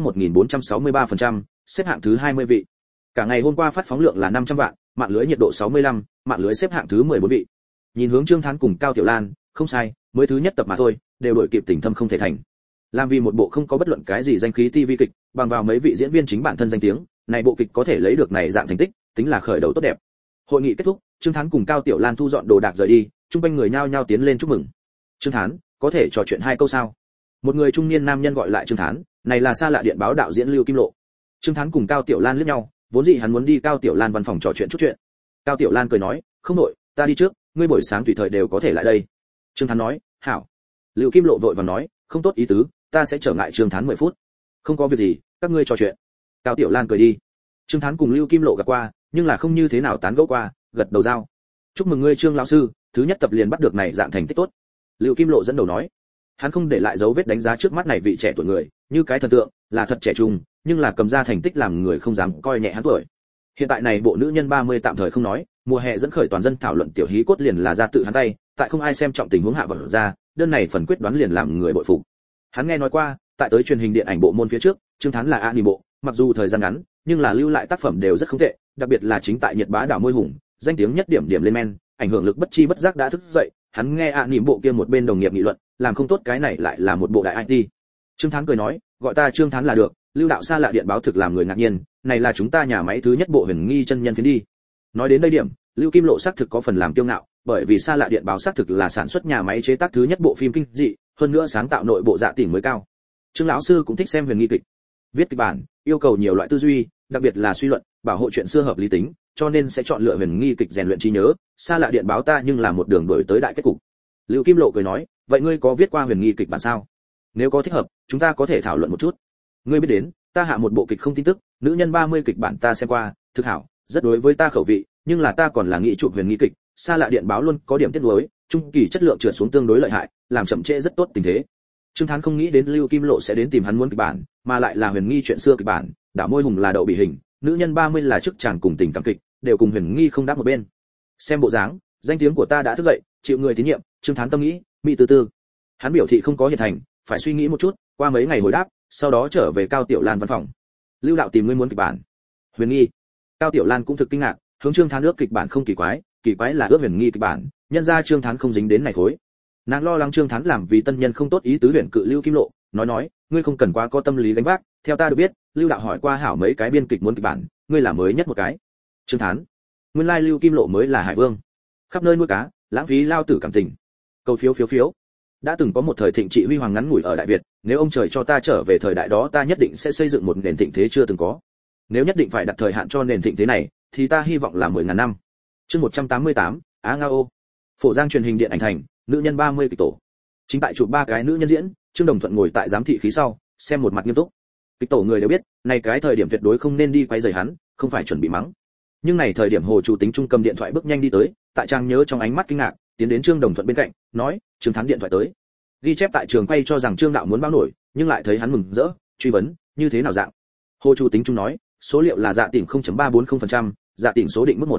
1463%, xếp hạng thứ 20 vị. Cả ngày hôm qua phát phóng lượng là 500 vạn, mạng lưới nhiệt độ 65, mạng lưới xếp hạng thứ 14 vị. Nhìn hướng Trương Thán cùng Cao Tiểu Lan, không sai, mới thứ nhất tập mà thôi, đều đổi kịp Tình thâm không thể thành. Làm vì một bộ không có bất luận cái gì danh khí TV kịch, bằng vào mấy vị diễn viên chính bản thân danh tiếng, này bộ kịch có thể lấy được này dạng thành tích, tính là khởi đầu tốt đẹp. Hội nghị kết thúc, Trương Thán cùng Cao Tiểu Lan thu dọn đồ đạc rời đi, chung quanh người nhao nhao tiến lên chúc mừng. Trương Thán, có thể trò chuyện 2 câu sao? Một người trung niên nam nhân gọi lại Trương Thán, này là Xa Lạ Điện báo đạo diễn Lưu Kim Lộ. Trương Thán cùng Cao Tiểu Lan liếc nhau, vốn dĩ hắn muốn đi Cao Tiểu Lan văn phòng trò chuyện chút chuyện. Cao Tiểu Lan cười nói, không đổi, ta đi trước, ngươi buổi sáng tùy thời đều có thể lại đây. Trương Thán nói, hảo. Lưu Kim Lộ vội vàng nói, không tốt ý tứ, ta sẽ trở ngại Trương Thán 10 phút. Không có việc gì, các ngươi trò chuyện. Cao Tiểu Lan cười đi. Trương Thán cùng Lưu Kim Lộ gặp qua, nhưng là không như thế nào tán gẫu qua, gật đầu giao. Chúc mừng ngươi Trương lão sư, thứ nhất tập liền bắt được này dạng thành tích tốt. Lưu Kim Lộ dẫn đầu nói. Hắn không để lại dấu vết đánh giá trước mắt này vị trẻ tuổi người, như cái thần tượng, là thật trẻ trung, nhưng là cầm ra thành tích làm người không dám coi nhẹ hắn tuổi. Hiện tại này bộ nữ nhân 30 tạm thời không nói, mùa hè dẫn khởi toàn dân thảo luận tiểu hí cốt liền là ra tự hắn tay, tại không ai xem trọng tình huống hạ vật ra, đơn này phần quyết đoán liền làm người bội phục. Hắn nghe nói qua, tại tới truyền hình điện ảnh bộ môn phía trước, Trương Thán là anime bộ, mặc dù thời gian ngắn, nhưng là lưu lại tác phẩm đều rất không tệ, đặc biệt là chính tại Nhật bá đảo môi hùng, danh tiếng nhất điểm điểm lên men, ảnh hưởng lực bất chi bất giác đã thức dậy. Hắn nghe anime bộ kia một bên đồng nghiệp nghị luận, làm không tốt cái này lại là một bộ đại IT. Trương Thán cười nói, gọi ta Trương Thán là được, Lưu đạo Xa Lạ Điện báo thực làm người ngạc nhiên, này là chúng ta nhà máy thứ nhất bộ huyền nghi chân nhân phiến đi. Nói đến đây điểm, Lưu Kim Lộ xác thực có phần làm kiêu ngạo, bởi vì Xa Lạ Điện báo xác thực là sản xuất nhà máy chế tác thứ nhất bộ phim kinh dị, hơn nữa sáng tạo nội bộ dạ tỉnh mới cao. Trương lão sư cũng thích xem huyền nghi kịch. Viết kịch bản, yêu cầu nhiều loại tư duy, đặc biệt là suy luận, bảo hộ chuyện xưa hợp lý tính, cho nên sẽ chọn lựa huyền nghi kịch rèn luyện trí nhớ. Xa Lạ Điện báo ta nhưng là một đường đuổi tới đại kết cục. Lưu Kim Lộ cười nói, vậy ngươi có viết qua huyền nghi kịch bản sao? Nếu có thích hợp, chúng ta có thể thảo luận một chút. Ngươi biết đến, ta hạ một bộ kịch không tin tức, nữ nhân 30 kịch bản ta xem qua, thực hảo, rất đối với ta khẩu vị, nhưng là ta còn là nghĩ chụp huyền nghi kịch, Xa Lạ Điện báo luôn có điểm tiếc nuối, trung kỳ chất lượng trượt xuống tương đối lợi hại, làm chậm trễ rất tốt tình thế. Trương Thán không nghĩ đến Lưu Kim Lộ sẽ đến tìm hắn muốn kịch bản, mà lại là huyền nghi chuyện xưa kịch bản, đảo môi hùng là đậu bị hình, nữ nhân 30 là chức chàng cùng tình cảm kịch, đều cùng huyền nghi không đáp một bên. Xem bộ dáng, danh tiếng của ta đã thức dậy, chịu người tín nhiệm. Trương Thán tâm nghĩ, mỹ từ từ. Hắn biểu thị không có hiện thành, phải suy nghĩ một chút, qua mấy ngày hồi đáp, sau đó trở về Cao Tiểu Lan văn phòng. Lưu đạo tìm ngươi muốn kịch bản. Huyền nghi. Cao Tiểu Lan cũng thực kinh ngạc, hướng Trương Thán ước kịch bản không kỳ quái là ước huyền nghi kịch bản, nhân ra Trương Thán không dính đến này khối. Nàng lo lắng Trương Thán làm vì tân nhân không tốt ý tứ huyền cự Lưu Kim Lộ, nói, ngươi không cần quá có tâm lý gánh vác, theo ta được biết, Lưu đạo hỏi qua hảo mấy cái biên kịch muốn kịch bản, ngươi là mới nhất một cái. Trương Thán. Nguyên lai Lưu Kim Lộ mới là hải vương. Khắp nơi nuôi cá, lãng phí lao tử cảm tình. Câu phiếu. Đã từng có một thời thịnh trị huy hoàng ngắn ngủi ở Đại Việt, nếu ông trời cho ta trở về thời đại đó ta nhất định sẽ xây dựng một nền thịnh thế chưa từng có. Nếu nhất định phải đặt thời hạn cho nền thịnh thế này, thì ta hy vọng là 10.000 năm. Chương 188, Á Ngao. Phổ Giang truyền hình điện ảnh thành, nữ nhân 30 kịch tổ. Chính tại chụp 3 cái nữ nhân diễn, Trương Đồng Thuận ngồi tại giám thị khí sau, xem một mặt nghiêm túc. Kịch tổ người đều biết, này cái thời điểm tuyệt đối không nên đi quay rầy hắn, không phải chuẩn bị mắng. Nhưng này thời điểm Hồ chủ tính trung cầm điện thoại bước nhanh đi tới, tại trang nhớ trong ánh mắt kinh ngạc, tiến đến Trương Đồng Thuận bên cạnh, nói, Trương Thán điện thoại tới. Ghi chép tại trường quay cho rằng Trương đạo muốn báo nổi, nhưng lại thấy hắn mừng rỡ, truy vấn, như thế nào dạng? Hồ chủ tính trung nói, số liệu là dạ tỉnh 0.340%, dạ tỉnh số định mức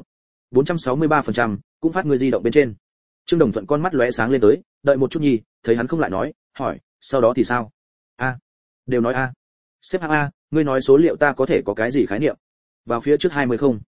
463%, cũng phát người di động bên trên. Trương Đồng Thuận con mắt lóe sáng lên tới, đợi một chút nhi, thấy hắn không lại nói, hỏi, sau đó thì sao? Đều nói a. Xếp hạng A, ngươi nói số liệu ta có thể có cái gì khái niệm? Vào phía trước 20 không?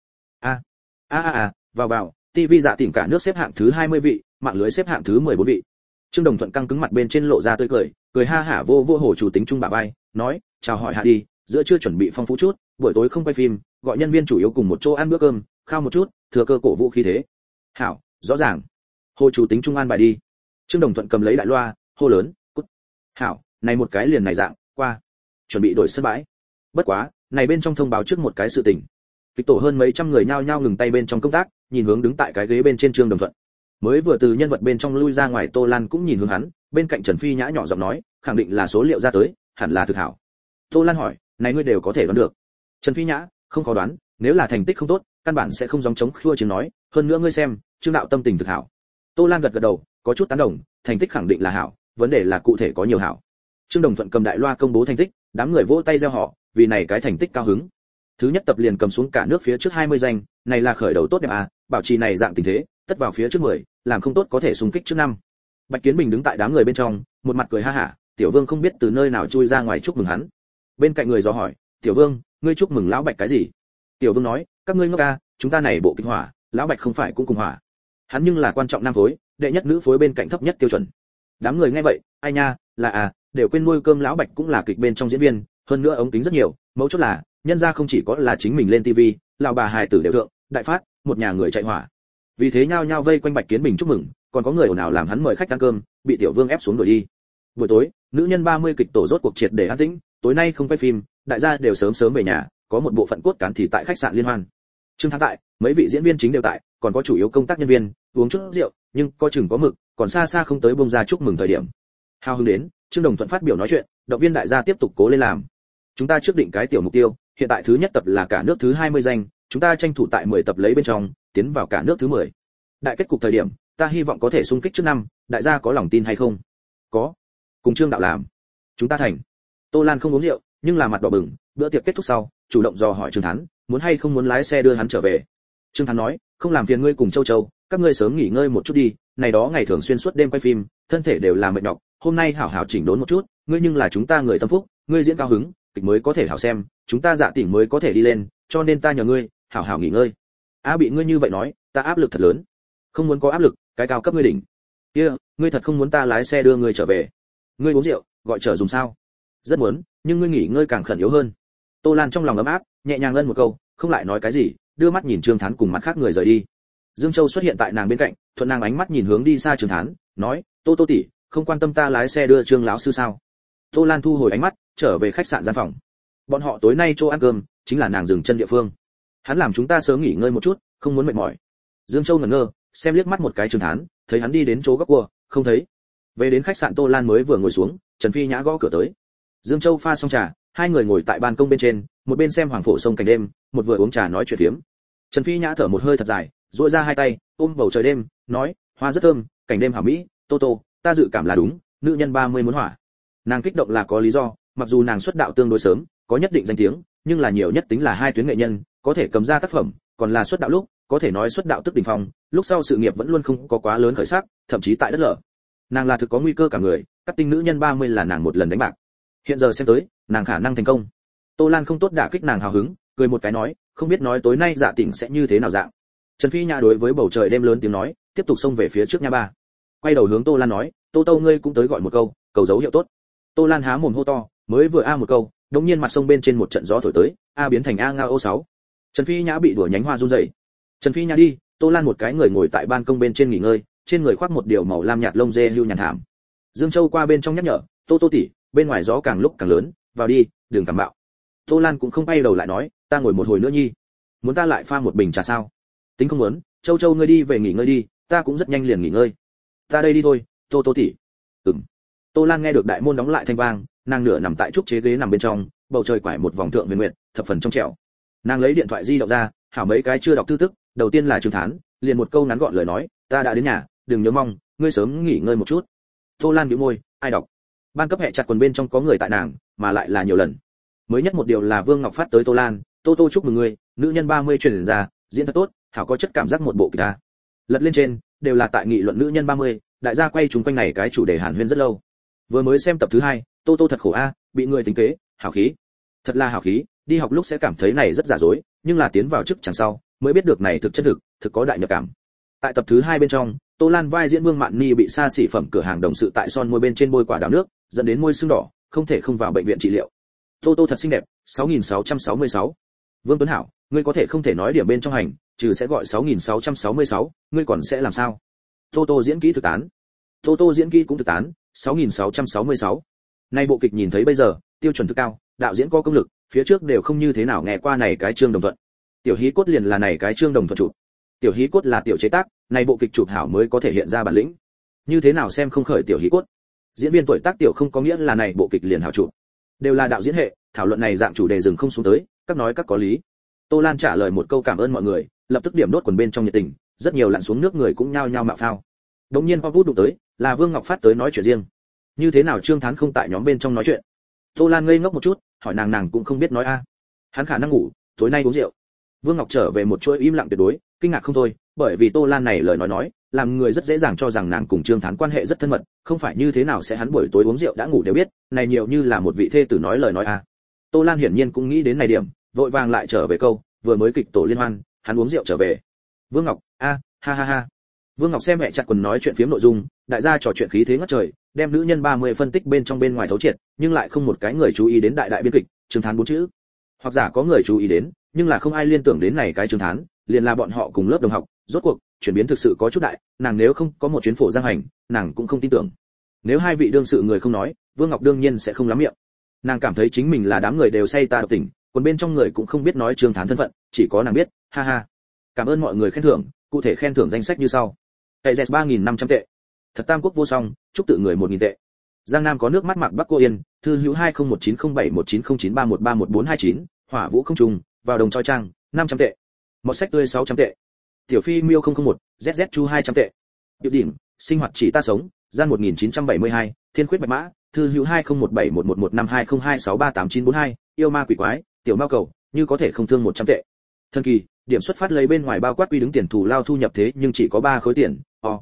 Vào, TV dạ tỉnh cả nước xếp hạng thứ 20 vị, mạng lưới xếp hạng thứ 14 vị. Trương Đồng Thuận căng cứng mặt bên trên lộ ra tươi cười ha hả vô Hồ chủ tính trung bả vai, nói, chào hỏi hạ đi, giữa trưa chuẩn bị phong phú chút, buổi tối không quay phim, gọi nhân viên chủ yếu cùng một chỗ ăn bữa cơm, khao một chút, thừa cơ cổ vũ khí thế. Hảo, rõ ràng. Hồ chủ tính trung an bài đi. Trương Đồng Thuận cầm lấy đại loa, hô lớn, cút. Hảo, này một cái liền này dạng, qua. Chuẩn bị đổi sân bãi. Bất quá, này bên trong thông báo trước một cái sự tình. Kịch tổ hơn mấy trăm người nhao nhao ngừng tay bên trong công tác, nhìn hướng đứng tại cái ghế bên trên Trương Đồng Thuận. Mới vừa từ nhân vật bên trong lui ra ngoài Tô Lan cũng nhìn hướng hắn, bên cạnh Trần Phi Nhã nhỏ giọng nói, khẳng định là số liệu ra tới, hẳn là thực hảo. Tô Lan hỏi, này ngươi đều có thể đoán được? Trần Phi Nhã, không khó đoán, nếu là thành tích không tốt, căn bản sẽ không giống chống khua chứng nói, hơn nữa ngươi xem, Trương đạo tâm tình thực hảo. Tô Lan gật gật đầu, có chút tán đồng, thành tích khẳng định là hảo, vấn đề là cụ thể có nhiều hảo. Trương Đồng Thuận cầm đại loa công bố thành tích, đám người vỗ tay reo hò, vì này cái thành tích cao hứng. Thứ nhất tập liền cầm xuống cả nước phía trước 20 danh, này là khởi đầu tốt đẹp à, bảo trì này dạng tình thế, tất vào phía trước 10, làm không tốt có thể xung kích trước 5. Bạch Kiến Bình đứng tại đám người bên trong, một mặt cười ha hả, Tiểu Vương không biết từ nơi nào chui ra ngoài chúc mừng hắn. Bên cạnh người dò hỏi, Tiểu Vương, ngươi chúc mừng lão Bạch cái gì? Tiểu Vương nói, các ngươi ngốc a, chúng ta này bộ kịch hỏa, lão Bạch không phải cũng cùng hỏa. Hắn nhưng là quan trọng nam phối, đệ nhất nữ phối bên cạnh thấp nhất tiêu chuẩn. Đám người nghe vậy, ai nha, là à, đều quên nuôi cơm lão Bạch cũng là kịch bên trong diễn viên, hơn nữa ống kính rất nhiều, mấu chốt là, nhân ra không chỉ có là chính mình lên tivi, lão bà hài tử đều thượng, đại phát, một nhà người chạy hỏa. Vì thế nhao nhao vây quanh Bạch Kiến Bình chúc mừng, còn có người ồn ào làm hắn mời khách ăn cơm, bị Tiểu Vương ép xuống đuổi đi. Buổi tối, nữ nhân 30 kịch tổ rốt cuộc triệt để an tĩnh, tối nay không quay phim, đại gia đều sớm sớm về nhà, có một bộ phận cốt cán thì tại khách sạn Liên Hoan. Trương Thắng tại, mấy vị diễn viên chính đều tại, còn có chủ yếu công tác nhân viên, uống chút rượu, nhưng có chừng có mực, còn xa xa không tới bông ra chúc mừng thời điểm. Hào hứng đến, Trương Đồng Thuận phát biểu nói chuyện, động viên đại gia tiếp tục cố lên làm. Chúng ta trước định cái tiểu mục tiêu, hiện tại thứ nhất tập là cả nước thứ 20 danh, chúng ta tranh thủ tại 10 tập lấy bên trong, tiến vào cả nước thứ 10. Đại kết cục thời điểm, ta hy vọng có thể xung kích trước 5, đại gia có lòng tin hay không? Có. Cùng Trương đạo làm. Chúng ta thành. Tô Lan không uống rượu, nhưng là mặt đỏ bừng, bữa tiệc kết thúc sau, chủ động dò hỏi Trương Thắng, muốn hay không muốn lái xe đưa hắn trở về. Trương Thắng nói, không làm phiền ngươi cùng Châu Châu, các ngươi sớm nghỉ ngơi một chút đi, này đó ngày thường xuyên suốt đêm quay phim, thân thể đều là mệt nhọc, hôm nay hảo hảo chỉnh đốn một chút, ngươi nhưng là chúng ta người tâm phúc, ngươi diễn cao hứng, kịch mới có thể hảo xem, chúng ta dạ tỉnh mới có thể đi lên, cho nên ta nhờ ngươi, hảo hảo nghỉ ngơi. Bị ngươi như vậy nói, ta áp lực thật lớn. Không muốn có áp lực, cái cao cấp ngươi đỉnh. Kia, ngươi thật không muốn ta lái xe đưa ngươi trở về? Ngươi uống rượu, gọi trở dùng sao? Rất muốn, nhưng ngươi nghỉ ngơi càng khẩn yếu hơn. Tô Lan trong lòng ấm áp, nhẹ nhàng ân một câu, không lại nói cái gì, đưa mắt nhìn Trương Thán cùng mặt khác người rời đi. Dương Châu xuất hiện tại nàng bên cạnh, thuận nàng ánh mắt nhìn hướng đi xa Trương Thán, nói, Tô tỷ, không quan tâm ta lái xe đưa Trương lão sư sao? Tô Lan thu hồi ánh mắt, trở về khách sạn gian phòng. Bọn họ tối nay chỗ ăn cơm, chính là nàng dừng chân địa phương. Hắn làm chúng ta sớm nghỉ ngơi một chút, không muốn mệt mỏi. Dương Châu ngẩn ngơ, xem liếc mắt một cái Trương Thán, thấy hắn đi đến chỗ góc cua, không thấy. Về đến khách sạn Tô Lan mới vừa ngồi xuống, Trần Phi Nhã gõ cửa tới. Dương Châu pha xong trà, hai người ngồi tại ban công bên trên, một bên xem hoàng phổ sông cảnh đêm, một vừa uống trà nói chuyện phiếm. Trần Phi Nhã thở một hơi thật dài, duỗi ra hai tay, ôm bầu trời đêm, nói, hoa rất thơm, cảnh đêm hảo mỹ, Tô Tô, ta dự cảm là đúng, nữ nhân 30 muốn hỏa. Nàng kích động là có lý do, mặc dù nàng xuất đạo tương đối sớm, có nhất định danh tiếng, nhưng là nhiều nhất tính là hai tuyến nghệ nhân, có thể cầm ra tác phẩm, còn là xuất đạo lúc, có thể nói xuất đạo tức đỉnh phong, lúc sau sự nghiệp vẫn luôn không có quá lớn khởi sắc, thậm chí tại đất lở. Nàng là thực có nguy cơ cả người, cắt tinh nữ nhân 30 là nàng một lần đánh bạc. Hiện giờ xem tới, nàng khả năng thành công. Tô Lan không tốt đả kích nàng hào hứng, cười một cái nói, không biết nói tối nay Dạ Tỉnh sẽ như thế nào dạng. Trần Phi Nhã đối với bầu trời đêm lớn tiếng nói, tiếp tục xông về phía trước nha ba. Quay đầu hướng Tô Lan nói, Tô Tô ngươi cũng tới gọi một câu, cầu dấu hiệu tốt. Tô Lan há mồm hô to, mới vừa a một câu, đột nhiên mặt sông bên trên một trận gió thổi tới, a biến thành a ngao ô 6. Trần Phi Nhã bị đùa nhánh hoa run rẩy. Trần Phi Nhã đi, Tô Lan một cái người ngồi tại ban công bên trên nghỉ ngơi, trên người khoác một điều màu lam nhạt lông dê hưu nhàn thảm. Dương Châu qua bên trong nhắc nhở, Tô Tô tỷ, bên ngoài gió càng lúc càng lớn, vào đi, đừng cảm bạo. Tô Lan cũng không bay đầu lại nói, ta ngồi một hồi nữa nhi. Muốn ta lại pha một bình trà sao? Tính không muốn, Châu Châu ngươi đi về nghỉ ngơi đi, ta cũng rất nhanh liền nghỉ ngơi. Ta đây đi thôi, Tô Tô tỷ. Tô Lan nghe được đại môn đóng lại thanh vang, nàng nửa nằm tại trúc chế ghế nằm bên trong, bầu trời quải một vòng thượng huyền nguyệt, thập phần trong trẻo. Nàng lấy điện thoại di động ra, hảo mấy cái chưa đọc thư tức, đầu tiên là Trương Thán, liền một câu ngắn gọn lời nói, ta đã đến nhà, đừng nhớ mong, ngươi sớm nghỉ ngơi một chút. Tô Lan nhíu môi, ai đọc? Ban cấp hệ chặt quần bên trong có người tại nàng, mà lại là nhiều lần. Mới nhất một điều là Vương Ngọc phát tới Tô Lan, Tô Tô chúc mừng ngươi, nữ nhân 30 truyền ra, diễn thật tốt, hảo có chất cảm giác một bộ kịch ta. Lật lên trên, đều là tại nghị luận nữ nhân 30, đại gia quay chúng quanh này cái chủ đề hàn huyên rất lâu. Vừa mới xem tập thứ 2, Tô Tô thật khổ a, bị người tính kế, hảo khí. Thật là hảo khí, đi học lúc sẽ cảm thấy này rất giả dối, nhưng là tiến vào chức chẳng sau, mới biết được này thực chất thực có đại nhập cảm. Tại tập thứ 2 bên trong, Tô Lan vai diễn Vương Mạn Ni bị xa xỉ phẩm cửa hàng đồng sự tại son môi bên trên bôi quả đào nước, dẫn đến môi sưng đỏ, không thể không vào bệnh viện trị liệu. Tô Tô thật xinh đẹp, 6666. Vương Tuấn Hảo, ngươi có thể không thể nói điểm bên trong hành, trừ sẽ gọi 6666, ngươi còn sẽ làm sao? Tô Tô diễn kỹ thực tán. Tô Tô diễn kỹ cũng thực tán, 6666. Nay bộ kịch nhìn thấy bây giờ, tiêu chuẩn thực cao, đạo diễn có công lực, phía trước đều không như thế nào nghe qua này cái Trương Đồng Thuận. Tiểu hí cốt liền là này cái Trương Đồng Thuận chụp. Tiểu hí cốt là tiểu chế tác, này bộ kịch chụp hảo mới có thể hiện ra bản lĩnh. Như thế nào xem không khởi tiểu hí cốt. Diễn viên tuổi tác tiểu không có nghĩa là này bộ kịch liền hảo chụp. Đều là đạo diễn hệ, thảo luận này dạng chủ đề dừng không xuống tới, các nói các có lý. Tô Lan trả lời một câu cảm ơn mọi người, lập tức điểm đốt quần bên trong nhiệt tình, rất nhiều lặn xuống nước người cũng nhao nhao mạo phao. Đống nhiên Pop Vút đụng tới, là Vương Ngọc phát tới nói chuyện riêng. Như thế nào Trương Thán không tại nhóm bên trong nói chuyện? Tô Lan ngây ngốc một chút, hỏi nàng cũng không biết nói a. Hắn khả năng ngủ, tối nay uống rượu. Vương Ngọc trở về một chuỗi im lặng tuyệt đối, kinh ngạc không thôi, bởi vì Tô Lan này lời nói, làm người rất dễ dàng cho rằng nàng cùng Trương Thán quan hệ rất thân mật, không phải như thế nào sẽ hắn buổi tối uống rượu đã ngủ đều biết, này nhiều như là một vị thê tử nói lời nói a. Tô Lan hiển nhiên cũng nghĩ đến này điểm, vội vàng lại trở về câu, vừa mới kịch tổ liên hoan, hắn uống rượu trở về. Vương Ngọc, ha ha. Vương Ngọc xem mẹ chặt quần nói chuyện phiếm nội dung, đại gia trò chuyện khí thế ngất trời, đem nữ nhân 30 phân tích bên trong bên ngoài thấu triệt, nhưng lại không một cái người chú ý đến đại biên kịch, Trương Thán bốn chữ. Hoặc giả có người chú ý đến, nhưng là không ai liên tưởng đến này cái Trương Thán, liền là bọn họ cùng lớp đồng học, rốt cuộc, chuyển biến thực sự có chút đại, nàng nếu không có một chuyến phổ giang hành, nàng cũng không tin tưởng. Nếu hai vị đương sự người không nói, Vương Ngọc đương nhiên sẽ không lắm miệng. Nàng cảm thấy chính mình là đám người đều say ta độc tình, còn bên trong người cũng không biết nói Trương Thán thân phận, chỉ có nàng biết, ha ha. Cảm ơn mọi người khen thưởng, cụ thể khen thưởng danh sách như sau. Cậy dẹt 3.500 tệ. Thật Tam Quốc vô song, chúc tự người 1.000 tệ. Giang Nam có nước mắt mặc Bắc cô yên, thư hữu 201907190931311429, hỏa vũ không trùng, vào đồng choi trang, 500 tệ. Một sách tươi 600 tệ. Tiểu phi miêu 001, ZZ chu 200 tệ. Điệp điểm, sinh hoạt chỉ ta sống, gian 1972, thiên khuyết bạch mã, thư hữu 2017111520263892, yêu ma quỷ quái, tiểu mao cầu, như có thể không thương 100 tệ. Thần kỳ, điểm xuất phát lấy bên ngoài bao quát quy đứng tiền thù lao thu nhập thế nhưng chỉ có 3 khối tiền.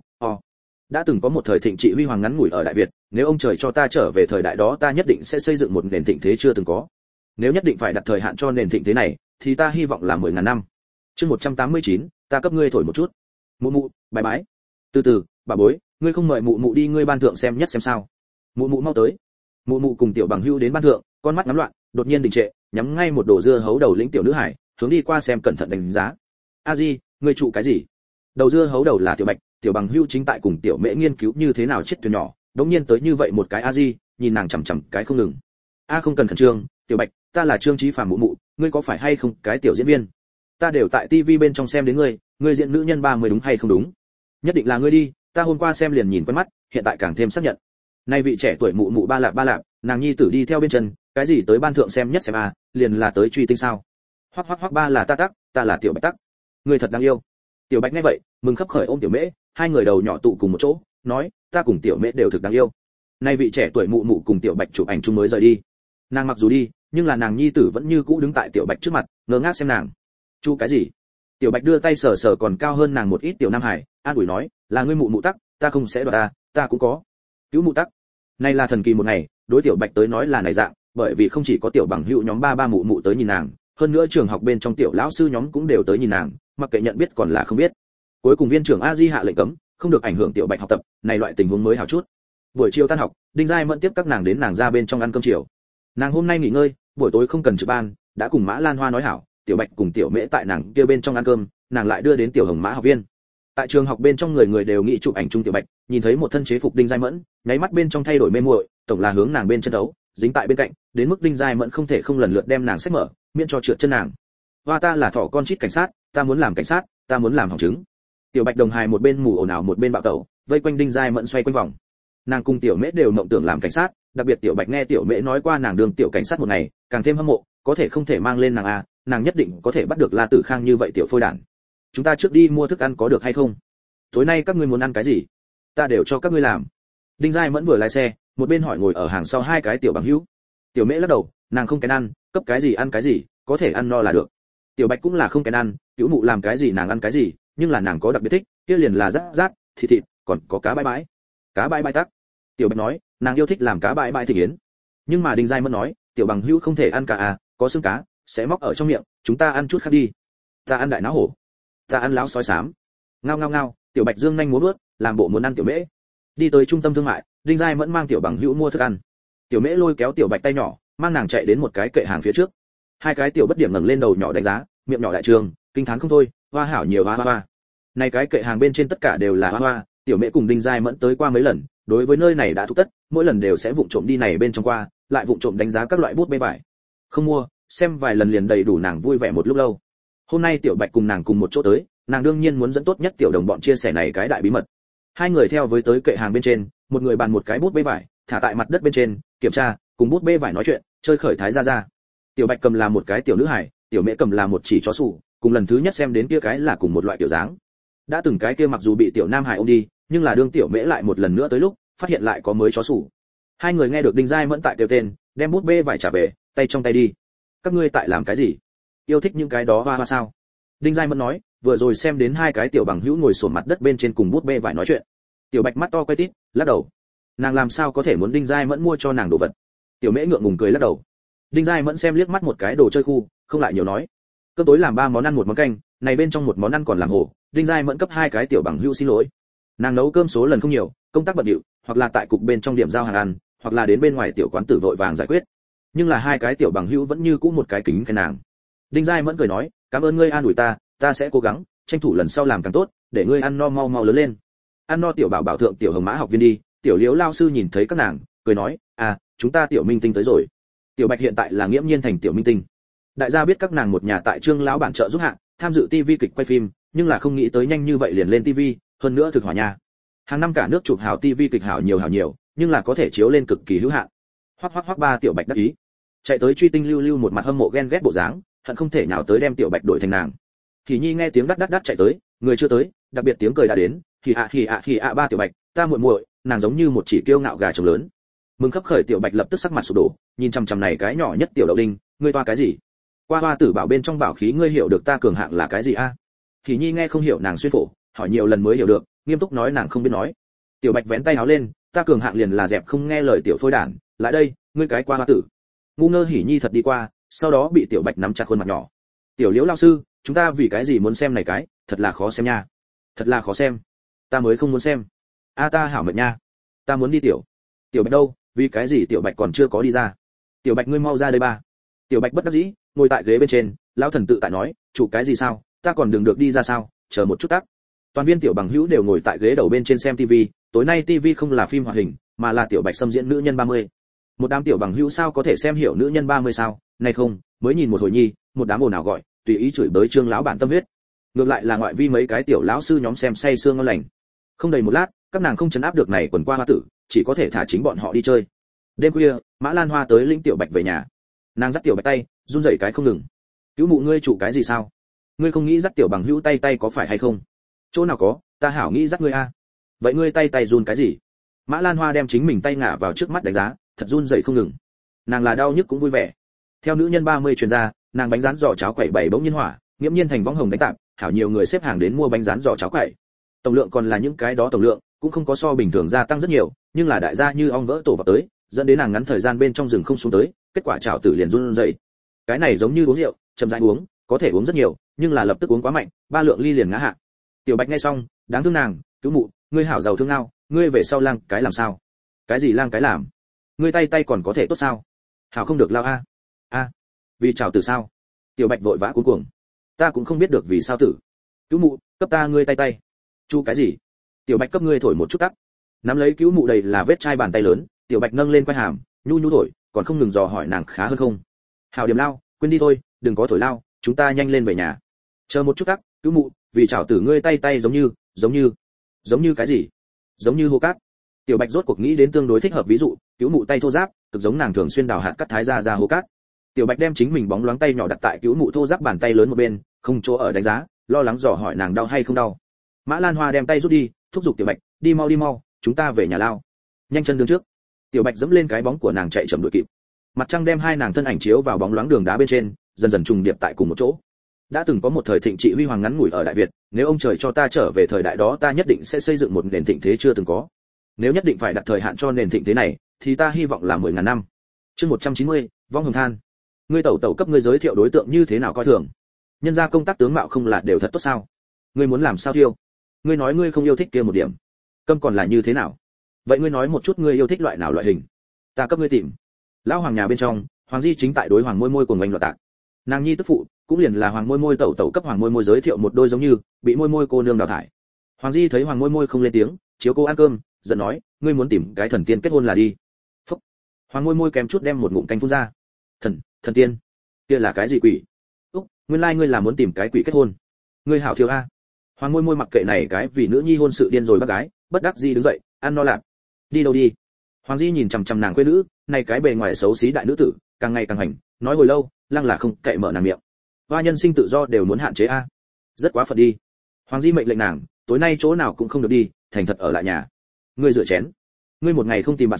Đã từng có một thời thịnh trị huy hoàng ngắn ngủi ở Đại Việt, nếu ông trời cho ta trở về thời đại đó ta nhất định sẽ xây dựng một nền thịnh thế chưa từng có. Nếu nhất định phải đặt thời hạn cho nền thịnh thế này, thì ta hy vọng là 10.000 năm. Chương 189, ta cấp ngươi thổi một chút. Mụ mụ, bye bye. Từ từ, bà bối, ngươi không mời mụ mụ đi ngươi ban thượng xem nhất xem sao? Mụ mụ mau tới. Mụ mụ cùng tiểu bằng hưu đến ban thượng, con mắt ngắm loạn, đột nhiên đình trệ, nhắm ngay một đồ dưa hấu đầu lĩnh tiểu nữ hải, hướng đi qua xem cẩn thận đánh giá. A Di, ngươi trụ cái gì? Đầu dưa hấu đầu là Tiểu Bạch, tiểu bằng hưu chính tại cùng tiểu mễ nghiên cứu như thế nào chết thuyền nhỏ, đống nhiên tới như vậy một cái A Di, nhìn nàng chằm chằm cái không ngừng. A không cần khẩn trương, Tiểu Bạch, ta là Trương Chí Phàm mụ mụ, ngươi có phải hay không cái tiểu diễn viên? Ta đều tại tivi bên trong xem đến ngươi diễn nữ nhân 30 đúng hay không đúng? Nhất định là ngươi đi, ta hôm qua xem liền nhìn quen mắt, hiện tại càng thêm xác nhận. Nay vị trẻ tuổi mụ mụ ba lạp, nàng nhi tử đi theo bên chân, cái gì tới ban thượng xem nhất xem a, liền là tới truy tinh sao? Hoắc ba là ta là Tiểu Bạch tắc. Ngươi thật đáng yêu. Tiểu Bạch nghe vậy, mừng khấp khởi ôm Tiểu Mễ, hai người đầu nhỏ tụ cùng một chỗ, nói, ta cùng Tiểu Mễ đều thực đáng yêu. Nay vị trẻ tuổi mụ mụ cùng Tiểu Bạch chụp ảnh chung mới rời đi. Nàng mặc dù đi, nhưng là nàng nhi tử vẫn như cũ đứng tại Tiểu Bạch trước mặt, ngơ ngác xem nàng. Chu cái gì? Tiểu Bạch đưa tay sờ sờ còn cao hơn nàng một ít Tiểu Nam Hải, an ủi nói, là ngươi mụ mụ tắc, ta không sẽ đoạt ta cũng có. Cứu mụ tắc. Này là thần kỳ một ngày, đối Tiểu Bạch tới nói là này dạng, bởi vì không chỉ có Tiểu bằng hữu nhóm ba mụ mụ tới nhìn nàng, hơn nữa trường học bên trong tiểu lão sư nhóm cũng đều tới nhìn nàng, mặc kệ nhận biết còn là không biết. Cuối cùng viên trưởng A Di hạ lệnh cấm, không được ảnh hưởng Tiểu Bạch học tập, này loại tình huống mới hảo chút. Buổi chiều tan học, Đinh Giai Mẫn tiếp các nàng đến nàng ra bên trong ăn cơm chiều. Nàng hôm nay nghỉ ngơi, buổi tối không cần trực ban, đã cùng Mã Lan Hoa nói hảo, Tiểu Bạch cùng Tiểu Mễ tại nàng kia bên trong ăn cơm, nàng lại đưa đến Tiểu Hồng Mã học viên. Tại trường học bên trong người đều nghĩ chụp ảnh chung Tiểu Bạch, nhìn thấy một thân chế phục Đinh Giai Mẫn, nháy mắt bên trong thay đổi mê muội, tổng là hướng nàng bên chân đấu, dính tại bên cạnh, đến mức Đinh Giai Mẫn không thể không lần lượt đem nàng xếp mở, miễn cho trượt chân nàng. Hoa ta là thỏ con chít cảnh sát, ta muốn làm cảnh sát, ta muốn làm hỏng chứng. Tiểu Bạch đồng hài một bên mù ồn ào một bên bạo tẩu, vây quanh Đinh Giai Mẫn xoay quanh vòng. Nàng cùng Tiểu Mễ đều mộng tưởng làm cảnh sát, đặc biệt Tiểu Bạch nghe Tiểu Mễ nói qua nàng đường tiểu cảnh sát một ngày, càng thêm hâm mộ, có thể không thể mang lên nàng a, nàng nhất định có thể bắt được La Tử Khang như vậy tiểu phôi đản. Chúng ta trước đi mua thức ăn có được hay không? Tối nay các ngươi muốn ăn cái gì? Ta đều cho các ngươi làm. Đinh Giai Mẫn vừa lái xe, một bên hỏi ngồi ở hàng sau hai cái tiểu bằng hữu. Tiểu Mễ lắc đầu, nàng không kén ăn, cấp cái gì ăn cái gì, có thể ăn no là được. Tiểu Bạch cũng là không kén ăn, cứu mụ làm cái gì nàng ăn cái gì, nhưng là nàng có đặc biệt thích, kia liền là rát, thịt, còn có cá bãi bãi. Cá bãi bãi tắc. Tiểu Bạch nói, nàng yêu thích làm cá bãi bãi thịt yến. Nhưng mà Đinh Giai Mẫn nói, tiểu bằng hữu không thể ăn cá à, có xương cá, sẽ móc ở trong miệng, chúng ta ăn chút khác đi. Ta ăn đại náo hổ. Ta ăn láo sói xám. Ngao, Tiểu Bạch dương nhanh múa vuốt, làm bộ muốn ăn Tiểu Mễ. Đi tới trung tâm thương mại, Đinh Giai Mẫn mang tiểu bằng hữu mua thức ăn. Tiểu Mễ lôi kéo Tiểu Bạch tay nhỏ, mang nàng chạy đến một cái kệ hàng phía trước. Hai cái tiểu bất điểm ngẩng lên đầu nhỏ đánh giá, miệng nhỏ đại trường, kinh thán không thôi, hoa hảo nhiều hoa. Này cái kệ hàng bên trên tất cả đều là hoa, Tiểu Mễ cùng Đinh Giai Mẫn tới qua mấy lần, đối với nơi này đã thuộc tất, mỗi lần đều sẽ vụng trộm đi này bên trong qua, lại vụng trộm đánh giá các loại bút bê vải. Không mua, xem vài lần liền đầy đủ nàng vui vẻ một lúc lâu. Hôm nay Tiểu Bạch cùng nàng cùng một chỗ tới, nàng đương nhiên muốn dẫn tốt nhất tiểu đồng bọn chia sẻ này cái đại bí mật. Hai người theo với tới kệ hàng bên trên, một người bàn một cái bút bê vải, thả tại mặt đất bên trên, kiểm tra, cùng bút bê vải nói chuyện, chơi khởi thái ra. Tiểu Bạch cầm là một cái tiểu nữ hải, Tiểu Mễ cầm là một chỉ chó sủ, cùng lần thứ nhất xem đến kia cái là cùng một loại tiểu dáng. Đã từng cái kia mặc dù bị tiểu Nam Hải ôm đi, nhưng là đương Tiểu Mễ lại một lần nữa tới lúc, phát hiện lại có mới chó sủ. Hai người nghe được Đinh Giai Mẫn tại kêu tên, đem bút bê vải trả về, tay trong tay đi. Các ngươi tại làm cái gì? Yêu thích những cái đó hoa hoa sao? Đinh Giai Mẫn nói, vừa rồi xem đến hai cái tiểu bằng hữu ngồi xổm mặt đất bên trên cùng bút bê vải nói chuyện. Tiểu Bạch mắt to quay tít, lắc đầu. Nàng làm sao có thể muốn Đinh Giai Mẫn mua cho nàng đồ vật? Tiểu Mễ ngượng ngùng cười lắc đầu. Đinh Giai Mẫn xem liếc mắt một cái đồ chơi khu, không lại nhiều nói. Cơm tối làm 3 món ăn một món canh, này bên trong một món ăn còn làm hổ. Đinh Giai Mẫn cấp hai cái tiểu bằng hữu xin lỗi. Nàng nấu cơm số lần không nhiều, công tác bận rộn, hoặc là tại cục bên trong điểm giao hàng ăn, hoặc là đến bên ngoài tiểu quán tử vội vàng giải quyết. Nhưng là hai cái tiểu bằng hữu vẫn như cũ một cái kính khen nàng. Đinh Giai Mẫn cười nói, cảm ơn ngươi an ủi ta, ta sẽ cố gắng, tranh thủ lần sau làm càng tốt, để ngươi ăn no mau mau lớn lên. Ăn no tiểu bảo bảo thượng tiểu hồng mã học viên đi. Tiểu Liễu lao sư nhìn thấy các nàng, cười nói, chúng ta tiểu minh tinh tới rồi. Tiểu Bạch hiện tại là nghiễm nhiên thành tiểu minh tinh. Đại gia biết các nàng một nhà tại Trương lão bản trợ giúp hạ, tham dự TV kịch quay phim, nhưng là không nghĩ tới nhanh như vậy liền lên TV, hơn nữa thực hỏa nha. Hàng năm cả nước chụp hào TV kịch hảo nhiều, nhưng là có thể chiếu lên cực kỳ hữu hạn. Hoắc ba tiểu Bạch đắc ý, chạy tới truy tinh lưu lưu một mặt hâm mộ ghen ghét bộ dáng, hận không thể nào tới đem tiểu Bạch đổi thành nàng. Kỳ Nhi nghe tiếng đắt chạy tới, người chưa tới, đặc biệt tiếng cười đã đến, hì ạ ba tiểu Bạch, ta muội muội, nàng giống như một chỉ kiêu ngạo gà trống lớn. Mừng khấp khởi tiểu Bạch lập tức sắc mặt sụp đổ, nhìn chằm này cái nhỏ nhất tiểu đậu đinh, ngươi toa cái gì? Hoa tử bảo bên trong bảo khí ngươi hiểu được ta cường hạng là cái gì a? Kỳ Nhi nghe không hiểu nàng xuyên phổ, hỏi nhiều lần mới hiểu được, nghiêm túc nói nàng không biết nói. Tiểu Bạch vén tay áo lên, ta cường hạng liền là dẹp không nghe lời tiểu phôi đản, lại đây, ngươi cái hoa tử. Ngu ngơ Hỉ Nhi thật đi qua, sau đó bị tiểu Bạch nắm chặt khuôn mặt nhỏ. Tiểu Liễu lao sư, chúng ta vì cái gì muốn xem này cái, thật là khó xem nha. Thật là khó xem. Ta mới không muốn xem. Ta hảo mệt nha. Ta muốn đi tiểu. Tiểu Bạch đâu, vì cái gì tiểu Bạch còn chưa có đi ra? Tiểu Bạch ngươi mau ra đây ba. Tiểu Bạch bất đắc dĩ, ngồi tại ghế bên trên, lão thần tự tại nói, chủ cái gì sao, ta còn đừng được đi ra sao, chờ một chút tắc. Toàn viên tiểu bằng hữu đều ngồi tại ghế đầu bên trên xem TV, tối nay TV không là phim hoạt hình, mà là tiểu Bạch xâm diễn nữ nhân 30. Một đám tiểu bằng hữu sao có thể xem hiểu nữ nhân 30 sao? Này không, mới nhìn một hồi nhi, một đám ồn ào gọi, tùy ý chửi bới Trương lão bản tâm huyết. Ngược lại là ngoại vi mấy cái tiểu lão sư nhóm xem say sương ngon lành. Không đầy một lát, các nàng không chấn áp được này quần qua hoa tử, chỉ có thể thả chính bọn họ đi chơi. Đêm khuya, Mã Lan Hoa tới lĩnh tiểu Bạch về nhà. Nàng dắt tiểu Bạch tay, run rẩy cái không ngừng. Cứu mụ ngươi chủ cái gì sao? Ngươi không nghĩ dắt tiểu bằng hữu tay có phải hay không? Chỗ nào có, ta hảo nghĩ dắt ngươi a. Vậy ngươi tay run cái gì? Mã Lan Hoa đem chính mình tay ngả vào trước mắt đánh giá, thật run rẩy không ngừng. Nàng là đau nhức cũng vui vẻ. Theo nữ nhân 30 truyền ra, nàng bánh rán giò cháo quẩy bảy bỗng nhiên hỏa, nghiễm nhiên thành võng hồng đánh tạp, hảo nhiều người xếp hàng đến mua bánh rán giò cháo quẩy. Tổng lượng còn là những cái đó tổng lượng, cũng không có so bình thường gia tăng rất nhiều, nhưng là đại gia như ong vỡ tổ vào tới, dẫn đến nàng ngắn thời gian bên trong rừng không xuống tới, kết quả chảo tử liền run rẩy. Cái này giống như uống rượu, chậm rãi uống, có thể uống rất nhiều, nhưng là lập tức uống quá mạnh, 3 lượng ly liền ngã hạ. Tiểu Bạch nghe xong, đáng thương nàng, cứu mụ, ngươi hảo giàu thương ngao, ngươi về sau lang cái làm sao? Cái gì lang cái làm? Ngươi tay còn có thể tốt sao? Hảo không được lao a. Vì chảo tử sao? Tiểu Bạch vội vã cuống cuồng. Ta cũng không biết được vì sao tử. Cứu mụ, cấp ta ngươi tay. Chu cái gì? Tiểu Bạch cấp ngươi thổi một chút tắc. Nắm lấy cứu mụ đầy là vết chai bàn tay lớn, Tiểu Bạch nâng lên quai hàm, nhu thổi, còn không ngừng dò hỏi nàng khá hơn không. Hảo điểm lao, quên đi thôi, đừng có thổi lao, chúng ta nhanh lên về nhà. Chờ một chút tắc, cứu mụ, vì chảo tử ngươi tay giống như cái gì? Giống như hô cát. Tiểu Bạch rốt cuộc nghĩ đến tương đối thích hợp ví dụ, cứu mụ tay thô ráp, cực giống nàng thường xuyên đào hạt cắt thái ra hô cát. Tiểu Bạch đem chính mình bóng loáng tay nhỏ đặt tại cứu mụ thô ráp bàn tay lớn một bên, không chỗ ở đánh giá, lo lắng dò hỏi nàng đau hay không đau. Mã Lan Hoa đem tay rút đi, thúc giục Tiểu Bạch, đi mau, chúng ta về nhà lao. Nhanh chân đường trước. Tiểu Bạch dẫm lên cái bóng của nàng chạy chậm đuổi kịp. Mặt trăng đem hai nàng thân ảnh chiếu vào bóng loáng đường đá bên trên, dần dần trùng điệp tại cùng một chỗ. Đã từng có một thời thịnh trị huy hoàng ngắn ngủi ở Đại Việt, nếu ông trời cho ta trở về thời đại đó ta nhất định sẽ xây dựng một nền thịnh thế chưa từng có. Nếu nhất định phải đặt thời hạn cho nền thịnh thế này, thì ta hy vọng là 10.000 năm. Chương 190, vong hồng than. Ngươi tẩu cấp ngươi giới thiệu đối tượng như thế nào coi thường? Nhân gia công tác tướng mạo không là đều thật tốt sao? Ngươi muốn làm sao thiêu? Ngươi nói ngươi không yêu thích kia một điểm. Câm còn là như thế nào? Vậy ngươi nói một chút ngươi yêu thích loại nào loại hình? Ta cấp ngươi tìm. Lão hoàng nhà bên trong, Hoàng Di chính tại đối Hoàng Môi Môi cùng anh loạn tạc. Nàng nhi tức phụ, cũng liền là Hoàng Môi Môi tẩu cấp Hoàng Môi Môi giới thiệu một đôi giống như, bị Môi Môi cô nương đào thải. Hoàng Di thấy Hoàng Môi Môi không lên tiếng, chiếu cô ăn cơm, giận nói, ngươi muốn tìm cái thần tiên kết hôn là đi. Phúc. Hoàng Môi Môi kém chút đem một ngụm canh phun ra. Thần tiên? Kia là cái gì quỷ? Nguyên lai ngươi là muốn tìm cái quỷ kết hôn. Ngươi hảo thiếu a. Hoàng Môi Môi mặc kệ này cái vì nữ nhi hôn sự điên rồi bác gái, bất đắc dĩ đứng dậy, ăn no lạp. Đi đâu đi? Hoàng Di nhìn chằm chằm nàng quê nữ, này cái bề ngoài xấu xí đại nữ tử, càng ngày càng hành, nói hồi lâu, lăng là không kệ mở nàng miệng. Hoa nhân sinh tự do đều muốn hạn chế a. Rất quá phận đi. Hoàng Di mệnh lệnh nàng, tối nay chỗ nào cũng không được đi, thành thật ở lại nhà. Ngươi rửa chén. Ngươi một ngày không tìm bạn trai,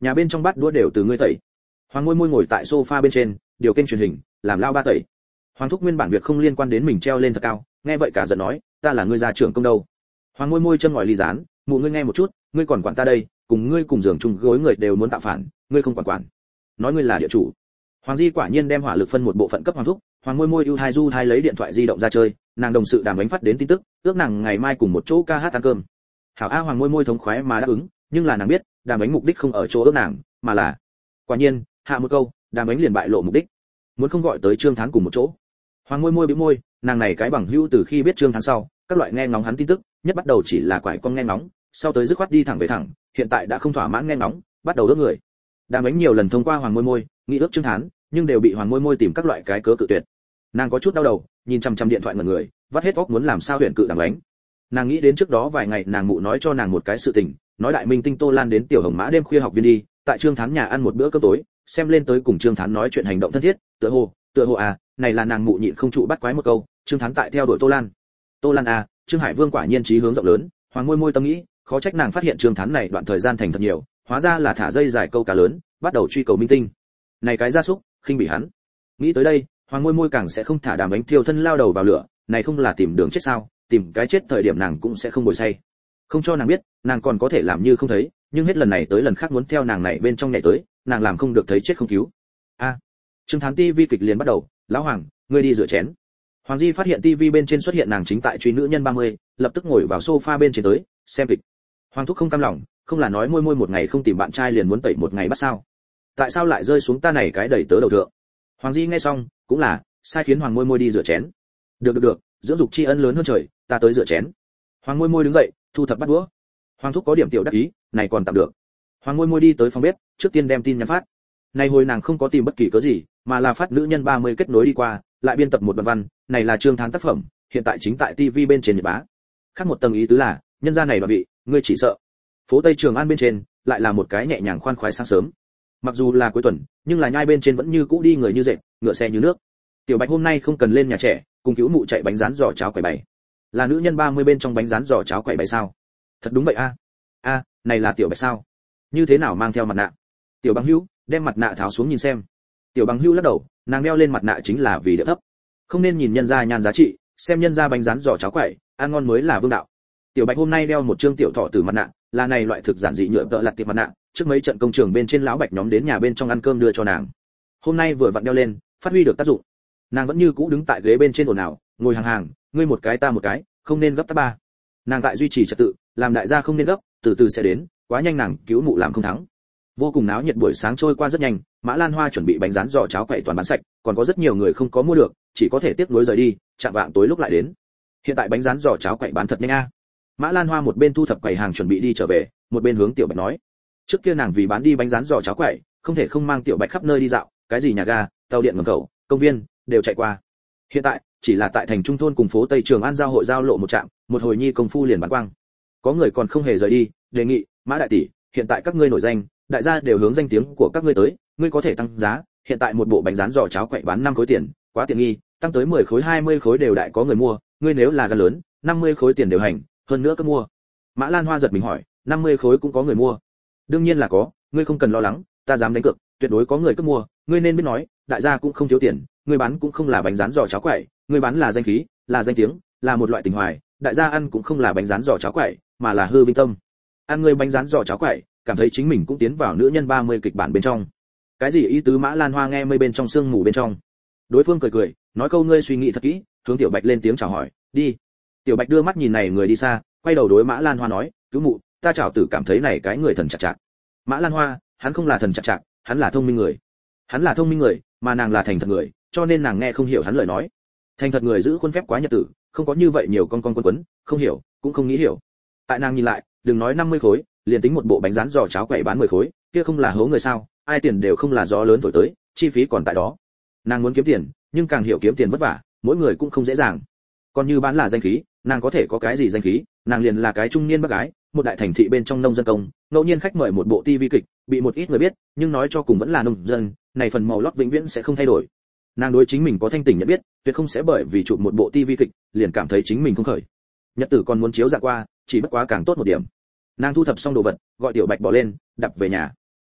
nhà bên trong bát đũa đều từ ngươi tẩy. Hoàng Môi Môi ngồi tại sofa bên trên, điều kênh truyền hình, làm lao ba tẩy. Hoàng thúc nguyên bản việc không liên quan đến mình treo lên thật cao, nghe vậy cả giận nói, ta là ngươi gia trưởng công đâu. Hoàng Môi Môi châm ngòi ly rán, mụ ngươi nghe một chút, ngươi còn quản ta đây, cùng ngươi cùng giường chung gối người đều muốn tạo phản, ngươi không quản. Nói ngươi là địa chủ. Hoàng Di quả nhiên đem hỏa lực phân một bộ phận cấp Hoàng thúc. Hoàng Môi Môi ưu thai du thai lấy điện thoại di động ra chơi, nàng đồng sự Đàm Ánh phát đến tin tức, ước nàng ngày mai cùng một chỗ ca hát ăn cơm. Hảo A Hoàng Môi Môi thống khoái mà đáp ứng, nhưng là nàng biết, Đàm Ánh mục đích không ở chỗ ước nàng, mà là quả nhiên, hạ một câu, Đàm Ánh liền bại lộ mục đích, muốn không gọi tới Trương Thán cùng một chỗ. Hoàng Môi Môi bĩu môi, nàng này cái bằng hữu từ khi biết Trương Thán sau, các loại nghe ngóng hắn tin tức, nhất bắt đầu chỉ là quải con nghe ngóng, sau tới dứt khoát đi thẳng về thẳng, hiện tại đã không thỏa mãn nghe ngóng, bắt đầu ước người. Đàm Ánh nhiều lần thông qua Hoàng Môi Môi, nghĩ ước Trương Thán, nhưng đều bị Hoàng Môi Môi tìm các loại cái cớ cự tuyệt. Nàng có chút đau đầu, nhìn chằm chằm điện thoại ngẩn người, vắt hết óc muốn làm sao huyện cự Đàm Ánh. Nàng nghĩ đến trước đó vài ngày nàng mụ nói cho nàng một cái sự tình, nói đại minh tinh Tô Lan đến Tiểu Hồng Mã đêm khuya học viên đi, tại Trương Thán nhà ăn một bữa cơm tối, xem lên tới cùng Trương Thán nói chuyện hành động thân thiết, tựa hồ à, này là nàng mụ nhịn không trụ bắt quái một câu, Trương Thán tại theo đuổi Tô Lan. Tô Lan à, Trương Hải Vương quả nhiên trí hướng rộng lớn, Hoàng Môi Môi tâm nghĩ, khó trách nàng phát hiện Trương Thán này đoạn thời gian thành thật nhiều, hóa ra là thả dây dài câu cá lớn, bắt đầu truy cầu minh tinh. Này cái gia súc, khinh bỉ hắn. Nghĩ tới đây, Hoàng Môi Môi càng sẽ không thả Đàm Ánh thiêu thân lao đầu vào lửa, này không là tìm đường chết sao, tìm cái chết thời điểm nàng cũng sẽ không bồi say. Không cho nàng biết, nàng còn có thể làm như không thấy, nhưng hết lần này tới lần khác muốn theo nàng này bên trong nhảy tới, nàng làm không được thấy chết không cứu. A, Trương Thán TV kịch liền bắt đầu, lão Hoàng, ngươi đi rửa chén. Hoàng Di phát hiện TV bên trên xuất hiện nàng chính tại truy nữ nhân 30, lập tức ngồi vào sofa bên trên tới, xem kịch. Hoàng thúc không cam lòng, không là nói Môi Môi một ngày không tìm bạn trai liền muốn tẩy một ngày bắt sao? Tại sao lại rơi xuống ta này cái đẩy tớ đầu thượng? Hoàng Di nghe xong, cũng là, sai khiến Hoàng Môi Môi đi rửa chén. Được, dưỡng dục tri ân lớn hơn trời, ta tới rửa chén. Hoàng Môi Môi đứng dậy, thu thập bát đũa. Hoàng thúc có điểm tiểu đắc ý, này còn tạm được. Hoàng Môi Môi đi tới phòng bếp, trước tiên đem tin nhắn phát. Này hồi nàng không có tìm bất kỳ cớ gì, mà là phát nữ nhân 30 kết nối đi qua, lại biên tập một đoạn văn, này là Trương Thán tác phẩm, hiện tại chính tại TV bên trên nhật bá. Khác một tầng ý tứ là, nhân gia này đoạn vị, ngươi chỉ sợ. Phố Tây Trường An bên trên, lại là một cái nhẹ nhàng khoan khoái sáng sớm. Mặc dù là cuối tuần, nhưng là nhai bên trên vẫn như cũ đi người như dệt, ngựa xe như nước. Tiểu Bạch hôm nay không cần lên nhà trẻ, cùng cứu mụ chạy bánh rán giò cháo quẩy bày. Là nữ nhân 30 bên trong bánh rán giò cháo quẩy bày sao? Thật đúng vậy a. A, này là Tiểu Bạch sao? Như thế nào mang theo mặt nạ? Tiểu Bằng Hữu, đem mặt nạ tháo xuống nhìn xem. Tiểu Bằng Hữu lắc đầu, nàng đeo lên mặt nạ chính là vì địa thấp. Không nên nhìn nhân gia nhan giá trị, xem nhân gia bánh rán giò cháo quẩy, ăn ngon mới là vương đạo. Tiểu Bạch hôm nay đeo một trương tiểu thọ tử mặt nạ, là này loại thực giản dị nhựa tợ lặt tiệp mặt nạ, trước mấy trận công trường bên trên lão Bạch nhóm đến nhà bên trong ăn cơm đưa cho nàng. Hôm nay vừa vặn đeo lên, phát huy được tác dụng. Nàng vẫn như cũ đứng tại ghế bên trên ồn ào, ngồi hàng hàng, ngươi một cái ta một cái, không nên gấp ta ba. Nàng tại duy trì trật tự, làm đại gia không nên gấp, từ từ sẽ đến, quá nhanh nàng cứu mụ làm không thắng. Vô cùng náo nhiệt buổi sáng trôi qua rất nhanh, Mã Lan Hoa chuẩn bị bánh rán giò cháo quậy toàn bán sạch, còn có rất nhiều người không có mua được, chỉ có thể tiếc nuối rời đi, chạm vạng tối lúc lại đến. Hiện tại bánh rán giò cháo quậy bán thật nhanh a. Mã Lan Hoa một bên thu thập quầy hàng chuẩn bị đi trở về, một bên hướng Tiểu Bạch nói. Trước kia nàng vì bán đi bánh rán giò cháo quậy, không thể không mang Tiểu Bạch khắp nơi đi dạo, cái gì nhà ga, tàu điện ngầm cầu, công viên đều chạy qua. Hiện tại, chỉ là tại thành trung thôn cùng phố Tây Trường An giao hội giao lộ một trạm, một hồi nhi công phu liền bán quang. Có người còn không hề rời đi, đề nghị, Mã đại tỷ, hiện tại các ngươi nổi danh, đại gia đều hướng danh tiếng của các ngươi tới, ngươi có thể tăng giá, hiện tại một bộ bánh rán giò cháo quậy bán 5 khối tiền, quá tiện nghi, tăng tới 10 khối 20 khối đều đại có người mua, ngươi nếu là gan lớn, 50 khối tiền đều hành, hơn nữa cứ mua. Mã Lan Hoa giật mình hỏi, 50 khối cũng có người mua? Đương nhiên là có, ngươi không cần lo lắng, ta dám đánh cược, tuyệt đối có người cứ mua, ngươi nên biết nói, đại gia cũng không thiếu tiền, ngươi bán cũng không là bánh rán giò cháo quậy, ngươi bán là danh khí, là danh tiếng, là một loại tình hoài, đại gia ăn cũng không là bánh rán giò cháo quậy, mà là hư vinh tâm. Ăn ngươi bánh rán giò cháo quậy, cảm thấy chính mình cũng tiến vào nữ nhân 30 kịch bản bên trong. Cái gì ý tứ? Mã Lan Hoa nghe mây bên trong sương mù bên trong. Đối phương cười cười, nói câu ngươi suy nghĩ thật kỹ, hướng Tiểu Bạch lên tiếng chào hỏi, đi. Tiểu Bạch đưa mắt nhìn này người đi xa, quay đầu đối Mã Lan Hoa nói, cứu mụ, ta chào tử cảm thấy này cái người thần chặt chặt. Mã Lan Hoa, hắn không là thần chặt chặt, hắn là thông minh người. Hắn là thông minh người, mà nàng là thành thật người, cho nên nàng nghe không hiểu hắn lời nói. Thành thật người giữ khuôn phép quá nhật tử, không có như vậy nhiều con quấn, không hiểu, cũng không nghĩ hiểu. Tại nàng nhìn lại, đừng nói 50 khối, liền tính một bộ bánh rán giò cháo quậy bán 10 khối, kia không là hố người sao? Ai tiền đều không là gió lớn thổi tới, chi phí còn tại đó. Nàng muốn kiếm tiền, nhưng càng hiểu kiếm tiền vất vả, mỗi người cũng không dễ dàng. Còn như bán là danh khí, nàng có thể có cái gì danh khí? Nàng liền là cái trung niên bác gái, một đại thành thị bên trong nông dân công, ngẫu nhiên khách mời một bộ tivi kịch, bị một ít người biết, nhưng nói cho cùng vẫn là nông dân, này phần màu lót vĩnh viễn sẽ không thay đổi. Nàng đối chính mình có thanh tỉnh nhận biết, tuyệt không sẽ bởi vì chụp một bộ tivi kịch, liền cảm thấy chính mình không khởi. Nhật tử còn muốn chiếu dạ qua, chỉ bất quá càng tốt một điểm. Nàng thu thập xong đồ vật, gọi Tiểu Bạch bỏ lên, đập về nhà.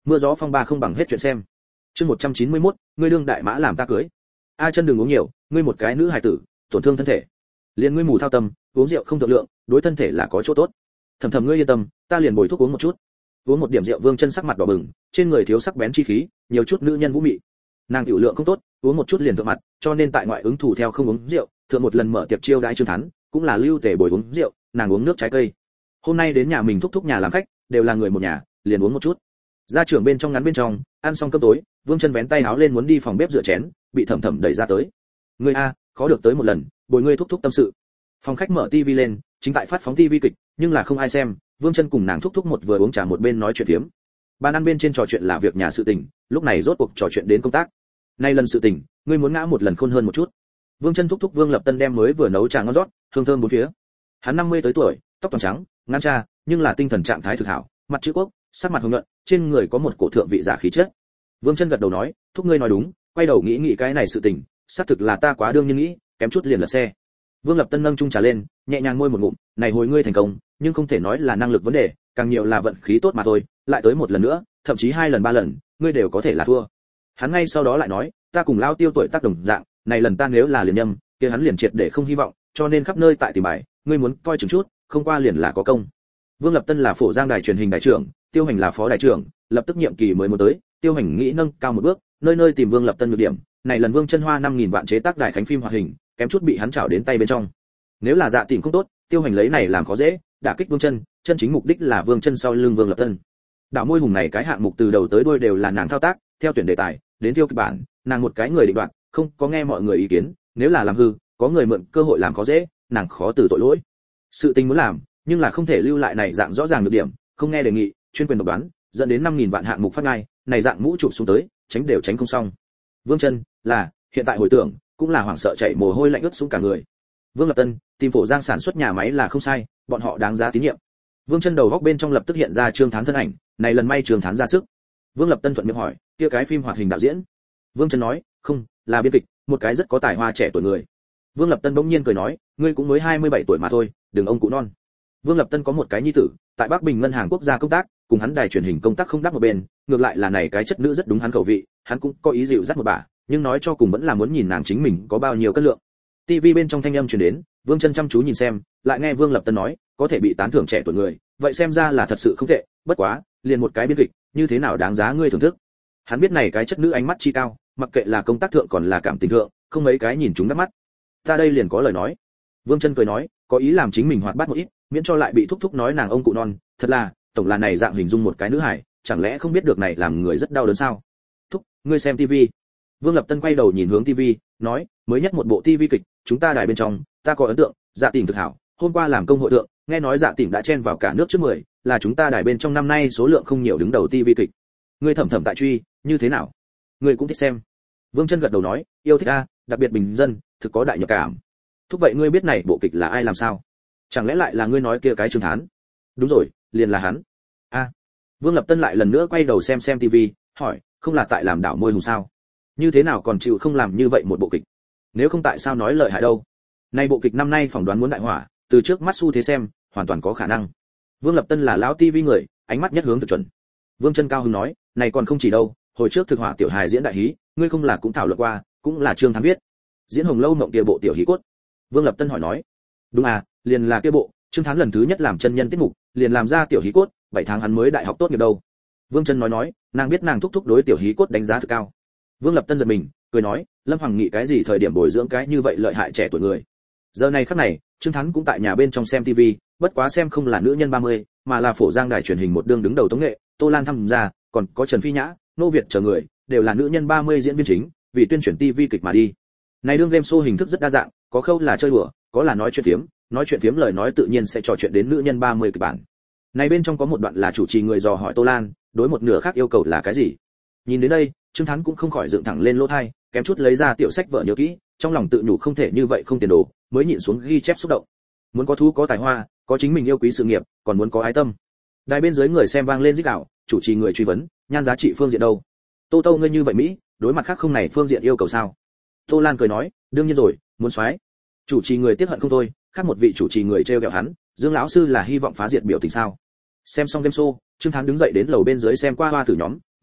mưa gió phong ba không bằng hết chuyện xem. Chương 191, ngươi đương đại mã làm ta cưới. A Chân đừng uống nhiều, ngươi một cái nữ hài tử, tổn thương thân thể. Liền ngươi mù thao tâm, uống rượu không thượng lượng, đối thân thể là có chỗ tốt. Thầm thầm ngươi yên tâm, ta liền bồi thuốc uống một chút. Uống một điểm rượu, Vương Chân sắc mặt đỏ bừng, trên người thiếu sắc bén chi khí, nhiều chút nữ nhân vũ mị. Nàng tiểu lượng không tốt, uống một chút liền thượng mặt, cho nên tại ngoại ứng thủ theo không uống rượu, thượng một lần mở tiệc chiêu đãi Trương Thắng, cũng là lưu tề bồi uống rượu, nàng uống nước trái cây. Hôm nay đến nhà mình thúc thúc nhà làm khách, đều là người một nhà, liền uống một chút. Gia trưởng bên trong ngắn bên trong, ăn xong cơm tối, Vương Chân vén tay áo lên muốn đi phòng bếp rửa chén, bị Thẩm Thẩm đẩy ra tới. Ngươi a, khó được tới một lần, bồi ngươi thúc thúc tâm sự. Phòng khách mở tivi lên, chính tại phát phóng tivi kịch, nhưng là không ai xem, Vương Chân cùng nàng thúc thúc một vừa uống trà một bên nói chuyện phiếm. Bàn ăn bên trên trò chuyện là việc nhà sự tình, lúc này rốt cuộc trò chuyện đến công tác. Nay lần sự tình, ngươi muốn ngã một lần khôn hơn một chút. Vương Chân thúc thúc Vương Lập Tân đem mới vừa nấu trà ngon rót, hương thơm bốn phía. Hắn 50 tới tuổi, tóc toàn trắng, ngăn cha, nhưng là tinh thần trạng thái thực hảo, mặt chữ quốc, sắc mặt hồng nhuận, trên người có một cổ thượng vị giả khí chất. Vương Chân gật đầu nói, thúc ngươi nói đúng, quay đầu nghĩ nghĩ cái này sự tình, xác thực là ta quá đương nhiên nghĩ, kém chút liền lật xe. Vương Lập Tân nâng chung trà lên, nhẹ nhàng môi một ngụm, này hồi ngươi thành công, nhưng không thể nói là năng lực vấn đề, càng nhiều là vận khí tốt mà thôi, lại tới một lần nữa, thậm chí 2 lần 3 lần, ngươi đều có thể là thua. Hắn ngay sau đó lại nói, ta cùng lao Tiêu tuổi tác đồng dạng, này lần ta nếu là liền nhâm, kia hắn liền triệt để không hy vọng, cho nên khắp nơi tại tìm bài, ngươi muốn coi chừng chút, không qua liền là có công. Vương Lập Tân là phổ Giang đài truyền hình đại trưởng, Tiêu Hành là phó đại trưởng, lập tức nhiệm kỳ mới muốn tới, Tiêu Hành nghĩ nâng cao một bước, nơi nơi tìm Vương Lập Tân nhược điểm, này lần Vương Chân hoa 5000 vạn chế tác đài khánh phim hoạt hình, kém chút bị hắn chảo đến tay bên trong. Nếu là Dạ Tỉnh không tốt, Tiêu Hành lấy này làm khó dễ, đả kích Vương Chân, chân chính mục đích là Vương Chân sau lưng Vương Lập Tân. Đạo môi hùng này cái hạng mục từ đầu tới đuôi đều là nàng thao tác, theo tuyển đề tài, đến tiêu kịch bản, nàng một cái người định đoạt, không có nghe mọi người ý kiến, nếu là làm hư, có người mượn cơ hội làm khó dễ, nàng khó từ tội lỗi. Sự tình muốn làm, nhưng là không thể lưu lại này dạng rõ ràng được điểm, không nghe đề nghị, chuyên quyền độc đoán, dẫn đến 5000 vạn hạng mục phát ngay, này dạng mũ chụp xuống tới, tránh đều tránh không xong. Vương Chân là, hiện tại hồi tưởng, cũng là hoảng sợ chảy mồ hôi lạnh ướt xuống cả người. Vương Lập Tân, tìm phổ Giang sản xuất nhà máy là không sai, bọn họ đáng giá tín nhiệm. Vương Chân đầu góc bên trong lập tức hiện ra Trương Thán thân ảnh, này lần may Trương Thán ra sức. Vương Lập Tân thuận miệng hỏi, kia cái phim hoạt hình đạo diễn? Vương Chân nói, không, là biên kịch, một cái rất có tài hoa trẻ tuổi người. Vương Lập Tân bỗng nhiên cười nói, ngươi cũng mới 27 tuổi mà thôi, đừng ông cụ non. Vương Lập Tân có một cái nhi tử, tại Bắc Bình ngân hàng quốc gia công tác, cùng hắn đài truyền hình công tác không đáp một bên, ngược lại là này cái chất nữ rất đúng hắn khẩu vị, hắn cũng có ý dịu dắt một bà, nhưng nói cho cùng vẫn là muốn nhìn nàng chính mình có bao nhiêu cân lượng. TV bên trong thanh âm truyền đến, Vương Chân chăm chú nhìn xem, lại nghe Vương Lập Tân nói, có thể bị tán thưởng trẻ tuổi người, vậy xem ra là thật sự không tệ, bất quá, liền một cái biên kịch, như thế nào đáng giá ngươi thưởng thức. Hắn biết này cái chất nữ ánh mắt chi cao, mặc kệ là công tác thượng còn là cảm tình thượng, không mấy cái nhìn chúng đắp mắt. Ta đây liền có lời nói. Vương Chân cười nói, có ý làm chính mình hoạt bát một ít, miễn cho lại bị thúc thúc nói nàng ông cụ non, thật là, tổng là này dạng hình dung một cái nữ hải, chẳng lẽ không biết được này làm người rất đau đớn sao? Thúc, ngươi xem TV. Vương Lập Tân quay đầu nhìn hướng TV, nói, mới nhất một bộ TV kịch, chúng ta đài bên trong, ta có ấn tượng, Dạ Tỉnh thực hảo, hôm qua làm công hội thượng, nghe nói Dạ Tỉnh đã chen vào cả nước trước 10, là chúng ta đài bên trong năm nay số lượng không nhiều đứng đầu TV kịch. Ngươi thẩm thẩm tại truy, như thế nào? Ngươi cũng thích xem. Vương Chân gật đầu nói, yêu thích a, đặc biệt bình dân, thực có đại nhập cảm. Thúc vậy ngươi biết này bộ kịch là ai làm sao? Chẳng lẽ lại là ngươi nói kia cái Trương Thán? Đúng rồi, liền là hắn. A. Vương Lập Tân lại lần nữa quay đầu xem TV, hỏi, không là tại làm đảo môi hùng sao? Như thế nào còn chịu không làm như vậy một bộ kịch? Nếu không tại sao nói lợi hại đâu? Này bộ kịch năm nay phỏng đoán muốn đại hỏa, từ trước mắt xu thế xem, hoàn toàn có khả năng. Vương Lập Tân là lão TV người, ánh mắt nhất hướng thực chuẩn. Vương Chân cao hứng nói, này còn không chỉ đâu, hồi trước thực hỏa tiểu hài diễn đại hí, ngươi không là cũng thảo luận qua, cũng là Trương Thán viết. Diễn Hồng Lâu mộng kia bộ tiểu hí cốt. Vương Lập Tân hỏi nói, đúng à, liền là kia bộ, Trương Thán lần thứ nhất làm chân nhân tiết mục, liền làm ra tiểu hí cốt, 7 tháng hắn mới đại học tốt nghiệp đâu. Vương Chân nói, nàng biết nàng thúc thúc đối tiểu hí cốt đánh giá thực cao. Vương Lập Tân giật mình, cười nói, Lâm Hoàng nghĩ cái gì thời điểm bồi dưỡng cái như vậy lợi hại trẻ tuổi người. Giờ này khắc này, Trương Thán cũng tại nhà bên trong xem TV, bất quá xem không là nữ nhân 30, mà là phổ Giang đài truyền hình một đương đứng đầu tống nghệ, Tô Lan tham gia, còn có Trần Phi Nhã, Nô Việt chờ người, đều là nữ nhân 30 diễn viên chính, vì tuyên truyền TV kịch mà đi. Này đương game show hình thức rất đa dạng, có khâu là chơi đùa, có là nói chuyện phiếm lời nói tự nhiên sẽ trò chuyện đến nữ nhân 30 kịch bản. Này bên trong có một đoạn là chủ trì người dò hỏi Tô Lan, đối một nửa khác yêu cầu là cái gì. Nhìn đến đây, Trương Thán cũng không khỏi dựng thẳng lên lỗ tai, kém chút lấy ra tiểu sách vở nhớ kỹ, trong lòng tự nhủ không thể như vậy không tiền đồ, mới nhịn xuống ghi chép xúc động. Muốn có thú có tài hoa, có chính mình yêu quý sự nghiệp, còn muốn có ái tâm. Đài bên dưới người xem vang lên rít gào, chủ trì người truy vấn, nhan giá trị phương diện đâu? Tô Tô ngươi như vậy Mỹ, đối mặt khác không này phương diện yêu cầu sao? Tô Lan cười nói, đương nhiên rồi, muốn xoái. Chủ trì người tiếc hận không thôi, khác một vị chủ trì người trêu ghẹo hắn, Dương lão sư là hy vọng phá diệt biểu tình sao? Xem xong game show, Trương Thán đứng dậy đến lầu bên dưới xem qua hoa tử nhóm,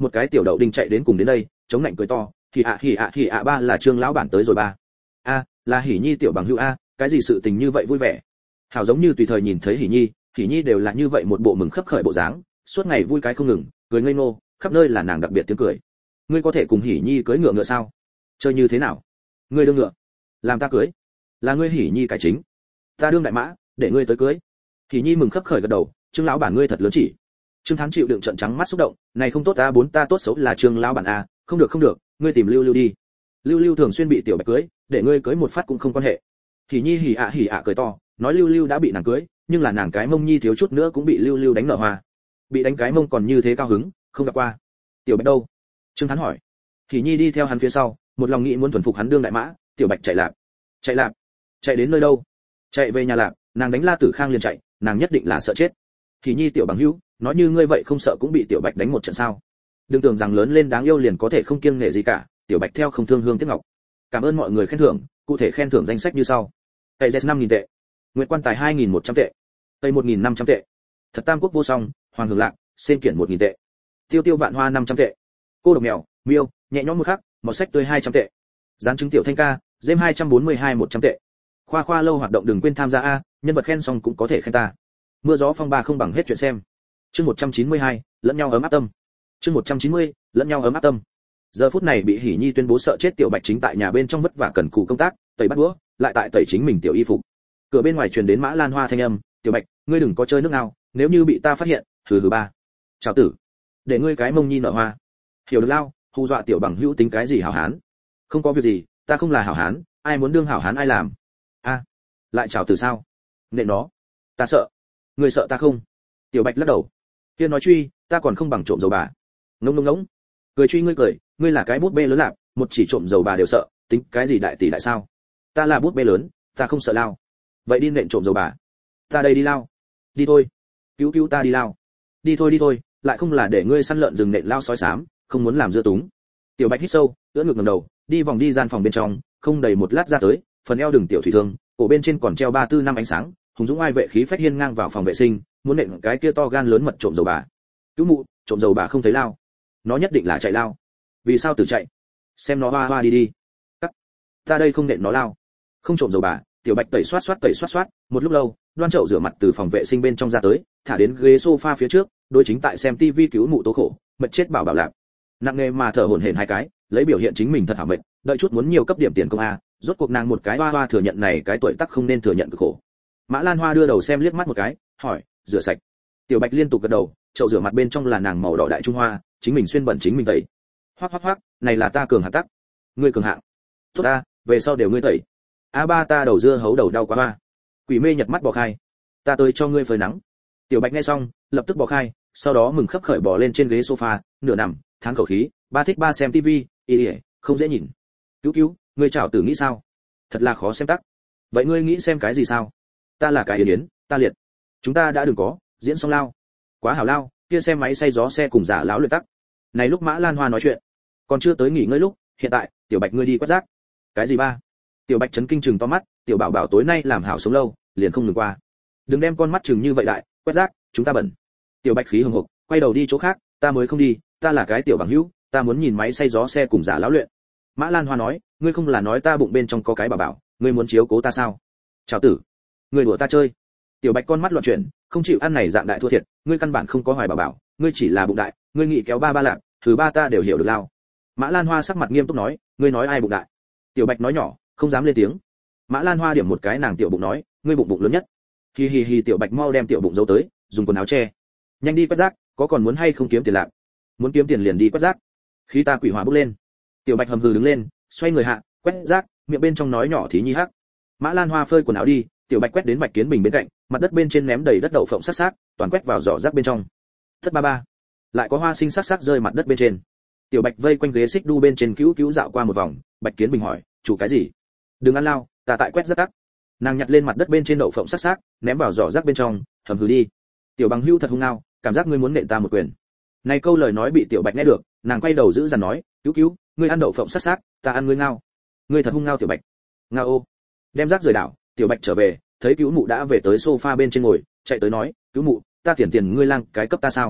một cái tiểu đậu đinh chạy đến cùng đến đây, chống lạnh cười to, hỉ ạ ba là Trương lão bản tới rồi ba. A, là Hỉ Nhi tiểu bằng hữu a, cái gì sự tình như vậy vui vẻ. Hảo giống như tùy thời nhìn thấy Hỉ Nhi đều là như vậy một bộ mừng khấp khởi bộ dáng, suốt ngày vui cái không ngừng, cười ngây ngô, khắp nơi là nàng đặc biệt tiếng cười. Ngươi có thể cùng Hỉ Nhi cưỡi ngựa sao? Chơi như thế nào? Ngươi đương ngựa, làm ta cưới. Là ngươi Hỉ Nhi cải chính. Ta đương đại mã, để ngươi tới cưới. Hỉ Nhi mừng khấp khởi gật đầu, Trương lão bản ngươi thật lớn chỉ. Trương Thắng chịu đựng trận trắng mắt xúc động, này không tốt ta bốn ta tốt xấu là Trương lão bản a, không được, ngươi tìm Lưu Lưu đi. Lưu Lưu thường xuyên bị tiểu Bạch cưới, để ngươi cưới một phát cũng không quan hệ. Hỉ Nhi hỉ ạ cười to, nói Lưu Lưu đã bị nàng cưới, nhưng là nàng cái mông nhi thiếu chút nữa cũng bị Lưu Lưu đánh nở hoa. Bị đánh cái mông còn như thế cao hứng, không gặp qua. Tiểu Bạch đâu? Trương Thắng hỏi. Hỉ Nhi đi theo hắn phía sau, một lòng nghĩ muốn thuần phục hắn đương đại mã, tiểu Bạch chạy lạp, chạy đến nơi đâu? Chạy về nhà lạp, nàng đánh La Tử Khang liền chạy, nàng nhất định là sợ chết. Hỉ Nhi tiểu bằng hữu, nói như ngươi vậy không sợ cũng bị tiểu Bạch đánh một trận sao? Đừng tưởng rằng lớn lên đáng yêu liền có thể không kiêng nể gì cả, tiểu Bạch theo không thương hương tiếc ngọc. Cảm ơn mọi người khen thưởng, cụ thể khen thưởng danh sách như sau. Tây Z 5000 tệ, Nguyệt Quan Tài 2100 tệ, Tây 1500 tệ, Thật Tam Quốc vô song, Hoàng Hưởng Lạc, Sen Kiển 1000 tệ, Tiêu Tiêu Vạn Hoa 500 tệ, Cô Độc Mèo, Miêu, nhẹ nhõm một khắc, mọt sách tươi 200 tệ, Gián chứng tiểu Thanh Ca, Gem 242 100 tệ. Khoa lâu hoạt động đừng quên tham gia a, nhân vật khen xong cũng có thể khen ta. Mưa gió phong ba không bằng hết chuyện xem. Chương 192, lẫn nhau ấm áp tâm. Chương 190, lẫn nhau ấm áp tâm. Giờ phút này bị Hỉ Nhi tuyên bố sợ chết tiểu Bạch chính tại nhà bên trong vất vả cần cù công tác, tẩy bát đũa, lại tại tẩy chính mình tiểu y phục. Cửa bên ngoài truyền đến Mã Lan Hoa thanh âm, "Tiểu Bạch, ngươi đừng có chơi nước nào, nếu như bị ta phát hiện, hừ ba." "Chào tử, để ngươi cái mông nhi nở hoa." "Hiểu được lao, hù dọa tiểu bằng hữu tính cái gì hảo hán?" "Không có việc gì, ta không là hảo hán, ai muốn đương hảo hán ai làm." "A, lại chào tử sao?" "Nệ nó, ta sợ." "Ngươi sợ ta không?" Tiểu Bạch lắc đầu. "Kia nói truy, ta còn không bằng trộm dầu bà." Ngông. "Cười truy ngươi là cái bút bê lớn lạc, một chỉ trộm dầu bà đều sợ, tính cái gì đại tỷ đại sao?" "Ta là bút bê lớn, ta không sợ lao." "Vậy đi nện trộm dầu bà." "Ta đây đi lao." "Đi thôi." Cứu ta đi lao." Đi thôi, lại không là để ngươi săn lợn rừng nện lao sói xám, không muốn làm dưa túng." Tiểu Bạch hít sâu, ưỡn ngực ngẩng đầu, đi vòng đi gian phòng bên trong, không đầy một lát ra tới, phần eo đường tiểu thủy thương, cổ bên trên còn treo 3-4 năm ánh sáng, hùng dũng ai vệ khí phách hiên ngang vào phòng vệ sinh, muốn nện cái kia to gan lớn mật trộm dầu bà. Cứu mụ, trộm dầu bà không thấy lao, nó nhất định là chạy lao. Vì sao tử chạy? Xem nó hoa đi. Cắt. Ta đây không nện nó lao, không trộm dầu bà. Tiểu Bạch tẩy xoát, một lúc lâu, đoan chậu rửa mặt từ phòng vệ sinh bên trong ra tới, thả đến ghế sofa phía trước, đối chính tại xem tivi cứu mụ tố khổ, mệt chết bảo lạp. Nặng nghề mà thở hổn hển hai cái, lấy biểu hiện chính mình thật hảo mệt, đợi chút muốn nhiều cấp điểm tiền công a, rốt cuộc nàng một cái hoa thừa nhận này cái tuổi tác không nên thừa nhận cực khổ. Mã Lan Hoa đưa đầu xem liếc mắt một cái, hỏi, rửa sạch. Tiểu Bạch liên tục gật đầu, chậu rửa mặt bên trong là nàng màu đỏ đại trung hoa, chính mình xuyên bẩn chính mình tẩy. Hoắc, này là ta cường hạng tắc. Ngươi cường hạng. Tốt ta, về sau đều ngươi tẩy. A ba ta đầu dưa hấu đầu đau quá ba. Quỷ mê nhật mắt bò khai. Ta tới cho ngươi phơi nắng. Tiểu Bạch nghe xong, lập tức bò khai, sau đó mừng khấp khởi bò lên trên ghế sofa, nửa nằm, thán khẩu khí, ba thích ba xem tivi, không dễ nhìn. Cứu, ngươi chảo tử nghĩ sao? Thật là khó xem tắc. Vậy ngươi nghĩ xem cái gì sao? Ta là cái yến, ta liệt. Chúng ta đã đừng có, diễn xong lao. Quá hảo lao, kia xem máy xay gió xe cùng giả lão luyện tắc. Này lúc Mã Lan Hoa nói chuyện, còn chưa tới nghỉ ngơi lúc, hiện tại, Tiểu Bạch ngươi đi quét rác. Cái gì ba? Tiểu Bạch chấn kinh trừng to mắt, Tiểu Bảo bảo tối nay làm hảo sống lâu, liền không ngừng qua. Đừng đem con mắt trừng như vậy đại, quét rác, chúng ta bẩn. Tiểu Bạch khí hừng hực, quay đầu đi chỗ khác, ta mới không đi, ta là cái tiểu bằng hữu, ta muốn nhìn máy xay gió xe cùng giả lão luyện. Mã Lan Hoa nói, ngươi không là nói ta bụng bên trong có cái bảo bảo, ngươi muốn chiếu cố ta sao? Chào tử, ngươi đùa ta chơi. Tiểu Bạch con mắt loạn chuyển, không chịu ăn này dạng đại thua thiệt, ngươi căn bản không có hoài bảo bảo, ngươi chỉ là bụng đại, ngươi nghĩ kéo ba lạc, thứ ba ta đều hiểu được lao. Mã Lan Hoa sắc mặt nghiêm túc nói, ngươi nói ai bụng đại? Tiểu Bạch nói nhỏ, không dám lên tiếng. Mã Lan Hoa điểm một cái nàng tiểu bụng nói, ngươi bụng lớn nhất. Hi, Tiểu Bạch mau đem tiểu bụng giấu tới, dùng quần áo che. Nhanh đi quét rác, có còn muốn hay không kiếm tiền lạc? Muốn kiếm tiền liền đi quét rác. Khí ta quỷ hỏa bốc lên. Tiểu Bạch hầm hừ đứng lên, xoay người hạ, quét rác, miệng bên trong nói nhỏ thí nhi hắc. Mã Lan Hoa phơi quần áo đi, Tiểu Bạch quét đến Bạch Kiến Bình bên cạnh, mặt đất bên trên ném đầy đất đậu phộng sắc, toàn quét vào giỏ rác bên trong. Thất ba, lại có hoa sinh sắc rơi mặt đất bên trên. Tiểu Bạch vây quanh ghế xích đu bên trên cứu dạo qua một vòng, Bạch Kiến Bình hỏi, chủ cái gì? Đừng ăn lao, ta tại quét rác tắc. Nàng nhặt lên mặt đất bên trên đậu phộng sắc, ném vào giỏ rác bên trong, hầm hừ đi. Tiểu Bằng Hưu thật hung nào, cảm giác ngươi muốn nện ta một quyền. Này câu lời nói bị Tiểu Bạch nghe được, nàng quay đầu giữ dằn nói, cứu, ngươi ăn đậu phộng sắc, ta ăn ngươi ngao. Ngươi thật hung ngao Tiểu Bạch. Ngao ô. Đem rác rời đảo, Tiểu Bạch trở về, thấy cứu mụ đã về tới sofa bên trên ngồi, chạy tới nói, cứu mụ, ta tiền ngươi lang cái cấp ta sao?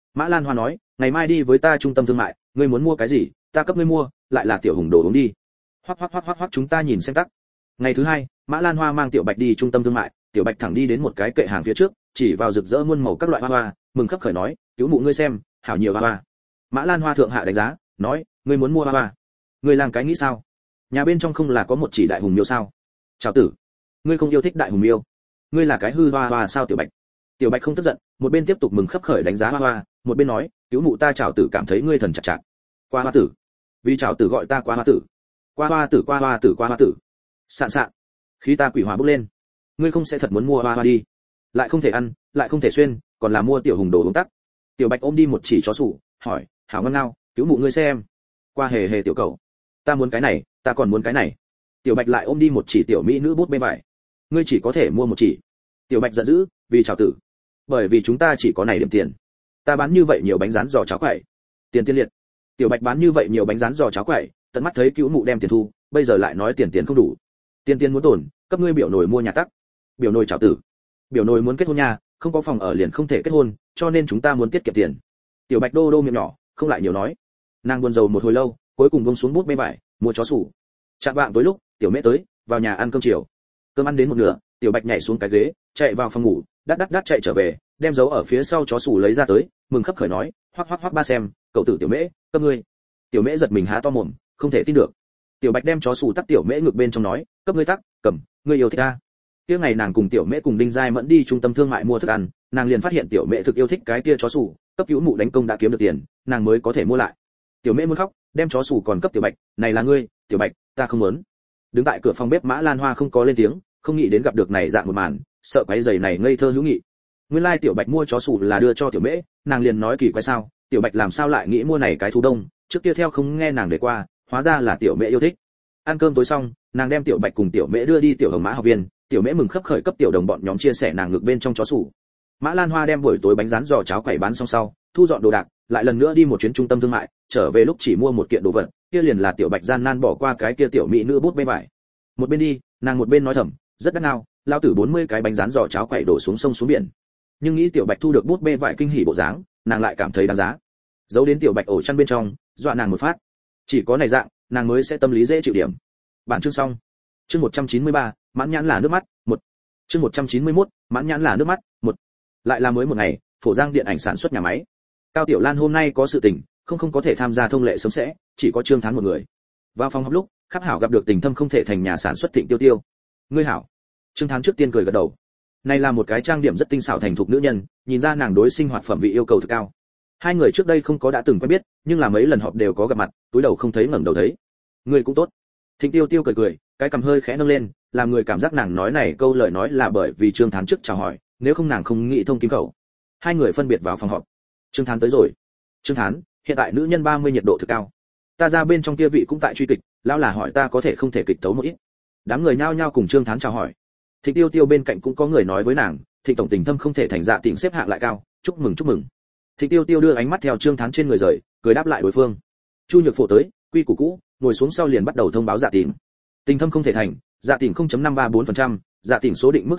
Mã Lan Hoa nói, ngày mai đi với ta trung tâm thương mại, ngươi muốn mua cái gì, ta cấp ngươi mua, lại là tiểu hùng đồ uống đi. Hoắc chúng ta nhìn xem tắc. Ngày thứ hai, Mã Lan Hoa mang Tiểu Bạch đi trung tâm thương mại, Tiểu Bạch thẳng đi đến một cái kệ hàng phía trước, chỉ vào rực rỡ muôn màu các loại hoa hoa, mừng khấp khởi nói, cứu mụ ngươi xem, hảo nhiều hoa hoa. Mã Lan Hoa thượng hạ đánh giá, nói, ngươi muốn mua hoa hoa, ngươi làm cái nghĩ sao? Nhà bên trong không là có một chỉ đại hùng miêu sao? Chào tử, ngươi không yêu thích đại hùng miêu, ngươi là cái hư hoa hoa sao? Tiểu Bạch. Tiểu Bạch không tức giận, một bên tiếp tục mừng khấp khởi đánh giá hoa hoa, một bên nói, cứu mụ ta Chào tử cảm thấy ngươi thần chặt chặt. Qua hoa tử, vì Chào tử gọi ta qua hoa tử. Qua hoa tử qua hoa tử qua hoa tử. Sạn sạn, khí ta quỷ hỏa bốc lên. Ngươi không sẽ thật muốn mua hoa hoa đi? Lại không thể ăn, lại không thể xuyên, còn là mua tiểu hùng đồ uống tắc. Tiểu Bạch ôm đi một chỉ chó sủ, hỏi, hảo ngân ngao, cứu mụ ngươi xem. Qua hề hề tiểu cẩu, ta muốn cái này, ta còn muốn cái này. Tiểu Bạch lại ôm đi một chỉ tiểu mỹ nữ bút bê vải. Ngươi chỉ có thể mua một chỉ. Tiểu Bạch giận dữ, vì Chào tử. Bởi vì chúng ta chỉ có này điểm tiền. Ta bán như vậy nhiều bánh rán giò cháo quậy. Tiền tiên liệt. Tiểu Bạch bán như vậy nhiều bánh rán giò cháo quậy, tận mắt thấy cứu mụ đem tiền thu, bây giờ lại nói tiền không đủ. Tiền muốn tổn, cấp ngươi biểu nổi mua nhà tắc. Biểu nổi Chào tử. Biểu nổi muốn kết hôn nhà, không có phòng ở liền không thể kết hôn, cho nên chúng ta muốn tiết kiệm tiền. Tiểu Bạch đô đô miệng nhỏ, không lại nhiều nói. Nàng buồn rầu một hồi lâu, cuối cùng buông xuống bút bê vải, mua chó sủ. Chạm vạng tối lúc, Tiểu Mễ tới, vào nhà ăn cơm chiều. Cơm ăn đến một nửa, Tiểu Bạch nhảy xuống cái ghế, chạy vào phòng ngủ, đắt chạy trở về, đem dấu ở phía sau chó sủ lấy ra tới, mừng khấp khởi nói, hoắc ba xem, cậu tử Tiểu Mễ, cấp ngươi. Tiểu Mễ giật mình há to mồm, không thể tin được. Tiểu Bạch đem chó sủ tắc Tiểu Mễ ngực bên trong nói, cấp ngươi tắc, cầm, ngươi yêu thích ta. Kia ngày nàng cùng Tiểu Mễ cùng Đinh Giai Mẫn đi trung tâm thương mại mua thức ăn, nàng liền phát hiện Tiểu Mễ thực yêu thích cái kia chó sủ, cấp cứu mụ đánh công đã kiếm được tiền, nàng mới có thể mua lại. Tiểu Mễ muốn khóc, đem chó sủ còn cấp Tiểu Bạch, này là ngươi, Tiểu Bạch, ta không muốn. Đứng tại cửa phòng bếp Mã Lan Hoa không có lên tiếng, không nghĩ đến gặp được này dạng một màn, sợ quấy giày này ngây thơ hữu nghị. Nguyên lai Tiểu Bạch mua chó sủ là đưa cho Tiểu Mễ, nàng liền nói kỳ quái sao, Tiểu Bạch làm sao lại nghĩ mua này cái thú đông, trước kia theo không nghe nàng để qua, hóa ra là Tiểu Mễ yêu thích. Ăn cơm tối xong, nàng đem Tiểu Bạch cùng Tiểu Mễ đưa đi Tiểu Hồng Mã học viên, Tiểu Mễ mừng khấp khởi cấp tiểu đồng bọn nhóm chia sẻ nàng ngực bên trong chó sủ. Mã Lan Hoa đem buổi tối bánh rán giò cháo quẩy bán xong sau, thu dọn đồ đạc, lại lần nữa đi một chuyến trung tâm thương mại, trở về lúc chỉ mua một kiện đồ vật, kia liền là Tiểu Bạch gian nan bỏ qua cái kia tiểu mỹ nữ bút bê vải. Một bên đi, nàng một bên nói thầm, rất đắt ngao, lao tử 40 cái bánh rán giò cháo quẩy đổ xuống sông xuống biển. Nhưng nghĩ Tiểu Bạch thu được bút bê vải kinh hỉ bộ dáng, nàng lại cảm thấy đáng giá. Giấu đến Tiểu Bạch ổ chăn bên trong, dọa nàng một phát. Chỉ có này dạng, nàng mới sẽ tâm lý dễ chịu điểm. Bản chương xong. Chương 193, mãn nhãn là nước mắt, 1. Chương 191, mãn nhãn là nước mắt, 1. Lại là mới một ngày, Phổ Giang điện ảnh sản xuất nhà máy. Cao Tiểu Lan hôm nay có sự tình, không có thể tham gia thông lệ sớm sẽ, chỉ có Trương Thán một người. Vào phòng họp lúc, Khắc Hảo gặp được Tình Thâm không thể thành nhà sản xuất Thịnh Tiêu Tiêu. Ngươi hảo. Trương Thán trước tiên cười gật đầu. Này là một cái trang điểm rất tinh xảo thành thục nữ nhân, nhìn ra nàng đối sinh hoạt phẩm vị yêu cầu thực cao. Hai người trước đây không có đã từng quen biết, nhưng là mấy lần họp đều có gặp mặt, túi đầu không thấy ngẩng đầu thấy. Ngươi cũng tốt. Thịnh Tiêu Tiêu cười, cái cằm hơi khẽ nâng lên, làm người cảm giác nàng nói này câu lời nói là bởi vì Trương Thán trước chào hỏi, nếu không nàng không nghĩ thông kim khẩu. Hai người phân biệt vào phòng họp. Trương Thán tới rồi. Trương Thán, hiện tại nữ nhân 30 nhiệt độ thực cao. Ta ra bên trong kia vị cũng tại truy kịch, lão là hỏi ta có thể không thể kịch tấu một ít. Đám người nhao nhao cùng Trương Thán chào hỏi. Thịnh Tiêu Tiêu bên cạnh cũng có người nói với nàng, Thịnh tổng Tình Thâm không thể thành dạ tỉnh xếp hạng lại cao, chúc mừng. Thịnh Tiêu Tiêu đưa ánh mắt theo Trương Thán trên người rời, cười đáp lại đối phương. Chu Nhược Phổ tới, quy củ cũ, ngồi xuống sau liền bắt đầu thông báo dạ tỉnh. Tình Thâm không thể thành, dạ tỉnh 0.534%, dạ tỉnh số định mức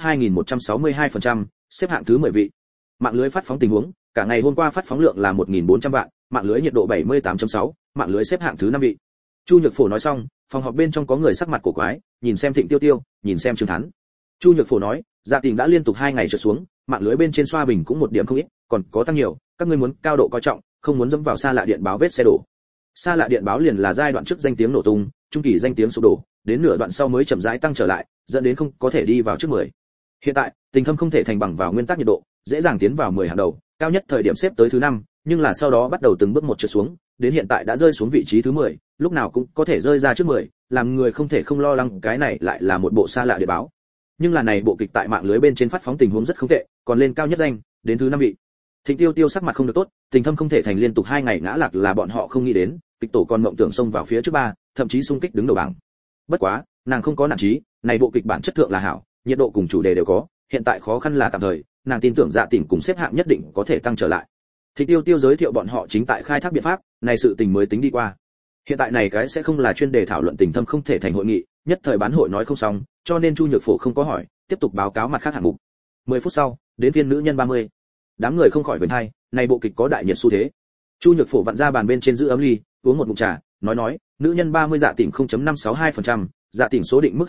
2162%, xếp hạng thứ 10 vị. Mạng lưới phát phóng tình huống, cả ngày hôm qua phát phóng lượng là 1400 vạn, mạng lưới nhiệt độ 78.6, mạng lưới xếp hạng thứ 5 vị. Chu Nhược Phổ nói xong, phòng họp bên trong có người sắc mặt cổ quái, nhìn xem Thịnh Tiêu Tiêu, nhìn xem Trương Thán. Chu Nhược Phổ nói, dạ tỉnh đã liên tục 2 ngày trượt xuống, mạng lưới bên trên xoa bình cũng một điểm không ít, còn có tăng nhiều, các ngươi muốn cao độ coi trọng, không muốn dẫm vào xa lạ điện báo vết xe đổ. Xa lạ điện báo liền là giai đoạn trước danh tiếng nổ tung, trung kỳ danh tiếng sụp đổ, đến nửa đoạn sau mới chậm rãi tăng trở lại, dẫn đến không có thể đi vào trước 10. Hiện tại, Tình Thâm không thể thành bằng vào nguyên tắc nhiệt độ, dễ dàng tiến vào 10 hàng đầu, cao nhất thời điểm xếp tới thứ 5, nhưng là sau đó bắt đầu từng bước một trượt xuống, đến hiện tại đã rơi xuống vị trí thứ 10, lúc nào cũng có thể rơi ra trước 10, làm người không thể không lo lắng cái này lại là một bộ xa lạ điện báo. Nhưng là này bộ kịch tại mạng lưới bên trên phát phóng tình huống rất không tệ, còn lên cao nhất danh, đến thứ 5 vị. Thịnh Tiêu Tiêu sắc mặt không được tốt, Tình Thâm không thể thành liên tục 2 ngày ngã lạc là bọn họ không nghĩ đến, kịch tổ còn mộng tưởng xông vào phía trước 3, thậm chí xung kích đứng đầu bảng. Bất quá, nàng không có nản chí, này bộ kịch bản chất thượng là hảo, nhiệt độ cùng chủ đề đều có, hiện tại khó khăn là tạm thời, nàng tin tưởng dạ tỉnh cùng xếp hạng nhất định có thể tăng trở lại. Thịnh Tiêu Tiêu giới thiệu bọn họ chính tại khai thác biện pháp, này sự tình mới tính đi qua. Hiện tại này cái sẽ không là chuyên đề thảo luận Tình Thâm không thể thành hội nghị, nhất thời bán hội nói không xong, cho nên Chu Nhược Phổ không có hỏi, tiếp tục báo cáo mặt khác hạng mục. 10 phút sau, đến phiên nữ nhân 30. Đám người không khỏi vểnh hai, này bộ kịch có đại nhiệt xu thế. Chu Nhược Phổ vặn ra bàn bên trên giữ ấm ly, uống một ngụm trà, nói, nữ nhân 30 dạ tỉnh 0.562%, dạ tỉnh số định mức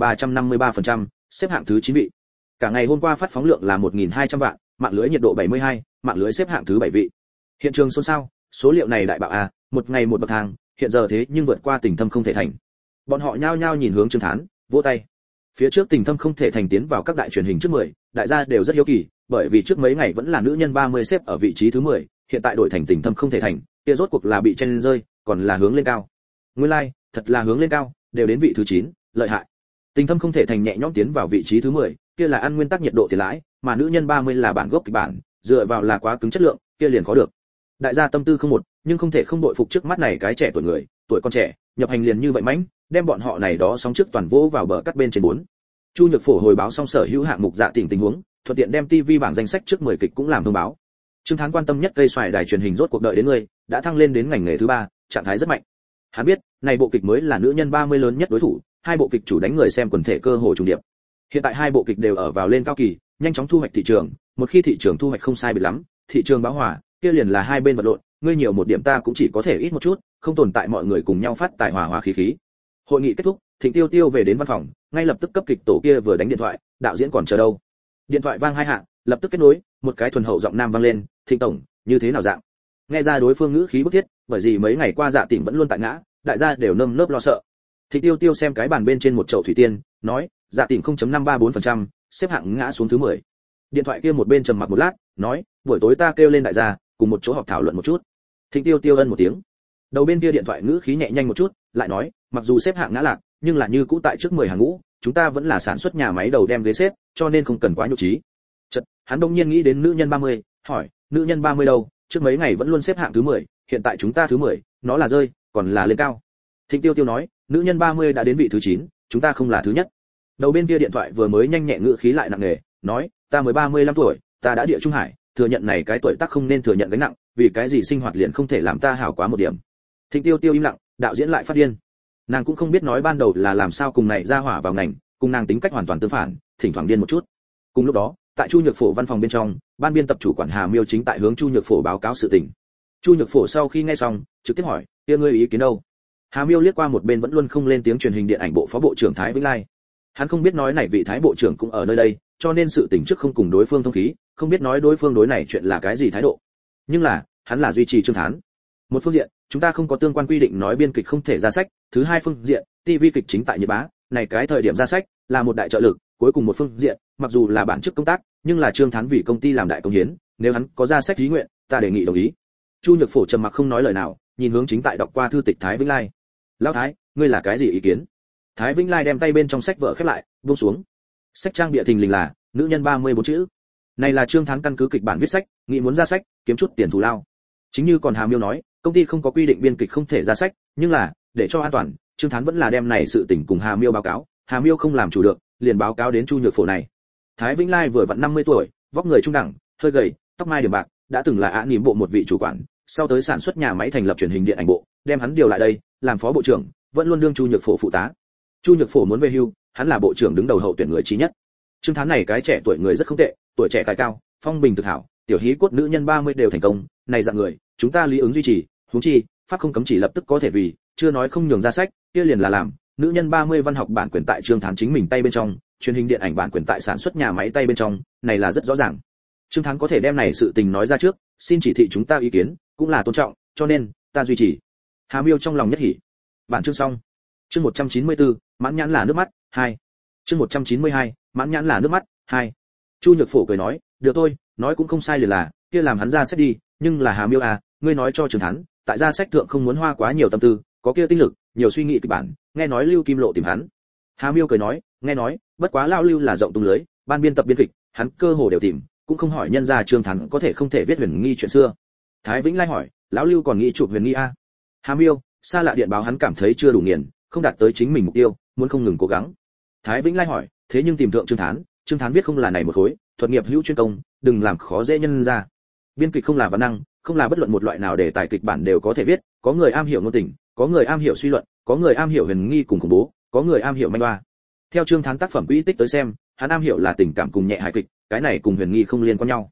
2353%, xếp hạng thứ 9 vị. Cả ngày hôm qua phát phóng lượng là 1200 vạn, mạng lưới nhiệt độ 72, mạng lưới xếp hạng thứ 7 vị. Hiện trường xôn xao, số liệu này đại bạo a, một ngày một bậc thang, hiện giờ thế nhưng vượt qua Tình Thâm không thể thành. Bọn họ nhao nhao nhìn hướng Trương Thán, vỗ tay. Phía trước Tình Thâm không thể thành tiến vào các đại truyền hình trước 10, đại gia đều rất hiếu kỳ, bởi vì trước mấy ngày vẫn là nữ nhân 30 xếp ở vị trí thứ 10, hiện tại đổi thành Tình Thâm không thể thành, kia rốt cuộc là bị chen rơi, còn là hướng lên cao. Nguyên lai, thật là hướng lên cao, đều đến vị thứ 9, lợi hại. Tình Thâm không thể thành nhẹ nhõm tiến vào vị trí thứ 10, kia là ăn nguyên tắc nhiệt độ tiền lãi, mà nữ nhân 30 là bản gốc kịch bản, dựa vào là quá cứng chất lượng, kia liền khó được. Đại gia tâm tư không một, nhưng không thể không đội phục trước mắt này cái trẻ tuổi người, tuổi còn trẻ, nhập hành liền như vậy mãnh, đem bọn họ này đó sóng trước toàn vỗ vào bờ cắt bên trên 4. Chu Nhược Phổ hồi báo xong sở hữu hạng mục dạ tỉnh tình huống, thuận tiện đem TV bảng danh sách trước 10 kịch cũng làm thông báo. Trương Thán quan tâm nhất cây xoài đài truyền hình rốt cuộc đợi đến người, đã thăng lên đến ngành nghề thứ 3, trạng thái rất mạnh. Hắn biết, này bộ kịch mới là nữ nhân 30 lớn nhất đối thủ, hai bộ kịch chủ đánh người xem quần thể cơ hồ trùng điệp. Hiện tại hai bộ kịch đều ở vào lên cao kỳ, nhanh chóng thu hoạch thị trường, một khi thị trường thu hoạch không sai biệt lắm, thị trường bão hòa, kia liền là hai bên vật lộn, ngươi nhiều một điểm ta cũng chỉ có thể ít một chút, không tồn tại mọi người cùng nhau phát tài hòa hòa khí khí. Hội nghị kết thúc, Thịnh Tiêu Tiêu về đến văn phòng, ngay lập tức cấp kịch tổ kia vừa đánh điện thoại, đạo diễn còn chờ đâu. Điện thoại vang hai hạ, lập tức kết nối, một cái thuần hậu giọng nam vang lên, "Thịnh tổng, như thế nào dạng?" Nghe ra đối phương ngữ khí bức thiết, bởi vì mấy ngày qua Dạ Tỉnh vẫn luôn tại ngã, đại gia đều nơm nớp lo sợ. Thịnh Tiêu Tiêu xem cái bàn bên trên một chậu thủy tiên, nói, "Dạ Tỉnh 0.534%, xếp hạng ngã xuống thứ 10." Điện thoại kia một bên trầm mặc một lát, nói, "Buổi tối ta kêu lên đại gia, cùng một chỗ họp thảo luận một chút." Thịnh Tiêu Tiêu ân một tiếng. Đầu bên kia điện thoại ngữ khí nhẹ nhanh một chút, lại nói, "Mặc dù xếp hạng ngã lạc, nhưng là như cũ tại trước 10 hàng ngũ, chúng ta vẫn là sản xuất nhà máy đầu đem ghế xếp, cho nên không cần quá nhục trí." Chợt, hắn đột nhiên nghĩ đến nữ nhân 30, hỏi, "Nữ nhân 30 đâu? Trước mấy ngày vẫn luôn xếp hạng thứ 10, hiện tại chúng ta thứ 10, nó là rơi, còn là lên cao." Thịnh Tiêu Tiêu nói, "Nữ nhân 30 đã đến vị thứ 9, chúng ta không là thứ nhất." Đầu bên kia điện thoại vừa mới nhanh nhẹ ngữ khí lại nặng nề, nói, "Ta mới 35 tuổi, ta đã địa trung hải, thừa nhận này cái tuổi tác không nên thừa nhận gánh nặng, vì cái gì sinh hoạt liền không thể làm ta hảo quá một điểm." Thịnh Tiêu Tiêu im lặng, đạo diễn lại phát điên. Nàng cũng không biết nói ban đầu là làm sao cùng này ra hỏa vào ngành, cùng nàng tính cách hoàn toàn tương phản, thỉnh thoảng điên một chút. Cùng lúc đó, tại Chu Nhược Phổ văn phòng bên trong, ban biên tập chủ quản Hà Miêu chính tại hướng Chu Nhược Phổ báo cáo sự tình. Chu Nhược Phổ sau khi nghe xong, trực tiếp hỏi, "Kia ngươi ý kiến đâu?" Hà Miêu liếc qua một bên vẫn luôn không lên tiếng truyền hình điện ảnh bộ phó bộ trưởng Thái Vĩnh Lai. Hắn không biết nói này vị Thái bộ trưởng cũng ở nơi đây, cho nên sự tình trước không cùng đối phương thông khí, không biết nói đối phương đối này chuyện là cái gì thái độ. Nhưng là, hắn là duy trì Trương Thán. Một phương diện, chúng ta không có tương quan quy định nói biên kịch không thể ra sách, thứ hai phương diện, TV kịch chính tại Nhật Bá, này cái thời điểm ra sách là một đại trợ lực, cuối cùng một phương diện, mặc dù là bản chức công tác, nhưng là Trương Thán vì công ty làm đại công hiến, nếu hắn có ra sách ý nguyện, ta đề nghị đồng ý. Chu Nhược Phổ trầm mặc không nói lời nào, nhìn hướng chính tại đọc qua thư tịch Thái Vĩnh Lai. "Lão Thái, ngươi là cái gì ý kiến?" Thái Vĩnh Lai đem tay bên trong sách vở khép lại, buông xuống. Sách trang bìa thình lình là nữ nhân 34 chữ. Này là Trương Thán căn cứ kịch bản viết sách, nghĩ muốn ra sách, kiếm chút tiền thù lao. Chính như còn Hà Miêu nói, công ty không có quy định biên kịch không thể ra sách, nhưng là, để cho an toàn, Trương Thán vẫn là đem này sự tình cùng Hà Miêu báo cáo, Hà Miêu không làm chủ được, liền báo cáo đến Chu Nhược Phổ này. Thái Vĩnh Lai vừa vặn 50 tuổi, vóc người trung đẳng, hơi gầy, tóc mai điểm bạc, đã từng là Á Nỉm bộ một vị chủ quản, sau tới sản xuất nhà máy thành lập truyền hình điện ảnh bộ, đem hắn điều lại đây, làm phó bộ trưởng, vẫn luôn đương Chu Nhược Phổ phụ tá. Chu Nhược Phổ muốn về hưu, hắn là bộ trưởng đứng đầu hậu tuyển người trí nhất. Trương Thán này cái trẻ tuổi người rất không tệ, tuổi trẻ tài cao, phong bình thực hảo, tiểu hí cốt nữ nhân 30 đều thành công, này dạng người, chúng ta lý ứng duy trì, huống chi, pháp không cấm chỉ lập tức có thể vì, chưa nói không nhường ra sách, kia liền là làm, nữ nhân 30 văn học bản quyền tại Trương Thán chính mình tay bên trong, truyền hình điện ảnh bản quyền tại sản xuất nhà máy tay bên trong, này là rất rõ ràng. Trương Thán có thể đem này sự tình nói ra trước, xin chỉ thị chúng ta ý kiến, cũng là tôn trọng, cho nên, ta duy trì. Hà Miêu trong lòng nhất hỉ. Bản chương xong. Chương 194, mãn nhãn là nước mắt, 2. Chương 192, mãn nhãn là nước mắt, 2. Chu Nhược Phổ cười nói, "Được thôi, nói cũng không sai liền là, kia làm hắn ra sách đi, nhưng là Hà Miêu à, ngươi nói cho Trương Thán, tại ra sách thượng không muốn hoa quá nhiều tâm tư, có kia tinh lực, nhiều suy nghĩ kịch bản, nghe nói Lưu Kim Lộ tìm hắn." Hà Miêu cười nói, "Nghe nói, bất quá lão Lưu là rộng tung lưới, ban biên tập biên kịch, hắn cơ hồ đều tìm, cũng không hỏi nhân gia Trương Thán có thể không thể viết huyền nghi chuyện xưa." Thái Vĩnh Lai hỏi, "Lão Lưu còn nghĩ chụp huyền nghi a?" Hà Miêu, xa lạ điện báo hắn cảm thấy chưa đủ nghiền, không đạt tới chính mình mục tiêu, muốn không ngừng cố gắng. Thái Vĩnh Lai hỏi, "Thế nhưng tìm thượng Trương Thán viết không là này một khối, thuật nghiệp hữu chuyên công, đừng làm khó dễ nhân ra. Biên kịch không là văn năng, không là bất luận một loại nào để tài kịch bản đều có thể viết, có người am hiểu ngôn tình, có người am hiểu suy luận, có người am hiểu huyền nghi cùng khủng bố, có người am hiểu manh oa. Theo Trương Thán tác phẩm quỹ tích tới xem, hắn am hiểu là tình cảm cùng nhẹ hài kịch, cái này cùng huyền nghi không liên quan nhau.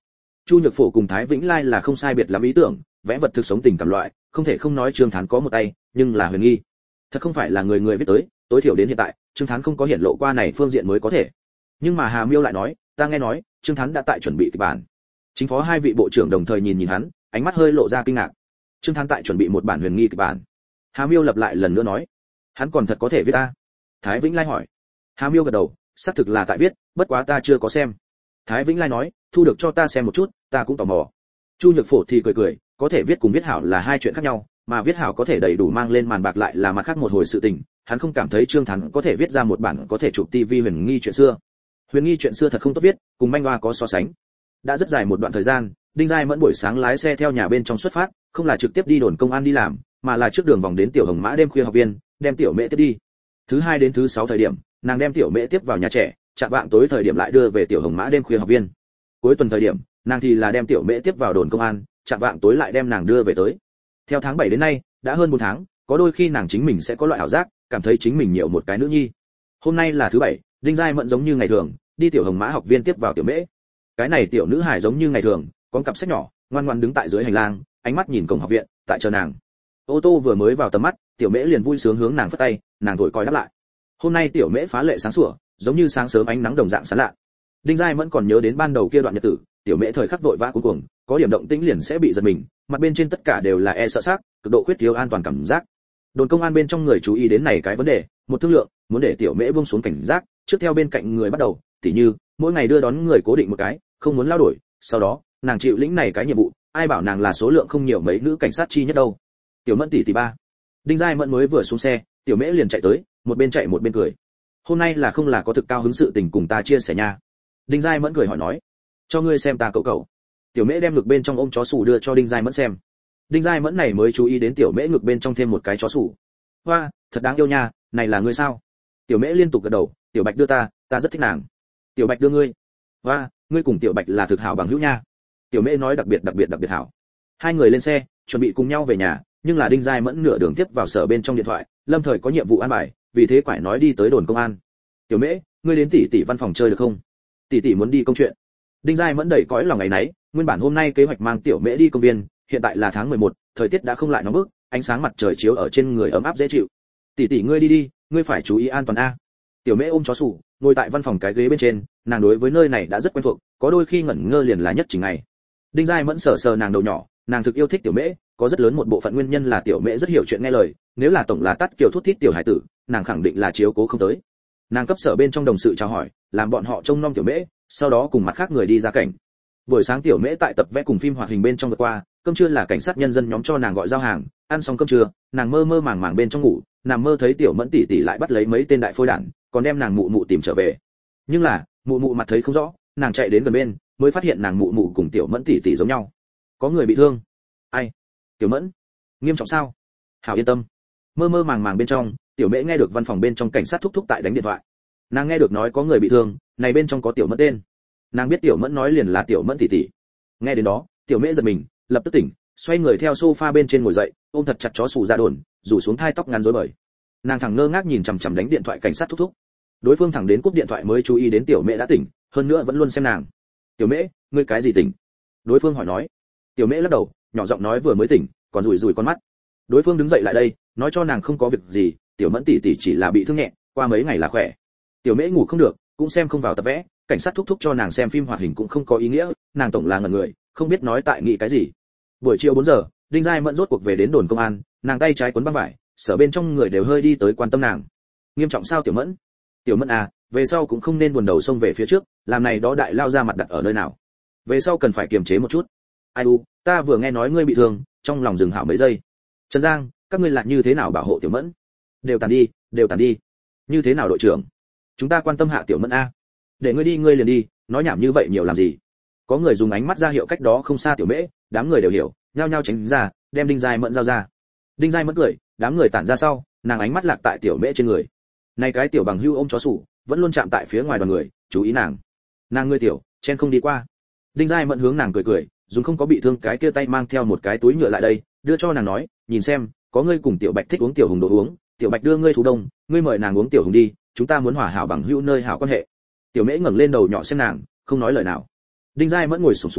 Chu Nhược Phổ cùng Thái Vĩnh Lai là không sai biệt lắm ý tưởng, vẽ vật thực sống tình cảm loại, không thể không nói Trương Thán có một tay, nhưng là huyền nghi. Thật không phải là người người viết tới, tối thiểu đến hiện tại, Trương Thán không có hiện lộ qua này phương diện mới có thể. Nhưng mà Hà Miêu lại nói, ta nghe nói, Trương Thán đã tại chuẩn bị kịch bản. Chính phó hai vị bộ trưởng đồng thời nhìn hắn, ánh mắt hơi lộ ra kinh ngạc. Trương Thán tại chuẩn bị một bản huyền nghi kịch bản. Hà Miêu lặp lại lần nữa nói, hắn còn thật có thể viết ta. Thái Vĩnh Lai hỏi. Hà Miêu gật đầu, xác thực là tại viết, bất quá ta chưa có xem. Thái Vĩnh Lai nói, thu được cho ta xem một chút, ta cũng tò mò. Chu Nhược Phổ thì cười cười, có thể viết cùng viết hảo là hai chuyện khác nhau, mà viết hảo có thể đầy đủ mang lên màn bạc lại là mặt khác một hồi sự tình. Hắn không cảm thấy Trương Thán có thể viết ra một bản có thể chụp TV huyền nghi chuyện xưa. Huyền nghi chuyện xưa thật không tốt viết, cùng manh hoa có so sánh. Đã rất dài một đoạn thời gian, Đinh Giai Mẫn buổi sáng lái xe theo nhà bên trong xuất phát, không là trực tiếp đi đồn công an đi làm, mà là trước đường vòng đến Tiểu Hồng Mã đêm khuya học viên, đem Tiểu Mễ tiếp đi. Thứ hai đến thứ sáu thời điểm, nàng đem Tiểu Mễ tiếp vào nhà trẻ, chạng vạng tối thời điểm lại đưa về Tiểu Hồng Mã đêm khuya học viên. Cuối tuần thời điểm, nàng thì là đem Tiểu Mễ tiếp vào đồn công an, chạng vạng tối lại đem nàng đưa về tới. Theo tháng 7 đến nay, đã hơn 4 tháng, có đôi khi nàng chính mình sẽ có loại ảo giác, cảm thấy chính mình nhiều một cái nữ nhi. Hôm nay là thứ bảy, Đinh Giai Mẫn giống như ngày thường, đi Tiểu Hồng Mã học viên tiếp vào Tiểu Mễ. Cái này tiểu nữ hài giống như ngày thường, con cặp sách nhỏ, ngoan ngoãn đứng tại dưới hành lang, ánh mắt nhìn cổng học viện, tại chờ nàng. Ô tô vừa mới vào tầm mắt, Tiểu Mễ liền vui sướng hướng nàng phất tay, nàng thổi còi đáp lại. Hôm nay Tiểu Mễ phá lệ sáng sủa, giống như sáng sớm ánh nắng đồng dạng sáng lạ. Đinh Giai Mẫn còn nhớ đến ban đầu kia đoạn nhật tử, Tiểu Mễ thời khắc vội vã cuống cuồng, có điểm động tĩnh liền sẽ bị giật mình, mặt bên trên tất cả đều là e sợ xác, cực độ khuyết thiếu an toàn cảm giác. Đồn công an bên trong người chú ý đến này cái vấn đề, một thương lượng, muốn để Tiểu Mễ buông xuống cảnh giác, trước theo bên cạnh người bắt đầu, tỉ như mỗi ngày đưa đón người cố định một cái, không muốn lao đổi, sau đó, nàng chịu lĩnh này cái nhiệm vụ, ai bảo nàng là số lượng không nhiều mấy nữ cảnh sát chi nhất đâu. Tiểu Mẫn tỷ ba. Đinh Giai Mẫn mới vừa xuống xe, Tiểu Mễ liền chạy tới, một bên chạy một bên cười. Hôm nay là không là có thực cao hứng sự tình cùng ta chia sẻ nha. Đinh Giai Mẫn cười hỏi nói, cho ngươi xem ta cậu cậu. Tiểu Mễ đem ngực bên trong ôm chó sủ đưa cho Đinh Giai Mẫn xem. Đinh Giai Mẫn này mới chú ý đến Tiểu Mễ ngực bên trong thêm một cái chó sủ. Hoa, thật đáng yêu nha, này là ngươi sao? Tiểu Mễ liên tục gật đầu, Tiểu Bạch đưa ta rất thích nàng. Tiểu Bạch đưa ngươi. Hoa, ngươi cùng Tiểu Bạch là thực hảo bằng hữu nha. Tiểu Mễ nói đặc biệt hảo. Hai người lên xe, chuẩn bị cùng nhau về nhà, nhưng là Đinh Giai Mẫn nửa đường tiếp vào sở bên trong điện thoại, lâm thời có nhiệm vụ an bài, vì thế quải nói đi tới đồn công an. Tiểu Mễ, ngươi đến tỷ tỷ văn phòng chơi được không? Tỷ tỷ muốn đi công chuyện. Đinh Giai Mẫn đầy cõi lòng ngày nấy, nguyên bản hôm nay kế hoạch mang Tiểu Mễ đi công viên, hiện tại là tháng 11, thời tiết đã không lại nóng bức, ánh sáng mặt trời chiếu ở trên người ấm áp dễ chịu. Tỷ tỷ ngươi đi, ngươi phải chú ý an toàn a. Tiểu Mễ ôm chó sủ, ngồi tại văn phòng cái ghế bên trên, nàng đối với nơi này đã rất quen thuộc, có đôi khi ngẩn ngơ liền là nhất trình ngày. Đinh Giai Mẫn sờ sờ nàng đầu nhỏ, nàng thực yêu thích Tiểu Mễ, có rất lớn một bộ phận nguyên nhân là Tiểu Mễ rất hiểu chuyện nghe lời, nếu là tổng là tắt kiểu thút thít tiểu hải tử, nàng khẳng định là chiếu cố không tới. Nàng cấp sở bên trong đồng sự chào hỏi, làm bọn họ trông nom Tiểu Mễ, sau đó cùng mặt khác người đi ra cảnh. Buổi sáng Tiểu Mễ tại tập vẽ cùng phim hoạt hình bên trong vượt qua, cơm trưa là cảnh sát nhân dân nhóm cho nàng gọi giao hàng, ăn xong cơm trưa, nàng mơ mơ màng màng bên trong ngủ, nằm mơ thấy Tiểu Mẫn tỷ tỷ lại bắt lấy mấy tên đại phôi đản, còn đem nàng mụ mụ tìm trở về. Nhưng là, mụ mụ mặt thấy không rõ, nàng chạy đến gần bên, mới phát hiện nàng mụ mụ cùng Tiểu Mẫn tỷ tỷ giống nhau. Có người bị thương. Ai? Tiểu Mẫn. Nghiêm trọng sao? Hảo yên tâm. Mơ mơ màng màng bên trong, Tiểu Mễ nghe được văn phòng bên trong cảnh sát thúc thúc tại đánh điện thoại. Nàng nghe được nói có người bị thương, này bên trong có Tiểu Mẫn tên. Nàng biết Tiểu Mẫn nói liền là Tiểu Mẫn tỷ tỷ. Nghe đến đó, Tiểu Mễ giật mình, lập tức tỉnh, xoay người theo sofa bên trên ngồi dậy, ôm thật chặt chó sủ ra đồn, rủ xuống thai tóc ngắn rối bời. Nàng thẳng ngơ ngác nhìn chằm chằm đánh điện thoại cảnh sát thúc thúc. Đối phương thẳng đến cúp điện thoại mới chú ý đến Tiểu Mễ đã tỉnh, hơn nữa vẫn luôn xem nàng. Tiểu Mễ, ngươi cái gì tỉnh? Đối phương hỏi nói. Tiểu Mễ lắc đầu, nhỏ giọng nói vừa mới tỉnh, còn rủi rủi con mắt. Đối phương đứng dậy lại đây, nói cho nàng không có việc gì, Tiểu Mẫn tỷ tỷ chỉ là bị thương nhẹ, qua mấy ngày là khỏe. Tiểu Mễ ngủ không được, cũng xem không vào tập vẽ, cảnh sát thúc thúc cho nàng xem phim hoạt hình cũng không có ý nghĩa, nàng tổng là ngẩn người, không biết nói tại nghĩ cái gì. Buổi chiều 4 giờ, Đinh Giai Mẫn rốt cuộc về đến đồn công an, nàng tay trái cuốn băng vải, sở bên trong người đều hơi đi tới quan tâm nàng. Nghiêm trọng sao Tiểu Mẫn? Tiểu Mẫn à, về sau cũng không nên buồn đầu xông về phía trước, làm này đó đại lao ra mặt đặt ở nơi nào. Về sau cần phải kiềm chế một chút. Ai u, ta vừa nghe nói ngươi bị thương, trong lòng dừng hảo mấy giây. Trần Giang, các ngươi lại như thế nào bảo hộ Tiểu Mẫn? Đều tàn đi. Như thế nào đội trưởng? Chúng ta quan tâm hạ Tiểu Mẫn a. Để ngươi đi ngươi liền đi, nói nhảm như vậy nhiều làm gì? Có người dùng ánh mắt ra hiệu cách đó không xa Tiểu Mễ, đám người đều hiểu, nhao nhao tránh ra, đem Đinh Giai Mẫn giao ra. Đinh Giai Mẫn cười, đám người tản ra sau, nàng ánh mắt lạc tại Tiểu Mễ trên người. Này cái tiểu bằng hưu ôm chó sủ, vẫn luôn chạm tại phía ngoài đoàn người, chú ý nàng. Nàng ngươi tiểu, chen không đi qua. Đinh Giai Mẫn hướng nàng cười cười, dùng không có bị thương cái kia tay mang theo một cái túi nhựa lại đây, đưa cho nàng nói, nhìn xem, có ngươi cùng Tiểu Bạch thích uống Tiểu Hùng đồ uống, Tiểu Bạch đưa ngươi thú đông, ngươi mời nàng uống Tiểu Hùng đi, chúng ta muốn hòa hảo bằng hữu nơi hảo quan hệ. Tiểu Mễ ngẩng lên đầu nhỏ xem nàng, không nói lời nào. Đinh Giai Mẫn ngồi xổm xuống,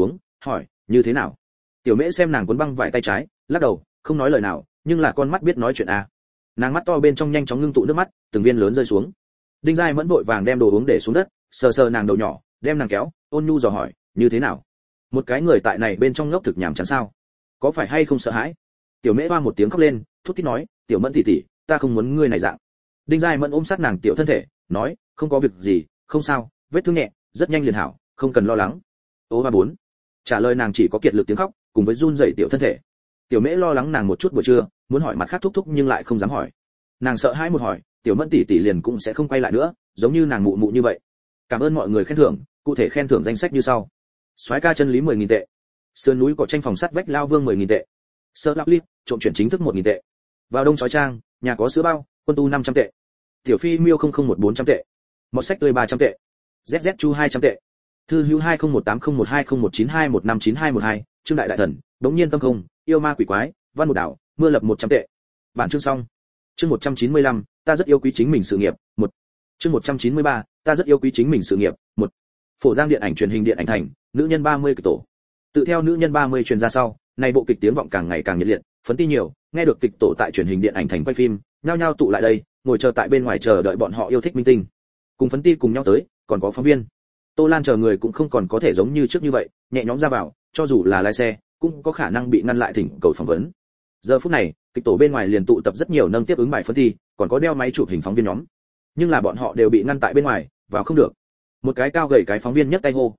hỏi như thế nào. Tiểu Mễ xem nàng cuốn băng vải tay trái, lắc đầu, không nói lời nào, nhưng là con mắt biết nói chuyện à. Nàng mắt to bên trong nhanh chóng ngưng tụ nước mắt, từng viên lớn rơi xuống. Đinh Giai Mẫn vội vàng đem đồ uống để xuống đất, sờ sờ nàng đầu nhỏ, đem nàng kéo, ôn nhu dò hỏi, như thế nào? Một cái người tại này bên trong ngốc thực nhảm chán sao? Có phải hay không sợ hãi? Tiểu Mễ hoa một tiếng khóc lên, thút thít nói, tiểu Mẫn tỷ tỷ, ta không muốn ngươi này dạng. Đinh Giai Mẫn ôm sát nàng tiểu thân thể, nói, không có việc gì, không sao, vết thương nhẹ, rất nhanh liền hảo, không cần lo lắng. Ô ba bốn. Trả lời nàng chỉ có kiệt lực tiếng khóc, cùng với run rẩy tiểu thân thể. Tiểu Mễ lo lắng nàng một chút buổi trưa, muốn hỏi mặt khác thúc thúc nhưng lại không dám hỏi. Nàng sợ hãi một hỏi, tiểu Mẫn tỷ tỷ liền cũng sẽ không quay lại nữa, giống như nàng mụ mụ như vậy. Cảm ơn mọi người khen thưởng, cụ thể khen thưởng danh sách như sau. Soái ca chân lý 10.000 tệ. Sườn núi cỏ tranh phòng sắt vách lao vương 10.000 tệ. Sơ lắc lít, trộm chuyển chính thức 1.000 tệ. Vào đông chói trang, nhà có sữa bao, quân tu 500 tệ. Tiểu phi miêu 0014 400 tệ. Một sách tươi 300 tệ. ZZ chu 200 tệ. Thư hữu 2018012012159212, Trương đại đại thần, đống nhiên tâm không, yêu ma quỷ quái, văn một đảo, mưa lập 100 tệ. Bản chương xong. Chương 195, ta rất yêu quý chính mình sự nghiệp, 1. Chương 193, ta rất yêu quý chính mình sự nghiệp, 1. Phổ Giang điện ảnh truyền hình điện ảnh thành, nữ nhân 30 kịch tổ. Tự theo nữ nhân 30 truyền ra sau, này bộ kịch tiếng vọng càng ngày càng nhiệt liệt, phấn ti nhiều, nghe được kịch tổ tại truyền hình điện ảnh thành quay phim, nhao nhao tụ lại đây, ngồi chờ tại bên ngoài chờ đợi bọn họ yêu thích minh tinh. Cùng phấn ti cùng nhau tới, còn có phóng viên. Tô Lan chờ người cũng không còn có thể giống như trước như vậy, nhẹ nhõm ra vào, cho dù là lái xe, cũng có khả năng bị ngăn lại thỉnh cầu phỏng vấn. Giờ phút này, kịch tổ bên ngoài liền tụ tập rất nhiều nâng tiếp ứng bài phấn ti, còn có đeo máy chụp hình phóng viên nhóm. Nhưng là bọn họ đều bị ngăn tại bên ngoài, vào không được. Một cái cao gầy cái phóng viên nhấc tay hô,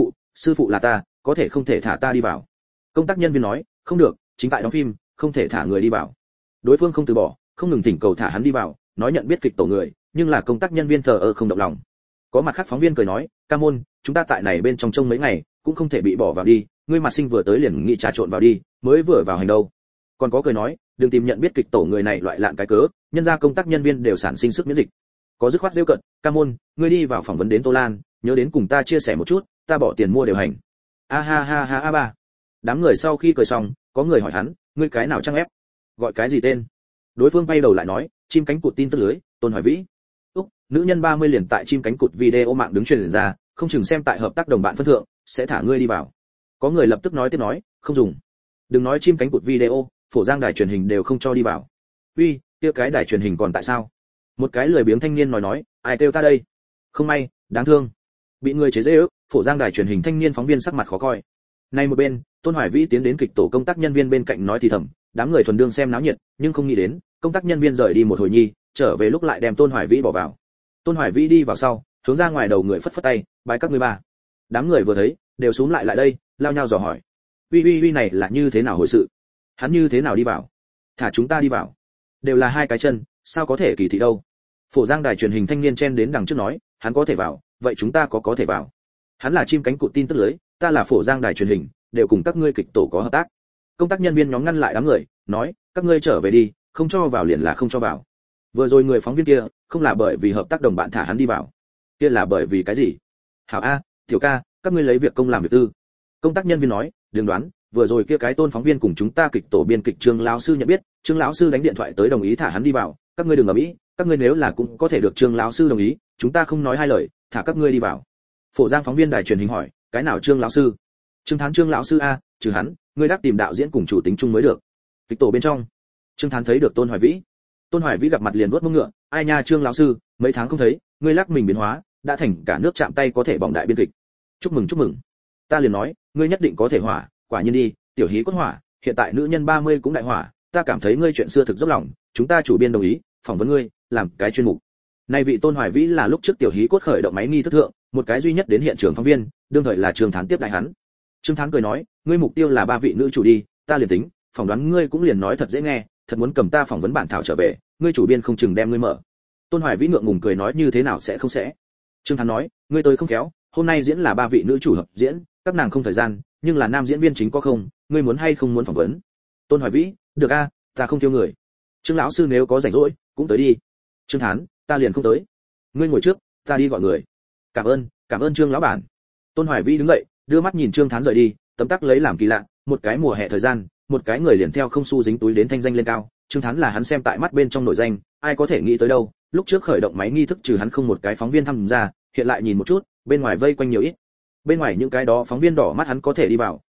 sư phụ là ta, có thể không thể thả ta đi vào. Công tác nhân viên nói, không được, chính tại đóng phim, không thể thả người đi vào. Đối phương không từ bỏ, không ngừng thỉnh cầu thả hắn đi vào, nói nhận biết kịch tổ người, nhưng là công tác nhân viên thờ ơ không động lòng. Có mặt khác phóng viên cười nói, ca môn, chúng ta tại này bên trong trông mấy ngày, cũng không thể bị bỏ vào đi, ngươi mặt sinh vừa tới liền nghĩ trà trộn vào đi, mới vừa vào hành đâu. Còn có cười nói, đừng tìm nhận biết kịch tổ người này loại lạn cái cớ, nhân ra công tác nhân viên đều sản sinh sức miễn dịch. Có dứt khoát rêu cận, ca môn, ngươi đi vào phỏng vấn đến Tô Lan, nhớ đến cùng ta chia sẻ một chút, ta bỏ tiền mua điều hành. A ha ha ha a ba. Đám người sau khi cười xong, có người hỏi hắn, ngươi cái nào trang ép? Gọi cái gì tên? Đối phương bay đầu lại nói, chim cánh cụt tin tức lưới, Tôn Hoài Vĩ. Úc, nữ nhân 30 liền tại chim cánh cụt video mạng đứng truyền ra, không chừng xem tại hợp tác đồng bạn phân thượng, sẽ thả ngươi đi vào. Có người lập tức nói tiếp nói, không dùng. Đừng nói chim cánh cụt video, Phổ Giang đài truyền hình đều không cho đi vào. Uy, kia cái đài truyền hình còn tại sao? Một cái lười biếng thanh niên nói, ai kêu ta đây? Không may, đáng thương. Bị người chế giễu, Phổ Giang đài truyền hình thanh niên phóng viên sắc mặt khó coi. Nay một bên, Tôn Hoài Vĩ tiến đến kịch tổ công tác nhân viên bên cạnh nói thì thầm, đám người thuần đương xem náo nhiệt, nhưng không nghĩ đến, công tác nhân viên rời đi một hồi nhi, trở về lúc lại đem Tôn Hoài Vĩ bỏ vào. Tôn Hoài Vĩ đi vào sau, hướng ra ngoài đầu người phất phất tay, bái các ngươi ba. Đám người vừa thấy, đều xúm lại lại đây, lao nhau dò hỏi. Uy này là như thế nào hồi sự? Hắn như thế nào đi vào? Thả chúng ta đi vào. Đều là hai cái chân, sao có thể kỳ thị đâu? Phổ Giang đài truyền hình thanh niên chen đến đằng trước nói, hắn có thể vào, vậy chúng ta có thể vào. Hắn là chim cánh cụt tin tức lưới, ta là Phổ Giang đài truyền hình, đều cùng các ngươi kịch tổ có hợp tác. Công tác nhân viên nhóm ngăn lại đám người, nói, các ngươi trở về đi, không cho vào liền là không cho vào. Vừa rồi người phóng viên kia, không là bởi vì hợp tác đồng bạn thả hắn đi vào, kia là bởi vì cái gì? Hảo a, tiểu ca, các ngươi lấy việc công làm việc tư. Công tác nhân viên nói, đừng đoán, vừa rồi kia cái Tôn phóng viên cùng chúng ta kịch tổ biên kịch Trương lão sư nhận biết, Trương lão sư đánh điện thoại tới đồng ý thả hắn đi vào, các ngươi đừng ở mỹ, các ngươi nếu là cũng có thể được Trương lão sư đồng ý, chúng ta không nói hai lời, thả các ngươi đi vào. Phổ Giang phóng viên đài truyền hình hỏi, cái nào Trương lão sư? Trương Thán Trương lão sư a, trừ hắn, ngươi đắc tìm đạo diễn cùng chủ tính chung mới được. Kịch tổ bên trong, Trương Thán thấy được Tôn Hoài Vĩ. Tôn Hoài Vĩ gặp mặt liền vuốt mông ngựa, ai nha Trương lão sư, mấy tháng không thấy, ngươi lắc mình biến hóa, đã thành cả nước chạm tay có thể bỏng đại biên kịch. Chúc mừng. Ta liền nói, ngươi nhất định có thể hỏa, quả nhiên đi, tiểu hí cốt hỏa, hiện tại nữ nhân 30 cũng đại hỏa, ta cảm thấy ngươi chuyện xưa thực dốc lòng, chúng ta chủ biên đồng ý, phỏng vấn ngươi, làm cái chuyên mục. Nay vị Tôn Hoài Vĩ là lúc trước tiểu hí cốt khởi động máy nghi thức thượng, một cái duy nhất đến hiện trường phóng viên, đương thời là Trương Thán tiếp đại hắn. Trương Thán cười nói, ngươi mục tiêu là 3 vị nữ chủ đi, ta liền tính, phỏng đoán ngươi cũng liền nói thật dễ nghe, thật muốn cầm ta phỏng vấn bản thảo trở về, ngươi chủ biên không chừng đem ngươi mở. Tôn Hoài Vĩ ngượng ngùng cười nói như thế nào sẽ không sẽ. Trương Thán nói, ngươi tới không khéo, hôm nay diễn là 3 vị nữ chủ hợp diễn, các nàng không thời gian, nhưng là nam diễn viên chính có không, ngươi muốn hay không muốn phỏng vấn? Tôn Hoài Vĩ, được a, ta không thiếu người. Trương lão sư nếu có rảnh rỗi, cũng tới đi. Trương Thán, ta liền không tới. Ngươi ngồi trước, ta đi gọi người. Cảm ơn Trương lão bản. Tôn Hoài Vĩ đứng dậy, đưa mắt nhìn Trương Thán rời đi, tấm tắc lấy làm kỳ lạ, một cái mùa hè thời gian, một cái người liền theo không xu dính túi đến thanh danh lên cao. Trương Thán là hắn xem tại mắt bên trong nổi danh, ai có thể nghĩ tới đâu, lúc trước khởi động máy nghi thức trừ hắn không một cái phóng viên tham gia, hiện lại nhìn một chút, bên ngoài vây quanh nhiều ít. Bên ngoài những cái đó phóng viên đỏ mắt hắn có thể đi vào,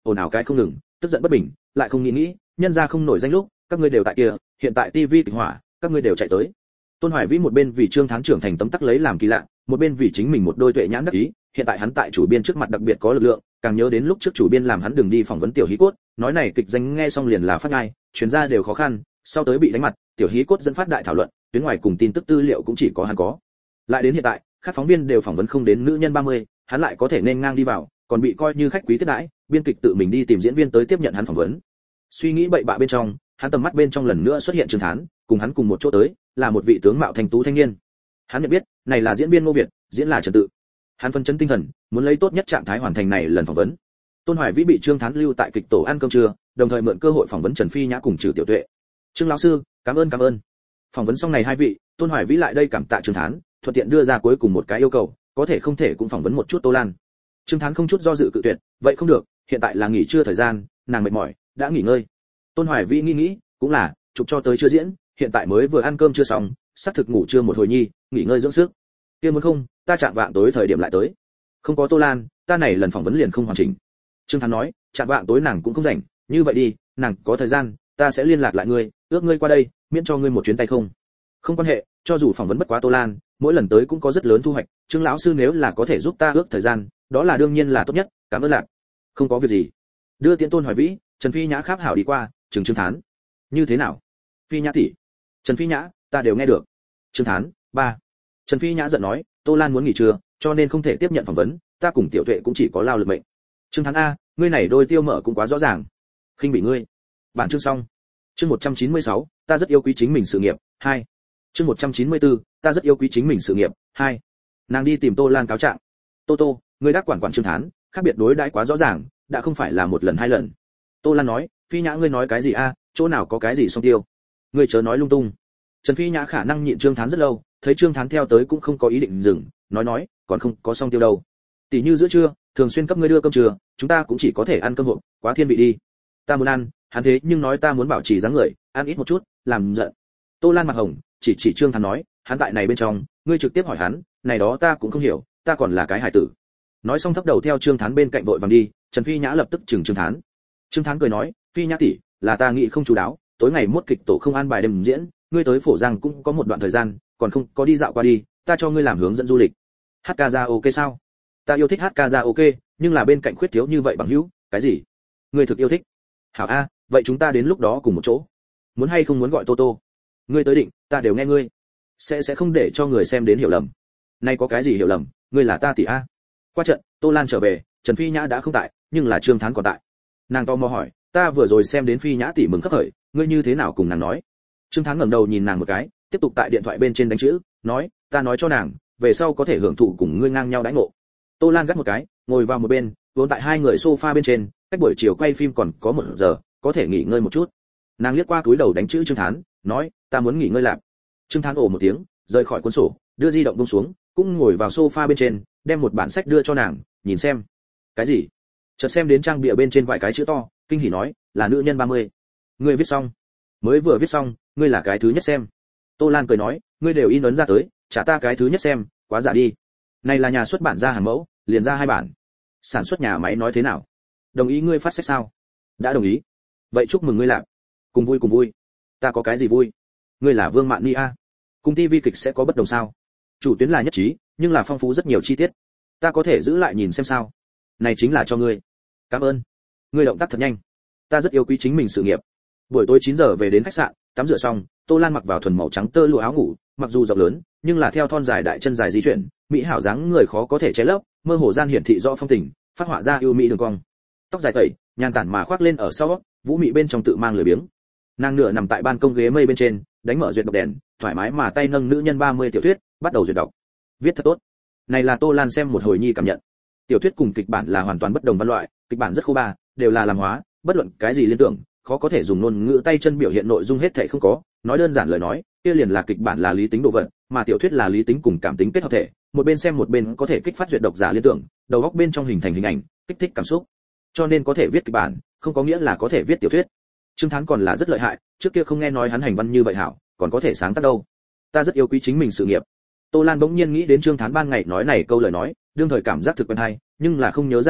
ồn ào cái không ngừng, tức giận bất bình, lại không nghĩ, nhân gia không nổi danh lúc, các ngươi đều tại kia, hiện tại tivi kịch hỏa, các ngươi đều chạy tới. Tôn Hoài Vĩ một bên vì Trương Thán trưởng thành tấm tắc lấy làm kỳ lạ, một bên vì chính mình một đôi tuệ nhãn đắc ý, hiện tại hắn tại chủ biên trước mặt đặc biệt có lực lượng, càng nhớ đến lúc trước chủ biên làm hắn đừng đi phỏng vấn tiểu hí cốt, nói này kịch danh nghe xong liền là phát ngay, chuyên gia đều khó khăn, sau tới bị đánh mặt, tiểu hí cốt dẫn phát đại thảo luận, tuyến ngoài cùng tin tức tư liệu cũng chỉ có hắn có. Lại đến hiện tại, các phóng viên đều phỏng vấn không đến nữ nhân 30, hắn lại có thể nên ngang đi vào, còn bị coi như khách quý tiếp đãi, biên kịch tự mình đi tìm diễn viên tới tiếp nhận hắn phỏng vấn. Suy nghĩ bậy bạ bên trong, hắn tầm mắt bên trong lần nữa xuất hiện Trương Thán, cùng hắn cùng một chỗ tới, là một vị tướng mạo thanh tú thanh niên. Hắn nhận biết, này là diễn viên Ngô Việt, diễn là Trần Tự. Hắn phân chấn tinh thần, muốn lấy tốt nhất trạng thái hoàn thành này lần phỏng vấn. Tôn Hoài Vĩ bị Trương Thán lưu tại kịch tổ ăn cơm trưa, đồng thời mượn cơ hội phỏng vấn Trần Phi Nhã cùng Trừ Tiểu Tuệ. Trương lão sư, cảm ơn. Phỏng vấn xong này hai vị, Tôn Hoài Vĩ lại đây cảm tạ Trương Thán, thuận tiện đưa ra cuối cùng một cái yêu cầu, có thể không thể cũng phỏng vấn một chút Tô Lan. Trương Thán không chút do dự cự tuyệt, vậy không được, hiện tại là nghỉ trưa thời gian, nàng mệt mỏi, đã nghỉ ngơi. Tôn Hoài Vĩ nghĩ, cũng là, chụp cho tới chưa diễn, hiện tại mới vừa ăn cơm chưa xong, sắp thực ngủ trưa một hồi nhi, nghỉ ngơi dưỡng sức. Kia muốn không, ta chạm vạng tối thời điểm lại tới. Không có Tô Lan, ta này lần phỏng vấn liền không hoàn chỉnh. Trương Thán nói, chạm vạng tối nàng cũng không rảnh, như vậy đi, nàng có thời gian, ta sẽ liên lạc lại ngươi, ước ngươi qua đây, miễn cho ngươi một chuyến tay không. Không quan hệ, cho dù phỏng vấn bất quá Tô Lan, mỗi lần tới cũng có rất lớn thu hoạch, Trương lão sư nếu là có thể giúp ta ước thời gian, đó là đương nhiên là tốt nhất, cảm ơn lạc. Không có việc gì. Đưa tiễn Tôn Hoài Vĩ, Trần Phi Nhã kháp hảo đi qua, Trương Thán. Như thế nào? Phi Nhã tỷ. Trần Phi Nhã, ta đều nghe được. Trương Thán, ba. Trần Phi Nhã giận nói, Tô Lan muốn nghỉ trưa, cho nên không thể tiếp nhận phỏng vấn, ta cùng Tiểu Tuệ cũng chỉ có lao lực mệnh. Trương Thán a, ngươi này đôi tiêu mở cũng quá rõ ràng. Khinh bị ngươi. Bản chương xong. Chương 196, ta rất yêu quý chính mình sự nghiệp, 2. Chương 194, ta rất yêu quý chính mình sự nghiệp, 2. Nàng đi tìm Tô Lan cáo trạng. Tô, ngươi đã quản Trương Thán, khác biệt đối đãi quá rõ ràng, đã không phải là một lần hai lần. Tô Lan nói, Phi Nhã ngươi nói cái gì a, chỗ nào có cái gì song tiêu. Ngươi chớ nói lung tung. Trần Phi Nhã khả năng nhịn Trương Thán rất lâu, thấy Trương Thán theo tới cũng không có ý định dừng, nói, còn không có song tiêu đâu. Tỷ như giữa trưa, thường xuyên cấp ngươi đưa cơm trưa, chúng ta cũng chỉ có thể ăn cơm hộp, quá thiên vị đi. Ta muốn ăn, hắn thế nhưng nói ta muốn bảo trì dáng người, ăn ít một chút, làm giận. Tô Lan mặt hồng, chỉ Trương Thán nói, hắn tại này bên trong, ngươi trực tiếp hỏi hắn, này đó ta cũng không hiểu, ta còn là cái hải tử. Nói xong thấp đầu theo Trương Thán bên cạnh vội vàng đi, Trần Phi Nhã lập tức chừng Trương Thán. Trương Thán cười nói, Phi Nhã tỷ, là ta nghĩ không chú đáo, tối ngày mốt kịch tổ không an bài đêm diễn, ngươi tới Phổ Giang cũng có một đoạn thời gian, còn không có đi dạo qua đi, ta cho ngươi làm hướng dẫn du lịch. Hát ca ra ok sao? Ta yêu thích hát ca ra ok, nhưng là bên cạnh khuyết thiếu như vậy bằng hữu, cái gì? Ngươi thực yêu thích? Hảo a, vậy chúng ta đến lúc đó cùng một chỗ. Muốn hay không muốn gọi Tô Tô? Ngươi tới định, ta đều nghe ngươi. Sẽ không để cho người xem đến hiểu lầm. Nay có cái gì hiểu lầm, ngươi là ta tỷ a. Qua trận, Tô Lan trở về, Trần Phi Nhã đã không tại, nhưng là Trương Thán còn tại. Nàng to mò hỏi, ta vừa rồi xem đến Phi Nhã tỷ mừng khắc khởi, ngươi như thế nào cùng nàng nói? Trương Thán ngẩng đầu nhìn nàng một cái, tiếp tục tại điện thoại bên trên đánh chữ, nói, ta nói cho nàng, về sau có thể hưởng thụ cùng ngươi ngang nhau đãi ngộ. Tô Lan gắt một cái, ngồi vào một bên, vốn tại hai người sofa bên trên, cách buổi chiều quay phim còn có 1 giờ, có thể nghỉ ngơi một chút. Nàng liếc qua túi đầu đánh chữ Trương Thán, nói, ta muốn nghỉ ngơi lạp. Trương Thán ồ một tiếng, rời khỏi cuốn sổ, đưa di động buông xuống, cũng ngồi vào sofa bên trên, đem một bản sách đưa cho nàng, nhìn xem. Cái gì? Chợt xem đến trang bìa bên trên vài cái chữ to, kinh hỉ nói, là nữ nhân 30. Ngươi viết xong? Mới vừa viết xong, ngươi là cái thứ nhất xem. Tô Lan cười nói, ngươi đều in ấn ra tới, trả ta cái thứ nhất xem, quá giả đi. Này là nhà xuất bản ra hàng mẫu, liền ra 2 bản. Sản xuất nhà máy nói thế nào? Đồng ý ngươi phát sách sao? Đã đồng ý. Vậy chúc mừng ngươi làm. Cùng vui. Ta có cái gì vui? Ngươi là Vương Mạn Ni a. Cùng TV kịch sẽ có bất đồng sao? Chủ tuyến là nhất trí, nhưng là phong phú rất nhiều chi tiết. Ta có thể giữ lại nhìn xem sao? Này chính là cho ngươi. Cảm ơn. Ngươi động tác thật nhanh. Ta rất yêu quý chính mình sự nghiệp. Buổi tối 9 giờ về đến khách sạn, tắm rửa xong, Tô Lan mặc vào thuần màu trắng tơ lụa áo ngủ, mặc dù rộng lớn, nhưng là theo thon dài đại chân dài di chuyển, mỹ hảo dáng người khó có thể che lấp, mơ hồ gian hiển thị rõ phong tình, phát họa ra yêu mỹ đường cong. Tóc dài tẩy, nhàn tản mà khoác lên ở sau, vũ mị bên trong tự mang lười biếng. Nàng nửa nằm tại ban công ghế mây bên trên, đánh mở duyệt đọc đèn, thoải mái mà tay nâng nữ nhân 30 tiểu thuyết, bắt đầu duyệt đọc. Viết thật tốt. Này là Tô Lan xem một hồi nhi cảm nhận. Tiểu thuyết cùng kịch bản là hoàn toàn bất đồng văn loại, kịch bản rất khô ba, đều là làm hóa, bất luận cái gì liên tưởng, khó có thể dùng ngôn ngữ tay chân biểu hiện nội dung hết thảy không có, nói đơn giản lời nói, kia liền là kịch bản là lý tính đồ vật, mà tiểu thuyết là lý tính cùng cảm tính kết hợp thể, một bên xem một bên có thể kích phát duyệt độc giả liên tưởng, đầu óc bên trong hình thành hình ảnh, kích thích cảm xúc. Cho nên có thể viết kịch bản, không có nghĩa là có thể viết tiểu thuyết. Trương Thán còn là rất lợi hại, trước kia không nghe nói hắn hành văn như vậy hảo, còn có thể sáng tác đâu. Ta rất yêu quý chính mình sự nghiệp. Tô Lan bỗng nhiên nghĩ đến Trương Thán ban ngày nói này câu lời nói, đương thời cảm giác thực quen hay, nhưng là không nhớ ra được,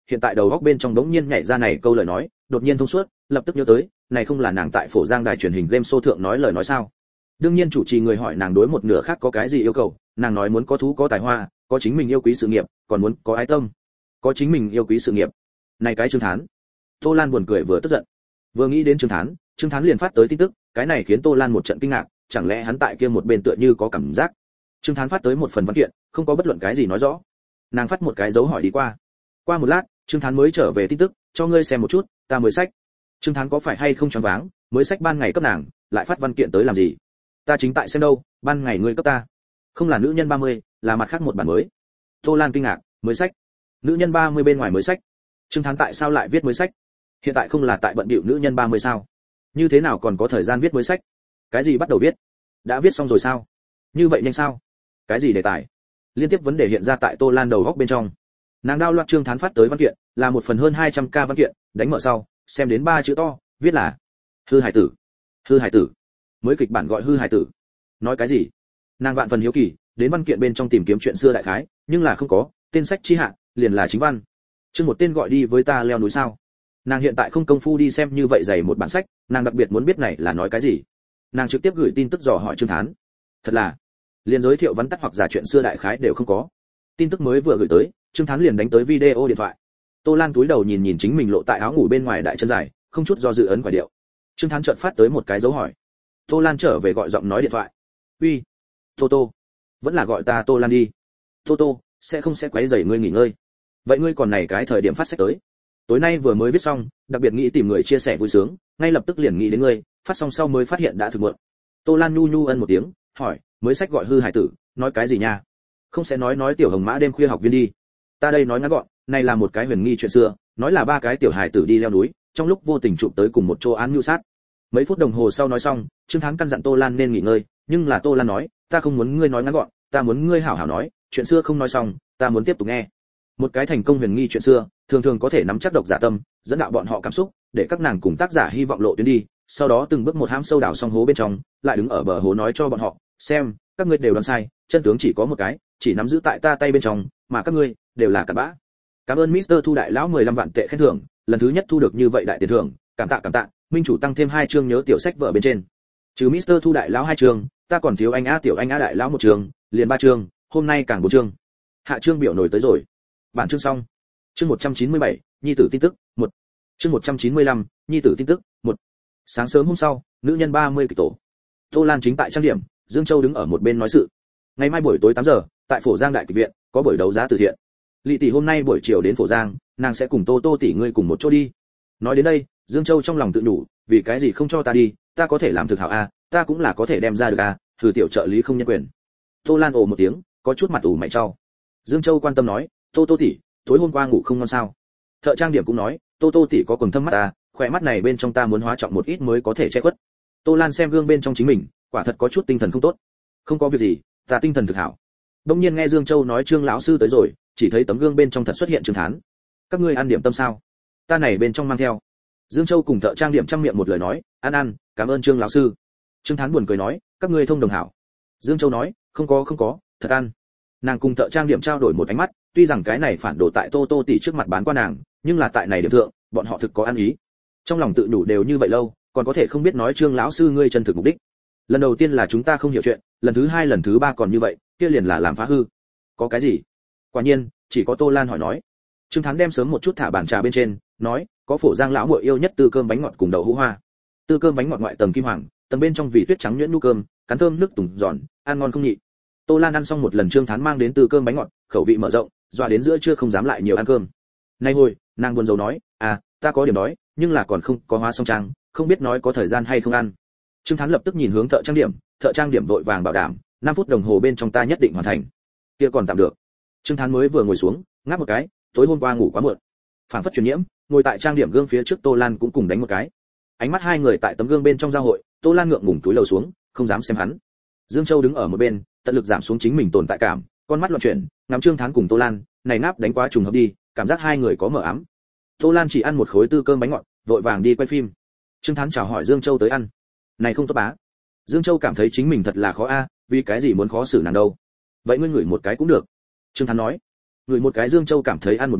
hiện tại đầu góc bên trong đống nhiên nhảy ra này câu lời nói, đột nhiên thông suốt, lập tức nhớ tới, này không là nàng tại Phổ Giang đài truyền hình game show thượng nói lời nói sao? Đương nhiên chủ trì người hỏi nàng đối một nửa khác có cái gì yêu cầu, nàng nói muốn có thú có tài hoa, có chính mình yêu quý sự nghiệp, còn muốn có ái tâm, có chính mình yêu quý sự nghiệp. Này cái Trương Thán. Tô Lan buồn cười vừa tức giận. Vừa nghĩ đến Trương Thán liền phát tới tin tức, cái này khiến Tô Lan một trận kinh ngạc, chẳng lẽ hắn tại kia một bên tựa như có cảm giác. Trương Thán phát tới một phần văn kiện, không có bất luận cái gì nói rõ. Nàng phát một cái dấu hỏi đi qua. Qua một lát, Trương Thán mới trở về tin tức, cho ngươi xem một chút, ta mới sách. Trương Thán có phải hay không choáng váng, mới sách ban ngày cấp nàng, lại phát văn kiện tới làm gì? Ta chính tại xem đâu, ban ngày ngươi cấp ta. Không là nữ nhân 30, là mặt khác một bản mới. Tô Lan kinh ngạc, mới sách. Nữ nhân 30 bên ngoài mới sách. Trương Thán tại sao lại viết mới sách? Hiện tại không là tại bận bịu nữ nhân 30 sao? Như thế nào còn có thời gian viết mới sách? Cái gì bắt đầu viết? Đã viết xong rồi sao? Như vậy nhanh sao? Cái gì đề tài? Liên tiếp vấn đề hiện ra tại Tô Lan đầu góc bên trong. Nàng đao loạt Trương Thán phát tới văn kiện, là một phần hơn 200k văn kiện, đánh mở sau, xem đến 3 chữ to, viết là hư hải tử. Hư hải tử. Mới kịch bản gọi hư hải tử. Nói cái gì? Nàng vạn phần hiếu kỳ, đến văn kiện bên trong tìm kiếm chuyện xưa đại khái, nhưng là không có, tên sách chi hạ, liền là chính văn. Chương một tên gọi đi với ta leo núi sao? Nàng hiện tại không công phu đi xem như vậy dày một bản sách, nàng đặc biệt muốn biết này là nói cái gì. Nàng trực tiếp gửi tin tức dò hỏi Trương Thán. Thật là, liền giới thiệu vắn tắt hoặc giả chuyện xưa đại khái đều không có. Tin tức mới vừa gửi tới, Trương Thán liền đánh tới video điện thoại. Tô Lan túi đầu nhìn nhìn chính mình lộ tại áo ngủ bên ngoài đại chân dài, không chút do dự ấn quả điệu. Trương Thán chợt phát tới một cái dấu hỏi. Tô Lan trở về gọi giọng nói điện thoại. Uy, Tô Tô, vẫn là gọi ta Tô Lan đi. Tô Tô, sẽ không quấy rầy ngươi nghỉ ngơi. Vậy ngươi còn này cái thời điểm phát sách tới. Tối nay vừa mới viết xong, đặc biệt nghĩ tìm người chia sẻ vui sướng, ngay lập tức liền nghĩ đến ngươi, phát xong sau mới phát hiện đã thực muộn. Tô Lan nhu nhu ân một tiếng, hỏi, mới sách gọi hư hải tử, nói cái gì nha? Không sẽ nói tiểu hồng mã đêm khuya học viên đi. Ta đây nói ngắn gọn, này là một cái huyền nghi chuyện xưa, nói là 3 cái tiểu hải tử đi leo núi, trong lúc vô tình chụp tới cùng một chỗ án mưu sát. Mấy phút đồng hồ sau nói xong, Trương Thán căn dặn Tô Lan nên nghỉ ngơi, nhưng là Tô Lan nói, ta không muốn ngươi nói ngắn gọn, ta muốn ngươi hảo hảo nói, chuyện xưa không nói xong, ta muốn tiếp tục nghe. Một cái thành công huyền nghi chuyện xưa, thường thường có thể nắm chắc độc giả tâm, dẫn đạo bọn họ cảm xúc, để các nàng cùng tác giả hy vọng lộ tuyến đi, sau đó từng bước một hãm sâu đào xong hố bên trong, lại đứng ở bờ hố nói cho bọn họ, xem, các ngươi đều đoán sai, chân tướng chỉ có một cái, chỉ nắm giữ tại ta tay bên trong, mà các ngươi đều là cặn bã. Cảm ơn Mr. Thu đại lão 15 vạn tệ khen thưởng, lần thứ nhất thu được như vậy đại tiền thưởng, cảm tạ, minh chủ tăng thêm 2 chương nhớ tiểu sách vở bên trên. Trừ Mr. Thu đại lão 2 chương, ta còn thiếu anh A tiểu anh A đại lão 1 chương, liền 3 chương, hôm nay càng 4 chương. Hạ chương biểu nổi tới rồi. Bản chương xong. Chương 197, nhi tử tin tức, 1. Chương 195, nhi tử tin tức, 1. Sáng sớm hôm sau, nữ nhân 30 kịch tổ. Tô Lan chính tại trang điểm, Dương Châu đứng ở một bên nói sự. Ngày mai buổi tối 8 giờ, tại Phổ Giang đại kịch viện, có buổi đấu giá từ thiện. Lệ tỷ hôm nay buổi chiều đến Phổ Giang, nàng sẽ cùng Tô Tô tỷ ngươi cùng một chỗ đi. Nói đến đây, Dương Châu trong lòng tự nhủ, vì cái gì không cho ta đi, ta có thể làm thực hảo a, ta cũng là có thể đem ra được a, thử tiểu trợ lý không nhân quyền. Tô Lan ồ một tiếng, có chút mặt ủ mày trao. Dương Châu quan tâm nói, Tô Tô tỷ, tối hôm qua ngủ không ngon sao? Thợ trang điểm cũng nói, Tô Tô tỷ có quầng thâm mắt ta, khỏe mắt này bên trong ta muốn hóa trọng một ít mới có thể che khuất. Tô Lan xem gương bên trong chính mình, quả thật có chút tinh thần không tốt. Không có việc gì, ta tinh thần thực hảo. Đông nhiên nghe Dương Châu nói Trương lão sư tới rồi, chỉ thấy tấm gương bên trong thật xuất hiện Trương Thán. Các ngươi ăn điểm tâm sao? Ta này bên trong mang theo. Dương Châu cùng thợ trang điểm trăm miệng một lời nói, ăn, cảm ơn Trương lão sư. Trương Thán buồn cười nói, các ngươi thông đồng hảo. Dương Châu nói, không có, thật ăn. Nàng cùng thợ trang điểm trao đổi một ánh mắt, tuy rằng cái này phản đồ tại Tô Tô tỷ trước mặt bán qua nàng, nhưng là tại này điểm thượng, bọn họ thực có ăn ý. Trong lòng tự đủ đều như vậy lâu, còn có thể không biết nói Trương lão sư ngươi chân thực mục đích. Lần đầu tiên là chúng ta không hiểu chuyện, lần thứ 2 lần thứ 3 còn như vậy, kia liền là làm phá hư. Có cái gì? Quả nhiên, chỉ có Tô Lan hỏi nói. Trương Thán đem sớm một chút thả bàn trà bên trên, nói, có Phổ Giang lão muội yêu nhất tư cơm bánh ngọt cùng đậu hũ hoa. Tư cơm bánh ngọt ngoại tầng kim hoàng, tầng bên trong vì tuyết trắng nhuyễn nu cơm, cắn thơm nước tùng giòn, ăn ngon không nhị. Tô Lan ăn xong một lần Trương Thán mang đến tư cơm bánh ngọt, khẩu vị mở rộng, dọa đến giữa trưa không dám lại nhiều ăn cơm. Nay hồi, nàng buồn rầu nói, ta có điểm đói, nhưng là còn không có hóa xong trang, không biết nói có thời gian hay không ăn. Trương Thán lập tức nhìn hướng thợ trang điểm vội vàng bảo đảm, 5 phút đồng hồ bên trong ta nhất định hoàn thành. Kia còn tạm được. Trương Thán mới vừa ngồi xuống, ngáp một cái, tối hôm qua ngủ quá muộn. Phảng phất truyền nhiễm, ngồi tại trang điểm gương phía trước Tô Lan cũng cùng đánh một cái. Ánh mắt hai người tại tấm gương bên trong giao hội, Tô Lan ngượng ngùng túi lầu xuống, không dám xem hắn. Dương Châu đứng ở một bên, tận lực giảm xuống chính mình tồn tại cảm, con mắt loạn chuyển, ngắm Trương Thán cùng Tô Lan, này ngáp đánh quá trùng hợp đi, cảm giác hai người có mở ám. Tô Lan chỉ ăn một khối tư cơm bánh ngọt, vội vàng đi quay phim. Trương Thán chào hỏi Dương Châu tới ăn. Này không tốt bá. Dương Châu cảm thấy chính mình thật là khó vì cái gì muốn khó xử nàng đâu. Vậy ngươi ngửi một cái cũng được. Trương Thán nói. Ngửi một cái Dương Châu cảm thấy ăn một miếng,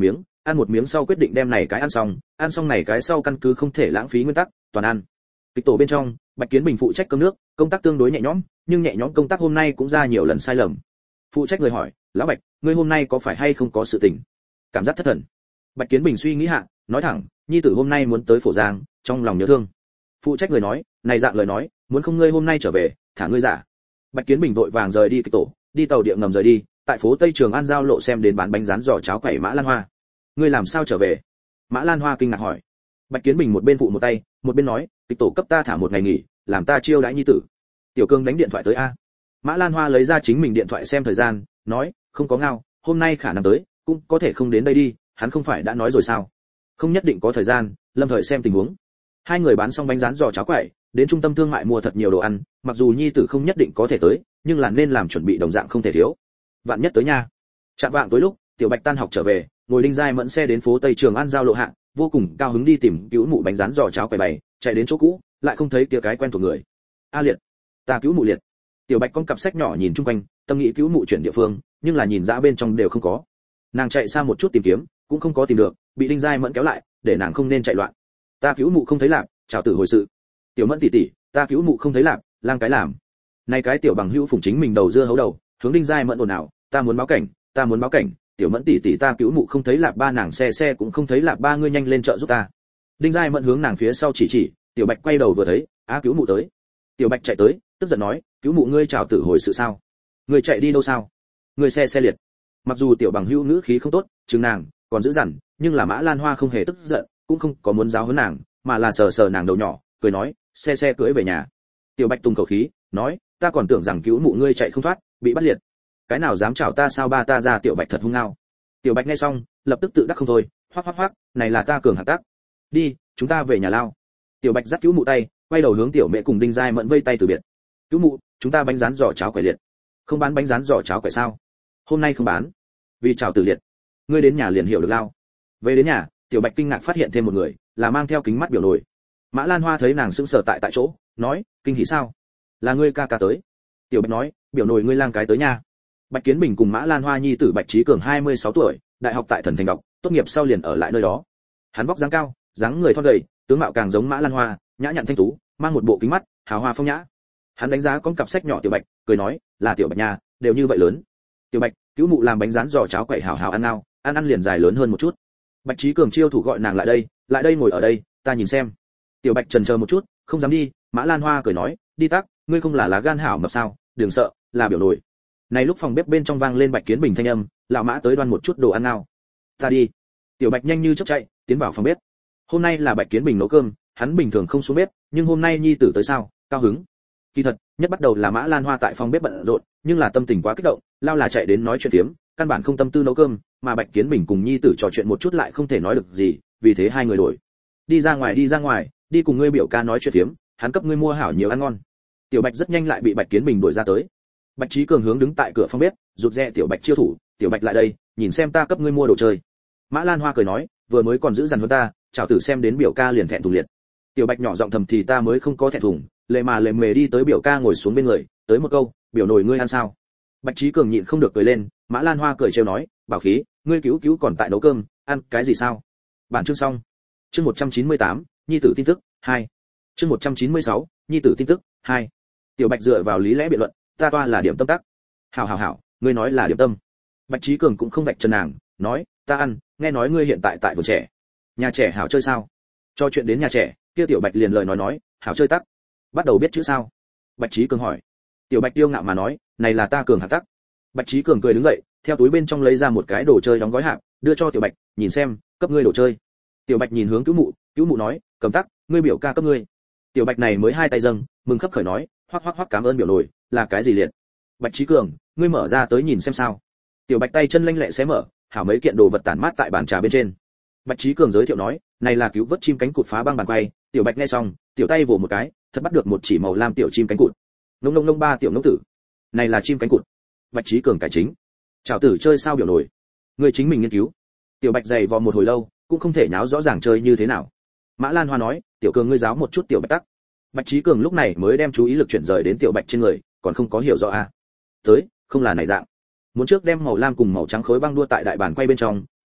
ăn một miếng sau quyết định đem này cái ăn xong này cái sau căn cứ không thể lãng phí nguyên tắc, toàn ăn. Kịch tổ bên trong, Bạch Kiến Bình phụ trách cơm nước, công tác tương đối nhẹ nhõm, nhưng nhẹ nhõm công tác hôm nay cũng ra nhiều lần sai lầm. Phụ trách người hỏi, lão Bạch, ngươi hôm nay có phải hay không có sự tình? Cảm giác thất thần. Bạch Kiến Bình suy nghĩ hạ, nói thẳng, nhi tử hôm nay muốn tới Phổ Giang, trong lòng nhớ thương. Phụ trách người nói, này dạng lời nói, muốn không ngươi hôm nay trở về, thả ngươi giả. Bạch Kiến Bình vội vàng rời đi kịch tổ, đi tàu điện ngầm rời đi, tại phố Tây Trường An giao lộ xem đến bán bánh rán giò cháo quẩy Mã Lan Hoa. Ngươi làm sao trở về? Mã Lan Hoa kinh ngạc hỏi. Bạch Kiến Bình một bên phụ một tay, một bên nói, kịch tổ cấp ta thả một ngày nghỉ, làm ta chiêu đãi nhi tử. Tiểu Cương đánh điện thoại tới a. Mã Lan Hoa lấy ra chính mình điện thoại xem thời gian, nói, không có ngao, hôm nay khả năng tới, cũng có thể không đến đây đi, hắn không phải đã nói rồi sao? Không nhất định có thời gian, lâm thời xem tình huống. Hai người bán xong bánh rán giò cháo quẩy, đến trung tâm thương mại mua thật nhiều đồ ăn, mặc dù nhi tử không nhất định có thể tới, nhưng là nên làm chuẩn bị đồng dạng không thể thiếu. Vạn nhất tới nha. Chạm vạng tối lúc, Tiểu Bạch tan học trở về, ngồi Đinh Giai Mẫn xe đến phố Tây Trường An giao lộ hạ, vô cùng cao hứng đi tìm cứu mụ bánh rán giò cháo quẩy bày, chạy đến chỗ cũ, lại không thấy kia cái quen thuộc người. A Liệt, ta cứu mụ Liệt. Tiểu Bạch con cặp sách nhỏ nhìn chung quanh, tâm nghĩ cứu mụ chuyển địa phương, nhưng là nhìn ra bên trong đều không có. Nàng chạy xa một chút tìm kiếm, cũng không có tìm được, bị Đinh Giai Mẫn kéo lại, để nàng không nên chạy loạn. Ta cứu mụ không thấy lạc, chào tử hồi sự. Tiểu Mẫn tỷ tỷ, ta cứu mụ không thấy lạc, lang cái làm. Này cái tiểu bằng hữu phụng chính mình đầu dưa hấu đầu, hướng Đinh Giai Mẫn ồn ào, ta muốn báo cảnh, ta muốn báo cảnh. Tiểu Mẫn tỷ tỷ, ta cứu mụ không thấy lạc ba, nàng xe cũng không thấy lạc ba, ngươi nhanh lên trợ giúp ta. Đinh Giai Mẫn hướng nàng phía sau chỉ, Tiểu Bạch quay đầu vừa thấy, á cứu mụ tới. Tiểu Bạch chạy tới, tức giận nói, cứu mụ ngươi chào tử hồi sự sao? Ngươi chạy đi đâu sao? Ngươi xe liệt. Mặc dù tiểu bằng hữu ngữ khí không tốt, chừng nàng còn giữ dằn, nhưng là Mã Lan Hoa không hề tức giận, cũng không có muốn giáo huấn nàng, mà là sờ nàng đầu nhỏ, cười nói, xe cưỡi về nhà. Tiểu Bạch tung khẩu khí, nói, ta còn tưởng rằng cứu mụ ngươi chạy không thoát, bị bắt liệt. Cái nào dám chào ta sao ba, ta ra. Tiểu Bạch thật hung ngao. Tiểu Bạch nghe xong, lập tức tự đắc không thôi, hoắc, này là ta cường hạ tác. Đi, chúng ta về nhà lao. Tiểu Bạch dắt cứu mụ tay, quay đầu hướng Tiểu Mẹ cùng Đinh Giai Mẫn vây tay từ biệt. Cứu mụ, chúng ta bánh rán giò cháo quẩy liệt. Không bán bánh rán giò cháo quẩy sao? Hôm nay không bán. Vì chào tử liệt. Ngươi đến nhà liền hiểu được lao. Về đến nhà, Tiểu Bạch kinh ngạc phát hiện thêm một người, là mang theo kính mắt biểu nồi. Mã Lan Hoa thấy nàng sững sờ tại chỗ, nói, kinh hỉ sao? Là ngươi ca tới. Tiểu Bạch nói, biểu nồi ngươi lang cái tới nha. Bạch Kiến Bình cùng Mã Lan Hoa nhi tử Bạch Trí Cường 26 tuổi, đại học tại Thần Thành đọc, tốt nghiệp sau liền ở lại nơi đó. Hắn vóc dáng cao, dáng người thon gầy, tướng mạo càng giống Mã Lan Hoa, nhã nhặn thanh tú, mang một bộ kính mắt, hào hoa phong nhã. Hắn đánh giá con cặp sách nhỏ Tiểu Bạch, cười nói, là Tiểu Bạch nha, đều như vậy lớn. Tiểu Bạch, cứu mụ làm bánh rán giò cháo quẩy hào hào ăn nào, ăn liền dài lớn hơn một chút. Bạch Trí Cường chiêu thủ gọi nàng lại đây ngồi ở đây, ta nhìn xem. Tiểu Bạch chần chờ một chút, không dám đi. Mã Lan Hoa cười nói, đi tắc, ngươi không là lá gan hảo mập sao, đừng sợ, là biểu nổi. Này lúc phòng bếp bên trong vang lên Bạch Kiến Bình thanh âm, lão Mã tới đoan một chút đồ ăn nào. Ta đi. Tiểu Bạch nhanh như chớp chạy, tiến vào phòng bếp. Hôm nay là Bạch Kiến Bình nấu cơm, hắn bình thường không xuống bếp, nhưng hôm nay nhi tử tới sao, cao hứng. Kỳ thật, nhất bắt đầu là Mã Lan Hoa tại phòng bếp bận rộn, nhưng là tâm tình quá kích động, lao là chạy đến nói chuyện phiếm, căn bản không tâm tư nấu cơm, mà Bạch Kiến Bình cùng nhi tử trò chuyện một chút lại không thể nói được gì, vì thế hai người đổi. Đi ra ngoài, đi cùng ngươi biểu ca nói chuyện phiếm, hắn cấp ngươi mua hảo nhiều ăn ngon. Tiểu Bạch rất nhanh lại bị Bạch Kiến Bình đuổi ra tới. Bạch Trí Cường hướng đứng tại cửa phòng bếp, rụt rè Tiểu Bạch chiêu thủ, Tiểu Bạch lại đây, nhìn xem ta cấp ngươi mua đồ chơi. Mã Lan Hoa cười nói, vừa mới còn giữ dằn hơn ta, chào tử xem đến biểu ca liền thẹn thùng liệt. Tiểu Bạch nhỏ giọng thầm thì ta mới không có thẹn thùng, lề mề đi tới biểu ca ngồi xuống bên người, tới một câu, biểu nồi ngươi ăn sao? Bạch Trí Cường nhịn không được cười lên, Mã Lan Hoa cười trêu nói, bảo khí, ngươi cứu còn tại nấu cơm, ăn cái gì sao? Bản chương xong. Chương 198, nhi tử tin tức 2. Chương 196, nhi tử tin tức 2. Tiểu Bạch dựa vào lý lẽ biện luận, ta toa là điểm tâm tắc. Hảo, ngươi nói là điểm tâm. Bạch Trí Cường cũng không vạch chân nàng, nói, ta ăn, nghe nói ngươi hiện tại tại vườn trẻ. Nhà trẻ hảo chơi sao? Cho chuyện đến nhà trẻ, kia Tiểu Bạch liền lời nói, hảo chơi tắc. Bắt đầu biết chữ sao? Bạch Trí Cường hỏi. Tiểu Bạch tiêu ngạo mà nói, này là ta Cường hạt tắc. Bạch Trí Cường cười đứng dậy, theo túi bên trong lấy ra một cái đồ chơi đóng gói hạt, đưa cho Tiểu Bạch, nhìn xem, cấp ngươi đồ chơi. Tiểu Bạch nhìn hướng cứu mụ nói, cầm tắc, ngươi biểu ca cấp ngươi. Tiểu Bạch này mới hai tay dâng, mừng khấp khởi nói, hoắc cảm ơn biểu nổi, là cái gì liệt? Bạch Trí Cường, ngươi mở ra tới nhìn xem sao. Tiểu Bạch tay chân lanh lẹ xé mở, hảo mấy kiện đồ vật tản mát tại bàn trà bên trên. Bạch Trí Cường giới thiệu nói, này là cứu vớt chim cánh cụt phá băng bàn quay. Tiểu Bạch nghe xong, tiểu tay vồ một cái, thật bắt được một chỉ màu lam tiểu chim cánh cụt. Nông ba tiểu ngốc tử. Này là chim cánh cụt. Bạch Trí Cường cải chính. Chào tử chơi sao biểu nổi? Ngươi chính mình nghiên cứu. Tiểu Bạch dày vò một hồi lâu, cũng không thể nháo rõ ràng chơi như thế nào. Mã Lan Hoa nói, tiểu Cường ngươi giáo một chút Tiểu Bạch tắc. Bạch Trí Cường lúc này mới đem chú ý lực chuyển rời đến Tiểu Bạch trên người, còn không có hiểu rõ a. Tới, không là này dạng. Muốn trước đem màu lam cùng màu trắng khối băng đua tại đại bàn quay bên trong,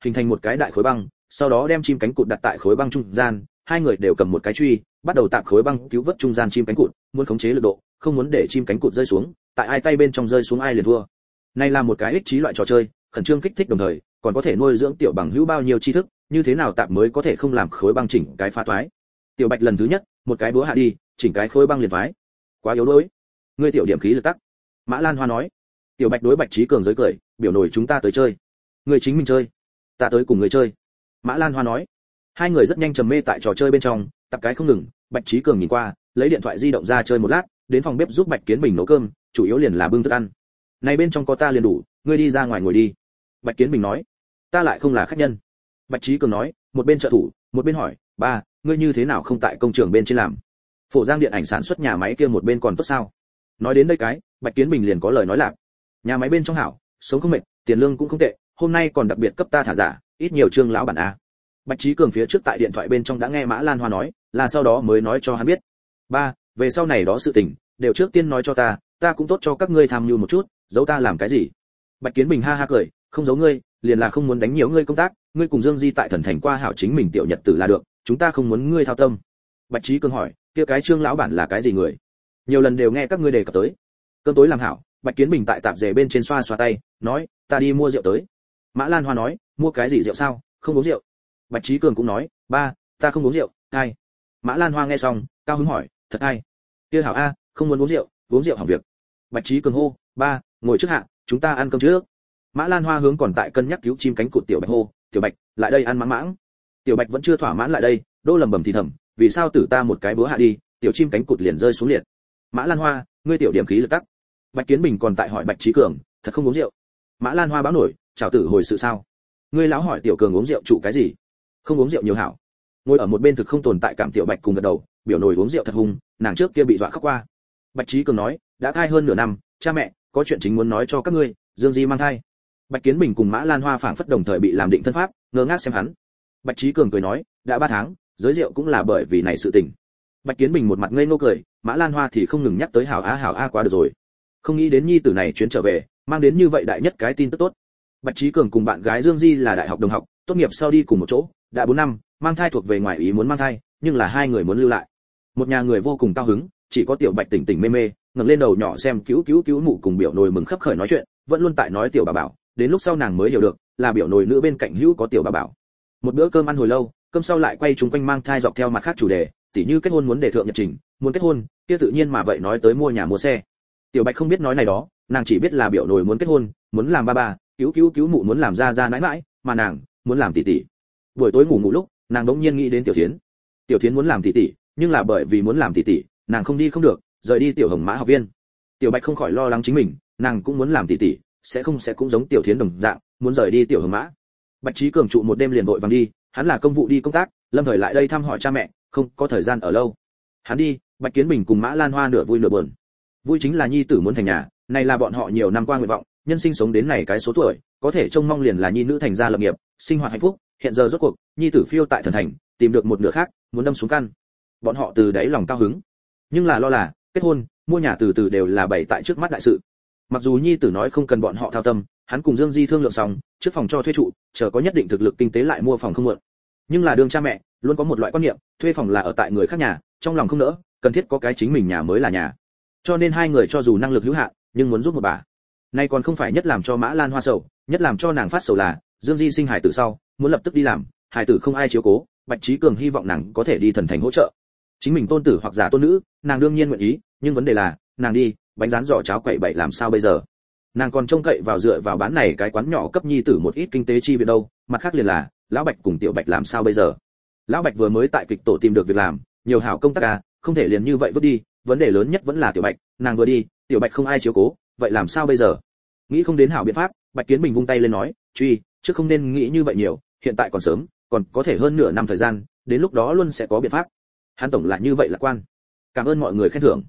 hình thành một cái đại khối băng, sau đó đem chim cánh cụt đặt tại khối băng trung gian, hai người đều cầm một cái truy, bắt đầu tạm khối băng cứu vớt trung gian chim cánh cụt, muốn khống chế lực độ, không muốn để chim cánh cụt rơi xuống, tại ai tay bên trong rơi xuống ai liền thua. Này là một cái ích trí loại trò chơi, khẩn trương kích thích đồng thời, còn có thể nuôi dưỡng tiểu bằng hữu bao nhiêu tri thức, như thế nào tạm mới có thể không làm khối băng chỉnh cái phá toái. Tiểu Bạch lần thứ nhất, một cái búa hạ đi, chỉnh cái khối băng liền phái. Quá yếu đuối. Ngươi tiểu điểm khí lực tắc. Mã Lan Hoa nói. Tiểu Bạch đối Bạch Trí Cường giới cười, biểu nổi chúng ta tới chơi. Ngươi chính mình chơi, ta tới cùng ngươi chơi. Mã Lan Hoa nói. Hai người rất nhanh trầm mê tại trò chơi bên trong, tập cái không ngừng. Bạch Trí Cường nhìn qua, lấy điện thoại di động ra chơi một lát, đến phòng bếp giúp Bạch Kiến Bình nấu cơm, chủ yếu liền là bưng thức ăn. Này bên trong có ta liền đủ, ngươi đi ra ngoài ngồi đi. Bạch Kiến Bình nói. Ta lại không là khách nhân. Bạch Trí Cường nói, một bên trợ thủ, một bên hỏi, ba, ngươi như thế nào không tại công trường bên trên làm? Phổ Giang điện ảnh sản xuất nhà máy kia một bên còn tốt sao? Nói đến đây cái, Bạch Kiến Bình liền có lời nói lạc. Nhà máy bên trong hảo, sống không mệt, tiền lương cũng không tệ, hôm nay còn đặc biệt cấp ta thả giả, ít nhiều Trương lão bản a. Bạch Trí Cường phía trước tại điện thoại bên trong đã nghe Mã Lan Hoa nói, là sau đó mới nói cho hắn biết. Ba, về sau này đó sự tình, đều trước tiên nói cho ta cũng tốt cho các ngươi tham nhu một chút, giấu ta làm cái gì? Bạch Kiến Bình ha ha cười, không giấu ngươi, liền là không muốn đánh nhiều ngươi công tác, ngươi cùng Dương Di tại Thần Thành qua hảo chính mình tiểu nhật tử là được, chúng ta không muốn ngươi thao tâm. Bạch Trí Cường hỏi, kia cái Trương lão bản là cái gì người? Nhiều lần đều nghe các ngươi đề cập tới. Cơm tối làm hảo, Bạch Kiến Bình tại tạp dề bên trên xoa xoa tay, nói, ta đi mua rượu tới. Mã Lan Hoa nói, mua cái gì rượu sao, không uống rượu. Bạch Trí Cường cũng nói, ba, ta không uống rượu, ai? Mã Lan Hoa nghe xong, cao hứng hỏi, thật ai? Kia hảo a, không muốn uống rượu hỏng việc. Bạch Trí Cường hô, ba, ngồi trước hạ, chúng ta ăn cơm trước. Mã Lan Hoa hướng còn tại cân nhắc cứu chim cánh cụt tiểu Bạch hô, tiểu Bạch, lại đây ăn mãng mãng. Tiểu Bạch vẫn chưa thỏa mãn lại đây, đô lầm bầm thì thầm, vì sao tử ta một cái búa hạ đi, tiểu chim cánh cụt liền rơi xuống liệt. Mã Lan Hoa, ngươi tiểu điểm khí lực tắc. Bạch Kiến Bình còn tại hỏi Bạch Trí Cường, thật không uống rượu. Mã Lan Hoa báo nổi, chào tử hồi sự sao? Ngươi lão hỏi tiểu Cường uống rượu trụ cái gì? Không uống rượu nhiều hảo. Ngồi ở một bên thực không tồn tại cảm tiểu Bạch cùng gật đầu, biểu nổi uống rượu thật hung, nàng trước kia bị dọa khóc qua. Bạch Trí Cường nói, đã thai hơn nửa năm, cha mẹ, có chuyện chính muốn nói cho các ngươi, Dương Di mang thai. Bạch Kiến Bình cùng Mã Lan Hoa phảng phất đồng thời bị làm định thân pháp, ngơ ngác xem hắn. Bạch Trí Cường cười nói, đã 3 tháng, giới rượu cũng là bởi vì này sự tình. Bạch Kiến Bình một mặt ngây ngô cười, Mã Lan Hoa thì không ngừng nhắc tới hảo a quá được rồi. Không nghĩ đến nhi tử này chuyến trở về, mang đến như vậy đại nhất cái tin tức tốt. Bạch Trí Cường cùng bạn gái Dương Di là đại học đồng học, tốt nghiệp sau đi cùng một chỗ, đã 4 năm, mang thai thuộc về ngoài ý muốn mang thai, nhưng là hai người muốn lưu lại. Một nhà người vô cùng cao hứng, chỉ có tiểu Bạch tỉnh tỉnh mê mê, ngẩng lên đầu nhỏ xem cứu mụ cùng biểu nồi mừng khấp khởi nói chuyện, vẫn luôn tại nói tiểu bà bảo, đến lúc sau nàng mới hiểu được, là biểu nồi nữ bên cạnh hữu có tiểu bà bảo. Một bữa cơm ăn hồi lâu, cơm sau lại quay chúng quanh mang thai dọc theo mặt khác chủ đề, tỉ như kết hôn muốn đề thượng nhật trình, muốn kết hôn, kia tự nhiên mà vậy nói tới mua nhà mua xe. Tiểu Bạch không biết nói này đó, nàng chỉ biết là biểu nồi muốn kết hôn, muốn làm ba ba, cứu mụ muốn làm ra nãi nãi, mà nàng muốn làm tỷ tỷ. Buổi tối ngủ lúc, nàng đống nhiên nghĩ đến Tiểu Thiến. Tiểu Thiến muốn làm tỷ tỷ, nhưng là bởi vì muốn làm tỷ tỷ, nàng không đi không được, rời đi Tiểu Hồng Mã học viên. Tiểu Bạch không khỏi lo lắng chính mình, nàng cũng muốn làm tỷ tỷ, sẽ cũng giống Tiểu Thiến đồng dạng, muốn rời đi Tiểu Hồng Mã. Bạch Trí Cường trụ một đêm liền vội vàng đi, hắn là công vụ đi công tác, lâm thời lại đây thăm hỏi cha mẹ, không có thời gian ở lâu. Hắn đi, Bạch Kiến Bình cùng Mã Lan Hoa nửa vui nửa buồn. Vui chính là nhi tử muốn thành nhà, này là bọn họ nhiều năm qua nguyện vọng, nhân sinh sống đến này cái số tuổi, có thể trông mong liền là nhi nữ thành gia lập nghiệp, sinh hoạt hạnh phúc, hiện giờ rốt cuộc, nhi tử phiêu tại Thần Thành, tìm được một nửa khác, muốn đâm xuống căn. Bọn họ từ đáy lòng cao hứng. Nhưng là lo là, kết hôn, mua nhà từ từ đều là bày tại trước mắt đại sự. Mặc dù nhi tử nói không cần bọn họ thao tâm, hắn cùng Dương Di thương lượng xong, trước phòng cho thuê trụ, chờ có nhất định thực lực kinh tế lại mua phòng không mượn. Nhưng là đương cha mẹ, luôn có một loại quan niệm, thuê phòng là ở tại người khác nhà, trong lòng không nỡ, cần thiết có cái chính mình nhà mới là nhà. Cho nên hai người cho dù năng lực hữu hạn, nhưng muốn giúp một bà. Nay còn không phải nhất làm cho Mã Lan Hoa sầu, nhất làm cho nàng phát sầu là, Dương Di sinh hài tử sau, muốn lập tức đi làm, hài tử không ai chiếu cố, Bạch Trí Cường hy vọng nàng có thể đi Thần Thành hỗ trợ. Chính mình tôn tử hoặc giả tôn nữ, nàng đương nhiên nguyện ý, nhưng vấn đề là, nàng đi, bánh rán giò cháo quậy bậy làm sao bây giờ? Nàng còn trông cậy vào dựa vào bán này cái quán nhỏ cấp nhi tử một ít kinh tế chi viện đâu, mặt khác liền là, lão Bạch cùng tiểu Bạch làm sao bây giờ? Lão Bạch vừa mới tại kịch tổ tìm được việc làm, nhiều hảo công tác không thể liền như vậy vứt đi, vấn đề lớn nhất vẫn là tiểu Bạch, nàng vừa đi, tiểu Bạch không ai chiếu cố, vậy làm sao bây giờ? Nghĩ không đến hảo biện pháp, Bạch Kiến Bình vung tay lên nói, truy, chứ không nên nghĩ như vậy nhiều, hiện tại còn sớm, còn có thể hơn nửa năm thời gian, đến lúc đó luôn sẽ có biện pháp. Hắn tổng là như vậy lạc quan. Cảm ơn mọi người khen thưởng.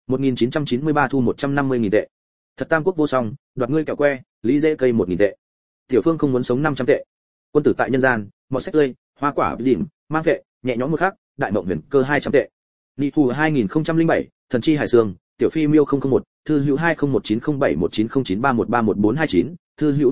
1993 thu 150.000 tệ. Thật tam quốc vô song, đoạt ngươi kẹo que, lý dễ cây 1.000 tệ. Tiểu Phương không muốn sống 500 tệ. Quân tử tại nhân gian, mọt sách tươi, hoa quả đỉnh, mang vệ, nhẹ nhõm một khắc, đại mộng huyền cơ 200 tệ. Nị thù 2007, thần chi hải sương, tiểu phi miêu 001, thư hữu 201907190931311429, thư hữu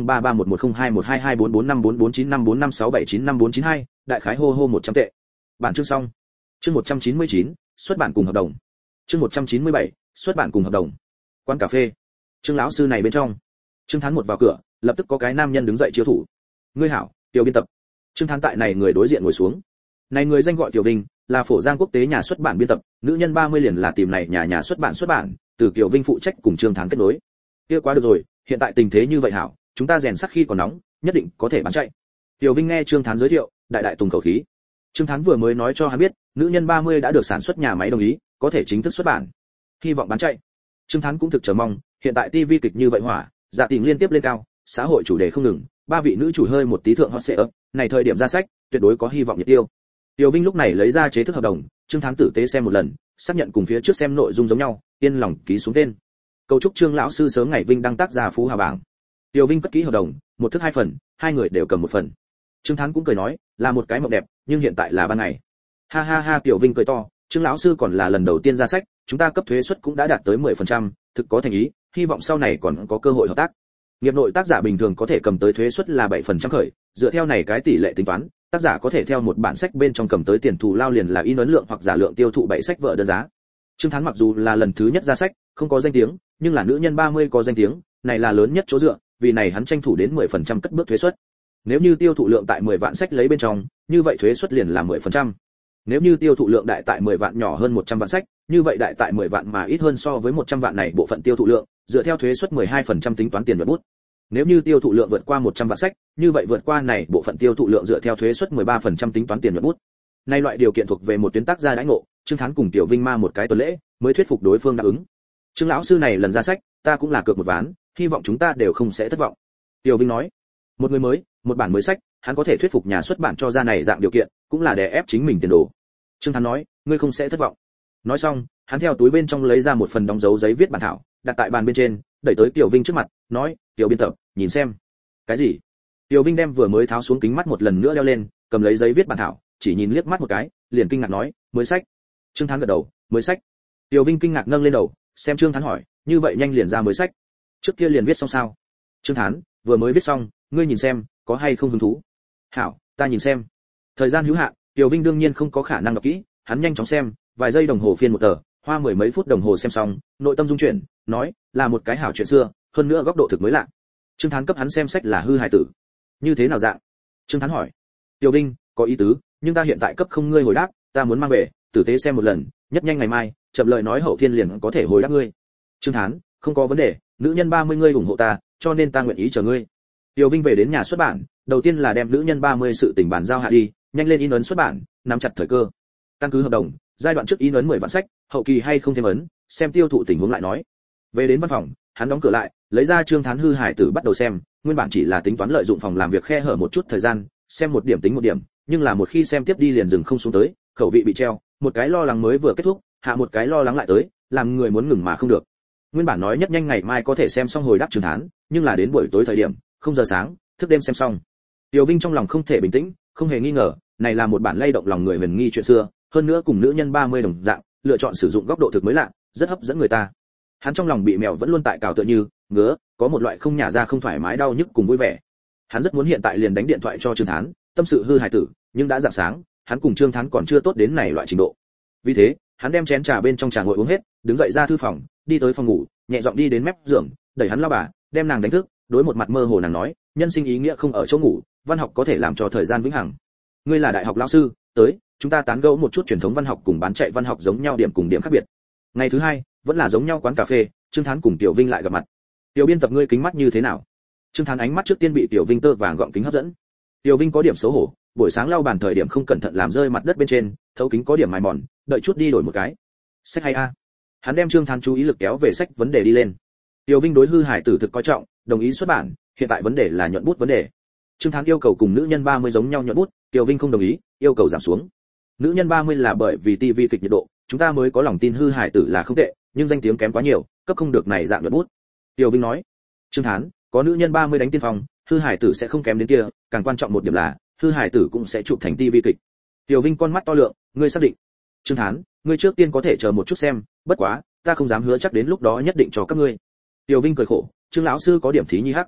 160331102212244544954567954592, đại khái hô 100 tệ. Bản chương xong. Chương 199, xuất bản cùng hợp đồng. Chương 197, xuất bản cùng hợp đồng. Quán cà phê. Trương lão sư này bên trong. Trương Thán một vào cửa, lập tức có cái nam nhân đứng dậy chiêu thủ. Ngươi hảo, Tiểu biên tập. Trương Thán tại này người đối diện ngồi xuống. Này người danh gọi Tiểu Vinh, là Phổ Giang Quốc tế nhà xuất bản biên tập, nữ nhân 30 liền là tìm này nhà xuất bản, từ Tiểu Vinh phụ trách cùng Trương Thán kết nối. Kia quá được rồi, hiện tại tình thế như vậy hảo, chúng ta rèn sắt khi còn nóng, nhất định có thể bán chạy. Tiểu Vinh nghe Trương Thán giới thiệu, đại tùng khẩu khí. Trương Thán vừa mới nói cho hắn biết, nữ nhân 30 đã được sản xuất nhà máy đồng ý, có thể chính thức xuất bản. Hy vọng bán chạy. Trương Thán cũng thực chờ mong, hiện tại TV kịch như vậy hỏa, dạ tình liên tiếp lên cao, xã hội chủ đề không ngừng, ba vị nữ chủ hơi một tí thượng hot sẽ ấp, này thời điểm ra sách, tuyệt đối có hy vọng nhiệt tiêu. Tiểu Vinh lúc này lấy ra chế thức hợp đồng, Trương Thán tử tế xem một lần, xác nhận cùng phía trước xem nội dung giống nhau, yên lòng ký xuống tên. Cầu chúc Trương lão sư sớm ngày vinh đăng tác gia phú hào bảng. Tiểu Vinh cất ký hợp đồng, một thức hai phần, hai người đều cầm một phần. Trương Thán cũng cười nói, là một cái mộng đẹp, nhưng hiện tại là ban ngày. Ha ha ha, Tiểu Vinh cười to, Trương lão sư còn là lần đầu tiên ra sách, chúng ta cấp thuế suất cũng đã đạt tới 10%, thực có thành ý, hy vọng sau này còn có cơ hội hợp tác. Nghiệp nội tác giả bình thường có thể cầm tới thuế suất là 7% khởi, dựa theo này cái tỷ lệ tính toán, tác giả có thể theo một bản sách bên trong cầm tới tiền thù lao liền là in ấn lượng hoặc giả lượng tiêu thụ 7 sách vở đơn giá. Trương Thán mặc dù là lần thứ nhất ra sách, không có danh tiếng, nhưng là nữ nhân 30 có danh tiếng, này là lớn nhất chỗ dựa, vì này hắn tranh thủ đến 10% cất bước thuế suất. Nếu như tiêu thụ lượng tại 10 vạn sách lấy bên trong, như vậy thuế suất liền là 10%. Nếu như tiêu thụ lượng đại tại 10 vạn nhỏ hơn 100 vạn sách, như vậy đại tại 10 vạn mà ít hơn so với 100 vạn này bộ phận tiêu thụ lượng, dựa theo thuế suất 12% tính toán tiền nhuận bút. Nếu như tiêu thụ lượng vượt qua 100 vạn sách, như vậy vượt qua này bộ phận tiêu thụ lượng dựa theo thuế suất 13% tính toán tiền nhuận bút. Nay loại điều kiện thuộc về một tuyến tác gia đãi ngộ, Trương Thán cùng Tiểu Vinh ma một cái tuần lễ, mới thuyết phục đối phương đáp ứng. Trương lão sư này lần ra sách, ta cũng là cược một ván, hy vọng chúng ta đều không sẽ thất vọng. Tiểu Vinh nói, một người mới, một bản mới sách, hắn có thể thuyết phục nhà xuất bản cho ra này dạng điều kiện, cũng là để ép chính mình tiền đồ. Trương Thán nói, ngươi không sẽ thất vọng. Nói xong, hắn theo túi bên trong lấy ra một phần đóng dấu giấy viết bản thảo, đặt tại bàn bên trên, đẩy tới Tiểu Vinh trước mặt, nói, Tiểu biên tập, nhìn xem. Cái gì? Tiểu Vinh đem vừa mới tháo xuống kính mắt một lần nữa đeo lên, cầm lấy giấy viết bản thảo, chỉ nhìn liếc mắt một cái, liền kinh ngạc nói, mới sách. Trương Thán gật đầu, mới sách. Tiểu Vinh kinh ngạc nâng lên đầu, xem Trương Thán hỏi, như vậy nhanh liền ra mới sách? Trước kia liền viết xong sao? Trương Thán, vừa mới viết xong, ngươi nhìn xem, có hay không hứng thú? Hảo, ta nhìn xem. Thời gian hữu hạn, Tiểu Vinh đương nhiên không có khả năng đọc kỹ, hắn nhanh chóng xem, vài giây đồng hồ phiên một tờ, hoa mười mấy phút đồng hồ xem xong, nội tâm dung chuyển, nói, là một cái hảo chuyện xưa, hơn nữa góc độ thực mới lạ. Trương Thán cấp hắn xem sách là hư hài tử. Như thế nào dạng? Trương Thán hỏi. Tiểu Vinh, có ý tứ, nhưng ta hiện tại cấp không ngươi hồi đáp, ta muốn mang về, tử tế xem một lần, nhất nhanh ngày mai, chậm lời nói hậu thiên liền có thể hồi đáp ngươi. Trương Thán, không có vấn đề, nữ nhân 30 ngươi ủng hộ ta, cho nên ta nguyện ý chờ ngươi. Tiểu Vinh về đến nhà xuất bản, đầu tiên là đem nữ nhân 30 sự tình bản giao hạ đi, nhanh lên in ấn xuất bản, nắm chặt thời cơ. Căn cứ hợp đồng, giai đoạn trước in ấn 10 vạn sách, hậu kỳ hay không thêm ấn, xem tiêu thụ tình huống lại nói. Về đến văn phòng, hắn đóng cửa lại, lấy ra Trương Thán hư hải tử bắt đầu xem, nguyên bản chỉ là tính toán lợi dụng phòng làm việc khe hở một chút thời gian, xem một điểm tính một điểm, nhưng là một khi xem tiếp đi liền dừng không xuống tới, khẩu vị bị treo, một cái lo lắng mới vừa kết thúc, hạ một cái lo lắng lại tới, làm người muốn ngừng mà không được. Nguyên bản nói nhất nhanh ngày mai có thể xem xong hồi đáp Trương Thán, nhưng là đến buổi tối thời điểm, 0 giờ sáng, thức đêm xem xong. Tiểu Vinh trong lòng không thể bình tĩnh, không hề nghi ngờ, này là một bản lay động lòng người huyền nghi chuyện xưa, hơn nữa cùng nữ nhân 30 đồng dạng, lựa chọn sử dụng góc độ thực mới lạ, rất hấp dẫn người ta. Hắn trong lòng bị mèo vẫn luôn tại cào tựa như ngứa, có một loại không nhả ra không thoải mái đau nhức cùng vui vẻ. Hắn rất muốn hiện tại liền đánh điện thoại cho Trương Thán, tâm sự hư hài tử, nhưng đã rạng sáng, hắn cùng Trương Thán còn chưa tốt đến này loại trình độ. Vì thế, hắn đem chén trà bên trong trà nguội uống hết, đứng dậy ra thư phòng, đi tới phòng ngủ, nhẹ giọng đi đến mép giường, đẩy hắn lao bà, đem nàng đánh thức, đối một mặt mơ hồ nàng nói, nhân sinh ý nghĩa không ở chỗ ngủ, văn học có thể làm cho thời gian vĩnh hằng. Ngươi là đại học lão sư, tới, chúng ta tán gẫu một chút truyền thống văn học cùng bán chạy văn học giống nhau điểm cùng điểm khác biệt. Ngày thứ hai, vẫn là giống nhau quán cà phê, Trương Thán cùng Tiểu Vinh lại gặp mặt. Tiểu biên tập ngươi kính mắt như thế nào? Trương Thán ánh mắt trước tiên bị Tiểu Vinh tơ vàng gọng kính hấp dẫn. Tiểu Vinh có điểm xấu hổ, buổi sáng lau bàn thời điểm không cẩn thận làm rơi mặt đất bên trên, thấu kính có điểm mài mòn, đợi chút đi đổi một cái. Sách hay a. Hắn đem Trương Thán chú ý lực kéo về sách vấn đề đi lên. Tiểu Vinh đối hư hải tử thực coi trọng, đồng ý xuất bản, hiện tại vấn đề là nhuận bút vấn đề. Trương Thán yêu cầu cùng nữ nhân 30 giống nhau nhuận bút, Tiểu Vinh không đồng ý, yêu cầu giảm xuống. Nữ nhân 30 là bởi vì TV kịch nhiệt độ, chúng ta mới có lòng tin hư hải tử là không tệ, nhưng danh tiếng kém quá nhiều, cấp không được này dạng nhuận bút. Tiểu Vinh nói. Trương Thán, có nữ nhân 30 đánh tiên phong, hư hải tử sẽ không kém đến kia, càng quan trọng một điểm là, hư hải tử cũng sẽ chụp thành TV kịch. Tiểu Vinh con mắt to lượng, ngươi xác định? Trương Thán, ngươi trước tiên có thể chờ một chút xem, bất quá, ta không dám hứa chắc đến lúc đó nhất định cho các ngươi. Tiểu Vinh cười khổ, Trương lão sư có điểm thí nhi hắc.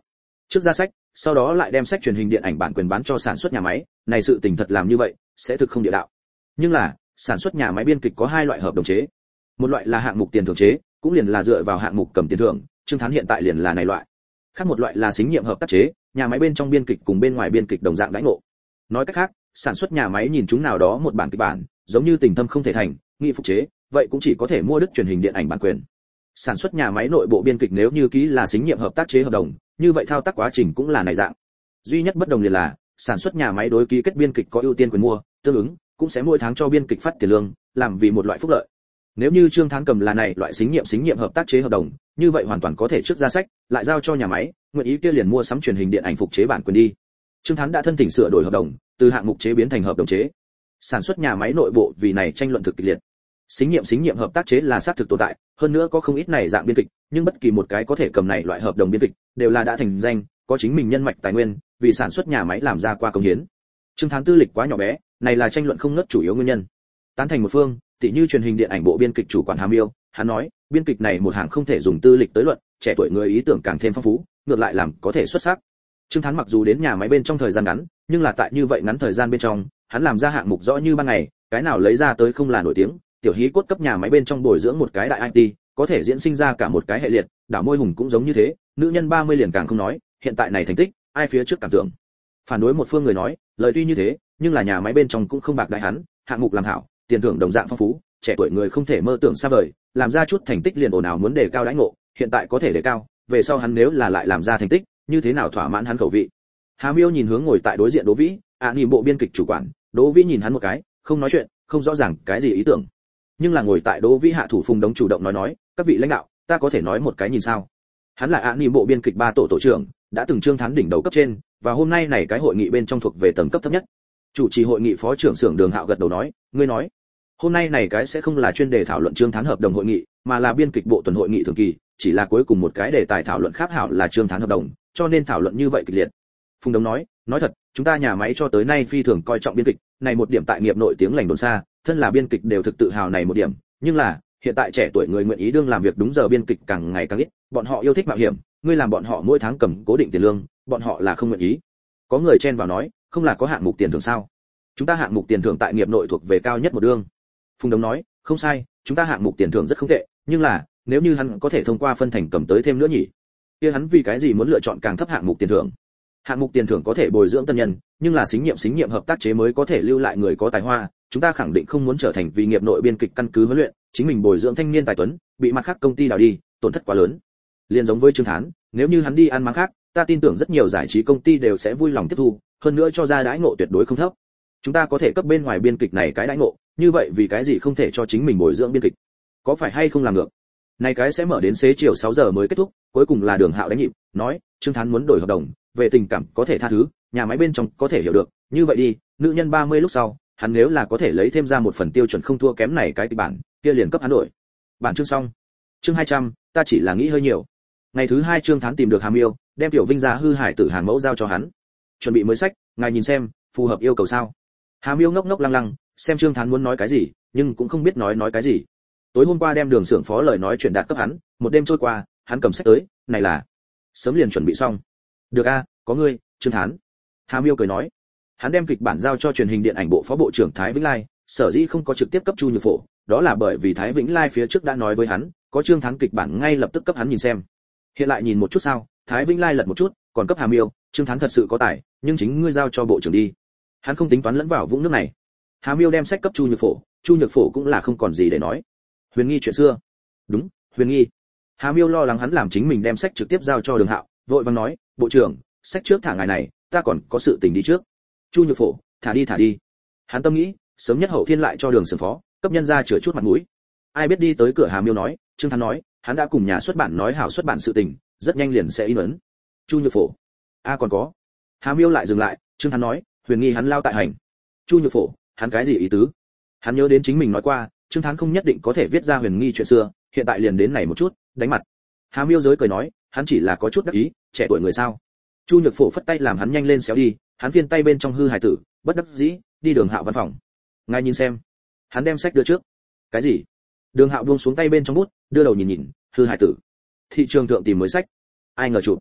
trước ra sách, sau đó lại đem sách truyền hình điện ảnh bản quyền bán cho sản xuất nhà máy, này sự tình thật làm như vậy sẽ thực không địa đạo. Nhưng là sản xuất nhà máy biên kịch có hai loại hợp đồng chế, một loại là hạng mục tiền thưởng chế, cũng liền là dựa vào hạng mục cầm tiền thưởng, Trương Thán hiện tại liền là này loại. Khác một loại là xính nhiệm hợp tác chế, nhà máy bên trong biên kịch cùng bên ngoài biên kịch đồng dạng đãi ngộ. Nói cách khác, sản xuất nhà máy nhìn chúng nào đó một bản kịch bản, giống như Tình Thâm không thể thành, nghị phục chế, vậy cũng chỉ có thể mua đứt truyền hình điện ảnh bản quyền. Sản xuất nhà máy nội bộ biên kịch nếu như ký là xính nhiệm hợp tác chế hợp đồng, như vậy thao tác quá trình cũng là này dạng. Duy nhất bất đồng liền là, sản xuất nhà máy đối ký kết biên kịch có ưu tiên quyền mua, tương ứng cũng sẽ mỗi tháng cho biên kịch phát tiền lương, làm vì một loại phúc lợi. Nếu như Trương Thán cầm là này loại xính nhiệm hợp tác chế hợp đồng, như vậy hoàn toàn có thể trước ra sách, lại giao cho nhà máy, nguyện ý kia liền mua sắm truyền hình điện ảnh phục chế bản quyền đi. Trương Thán đã thân thỉnh sửa đổi hợp đồng, từ hạng mục chế biến thành hợp đồng chế. Sản xuất nhà máy nội bộ vì này tranh luận thực kịch liệt. Xính nhiệm hợp tác chế là xác thực tồn tại, hơn nữa có không ít này dạng biên kịch, nhưng bất kỳ một cái có thể cầm này loại hợp đồng biên kịch, đều là đã thành danh, có chính mình nhân mạch tài nguyên, vì sản xuất nhà máy làm ra qua công hiến. Trương Thán tư lịch quá nhỏ bé, này là tranh luận không ngớt chủ yếu nguyên nhân. Tán thành một phương, tỷ như truyền hình điện ảnh bộ biên kịch chủ quản Hàm Yêu, hắn nói, biên kịch này một hàng không thể dùng tư lịch tới luận, trẻ tuổi người ý tưởng càng thêm phong phú, ngược lại làm có thể xuất sắc. Trương Thán mặc dù đến nhà máy bên trong thời gian ngắn, nhưng là tại như vậy ngắn thời gian bên trong, hắn làm ra hạng mục rõ như ban ngày, cái nào lấy ra tới không là nổi tiếng, tiểu hí cốt cấp nhà máy bên trong bồi dưỡng một cái đại IT, có thể diễn sinh ra cả một cái hệ liệt, đảo môi hùng cũng giống như thế, nữ nhân 30 liền càng không nói, hiện tại này thành tích, ai phía trước cảm tưởng. Phản đối một phương người nói, lời tuy như thế, nhưng là nhà máy bên trong cũng không bạc đại hắn, hạng mục làm hảo, tiền thưởng đồng dạng phong phú, trẻ tuổi người không thể mơ tưởng xa vời, làm ra chút thành tích liền ồn ào muốn đề cao đãi ngộ, hiện tại có thể đề cao, về sau hắn nếu là lại làm ra thành tích, như thế nào thỏa mãn hắn khẩu vị. Hà Miêu nhìn hướng ngồi tại đối diện Đỗ Vĩ, nhìn bộ biên kịch chủ quản, Đỗ Vĩ nhìn hắn một cái, không nói chuyện, không rõ ràng cái gì ý tưởng. Nhưng là ngồi tại Đỗ Vĩ hạ thủ Phùng Đống chủ động nói, các vị lãnh đạo, ta có thể nói một cái nhìn sao? Hắn là bộ biên kịch 3 tổ trưởng, đã từng Trương Thán đỉnh đầu cấp trên, và hôm nay này cái hội nghị bên trong thuộc về tầng cấp thấp nhất. Chủ trì hội nghị phó trưởng xưởng Đường Hạo gật đầu nói, ngươi nói, hôm nay này cái sẽ không là chuyên đề thảo luận Trương Thán hợp đồng hội nghị, mà là biên kịch bộ tuần hội nghị thường kỳ, chỉ là cuối cùng một cái đề tài thảo luận khác hảo là Trương Thán hợp đồng, cho nên thảo luận như vậy kịch liệt. Phùng Đống nói thật, chúng ta nhà máy cho tới nay phi thường coi trọng biên kịch, này một điểm tại nghiệp nội tiếng lành đồn xa, thân là biên kịch đều thực tự hào này một điểm, nhưng là, hiện tại trẻ tuổi người nguyện ý đương làm việc đúng giờ biên kịch càng ngày càng ít, bọn họ yêu thích mạo hiểm, ngươi làm bọn họ mỗi tháng cầm cố định tiền lương, bọn họ là không nguyện ý. Có người chen vào nói, không là có hạng mục tiền thưởng sao? Chúng ta hạng mục tiền thưởng tại nghiệp nội thuộc về cao nhất một đương. Phùng Đống nói, không sai, chúng ta hạng mục tiền thưởng rất không tệ, nhưng là, nếu như hắn có thể thông qua phân thành cầm tới thêm nữa nhỉ? Kia hắn vì cái gì muốn lựa chọn càng thấp hạng mục tiền thưởng? Hạng mục tiền thưởng có thể bồi dưỡng tân nhân, nhưng là xính nhiệm hợp tác chế mới có thể lưu lại người có tài hoa, chúng ta khẳng định không muốn trở thành vì nghiệp nội biên kịch căn cứ huấn luyện, chính mình bồi dưỡng thanh niên tài tuấn, bị mặt khác công ty đào đi, tổn thất quá lớn. Liên giống với Trương Thán, nếu như hắn đi ăn máng khác, ta tin tưởng rất nhiều giải trí công ty đều sẽ vui lòng tiếp thu, hơn nữa cho ra đãi ngộ tuyệt đối không thấp. Chúng ta có thể cấp bên ngoài biên kịch này cái đãi ngộ, như vậy vì cái gì không thể cho chính mình bồi dưỡng biên kịch? Có phải hay không làm ngược? Này cái sẽ mở đến xế chiều 6 giờ mới kết thúc, cuối cùng là Đường Hạo đánh nhịp, nói, Trương Thán muốn đổi hợp đồng, về tình cảm có thể tha thứ, nhà máy bên trong có thể hiểu được, như vậy đi, nữ nhân 30 lúc sau, hắn nếu là có thể lấy thêm ra một phần tiêu chuẩn không thua kém này cái kịch bản, kia liền cấp hắn đổi. Bản chương xong. Chương 200, ta chỉ là nghĩ hơi nhiều. Ngày thứ 2 Trương Thán tìm được Hàm Yêu, đem tiểu Vinh ra hư hải tử hàng mẫu giao cho hắn. Chuẩn bị mới sách, ngài nhìn xem, phù hợp yêu cầu sao? Hàm Yêu ngốc ngốc lăng lăng, xem Trương Thán muốn nói cái gì, nhưng cũng không biết nói cái gì. Tối hôm qua đem Đường xưởng phó lời nói truyền đạt cấp hắn, một đêm trôi qua, hắn cầm sách tới, này là sớm liền chuẩn bị xong. Được a, có ngươi, Trương Thán. Hàm Yêu cười nói. Hắn đem kịch bản giao cho truyền hình điện ảnh bộ phó bộ trưởng Thái Vĩnh Lai, sở dĩ không có trực tiếp cấp Chu Nhược Phổ, đó là bởi vì Thái Vĩnh Lai phía trước đã nói với hắn, có Trương Thán kịch bản ngay lập tức cấp hắn nhìn xem. Hiện lại nhìn một chút sao? Thái Vĩnh Lai lật một chút, còn cấp Hàm Yêu, Trương Thán thật sự có tài, nhưng chính ngươi giao cho bộ trưởng đi. Hắn không tính toán lẫn vào vũng nước này. Hàm Yêu đem sách cấp Chu Nhược Phổ cũng là không còn gì để nói. Huyền Nghi chuyện xưa. Đúng, Huyền Nghi. Hàm Yêu lo lắng hắn làm chính mình đem sách trực tiếp giao cho Đường Hạo, vội vàng nói, bộ trưởng, sách trước thả ngài này, ta còn có sự tình đi trước. Chu Nhược Phổ, thả đi. Hắn tâm nghĩ, sớm nhất hậu thiên lại cho Đường xưởng phó, cấp nhân ra chữa chút mặt mũi. Ai biết đi tới cửa Hàm Yêu nói, Trương Thán nói, hắn đã cùng nhà xuất bản nói hảo xuất bản sự tình, rất nhanh liền sẽ in ấn. Chu Nhược Phổ, còn có. Hàm Yêu lại dừng lại, Trương Thán nói, Huyền Nghi hắn lao tại hành. Chu Nhược Phổ, hắn cái gì ý tứ? Hắn nhớ đến chính mình nói qua, Trương Thán không nhất định có thể viết ra Huyền Nghi chuyện xưa, hiện tại liền đến này một chút, đánh mặt. Hàm Yêu giới cười nói, hắn chỉ là có chút đắc ý, trẻ tuổi người sao? Chu Nhược Phổ phất tay làm hắn nhanh lên xéo đi, hắn phiên tay bên trong hư hài tử, bất đắc dĩ, đi Đường Hạo văn phòng. Ngài nhìn xem. Hắn đem sách đưa trước. Cái gì? Đường Hạo buông xuống tay bên trong bút, đưa đầu nhìn, hư hài tử. Thị trường thượng tìm mới sách. Ai ngờ chụp.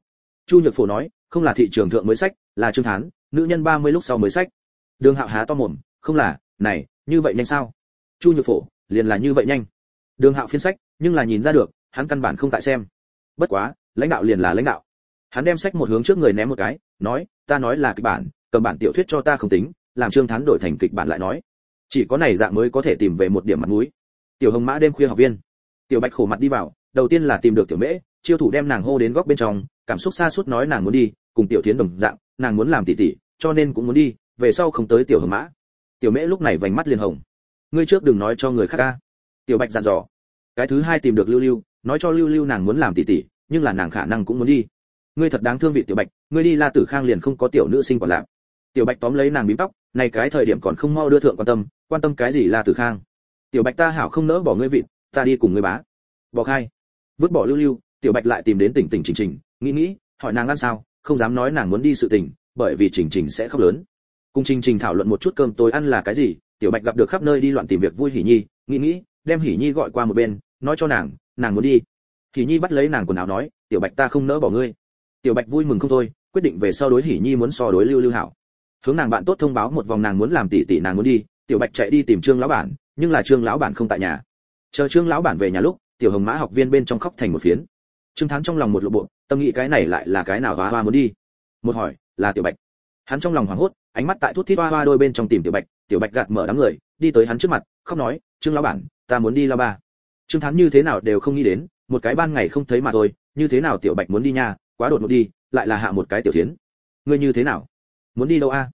Chu Nhược Phổ nói, không là thị trường thượng mới sách, là Trương Thán, nữ nhân 30 lúc sau mới sách. Đường Hạo há to mồm, không là, này, như vậy nhanh sao? Chu Nhược Phổ, liền là như vậy nhanh. Đường Hạo phiên sách, nhưng là nhìn ra được, hắn căn bản không tại xem. Bất quá, lãnh đạo liền là lãnh đạo. Hắn đem sách một hướng trước người ném một cái, nói, ta nói là kịch bản, cầm bản tiểu thuyết cho ta không tính, làm Trương Thán đổi thành kịch bản lại nói. Chỉ có này dạng mới có thể tìm về một điểm mặt mũi. Tiểu Hồng Mã đêm khuya học viên. Tiểu Bạch khổ mặt đi vào, đầu tiên là tìm được Tiểu Mễ, chiêu thủ đem nàng hô đến góc bên trong, cảm xúc xa suốt nói nàng muốn đi, cùng Tiểu Thiến đồng dạng, nàng muốn làm tỷ tỷ, cho nên cũng muốn đi, về sau không tới Tiểu Hồng Mã. Tiểu Mễ lúc này vành mắt liền hồng. Ngươi trước đừng nói cho người khác a. Tiểu Bạch dặn dò. Cái thứ hai tìm được Lưu Lưu, nói cho Lưu Lưu nàng muốn làm tỷ tỷ, nhưng là nàng khả năng cũng muốn đi. Ngươi thật đáng thương vị Tiểu Bạch, ngươi đi La Tử Khang liền không có tiểu nữ sinh quản làm. Tiểu Bạch tóm lấy nàng bím tóc, này cái thời điểm còn không mau đưa thượng quan tâm cái gì La Tử Khang. Tiểu Bạch ta hảo không nỡ bỏ ngươi vị, ta đi cùng ngươi bá. Bỏ khai. Vứt bỏ Lưu Lưu, Tiểu Bạch lại tìm đến Tỉnh Tỉnh Trình Trình, nghĩ, hỏi nàng ăn sao, không dám nói nàng muốn đi sự tình, bởi vì Trình Trình sẽ khóc lớn. Cùng Trình Trình thảo luận một chút cơm tối ăn là cái gì, Tiểu Bạch gặp được khắp nơi đi loạn tìm việc vui Hỉ Nhi, nghĩ, đem Hỉ Nhi gọi qua một bên, nói cho nàng muốn đi. Hỉ Nhi bắt lấy nàng quần áo nói, Tiểu Bạch ta không nỡ bỏ ngươi. Tiểu Bạch vui mừng không thôi, quyết định về sau đối Hỉ Nhi muốn so đối Lưu Lưu hảo. Hướng nàng bạn tốt thông báo một vòng nàng muốn làm tỷ tỷ nàng muốn đi, Tiểu Bạch chạy đi tìm Trương lão bản, nhưng là Trương lão bản không tại nhà. Chờ Trương lão bản về nhà lúc, Tiểu Hồng Mã học viên bên trong khóc thành một phiến. Trương Thắng trong lòng một lộ bộ, tâm nghĩ cái này lại là cái nào hoa muốn đi. Một hỏi, là Tiểu Bạch. Hắn trong lòng hoảng hốt, ánh mắt tại thuốc thít hoa đôi bên trong tìm Tiểu Bạch gạt mở đám người, đi tới hắn trước mặt, khóc nói, Trương lão bản, ta muốn đi La Ba. Trương Thắng như thế nào đều không nghĩ đến, một cái ban ngày không thấy mà thôi, như thế nào Tiểu Bạch muốn đi nha, quá đột ngột đi, lại là hạ một cái Tiểu Thiến. Ngươi như thế nào? Muốn đi đâu a?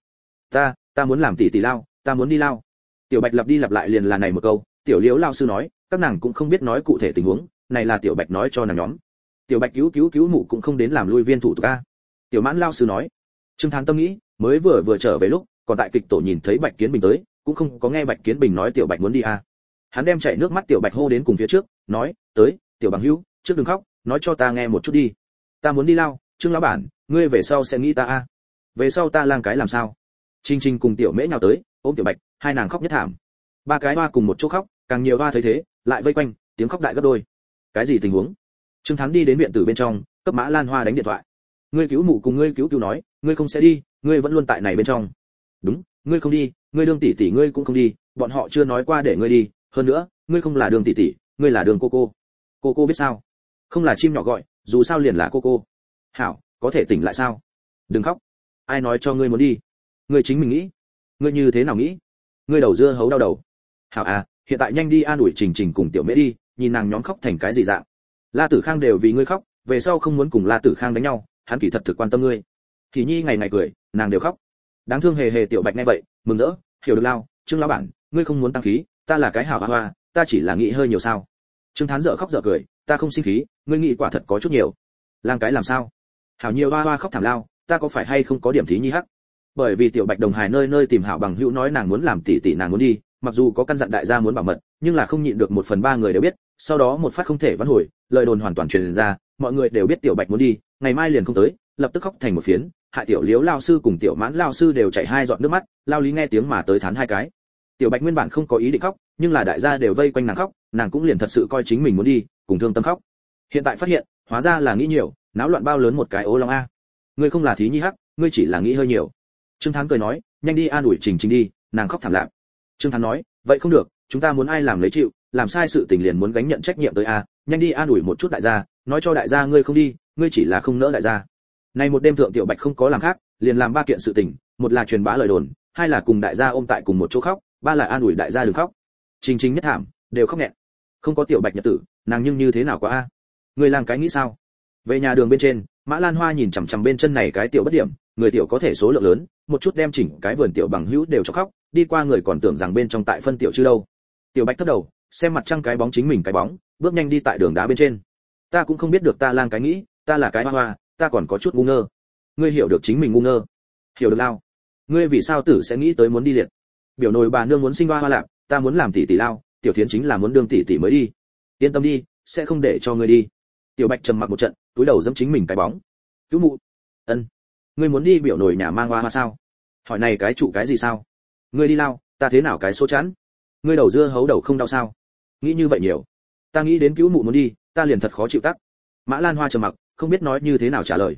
Ta muốn làm tỷ tỷ lao, ta muốn đi lao. Tiểu Bạch lặp đi lặp lại liền là này một câu, Tiểu Liễu lao sư nói, các nàng cũng không biết nói cụ thể tình huống, này là Tiểu Bạch nói cho nàng nhóm. Tiểu Bạch cứu mụ cũng không đến làm lui viên thủ tục a. Tiểu Mãn lao sư nói. Trương Thán tâm nghĩ, mới vừa trở về lúc, còn tại kịch tổ nhìn thấy Bạch Kiến Bình tới, cũng không có nghe Bạch Kiến Bình nói Tiểu Bạch muốn đi a. Hắn đem chảy nước mắt Tiểu Bạch hô đến cùng phía trước, nói, tới, Tiểu bằng hữu, trước đừng khóc, nói cho ta nghe một chút đi. Ta muốn đi lao, Trương lão bản, ngươi về sau sẽ nghĩ ta a. Về sau ta lang cái làm sao? Trình Trình cùng Tiểu Mễ nhào tới, ôm Tiểu Bạch, hai nàng khóc nhất thảm. Ba cái hoa cùng một chỗ khóc, càng nhiều hoa thấy thế, lại vây quanh, tiếng khóc đại gấp đôi. Cái gì tình huống? Trương Thắng đi đến viện tử bên trong, cấp Mã Lan Hoa đánh điện thoại. Ngươi cứu mụ cùng ngươi cứu nói, ngươi không sẽ đi, ngươi vẫn luôn tại này bên trong. Đúng, ngươi không đi, ngươi đương tỷ tỷ ngươi cũng không đi, bọn họ chưa nói qua để ngươi đi, hơn nữa, ngươi không là đường tỷ tỷ, ngươi là đường cô. Cô biết sao? Không là chim nhỏ gọi, dù sao liền là cô. Hảo, có thể tỉnh lại sao? Đừng khóc. Ai nói cho ngươi muốn đi? Ngươi chính mình nghĩ. Ngươi như thế nào nghĩ? Ngươi đầu dưa hấu đau đầu. Hảo à, hiện tại nhanh đi an ủi Trình Trình cùng Tiểu Mễ đi, nhìn nàng nhóm khóc thành cái gì dạng. La Tử Khang đều vì ngươi khóc, về sau không muốn cùng La Tử Khang đánh nhau, hắn kỳ thật thực quan tâm ngươi. Thì Nhi ngày ngày cười, nàng đều khóc. Đáng thương hề Tiểu Bạch nghe vậy, mừng rỡ, hiểu được lao, Trương lão bản, ngươi không muốn tăng khí, ta là cái hảo hoa, ta chỉ là nghĩ hơi nhiều sao? Trương Thán dở khóc dở cười, ta không sinh khí, ngươi nghĩ quả thật có chút nhiều. Lang cái làm sao? Hảo nhiều hoa khóc thảm lao, ta có phải hay không có điểm Thí Nhi hắc? Bởi vì Tiểu Bạch đồng hài nơi tìm hảo bằng hữu nói nàng muốn làm tỷ tỷ nàng muốn đi, mặc dù có căn dặn đại gia muốn bảo mật, nhưng là không nhịn được 1/3 người đều biết, sau đó một phát không thể vãn hồi, lời đồn hoàn toàn truyền ra, mọi người đều biết Tiểu Bạch muốn đi, ngày mai liền không tới, lập tức khóc thành một phiến, hại Tiểu Liễu lao sư cùng Tiểu Mãn lao sư đều chảy hai giọt nước mắt, lao lý nghe tiếng mà tới thán hai cái. Tiểu Bạch nguyên bản không có ý định khóc, nhưng là đại gia đều vây quanh nàng khóc, nàng cũng liền thật sự coi chính mình muốn đi, cùng thương tâm khóc. Hiện tại phát hiện, hóa ra là nghĩ nhiều, náo loạn bao lớn một cái ố long a. Ngươi không là Thí Nhi hắc, ngươi chỉ là nghĩ hơi nhiều. Trương Thán cười nói, nhanh đi an ủi Trình Trình đi, nàng khóc thảm lạp. Trương Thán nói, vậy không được, chúng ta muốn ai làm lấy chịu, làm sai sự tình liền muốn gánh nhận trách nhiệm tới a, nhanh đi an ủi một chút đại gia, nói cho đại gia ngươi không đi, ngươi chỉ là không nỡ đại gia. Nay một đêm thượng Tiểu Bạch không có làm khác, liền làm 3 kiện sự tình, một là truyền bá lời đồn, hai là cùng đại gia ôm tại cùng một chỗ khóc, ba là an ủi đại gia đừng khóc. Trình Trình nhất thảm, đều khóc nghẹn. Không có Tiểu Bạch nhật tử, nàng nhưng như thế nào quá a? Ngươi làm cái nghĩ sao? Về nhà đường bên trên, Mã Lan Hoa nhìn chằm chằm bên chân này cái tiểu bất điểm, người tiểu có thể số lượng lớn, một chút đem chỉnh cái vườn tiểu bằng hữu đều cho khóc, đi qua người còn tưởng rằng bên trong tại phân tiểu chứ đâu. Tiểu Bạch thấp đầu, xem mặt trăng cái bóng chính mình cái bóng, bước nhanh đi tại đường đá bên trên. Ta cũng không biết được ta lang cái nghĩ, ta là cái hoa, ta còn có chút ngu ngơ. Ngươi hiểu được chính mình ngu ngơ? Hiểu được lao. Ngươi vì sao tử sẽ nghĩ tới muốn đi liệt? Biểu nồi bà nương muốn sinh hoa lạc, ta muốn làm tỷ tỷ lao, Tiểu Thiến chính là muốn đương tỷ tỷ mới đi. Yên tâm đi, sẽ không để cho ngươi đi. Tiểu Bạch trầm mặc một trận, túi đầu giẫm chính mình cái bóng. Cứu mụ. Ân. Ngươi muốn đi biểu nồi nhà mang hoa sao? Hỏi này cái trụ cái gì sao? Ngươi đi lao, ta thế nào cái số chán? Ngươi đầu dưa hấu đầu không đau sao? Nghĩ như vậy nhiều. Ta nghĩ đến cứu mụ muốn đi, ta liền thật khó chịu tắc. Mã Lan Hoa trầm mặc, không biết nói như thế nào trả lời.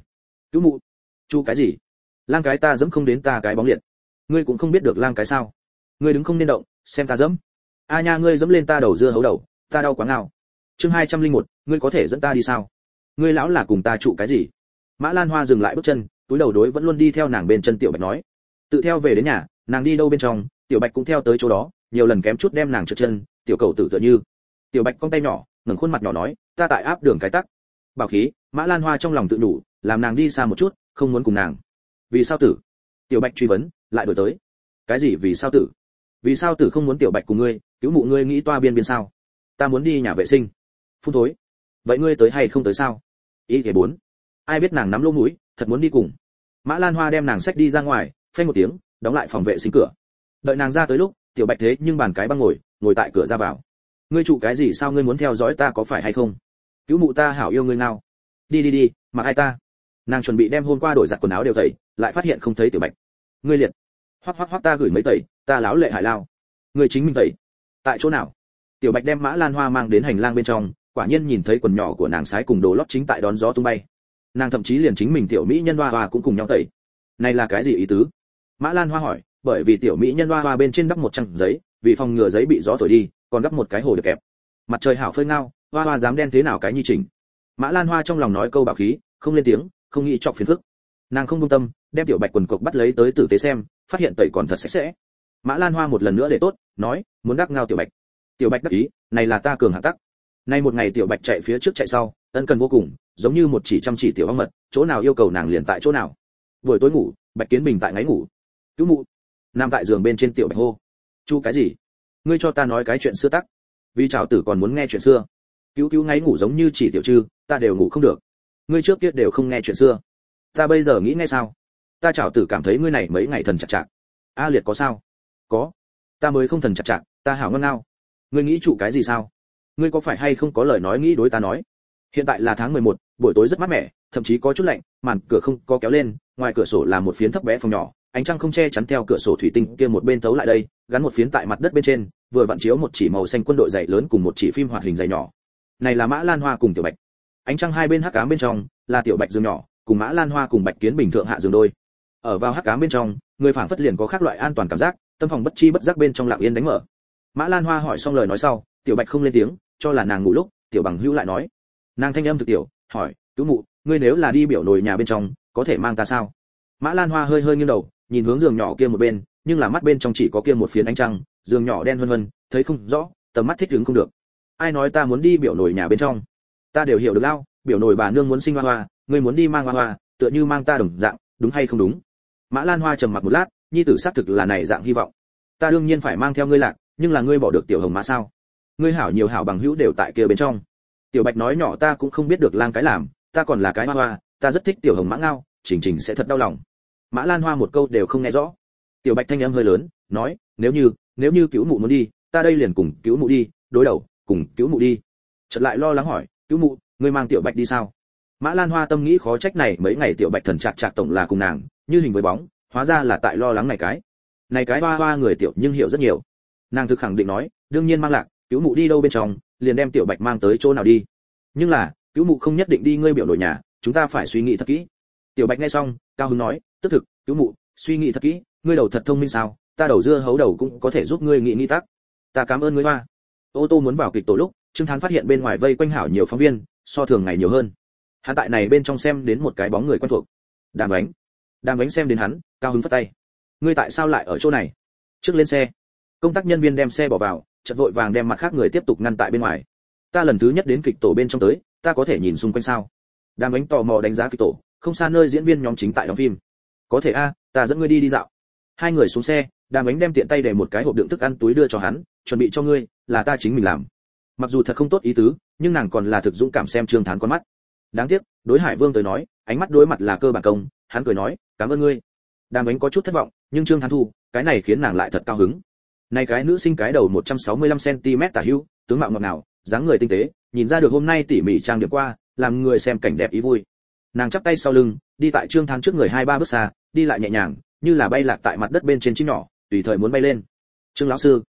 Cứu mụ. Chu cái gì? Lang cái ta dẫm không đến ta cái bóng liệt. Ngươi cũng không biết được lang cái sao? Ngươi đứng không nên động, xem ta dẫm. A nha, ngươi dẫm lên ta đầu dưa hấu đầu, ta đau quá ngao. Chương 201, ngươi có thể dẫn ta đi sao? Ngươi lão là cùng ta trụ cái gì? Mã Lan Hoa dừng lại bước chân, túi đầu đối vẫn luôn đi theo nàng bên chân Tiểu Bạch nói. Tự theo về đến nhà, nàng đi đâu bên trong, Tiểu Bạch cũng theo tới chỗ đó, nhiều lần kém chút đem nàng trượt chân, tiểu cầu tử tựa như. Tiểu Bạch cong tay nhỏ, ngẩng khuôn mặt nhỏ nói, ta tại áp đường cái tắc. Bảo khí, Mã Lan Hoa trong lòng tự nhủ, làm nàng đi xa một chút, không muốn cùng nàng. Vì sao tử? Tiểu Bạch truy vấn, lại đổi tới. Cái gì vì sao tử? Vì sao tử không muốn Tiểu Bạch cùng ngươi, cứu mụ ngươi nghĩ toa biên biên sao? Ta muốn đi nhà vệ sinh. Phun thối. Vậy ngươi tới hay không tới sao? Ý thế 4. Ai biết nàng nắm lỗ mũi, thật muốn đi cùng. Mã Lan Hoa đem nàng xách đi ra ngoài, phanh một tiếng, đóng lại phòng vệ sinh cửa. Đợi nàng ra tới lúc, Tiểu Bạch thế nhưng bàn cái băng ngồi tại cửa ra vào. Ngươi trụ cái gì sao, ngươi muốn theo dõi ta có phải hay không? Cứu mụ ta hảo yêu ngươi nào. Đi, mặc hai ta. Nàng chuẩn bị đem hôm qua đổi giặt quần áo đều tẩy, lại phát hiện không thấy Tiểu Bạch. Ngươi liệt. Hoắc ta gửi mấy tẩy, ta láo lệ hại lao. Ngươi chính mình tẩy. Tại chỗ nào? Tiểu Bạch đem Mã Lan Hoa mang đến hành lang bên trong, quả nhiên nhìn thấy quần nhỏ của nàng sái cùng đồ lót chính tại đón gió tung bay. Nàng thậm chí liền chính mình tiểu mỹ nhân hoa cũng cùng nhau tẩy. Này là cái gì ý tứ? Mã Lan Hoa hỏi, bởi vì tiểu mỹ nhân hoa bên trên đắp một trang giấy, vì phòng ngừa giấy bị gió thổi đi, còn đắp một cái hồ được kẹp. Mặt trời hảo phơi ngao, hoa dám đen thế nào cái nhi chỉnh. Mã Lan Hoa trong lòng nói câu bảo khí, không lên tiếng, không nghĩ chọc phiền phức. Nàng không buông tâm, đem tiểu Bạch quần cộc bắt lấy tới tử tế xem, phát hiện tẩy còn thật sạch sẽ. Mã Lan Hoa một lần nữa để tốt, nói, muốn đắc ngao tiểu Bạch. Tiểu Bạch đắc ý, này là ta cường hạ tắc. Nay một ngày tiểu Bạch chạy phía trước chạy sau, ân cần vô cùng, giống như một chỉ chăm chỉ tiểu ong mật, chỗ nào yêu cầu nàng liền tại chỗ nào. Buổi tối ngủ, Bạch Kiến Bình tại ngáy ngủ. Cứu mụ. Nằm tại giường bên trên tiểu Bạch hô. Chu cái gì? Ngươi cho ta nói cái chuyện xưa tắc. Vì trảo tử còn muốn nghe chuyện xưa. Cứu ngáy ngủ giống như chỉ tiểu trư, ta đều ngủ không được. Ngươi trước kia đều không nghe chuyện xưa. Ta bây giờ nghĩ nghe sao? Ta trảo tử cảm thấy ngươi này mấy ngày thần chặt chạc. A liệt có sao? Có. Ta mới không thần chặt chạc, ta hảo ngon ngao. Ngươi nghĩ trụ cái gì sao? Ngươi có phải hay không có lời nói nghĩ đối ta nói? Hiện tại là tháng 11, buổi tối rất mát mẻ, thậm chí có chút lạnh, màn cửa không có kéo lên, ngoài cửa sổ là một phiến thấp bé phòng nhỏ, ánh trăng không che chắn theo cửa sổ thủy tinh kia một bên tấu lại đây, gắn một phiến tại mặt đất bên trên, vừa vặn chiếu một chỉ màu xanh quân đội dày lớn cùng một chỉ phim hoạt hình dày nhỏ. Này là Mã Lan Hoa cùng Tiểu Bạch. Ánh trăng hai bên hắc ám bên trong là Tiểu Bạch giường nhỏ, cùng Mã Lan Hoa cùng Bạch Kiến Bình thượng hạ giường đôi. Ở vào hắc ám bên trong, người phảng phất liền có khác loại an toàn cảm giác, tâm phòng bất chi bất giác bên trong lặng yên đánh mở. Mã Lan Hoa hỏi xong lời nói sau, Tiểu Bạch không lên tiếng, cho là nàng ngủ lúc, Tiểu Bằng Hữu lại nói. Nàng thanh âm thực tiểu, hỏi, "Cứu mụ, ngươi nếu là đi biểu nồi nhà bên trong, có thể mang ta sao?" Mã Lan Hoa hơi nghiêng đầu, nhìn hướng giường nhỏ kia một bên, nhưng là mắt bên trong chỉ có kia một phiến ánh trăng, giường nhỏ đen vân vân, thấy không rõ, tầm mắt thích ứng không được. Ai nói ta muốn đi biểu nồi nhà bên trong? Ta đều hiểu được lao, biểu nồi bà nương muốn sinh hoa, ngươi muốn đi mang hoa, tựa như mang ta đồng dạng, đúng hay không đúng? Mã Lan Hoa trầm mặc một lát, nhi tử xác thực là này dạng hy vọng. Ta đương nhiên phải mang theo ngươi lạc, nhưng là ngươi bỏ được tiểu hồng mã sao? Ngươi hảo nhiều hảo bằng hữu đều tại kia bên trong. Tiểu Bạch nói nhỏ, ta cũng không biết được lang cái làm, ta còn là cái hoa, ta rất thích tiểu hồng mã ngao, Trình sẽ thật đau lòng. Mã Lan Hoa một câu đều không nghe rõ. Tiểu Bạch thanh âm hơi lớn, nói, nếu như cứu mụ muốn đi, ta đây liền cùng cứu mụ đi, đối đầu, cùng cứu mụ đi. Chợt lại lo lắng hỏi, cứu mụ, ngươi mang Tiểu Bạch đi sao? Mã Lan Hoa tâm nghĩ khó trách này mấy ngày Tiểu Bạch thần chạc tổng là cùng nàng, như hình với bóng, hóa ra là tại lo lắng này cái hoa người tiểu nhưng hiểu rất nhiều. Nàng thực khẳng định nói, đương nhiên mang lạc, cứu mụ đi đâu bên trong, liền đem Tiểu Bạch mang tới chỗ nào đi. Nhưng là, cứu mụ không nhất định đi ngươi biểu nổi nhà, chúng ta phải suy nghĩ thật kỹ. Tiểu Bạch nghe xong, cao hứng nói, tức thực, cứu mụ, suy nghĩ thật kỹ, ngươi đầu thật thông minh sao, ta đầu dưa hấu đầu cũng có thể giúp ngươi nghĩ tắc. Ta cảm ơn ngươi hoa. Ô tô muốn vào kịch tổ lúc, Trương Thán phát hiện bên ngoài vây quanh hảo nhiều phóng viên, so thường ngày nhiều hơn. Hắn tại này bên trong xem đến một cái bóng người quen thuộc. Đàm Ánh xem đến hắn, cao hứng phất tay. Ngươi tại sao lại ở chỗ này? Trước lên xe. Công tác nhân viên đem xe bỏ vào, chợt vội vàng đem mặt khác người tiếp tục ngăn tại bên ngoài. Ta lần thứ nhất đến kịch tổ bên trong tới, ta có thể nhìn xung quanh sao? Đàm Ánh tò mò đánh giá kịch tổ, không xa nơi diễn viên nhóm chính tại đóng phim. Có thể a, ta dẫn ngươi đi dạo. Hai người xuống xe, Đàm Ánh đem tiện tay để một cái hộp đựng thức ăn túi đưa cho hắn, chuẩn bị cho ngươi, là ta chính mình làm. Mặc dù thật không tốt ý tứ, nhưng nàng còn là thực dũng cảm xem Trương Thán con mắt. Đáng tiếc, đối Hải Vương tới nói, ánh mắt đối mặt là cơ bản công, hắn cười nói, cảm ơn ngươi. Đàm Ánh có chút thất vọng, nhưng Trương Thán thu, cái này khiến nàng lại thật cao hứng. Này cái nữ sinh cái đầu 165 cm tả hữu, tướng mạo ngọt ngào, dáng người tinh tế, nhìn ra được hôm nay tỉ mỉ trang điểm qua, làm người xem cảnh đẹp ý vui. Nàng chắp tay sau lưng, đi tại Trương Thán trước người 2-3 bước xa, đi lại nhẹ nhàng, như là bay lạc tại mặt đất bên trên chim nhỏ, tùy thời muốn bay lên. Trương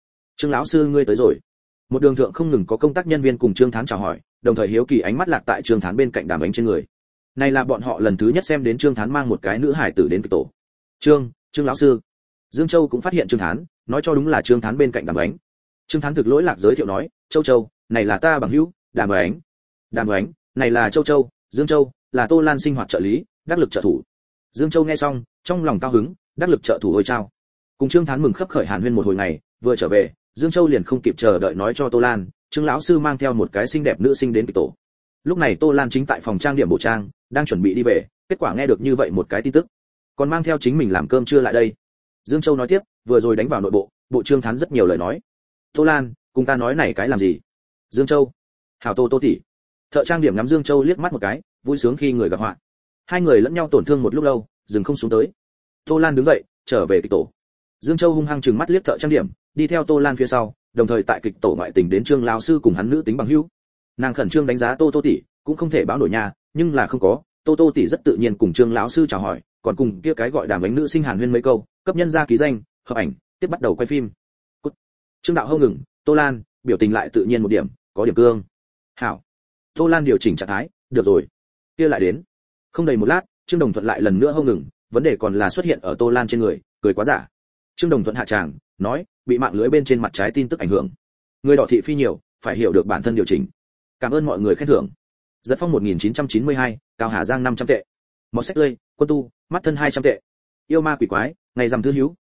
lão sư ngươi tới rồi. Một đường thượng không ngừng có công tác nhân viên cùng Trương Thán chào hỏi, đồng thời hiếu kỳ ánh mắt lạc tại Trương Thán bên cạnh Đàm Ánh trên người. Này là bọn họ lần thứ nhất xem đến Trương Thán mang một cái nữ hải tử đến kịch tổ. Trương lão sư. Dương Châu cũng phát hiện Trương Thán, nói cho đúng là Trương Thán bên cạnh Đàm Ánh. Trương Thán thực lỗi lạc giới thiệu nói, Châu, này là ta bằng hữu, Đàm Ánh. Đàm Ánh, này là Châu, Dương Châu, là Tô Lan sinh hoạt trợ lý, đắc lực trợ thủ. Dương Châu nghe xong, trong lòng cao hứng, đắc lực trợ thủ ôi chao. Cùng Trương Thán mừng khấp khởi hàn huyên một hồi ngày, vừa trở về, Dương Châu liền không kịp chờ đợi nói cho Tô Lan, Trương lão sư mang theo một cái xinh đẹp nữ sinh đến kịch tổ. Lúc này Tô Lan chính tại phòng trang điểm bộ trang, đang chuẩn bị đi về, kết quả nghe được như vậy một cái tin tức, còn mang theo chính mình làm cơm trưa lại đây. Dương Châu nói tiếp, vừa rồi đánh vào nội bộ Trương Thán rất nhiều lời nói. Tô Lan, cùng ta nói này cái làm gì? Dương Châu, hảo Tô tỷ. Thợ trang điểm ngắm Dương Châu liếc mắt một cái, vui sướng khi người gặp họa. Hai người lẫn nhau tổn thương một lúc lâu, dừng không xuống tới. Tô Lan đứng dậy, trở về kịch tổ. Dương Châu hung hăng trừng mắt liếc thợ trang điểm, đi theo Tô Lan phía sau, đồng thời tại kịch tổ ngoại tình đến Trương lão sư cùng hắn nữ tính bằng hữu. Nàng khẩn trương đánh giá Tô tỷ, cũng không thể báo nổi nhà, nhưng là không có, Tô tỷ rất tự nhiên cùng Trương lão sư chào hỏi, còn cùng kia cái gọi Đàm Ánh nữ sinh hàn huyên mấy câu, cấp nhân ra ký danh, hợp ảnh, tiếp bắt đầu quay phim. Cút. Trương đạo hô ngừng, Tô Lan, biểu tình lại tự nhiên một điểm, có điểm cương. Hảo. Tô Lan điều chỉnh trạng thái, được rồi. Kia lại đến. Không đầy một lát, Trương Đồng Thuận lại lần nữa hô ngừng, vấn đề còn là xuất hiện ở Tô Lan trên người, cười quá giả. Trương Đồng Thuận hạ tràng, nói, bị mạng lưới bên trên mặt trái tin tức ảnh hưởng. Người đỏ thị phi nhiều, phải hiểu được bản thân điều chỉnh. Cảm ơn mọi người khen thưởng. Giật Phong 1992, Cao Hà Giang 500 tệ. Mọt sách tươi, quân tu, mắt thân 200 tệ. Yêu ma quỷ quái, ngày rằm thư hữu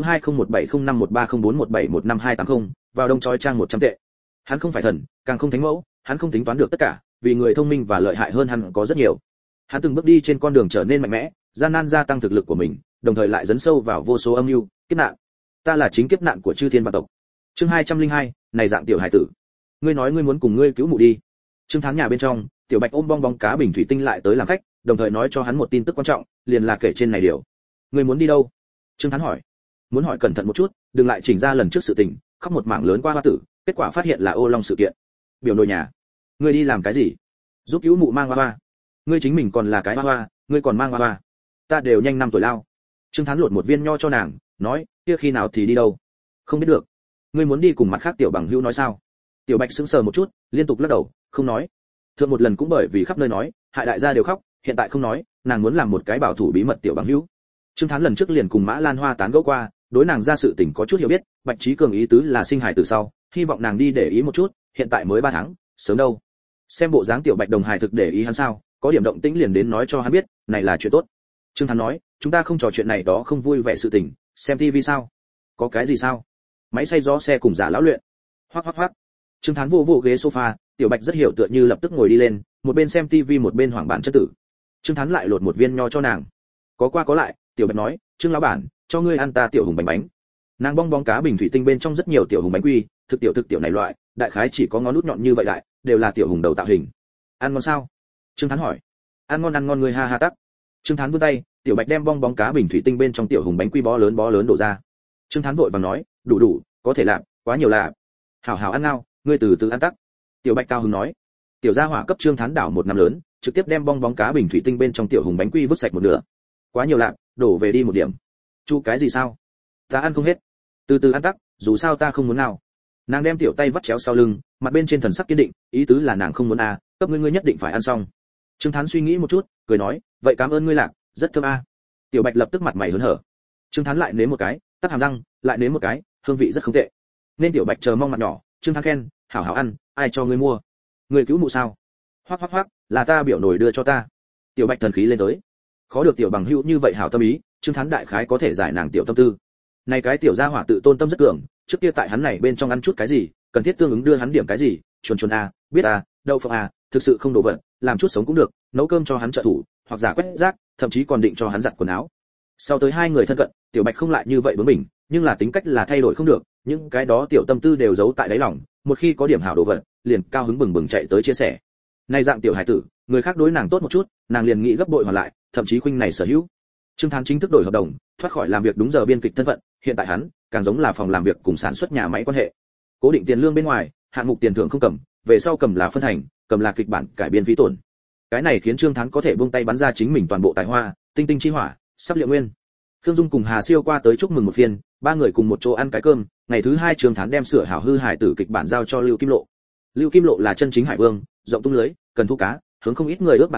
201705130417155280, vào đông chói trang 100 tệ. Hắn không phải thần, càng không thánh mẫu, hắn không tính toán được tất cả, vì người thông minh và lợi hại hơn hắn có rất nhiều. Hắn từng bước đi trên con đường trở nên mạnh mẽ, gian nan gia tăng thực lực của mình, đồng thời lại dấn sâu vào vô số âm mưu, kiếp nạn. Ta là chính kiếp nạn của chư thiên vạn tộc. Chương 202, này dạng tiểu hải tử. Ngươi nói ngươi muốn cùng ngươi cứu mụ đi. Trương Thán nhà bên trong, Tiểu Bạch ôm bong bóng cá bình thủy tinh lại tới làm khách, đồng thời nói cho hắn một tin tức quan trọng, liền là kể trên này điều. Ngươi muốn đi đâu? Trương Thán hỏi. Muốn hỏi cẩn thận một chút, đừng lại chỉnh ra lần trước sự tình, khóc một mảng lớn qua hoa tử, kết quả phát hiện là ô long sự kiện. Biểu nồi nhà. Ngươi đi làm cái gì? Giúp cứu mụ mang hoa hoa. Ngươi chính mình còn là cái hoa hoa, ngươi còn mang hoa hoa. Ta đều nhanh 5 tuổi lao. Trương Thán lột một viên nho cho nàng, nói, kia khi nào thì đi đâu? Không biết được. Ngươi muốn đi cùng mặt khác tiểu bằng hữu nói sao? Tiểu Bạch sững sờ một chút, liên tục lắc đầu, không nói. Thượng một lần cũng bởi vì khắp nơi nói, hại đại gia đều khóc, hiện tại không nói, nàng muốn làm một cái bảo thủ bí mật tiểu bằng hữu. Trương Thán lần trước liền cùng Mã Lan Hoa tán gẫu qua, đối nàng ra sự tình có chút hiểu biết, Bạch Trí Cường ý tứ là sinh hài từ sau, hy vọng nàng đi để ý một chút, hiện tại mới 3 tháng, sớm đâu. Xem bộ dáng tiểu Bạch đồng hài thực để ý hắn sao, có điểm động tĩnh liền đến nói cho hắn biết, này là chuyện tốt. Trương Thán nói, chúng ta không trò chuyện này đó không vui vẻ sự tình, xem tivi sao? Có cái gì sao? Máy xay gió xe cùng giả lão luyện. Hoắc. Trương Thán vô ghế sofa, Tiểu Bạch rất hiểu tựa như lập tức ngồi đi lên, một bên xem tivi một bên hoảng bản chất tử. Trương Thán lại lột một viên nho cho nàng. Có qua có lại, Tiểu Bạch nói, Trương lão bản, cho ngươi ăn ta tiểu hùng bánh. Nàng bong bóng cá bình thủy tinh bên trong rất nhiều tiểu hùng bánh quy, thực tiểu này loại, đại khái chỉ có ngón nút nhọn như vậy đại, đều là tiểu hùng đầu tạo hình. Ăn ngon sao? Trương Thán hỏi. Ăn ngon ngươi ha ha tắc. Trương Thán vươn tay, Tiểu Bạch đem bong bóng cá bình thủy tinh bên trong tiểu hùng bánh quy bó lớn đổ ra. Trương Thán vội vàng nói, đủ, có thể làm, quá nhiều là. Hảo ăn ngao, ngươi từ từ ăn tắc. Tiểu Bạch cao hứng nói. Tiểu gia hỏa cấp Trương Thán đảo một năm lớn, trực tiếp đem bong bóng cá bình thủy tinh bên trong tiểu hùng bánh quy vứt sạch một nửa. Quá nhiều lạc, đổ về đi một điểm. Chu cái gì sao? Ta ăn không hết. Từ từ ăn tắc, dù sao ta không muốn nào. Nàng đem tiểu tay vắt chéo sau lưng, mặt bên trên thần sắc kiên định, ý tứ là nàng không muốn cấp ngươi nhất định phải ăn xong. Trương Thán suy nghĩ một chút, cười nói, vậy cảm ơn ngươi lạc, rất thơm Tiểu Bạch lập tức mặt mày hớn hở. Trương Thán lại nếm một cái, tắc hàm răng, lại nếm một cái, hương vị rất không tệ. Nên Tiểu Bạch chờ mong mặt nhỏ, Trương Thán khen, hảo ăn, ai cho ngươi mua? Ngươi cứu mụ sao? Hoắc, là ta biểu nổi đưa cho ta. Tiểu Bạch thần khí lên tới. Khó được tiểu bằng hữu như vậy hảo tâm ý, Trương Thán đại khái có thể giải nàng tiểu tâm tư. Này cái tiểu gia hỏa tự tôn tâm rất cường, trước kia tại hắn này bên trong ăn chút cái gì, cần thiết tương ứng đưa hắn điểm cái gì, chuồn biết đậu phộng thực sự không đồ vật, làm chút sống cũng được, nấu cơm cho hắn trợ thủ, hoặc giả quét rác, thậm chí còn định cho hắn giặt quần áo. Sau tới 2 người thân cận, Tiểu Bạch không lại như vậy bướng bỉnh, nhưng là tính cách là thay đổi không được, những cái đó tiểu tâm tư đều giấu tại đáy lòng, một khi có điểm hảo đồ vật, liền cao hứng bừng chạy tới chia sẻ. Này dạng tiểu hải tử, người khác đối nàng tốt một chút, nàng liền nghĩ gấp bội hoàn lại, thậm chí khuynh này sở hữu. Trương Thán chính thức đổi hợp đồng, thoát khỏi làm việc đúng giờ biên kịch thân phận, hiện tại hắn càng giống là phòng làm việc cùng sản xuất nhà máy quan hệ. Cố định tiền lương bên ngoài, hạng mục tiền thưởng không cầm, về sau cầm là phân thành, cầm là kịch bản cải biên phí tổn. Cái này khiến Trương Thán có thể buông tay bắn ra chính mình toàn bộ tài hoa, tinh chi hỏa, sắp liệu nguyên. Khương Dung cùng Hà Siêu qua tới chúc mừng một phiên, 3 người cùng một chỗ ăn cái cơm. Ngày thứ 2 Trương Thán đem sửa hảo hư hải tử kịch bản giao cho Lưu Kim Lộ. Lưu Kim Lộ là chân chính hải vương, rộng tung lưới, cần thu cá, hướng không ít người ước bản thảo,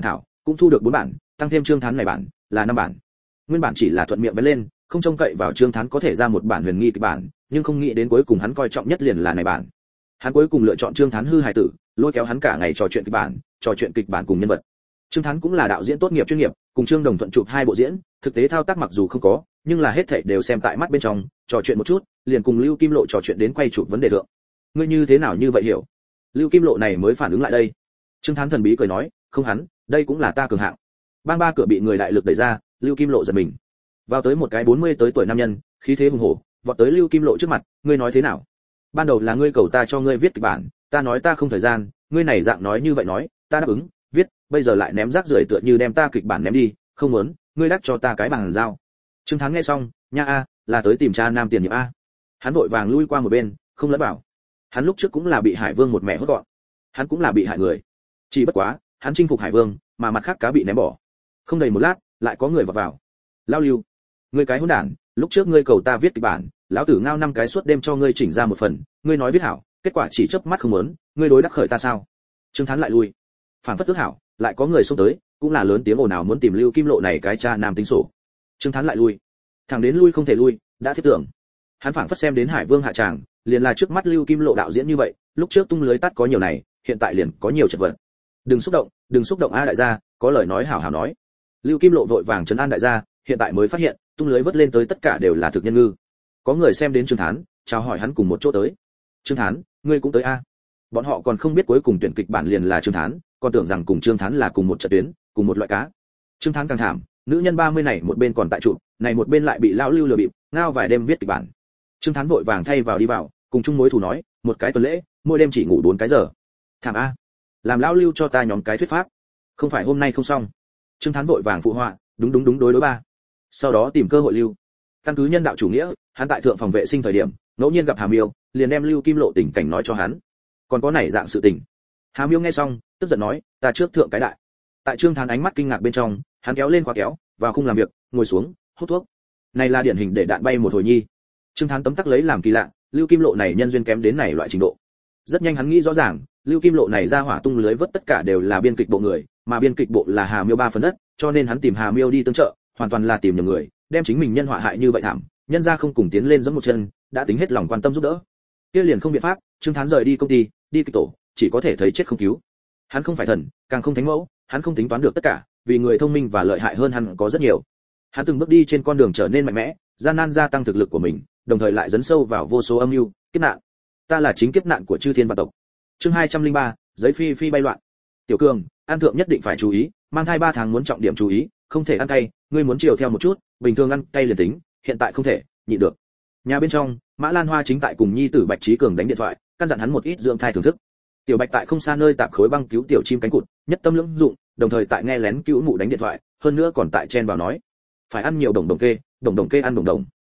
cũng thu được 4 bản, tăng thêm Trương Thán này bản, là 5 bản. Nguyên bản chỉ là thuận miệng vén lên, không trông cậy vào Trương Thán có thể ra một bản huyền nghi kịch bản, nhưng không nghĩ đến cuối cùng hắn coi trọng nhất liền là này bản. Hắn cuối cùng lựa chọn Trương Thán hư hài tử, lôi kéo hắn cả ngày trò chuyện kịch bản cùng nhân vật. Trương Thán cũng là đạo diễn tốt nghiệp chuyên nghiệp, cùng Trương Đồng Thuận chụp 2 bộ diễn, thực tế thao tác mặc dù không có, nhưng là hết thảy đều xem tại mắt bên trong, trò chuyện một chút, liền cùng Lưu Kim Lộ trò chuyện đến quay chụp vấn đề thượng. Ngươi như thế nào như vậy hiểu? Lưu Kim Lộ này mới phản ứng lại đây. Trương Thán thần bí cười nói, không hắn, đây cũng là ta cường hạng. Bang ba cửa bị người đại lực đẩy ra, Lưu Kim Lộ giật mình. Vào tới một cái 40 tới tuổi nam nhân, khí thế hùng hổ, vọt tới Lưu Kim Lộ trước mặt, ngươi nói thế nào? Ban đầu là ngươi cầu ta cho ngươi viết kịch bản, ta nói ta không thời gian, ngươi này dạng nói như vậy nói, ta đáp ứng, viết, bây giờ lại ném rác rưởi tựa như đem ta kịch bản ném đi, không muốn, ngươi đắc cho ta cái bằng giao. Trương Thắng nghe xong, nha a, là tới tìm cha nam tiền nhiệm a. Hắn vội vàng lui qua một bên, không lẫn bảo. Hắn lúc trước cũng là bị Hải Vương một mẹ hốt gọn. Hắn cũng là bị hại người. Chỉ bất quá, hắn chinh phục Hải Vương, mà mặt khác cá bị ném bỏ. Không đầy một lát, lại có người vào vào. Lao Lưu, ngươi cái hỗn đản, lúc trước ngươi cầu ta viết kịch bản, lão tử ngao 5 cái suốt đêm cho ngươi chỉnh ra một phần, ngươi nói viết hảo, kết quả chỉ chớp mắt không muốn, ngươi đối đắc khởi ta sao? Trương Thán lại lui. Phản phất ước hảo, lại có người xông tới, cũng là lớn tiếng ồn ào muốn tìm Lưu Kim Lộ này cái cha nam tính sổ. Trương Thán lại lui. Thằng đến lui không thể lui, đã thiết tưởng. Hắn phảng phất xem đến Hải Vương hạ tràng, liền là trước mắt Lưu Kim Lộ đạo diễn như vậy, lúc trước tung lưới tắt có nhiều này, hiện tại liền có nhiều chật vật. Đừng xúc động a đại gia, có lời nói hảo hảo nói. Lưu Kim Lộ vội vàng trấn an đại gia, hiện tại mới phát hiện, tung lưới vớt lên tới tất cả đều là thực nhân ngư. Có người xem đến Trương Thán, chào hỏi hắn cùng một chỗ tới. Trương Thán, ngươi cũng tới a? Bọn họ còn không biết cuối cùng tuyển kịch bản liền là Trương Thán, còn tưởng rằng cùng Trương Thán là cùng một trận tuyến, cùng một loại cá. Trương Thán càng thảm, nữ nhân 30 này một bên còn tại trụ, này một bên lại bị lão Lưu lừa bịp, ngao vài đêm viết kịch bản. Trương Thán vội vàng thay vào đi vào, cùng chung mối thù nói, một cái tuần lễ, mỗi đêm chỉ ngủ 4 cái giờ. Thảm a, làm lão Lưu cho ta nhóm cái thuyết pháp. Không phải hôm nay không xong. Trương Thán vội vàng phụ họa, đúng đối ba. Sau đó tìm cơ hội lưu. Căn cứ nhân đạo chủ nghĩa, hắn tại thượng phòng vệ sinh thời điểm, ngẫu nhiên gặp Hà Miêu, liền đem Lưu Kim Lộ tình cảnh nói cho hắn. Còn có này dạng sự tình. Hà Miêu nghe xong, tức giận nói, ta trước thượng cái đại. Tại Trương Thán ánh mắt kinh ngạc bên trong, hắn kéo lên khóa kéo, vào khung làm việc, ngồi xuống, hút thuốc. Này là điển hình để đạn bay một hồi nhi. Trương Thán tấm tắc lấy làm kỳ lạ, Lưu Kim Lộ này nhân duyên kém đến này loại trình độ. Rất nhanh hắn nghĩ rõ ràng, Lưu Kim Lộ này ra hỏa tung lưới vớt tất cả đều là biên kịch bộ người, mà biên kịch bộ là Hà Miêu 3 phần đất, cho nên hắn tìm Hà Miêu đi tương trợ, hoàn toàn là tìm nhầm người, đem chính mình nhân họa hại như vậy thảm, nhân ra không cùng tiến lên giẫm một chân, đã tính hết lòng quan tâm giúp đỡ. Kia liền không biện pháp, Trương Thán rời đi công ty, đi kịch tổ, chỉ có thể thấy chết không cứu. Hắn không phải thần, càng không thánh mẫu, hắn không tính toán được tất cả, vì người thông minh và lợi hại hơn hắn có rất nhiều. Hắn từng bước đi trên con đường trở nên mạnh mẽ, gian nan gia tăng thực lực của mình, đồng thời lại dấn sâu vào vô số âm mưu, kiếp nạn. Ta là chính kiếp nạn của chư thiên vạn tộc. Chương 203, giấy phi phi bay loạn. Tiểu Cường, ăn thượng nhất định phải chú ý, mang thai 3 tháng muốn trọng điểm chú ý, không thể ăn cay, ngươi muốn chiều theo một chút, bình thường ăn cay liền tính, hiện tại không thể, nhịn được. Nhà bên trong, Mã Lan Hoa chính tại cùng nhi tử Bạch Trí Cường đánh điện thoại, căn dặn hắn một ít dưỡng thai thưởng thức. Tiểu Bạch tại không xa nơi tạp khối băng cứu tiểu chim cánh cụt, nhất tâm lưỡng dụng, đồng thời tại nghe lén cứu mụ đánh điện thoại, hơn nữa còn tại chen vào nói, phải ăn nhiều đồng đồng kê ăn đồng đồng.